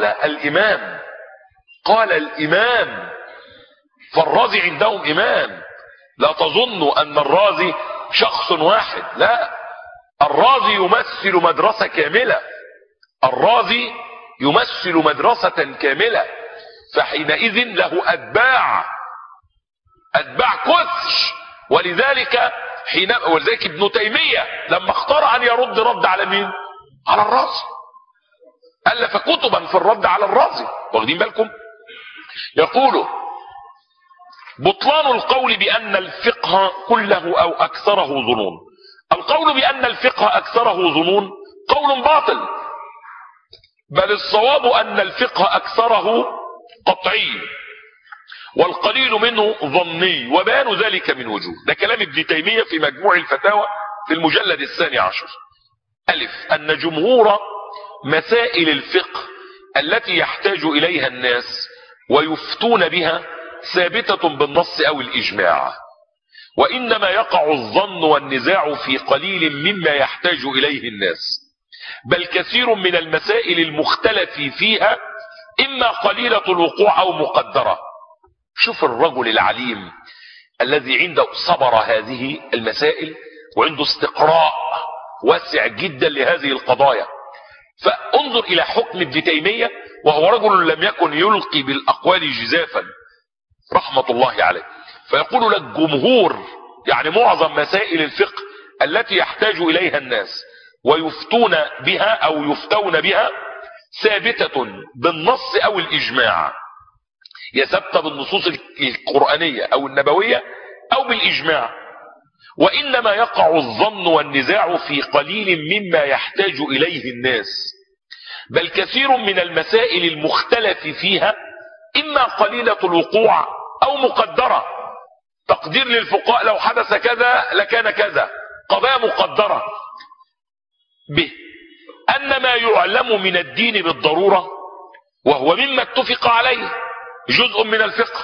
الإمام، فالرازي عندهم إمام. لا تظنوا أن الرازي شخص واحد، لا، الرازي يمثل مدرسة كاملة، الرازي يمثل مدرسة كاملة، فحينئذ له أتباع كثر. ولذلك ابن تيمية لما اختار أن يرد رد على مين؟ على الرازي، ألف كتبا في الرد على الرازي. واخدين بالكم؟ يقول بطلان القول بأن الفقه كله أو أكثره ظنون. القول بأن الفقه أكثره ظنون قول باطل، بل الصواب أن الفقه أكثره قطعي والقليل منه ظني، وبيان ذلك من وجوه. ده كلام ابن تيمية في مجموع الفتاوى في المجلد 12. ألف، أن جمهور مسائل الفقه التي يحتاج إليها الناس ويفتون بها ثابتة بالنص أو الإجماع، وإنما يقع الظن والنزاع في قليل مما يحتاج إليه الناس، بل كثير من المسائل المختلف فيها إما قليلة الوقوع أو مقدرة. شوف الرجل العليم الذي عنده صبر هذه المسائل وعنده استقراء واسع جدا لهذه القضايا. فانظر إلى حكم ابن تيمية، وهو رجل لم يكن يلقي بالأقوال جزافا رحمة الله عليه. فيقول لك جمهور يعني معظم مسائل الفقه التي يحتاج اليها الناس ويفتون بها او يفتون بها ثابتة بالنص او الاجماع، هي ثابتة بالنصوص القرآنية او النبوية او بالاجماع، وانما يقع الظن والنزاع في قليل مما يحتاج اليه الناس، بل كثير من المسائل المختلف فيها اما قليلة الوقوع او مقدرة، تقدير للفقهاء لو حدث كذا لكان كذا، قضايا مقدرة. به ان ما يعلم من الدين بالضرورة وهو مما اتفق عليه جزء من الفقه،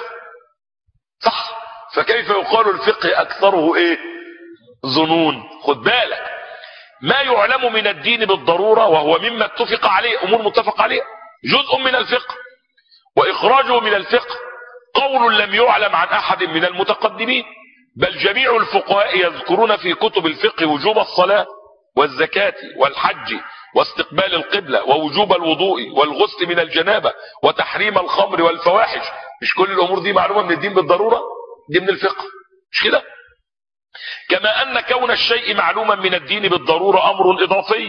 صح؟ فكيف يقال الفقه اكثره ايه؟ ظنون. خد بالك، ما يعلم من الدين بالضرورة وهو مما اتفق عليه، امور متفق عليه، جزء من الفقه، واخراجه من الفقه قول لم يعلم عن احد من المتقدمين، بل جميع الفقهاء يذكرون في كتب الفقه وجوب الصلاة والزكاة والحج واستقبال القبلة ووجوب الوضوء والغسل من الجنابة وتحريم الخمر والفواحش. مش كل الامور دي معلومة من الدين بالضرورة؟ دي من الفقه، مش كده؟ كما ان كون الشيء معلوما من الدين بالضرورة امر اضافي.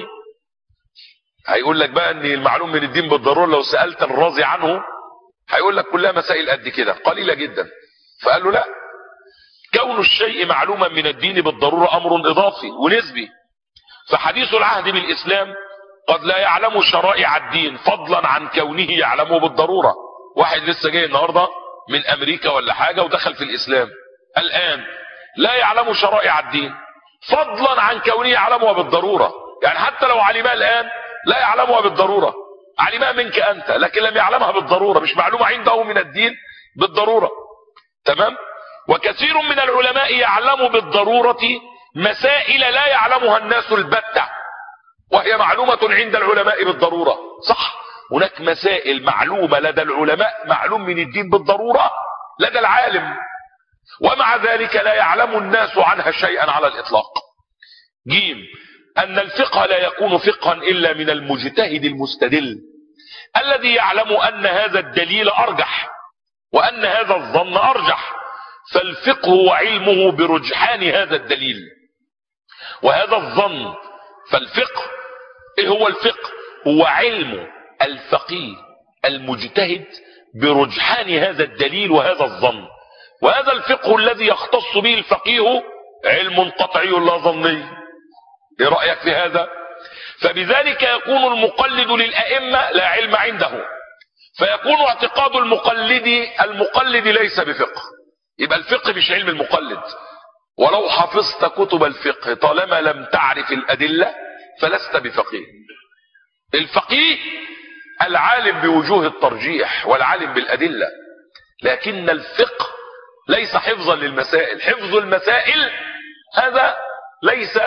هيقول لك بقى ان المعلوم من الدين بالضرورة لو سألت الراضي عنه هيقول لك كلها مسائل قد كده قليلة جدا، فقال له لا، كون الشيء معلوما من الدين بالضرورة امر اضافي ونسبي، فحديث العهد بالاسلام قد لا يعلم شرائع الدين فضلا عن كونه يعلمه بالضرورة. واحد لسه جاي النهاردة من امريكا ولا حاجة ودخل في الاسلام الان لا يعلم شرائع الدين فضلا عن كونه يعلمها بالضرورة، يعني حتى لو علمها الان لا يعلمها بالضرورة، علمها منك انت لكن لم يعلمها بالضرورة، مش معلومة عنده من الدين بالضرورة. تمام؟ وكثير من العلماء يعلم بالضرورة مسائل لا يعلمها الناس البتة وهي معلومة عند العلماء بالضرورة، صح؟ هناك مسائل معلومة لدى العلماء معلوم من الدين بالضرورة لدى العالم، ومع ذلك لا يعلم الناس عنها شيئا على الإطلاق. جيم، أن الفقه لا يكون فقها إلا من المجتهد المستدل الذي يعلم أن هذا الدليل أرجح وأن هذا الظن أرجح، فالفقه هو علمه برجحان هذا الدليل وهذا الظن. فالفقه ايه هو الفقه؟ هو علم الفقيه المجتهد برجحان هذا الدليل وهذا الظن، وهذا الفقه الذي يختص به الفقيه علم قطعي لا ظني. ايه رأيك في هذا؟ فبذلك يكون المقلد للأئمة لا علم عنده، فيكون اعتقاد المقلد ليس بفقه، يبقى الفقه مش علم المقلد. ولو حفظت كتب الفقه طالما لم تعرف الأدلة فلست بفقيه. الفقيه العالم بوجوه الترجيح والعالم بالأدلة، لكن الفقه ليس حفظا للمسائل، حفظ المسائل هذا ليس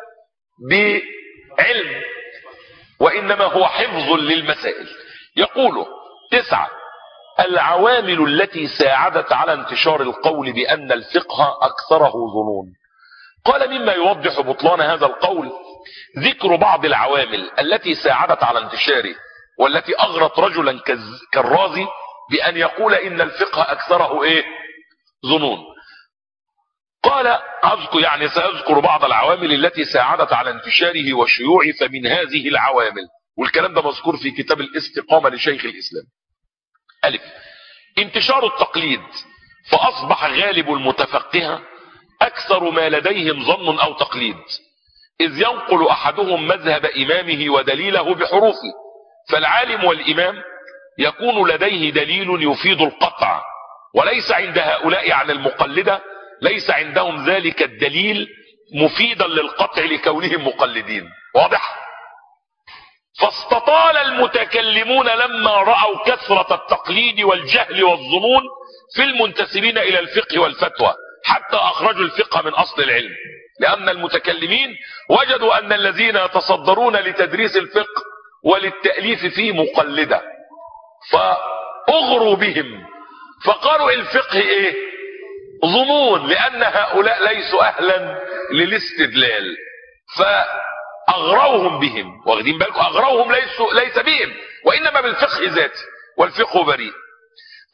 بعلم وإنما هو حفظ للمسائل. يقول 9 العوامل التي ساعدت على انتشار القول بأن الفقه أكثره ظنون. قال مما يوضح بطلان هذا القول ذكر بعض العوامل التي ساعدت على انتشاره والتي أغرت رجلا كالرازي بأن يقول إن الفقه أكثره إيه؟ ظنون. قال أذكر سأذكر بعض العوامل التي ساعدت على انتشاره وشيوعه، فمن هذه العوامل، والكلام ده مذكور في كتاب الاستقامة لشيخ الإسلام: ألف، انتشار التقليد، فأصبح غالب المتفقهة أكثر ما لديهم ظن أو تقليد، إذ ينقل أحدهم مذهب إمامه ودليله بحروفه، فالعالم والإمام يكون لديه دليل يفيد القطع، وليس عند هؤلاء عن المقلدة ليس عندهم ذلك الدليل مفيدا للقطع لكونهم مقلدين. واضح؟ فاستطال المتكلمون لما رأوا كثرة التقليد والجهل والظنون في المنتسبين إلى الفقه والفتوى، حتى أخرجوا الفقه من أصل العلم، لأن المتكلمين وجدوا أن الذين يتصدرون لتدريس الفقه وللتأليف فيه مقلدة، فأغروا بهم فقالوا الفقه إيه؟ ظنون، لأن هؤلاء ليسوا أهلا للاستدلال، فأغروهم بهم. واخدين بالكم؟ أغروهم ليس بهم وإنما بالفقه ذاته، والفقه بريء.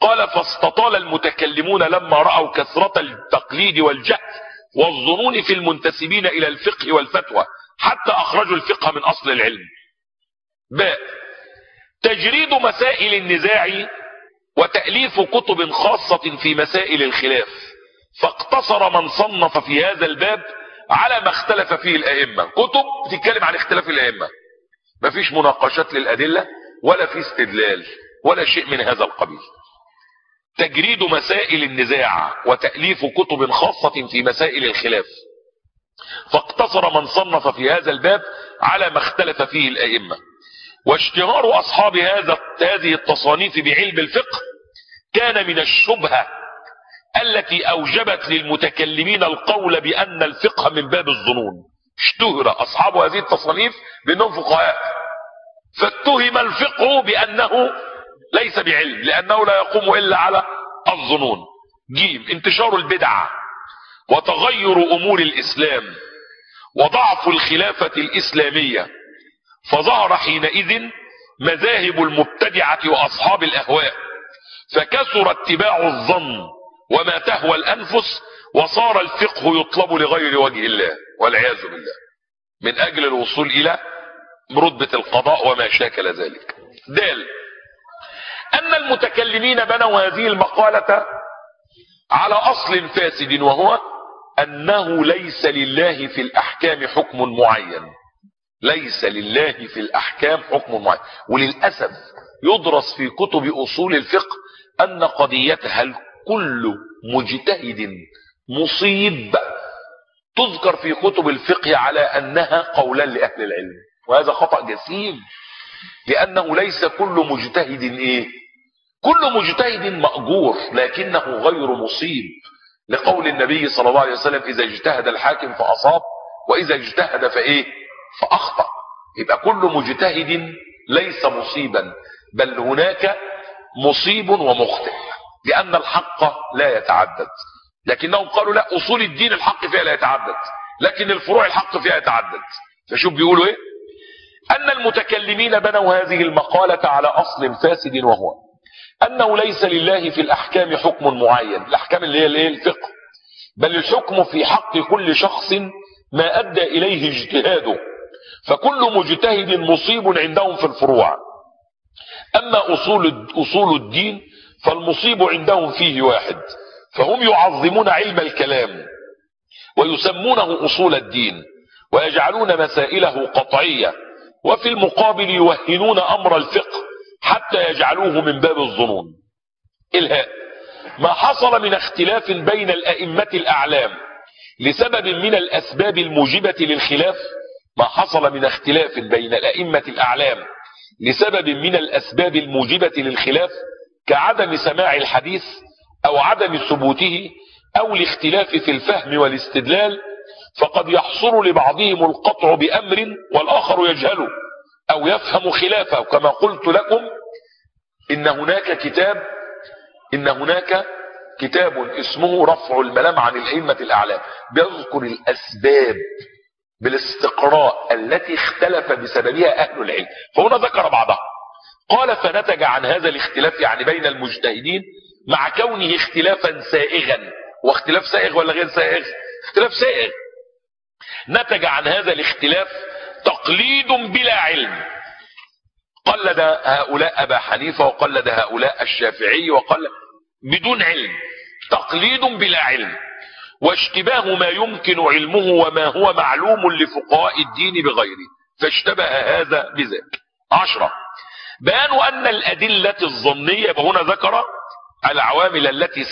قال فاستطال المتكلمون لما رأوا كثرة التقليد والجهل والظنون في المنتسبين إلى الفقه والفتوى حتى أخرجوا الفقه من أصل العلم. باء تجريد مسائل النزاع وتأليف كتب خاصة في مسائل الخلاف، فاقتصر من صنف في هذا الباب على ما اختلف فيه الأئمة. كتب بتتكلم عن اختلاف الأئمة، مفيش مناقشات للأدلة ولا في استدلال ولا شيء من هذا القبيل. تجريد مسائل النزاع وتأليف كتب خاصة في مسائل الخلاف، فاقتصر من صنف في هذا الباب على ما اختلف فيه الأئمة. واشتهار أصحاب هذه التصانيف بعلم الفقه كان من الشبهة التي أوجبت للمتكلمين القول بأن الفقه من باب الظنون. اشتهر أصحاب هذه التصانيف بأنهم فقهاء، فاتهم الفقه بأنه ليس بعلم لأنه لا يقوم إلا على الظنون. جيم انتشار البدع وتغير أمور الإسلام وضعف الخلافة الإسلامية، فظهر حينئذ مذاهب المبتدعة وأصحاب الأهواء، فكثر اتباع الظن وما تهوى الأنفس، وصار الفقه يطلب لغير وجه الله والعياذ بالله من أجل الوصول إلى رتبة القضاء وما شاكل ذلك. دال أن المتكلمين بنوا هذه المقالة على أصل فاسد، وهو أنه ليس لله في الأحكام حكم معين. ليس لله في الأحكام حكم معين. وللأسف يدرس في كتب أصول الفقه أن قضيتها كل مجتهد مصيب تذكر في كتب الفقه على أنها قولا لأهل العلم، وهذا خطأ جسيم، لأنه ليس كل مجتهد كل مجتهد مأجور لكنه غير مصيب، لقول النبي صلى الله عليه وسلم إذا اجتهد الحاكم فأصاب وإذا اجتهد فأخطأ. يبقى كل مجتهد ليس مصيبا، بل هناك مصيب ومخطئ، لأن الحق لا يتعدد. لكنهم قالوا لا، أصول الدين الحق فيها لا يتعدد، لكن الفروع الحق فيها يتعدد. فشوف بيقولوا ايه؟ أن المتكلمين بنوا هذه المقالة على أصل فاسد، وهو أنه ليس لله في الأحكام حكم معين. الأحكام اللي هي الفقه، بل الحكم في حق كل شخص ما أدى إليه اجتهاده، فكل مجتهد مصيب عندهم في الفروع. أما أصول الدين فالمصيب عندهم فيه واحد، فهم يعظمون علم الكلام ويسمونه أصول الدين ويجعلون مسائله قطعية، وفي المقابل يوهنون أمر الفقه حتى يجعلوه من باب الظنون. الهاء ما حصل من اختلاف بين الأئمة الأعلام لسبب من الأسباب الموجبة للخلاف، ما حصل من اختلاف بين الأئمة الأعلام لسبب من الأسباب الموجبة للخلاف كعدم سماع الحديث أو عدم ثبوته أو الاختلاف في الفهم والاستدلال، فقد يحصل لبعضهم القطع بأمر والآخر يجهله أو يفهم خلافه. كما قلت لكم إن هناك كتاب اسمه رفع الملام عن الأئمة الأعلام، بيذكر الأسباب بالاستقراء التي اختلف بسببها أهل العلم، فهنا ذكر بعضها. قال فنتج عن هذا الاختلاف، يعني بين المجتهدين، مع كونه اختلافا سائغا. واختلاف سائغ ولا غير سائغ؟ اختلاف سائغ. نتج عن هذا الاختلاف تقليد بلا علم، قلد هؤلاء أبا حنيفة وقلد هؤلاء الشافعي وقلد بدون علم، تقليد بلا علم، واشتباه ما يمكن علمه وما هو معلوم لفقهاء الدين بغيره، فاشتبه هذا بذاك. 10 بيان أن الأدلة الظنية، وهنا ذكر العوامل التي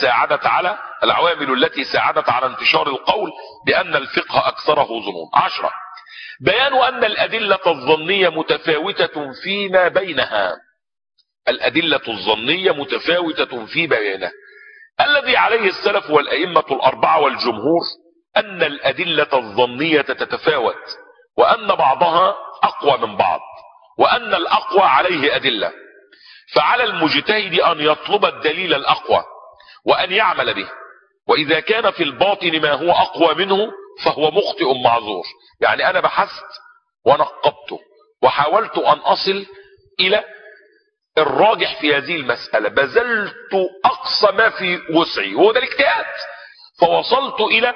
ساعدت على انتشار القول بأن الفقه أكثره ظنون. 10 بيان أن الأدلة الظنية متفاوتة فيما بينها. الأدلة الظنية متفاوتة في بيانها. الذي عليه السلف والأئمة الأربعة والجمهور أن الأدلة الظنية تتفاوت، وأن بعضها أقوى من بعض، وأن الأقوى عليه أدلة، فعلى المجتهد أن يطلب الدليل الأقوى وأن يعمل به، وإذا كان في الباطن ما هو أقوى منه فهو مخطئ معذور. يعني أنا بحثت ونقبت وحاولت أن أصل إلى الراجح في هذه المسألة، بذلت أقصى ما في وسعي، وهو ده الاجتهاد، فوصلت إلى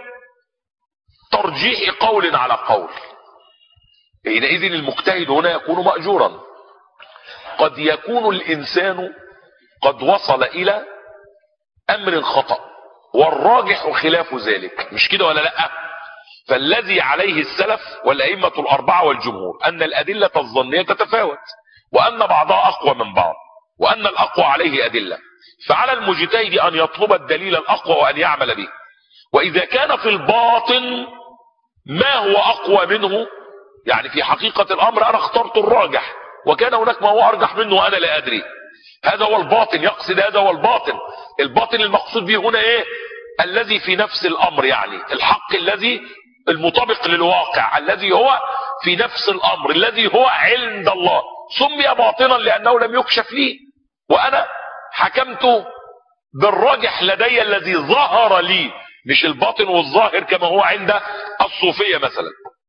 ترجيح قول على قول. حينئذ المجتهد هنا يكون مأجورا. قد يكون الإنسان قد وصل إلى أمر خطأ والراجح خلاف ذلك، مش كده ولا لأ؟ فالذي عليه السلف والأئمة الأربعة والجمهور أن الأدلة الظنية تتفاوت، وأن بعضها أقوى من بعض، وأن الأقوى عليه أدلة، فعلى المجتهد أن يطلب الدليل الأقوى وأن يعمل به. وإذا كان في الباطن ما هو أقوى منه، يعني في حقيقة الأمر أنا اخترت الراجح وكان هناك ما هو أرجح منه وأنا لا أدري، هذا هو الباطن، يقصد هذا هو الباطن. الباطن المقصود به هنا إيه؟ الذي في نفس الأمر، يعني الحق الذي المطابق للواقع، الذي هو في نفس الأمر، الذي هو عند الله، سمي باطنا لأنه لم يكشف لي، وأنا حكمت بالراجح لدي الذي ظهر لي، مش الباطن والظاهر كما هو عند الصوفية مثلا.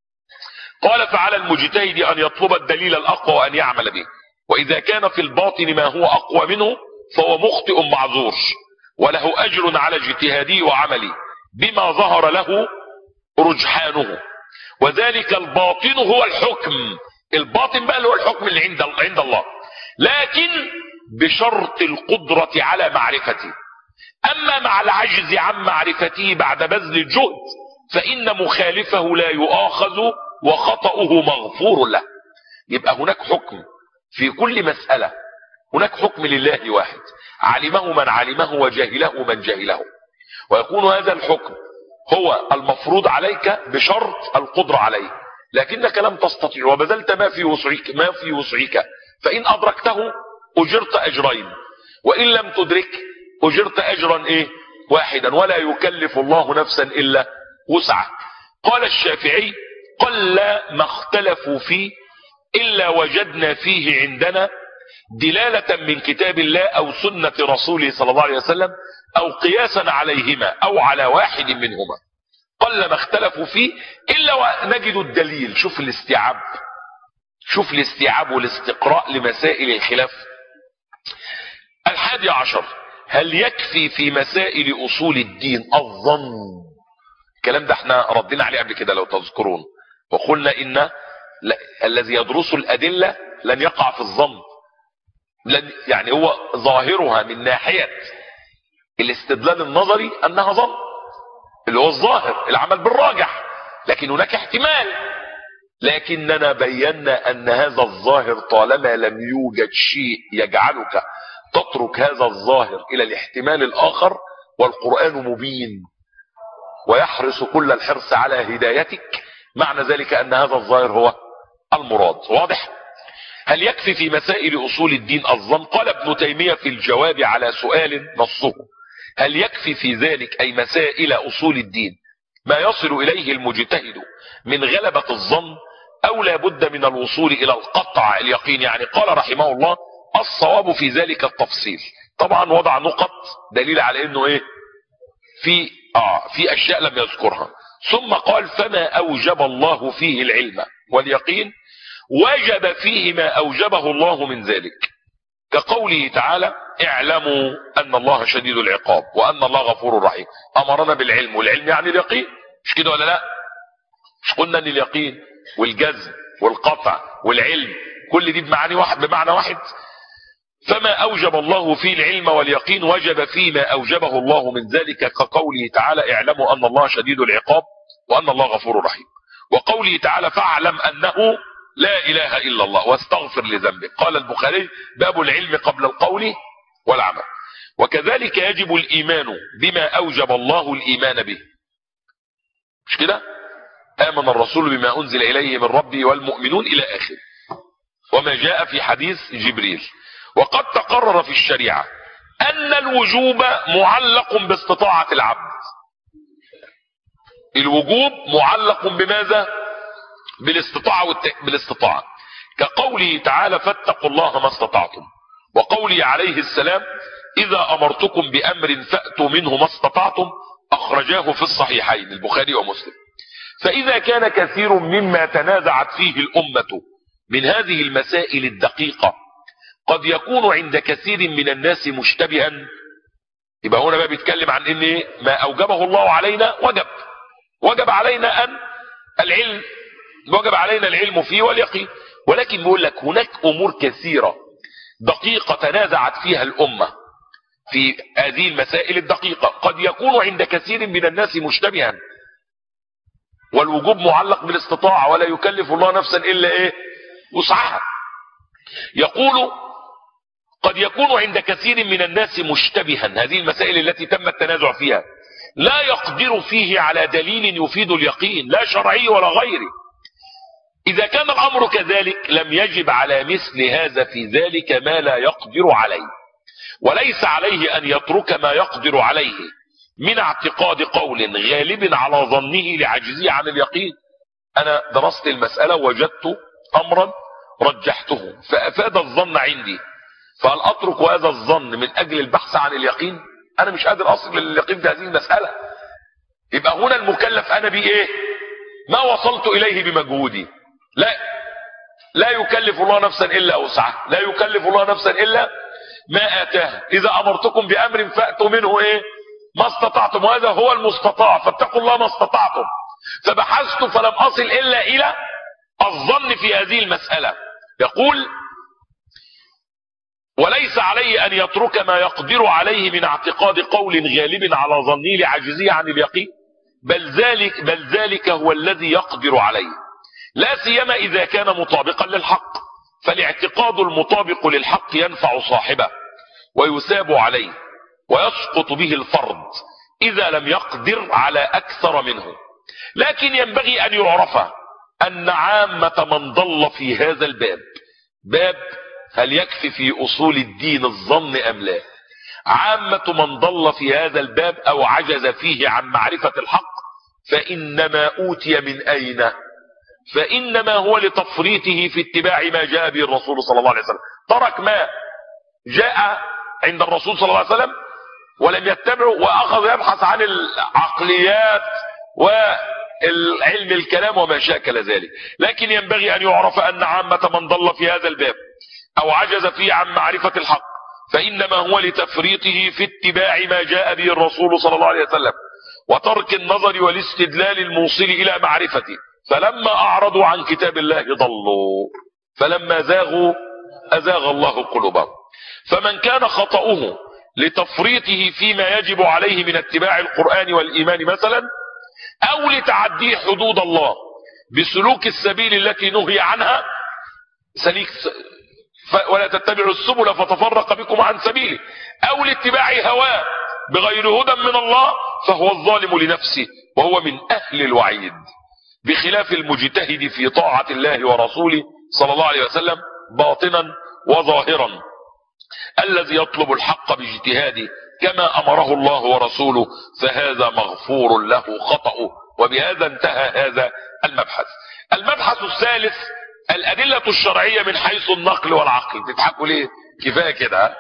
قال فعلى المجتهد أن يطلب الدليل الأقوى وأن يعمل به، وإذا كان في الباطن ما هو أقوى منه فهو مخطئ معذور، وله أجر على اجتهاده وعمله بما ظهر له رجحانه، وذلك الباطن هو الحكم. الباطن بقى اللي هو الحكم اللي عند الله، لكن بشرط القدرة على معرفته. أما مع العجز عن معرفته بعد بذل الجهد فإن مخالفه لا يؤاخذ وخطأه مغفور له. يبقى هناك حكم في كل مسألة، هناك حكم لله واحد، علمه من علمه وجهله من جهله، ويكون هذا الحكم هو المفروض عليك بشرط القدرة عليه، لكنك لم تستطيع وبذلت ما في وسعك، فإن أدركته أجرت أجرين، وإن لم تدرك أجرت أجرا واحدا، ولا يكلف الله نفسا إلا وسعها. قال الشافعي قل ما اختلفوا فيه إلا وجدنا فيه عندنا دلالة من كتاب الله أو سنة رسوله صلى الله عليه وسلم أو قياسا عليهما أو على واحد منهما. قل ما اختلفوا فيه إلا ونجد الدليل. شوف الاستيعاب، شوف الاستيعاب والاستقراء لمسائل الخلاف. 11، هل يكفي في مسائل أصول الدين الظن؟ الكلام ده احنا ردينا عليه قبل كده لو تذكرون، وقلنا إن الذي يدرس الأدلة لن يقع في الظن، يعني هو ظاهرها من ناحية الاستدلال النظري أنها ظن، اللي هو الظاهر العمل بالراجح، لكن هناك احتمال. لكننا بينا أن هذا الظاهر طالما لم يوجد شيء يجعلك تترك هذا الظاهر إلى الاحتمال الآخر، والقرآن مبين ويحرص كل الحرص على هدايتك، معنى ذلك أن هذا الظاهر هو المراد. واضح؟ هل يكفي في مسائل أصول الدين الظن؟ قال ابن تيمية في الجواب على سؤال نصه: هل يكفي في ذلك أي مسائل أصول الدين ما يصل إليه المجتهد من غلبة الظن، أو لا بد من الوصول إلى القطع اليقين؟ يعني قال رحمه الله الصواب في ذلك التفصيل. طبعا وضع نقط دليل على انه في اشياء لم يذكرها. ثم قال فما اوجب الله فيه العلم واليقين وجب فيه ما اوجبه الله من ذلك، كقوله تعالى اعلموا ان الله شديد العقاب وان الله غفور رحيم. امرنا بالعلم، والعلم يعني اليقين، مش كده ولا لا؟ مش قلنا ان اليقين والجزم والقطع والعلم كل دي بمعنى واحد؟ فما أوجب الله فيه العلم واليقين وجب فيه ما أوجبه الله من ذلك، كقوله تعالى اعلموا أن الله شديد العقاب وأن الله غفور رحيم، وقوله تعالى فاعلم أنه لا إله إلا الله واستغفر لذنبك. قال البخاري باب العلم قبل القول والعمل. وكذلك يجب الإيمان بما أوجب الله الإيمان به، مش كده؟ آمن الرسول بما أنزل إليه من ربه والمؤمنون إلى آخر، وما جاء في حديث جبريل. وقد تقرر في الشريعة أن الوجوب معلق باستطاعة العبد. الوجوب معلق بماذا؟ بالاستطاعة، كقوله تعالى فاتقوا الله ما استطعتم، وقوله عليه السلام إذا أمرتكم بأمر فأتوا منه ما استطعتم، أخرجاه في الصحيحين البخاري ومسلم. فإذا كان كثير مما تنازعت فيه الأمة من هذه المسائل الدقيقة قد يكون عند كثير من الناس مشتبها. يبقى هنا بقى بيتكلم عن ان ما اوجبه الله علينا وجب علينا العلم فيه واليقين. ولكن بيقول لك هناك امور كثيرة دقيقة تنازعت فيها الامة في هذه المسائل الدقيقة، قد يكون عند كثير من الناس مشتبها، والوجوب معلق بالاستطاعة ولا يكلف الله نفسا الا وسعها. يقول قد يكون عند كثير من الناس مشتبها، هذه المسائل التي تم التنازع فيها لا يقدر فيه على دليل يفيد اليقين، لا شرعي ولا غيري. إذا كان الأمر كذلك لم يجب على مثل هذا في ذلك ما لا يقدر عليه، وليس عليه أن يترك ما يقدر عليه من اعتقاد قول غالب على ظنه لعجزه عن اليقين. أنا درست المسألة وجدت أمرا رجحته فأفاد الظن عندي، فهل أترك هذا الظن من أجل البحث عن اليقين؟ أنا مش قادر أصل لليقين في هذه المسألة. يبقى هنا المكلف أنا بإيه؟ ما وصلت إليه بمجهودي. لا يكلف الله نفسا إلا وسعها، لا يكلف الله نفسا إلا ما آتاها. إذا أمرتكم بأمر فأتوا منه ما استطعتم، وهذا هو المستطاع، فاتقوا الله ما استطعتم. فبحثت فلم أصل إلا إلى الظن في هذه المسألة. يقول وليس عليه أن يترك ما يقدر عليه من اعتقاد قول غالب على ظنه لعجزه عن اليقين، بل ذلك هو الذي يقدر عليه، لا سيما إذا كان مطابقا للحق، فالاعتقاد المطابق للحق ينفع صاحبه ويثاب عليه ويسقط به الفرض إذا لم يقدر على أكثر منه. لكن ينبغي أن يعرف أن عامة من ضل في هذا باب هل يكفي في أصول الدين الظن أم لا؟ عامة من ضل في هذا الباب أو عجز فيه عن معرفة الحق فإنما أوتي من أين؟ فإنما هو لتفريطه في اتباع ما جاء به الرسول صلى الله عليه وسلم. ترك ما جاء عند الرسول صلى الله عليه وسلم ولم يتبعه، وأخذ يبحث عن العقليات والعلم الكلام وما شاكل ذلك. لكن ينبغي أن يعرف أن عامة من ضل في هذا الباب أو عجز فيه عن معرفة الحق فإنما هو لتفريطه في اتباع ما جاء به الرسول صلى الله عليه وسلم وترك النظر والاستدلال الموصل إلى معرفته. فلما أعرضوا عن كتاب الله ضلوا، فلما زاغوا أزاغ الله قلوبهم. فمن كان خطأه لتفريطه فيما يجب عليه من اتباع القرآن والإيمان مثلا، أو لتعدي حدود الله بسلوك السبيل التي نهي عنها، ولا تتبعوا السبل فتفرق بكم عن سبيله، أو لاتباع هواه بغير هدى من الله، فهو الظالم لنفسه وهو من أهل الوعيد، بخلاف المجتهد في طاعة الله ورسوله صلى الله عليه وسلم باطنا وظاهرا، الذي يطلب الحق باجتهاده كما أمره الله ورسوله، فهذا مغفور له خطأه. وبهذا انتهى هذا المبحث. المبحث الثالث الأدلة الشرعية من حيث النقل والعقل. تضحكوا ليه؟ كفاية كده.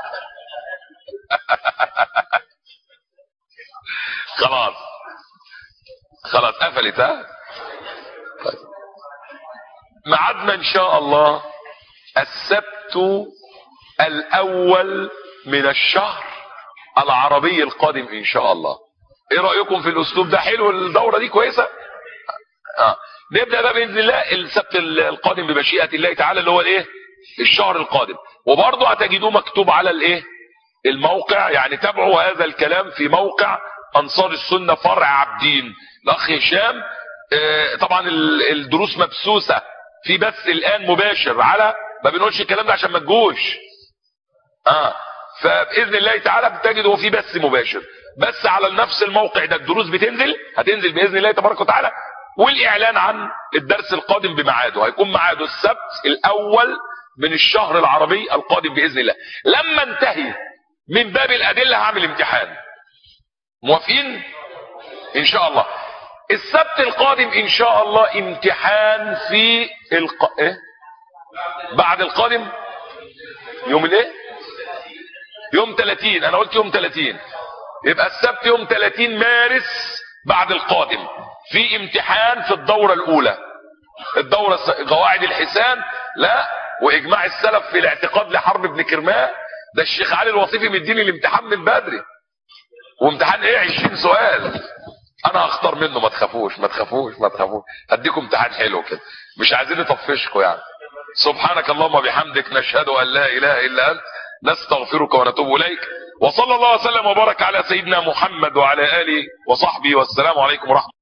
خلاص قفلت. طيب. معادنا ان شاء الله السبت الاول من الشهر العربي القادم ان شاء الله. ايه رأيكم في الاسلوب ده؟ حلو الدورة دي كويسة. نبدأ بقى بإذن الله السبت القادم بمشيئة الله تعالى اللي هو الشهر القادم. وبرضه هتجدوه مكتوب على الموقع، يعني تابعوا هذا الكلام في موقع انصار السنة فرع عابدين الاخ هشام. طبعا الدروس مبثوثة في بث الان مباشر على، ما بنقولش الكلام ده عشان ما تجوش. فباذن الله تعالى بتجدوا في بث مباشر بس على نفس الموقع ده. الدروس هتنزل باذن الله تبارك وتعالى، والاعلان عن الدرس القادم بميعاده هيكون ميعاده السبت الاول من الشهر العربي القادم باذن الله. لما انتهي من باب الادله هعمل امتحان. موافقين ان شاء الله؟ السبت القادم ان شاء الله امتحان في بعد القادم يوم يوم 30. انا قلت يوم 30، يبقى السبت يوم 30 مارس بعد القادم في امتحان في الدورة الاولى. الدورة قواعد الحسان، لا واجماع السلف في الاعتقاد لحرب ابن كرمان. ده الشيخ علي الوصيفي مديني الامتحان من بدري، وامتحان ايه 20 سؤال، انا هختار منه. ما تخافوش ما تخافوش ما تخافوش، هديكم امتحان حلو كده، مش عايزين نطفشكم يعني. سبحانك اللهم وبحمدك، نشهد ان لا اله الا انت، نستغفرك ونتوب اليك. وصلى الله وسلم وبارك على سيدنا محمد وعلى اله وصحبه، والسلام عليكم ورحمه الله.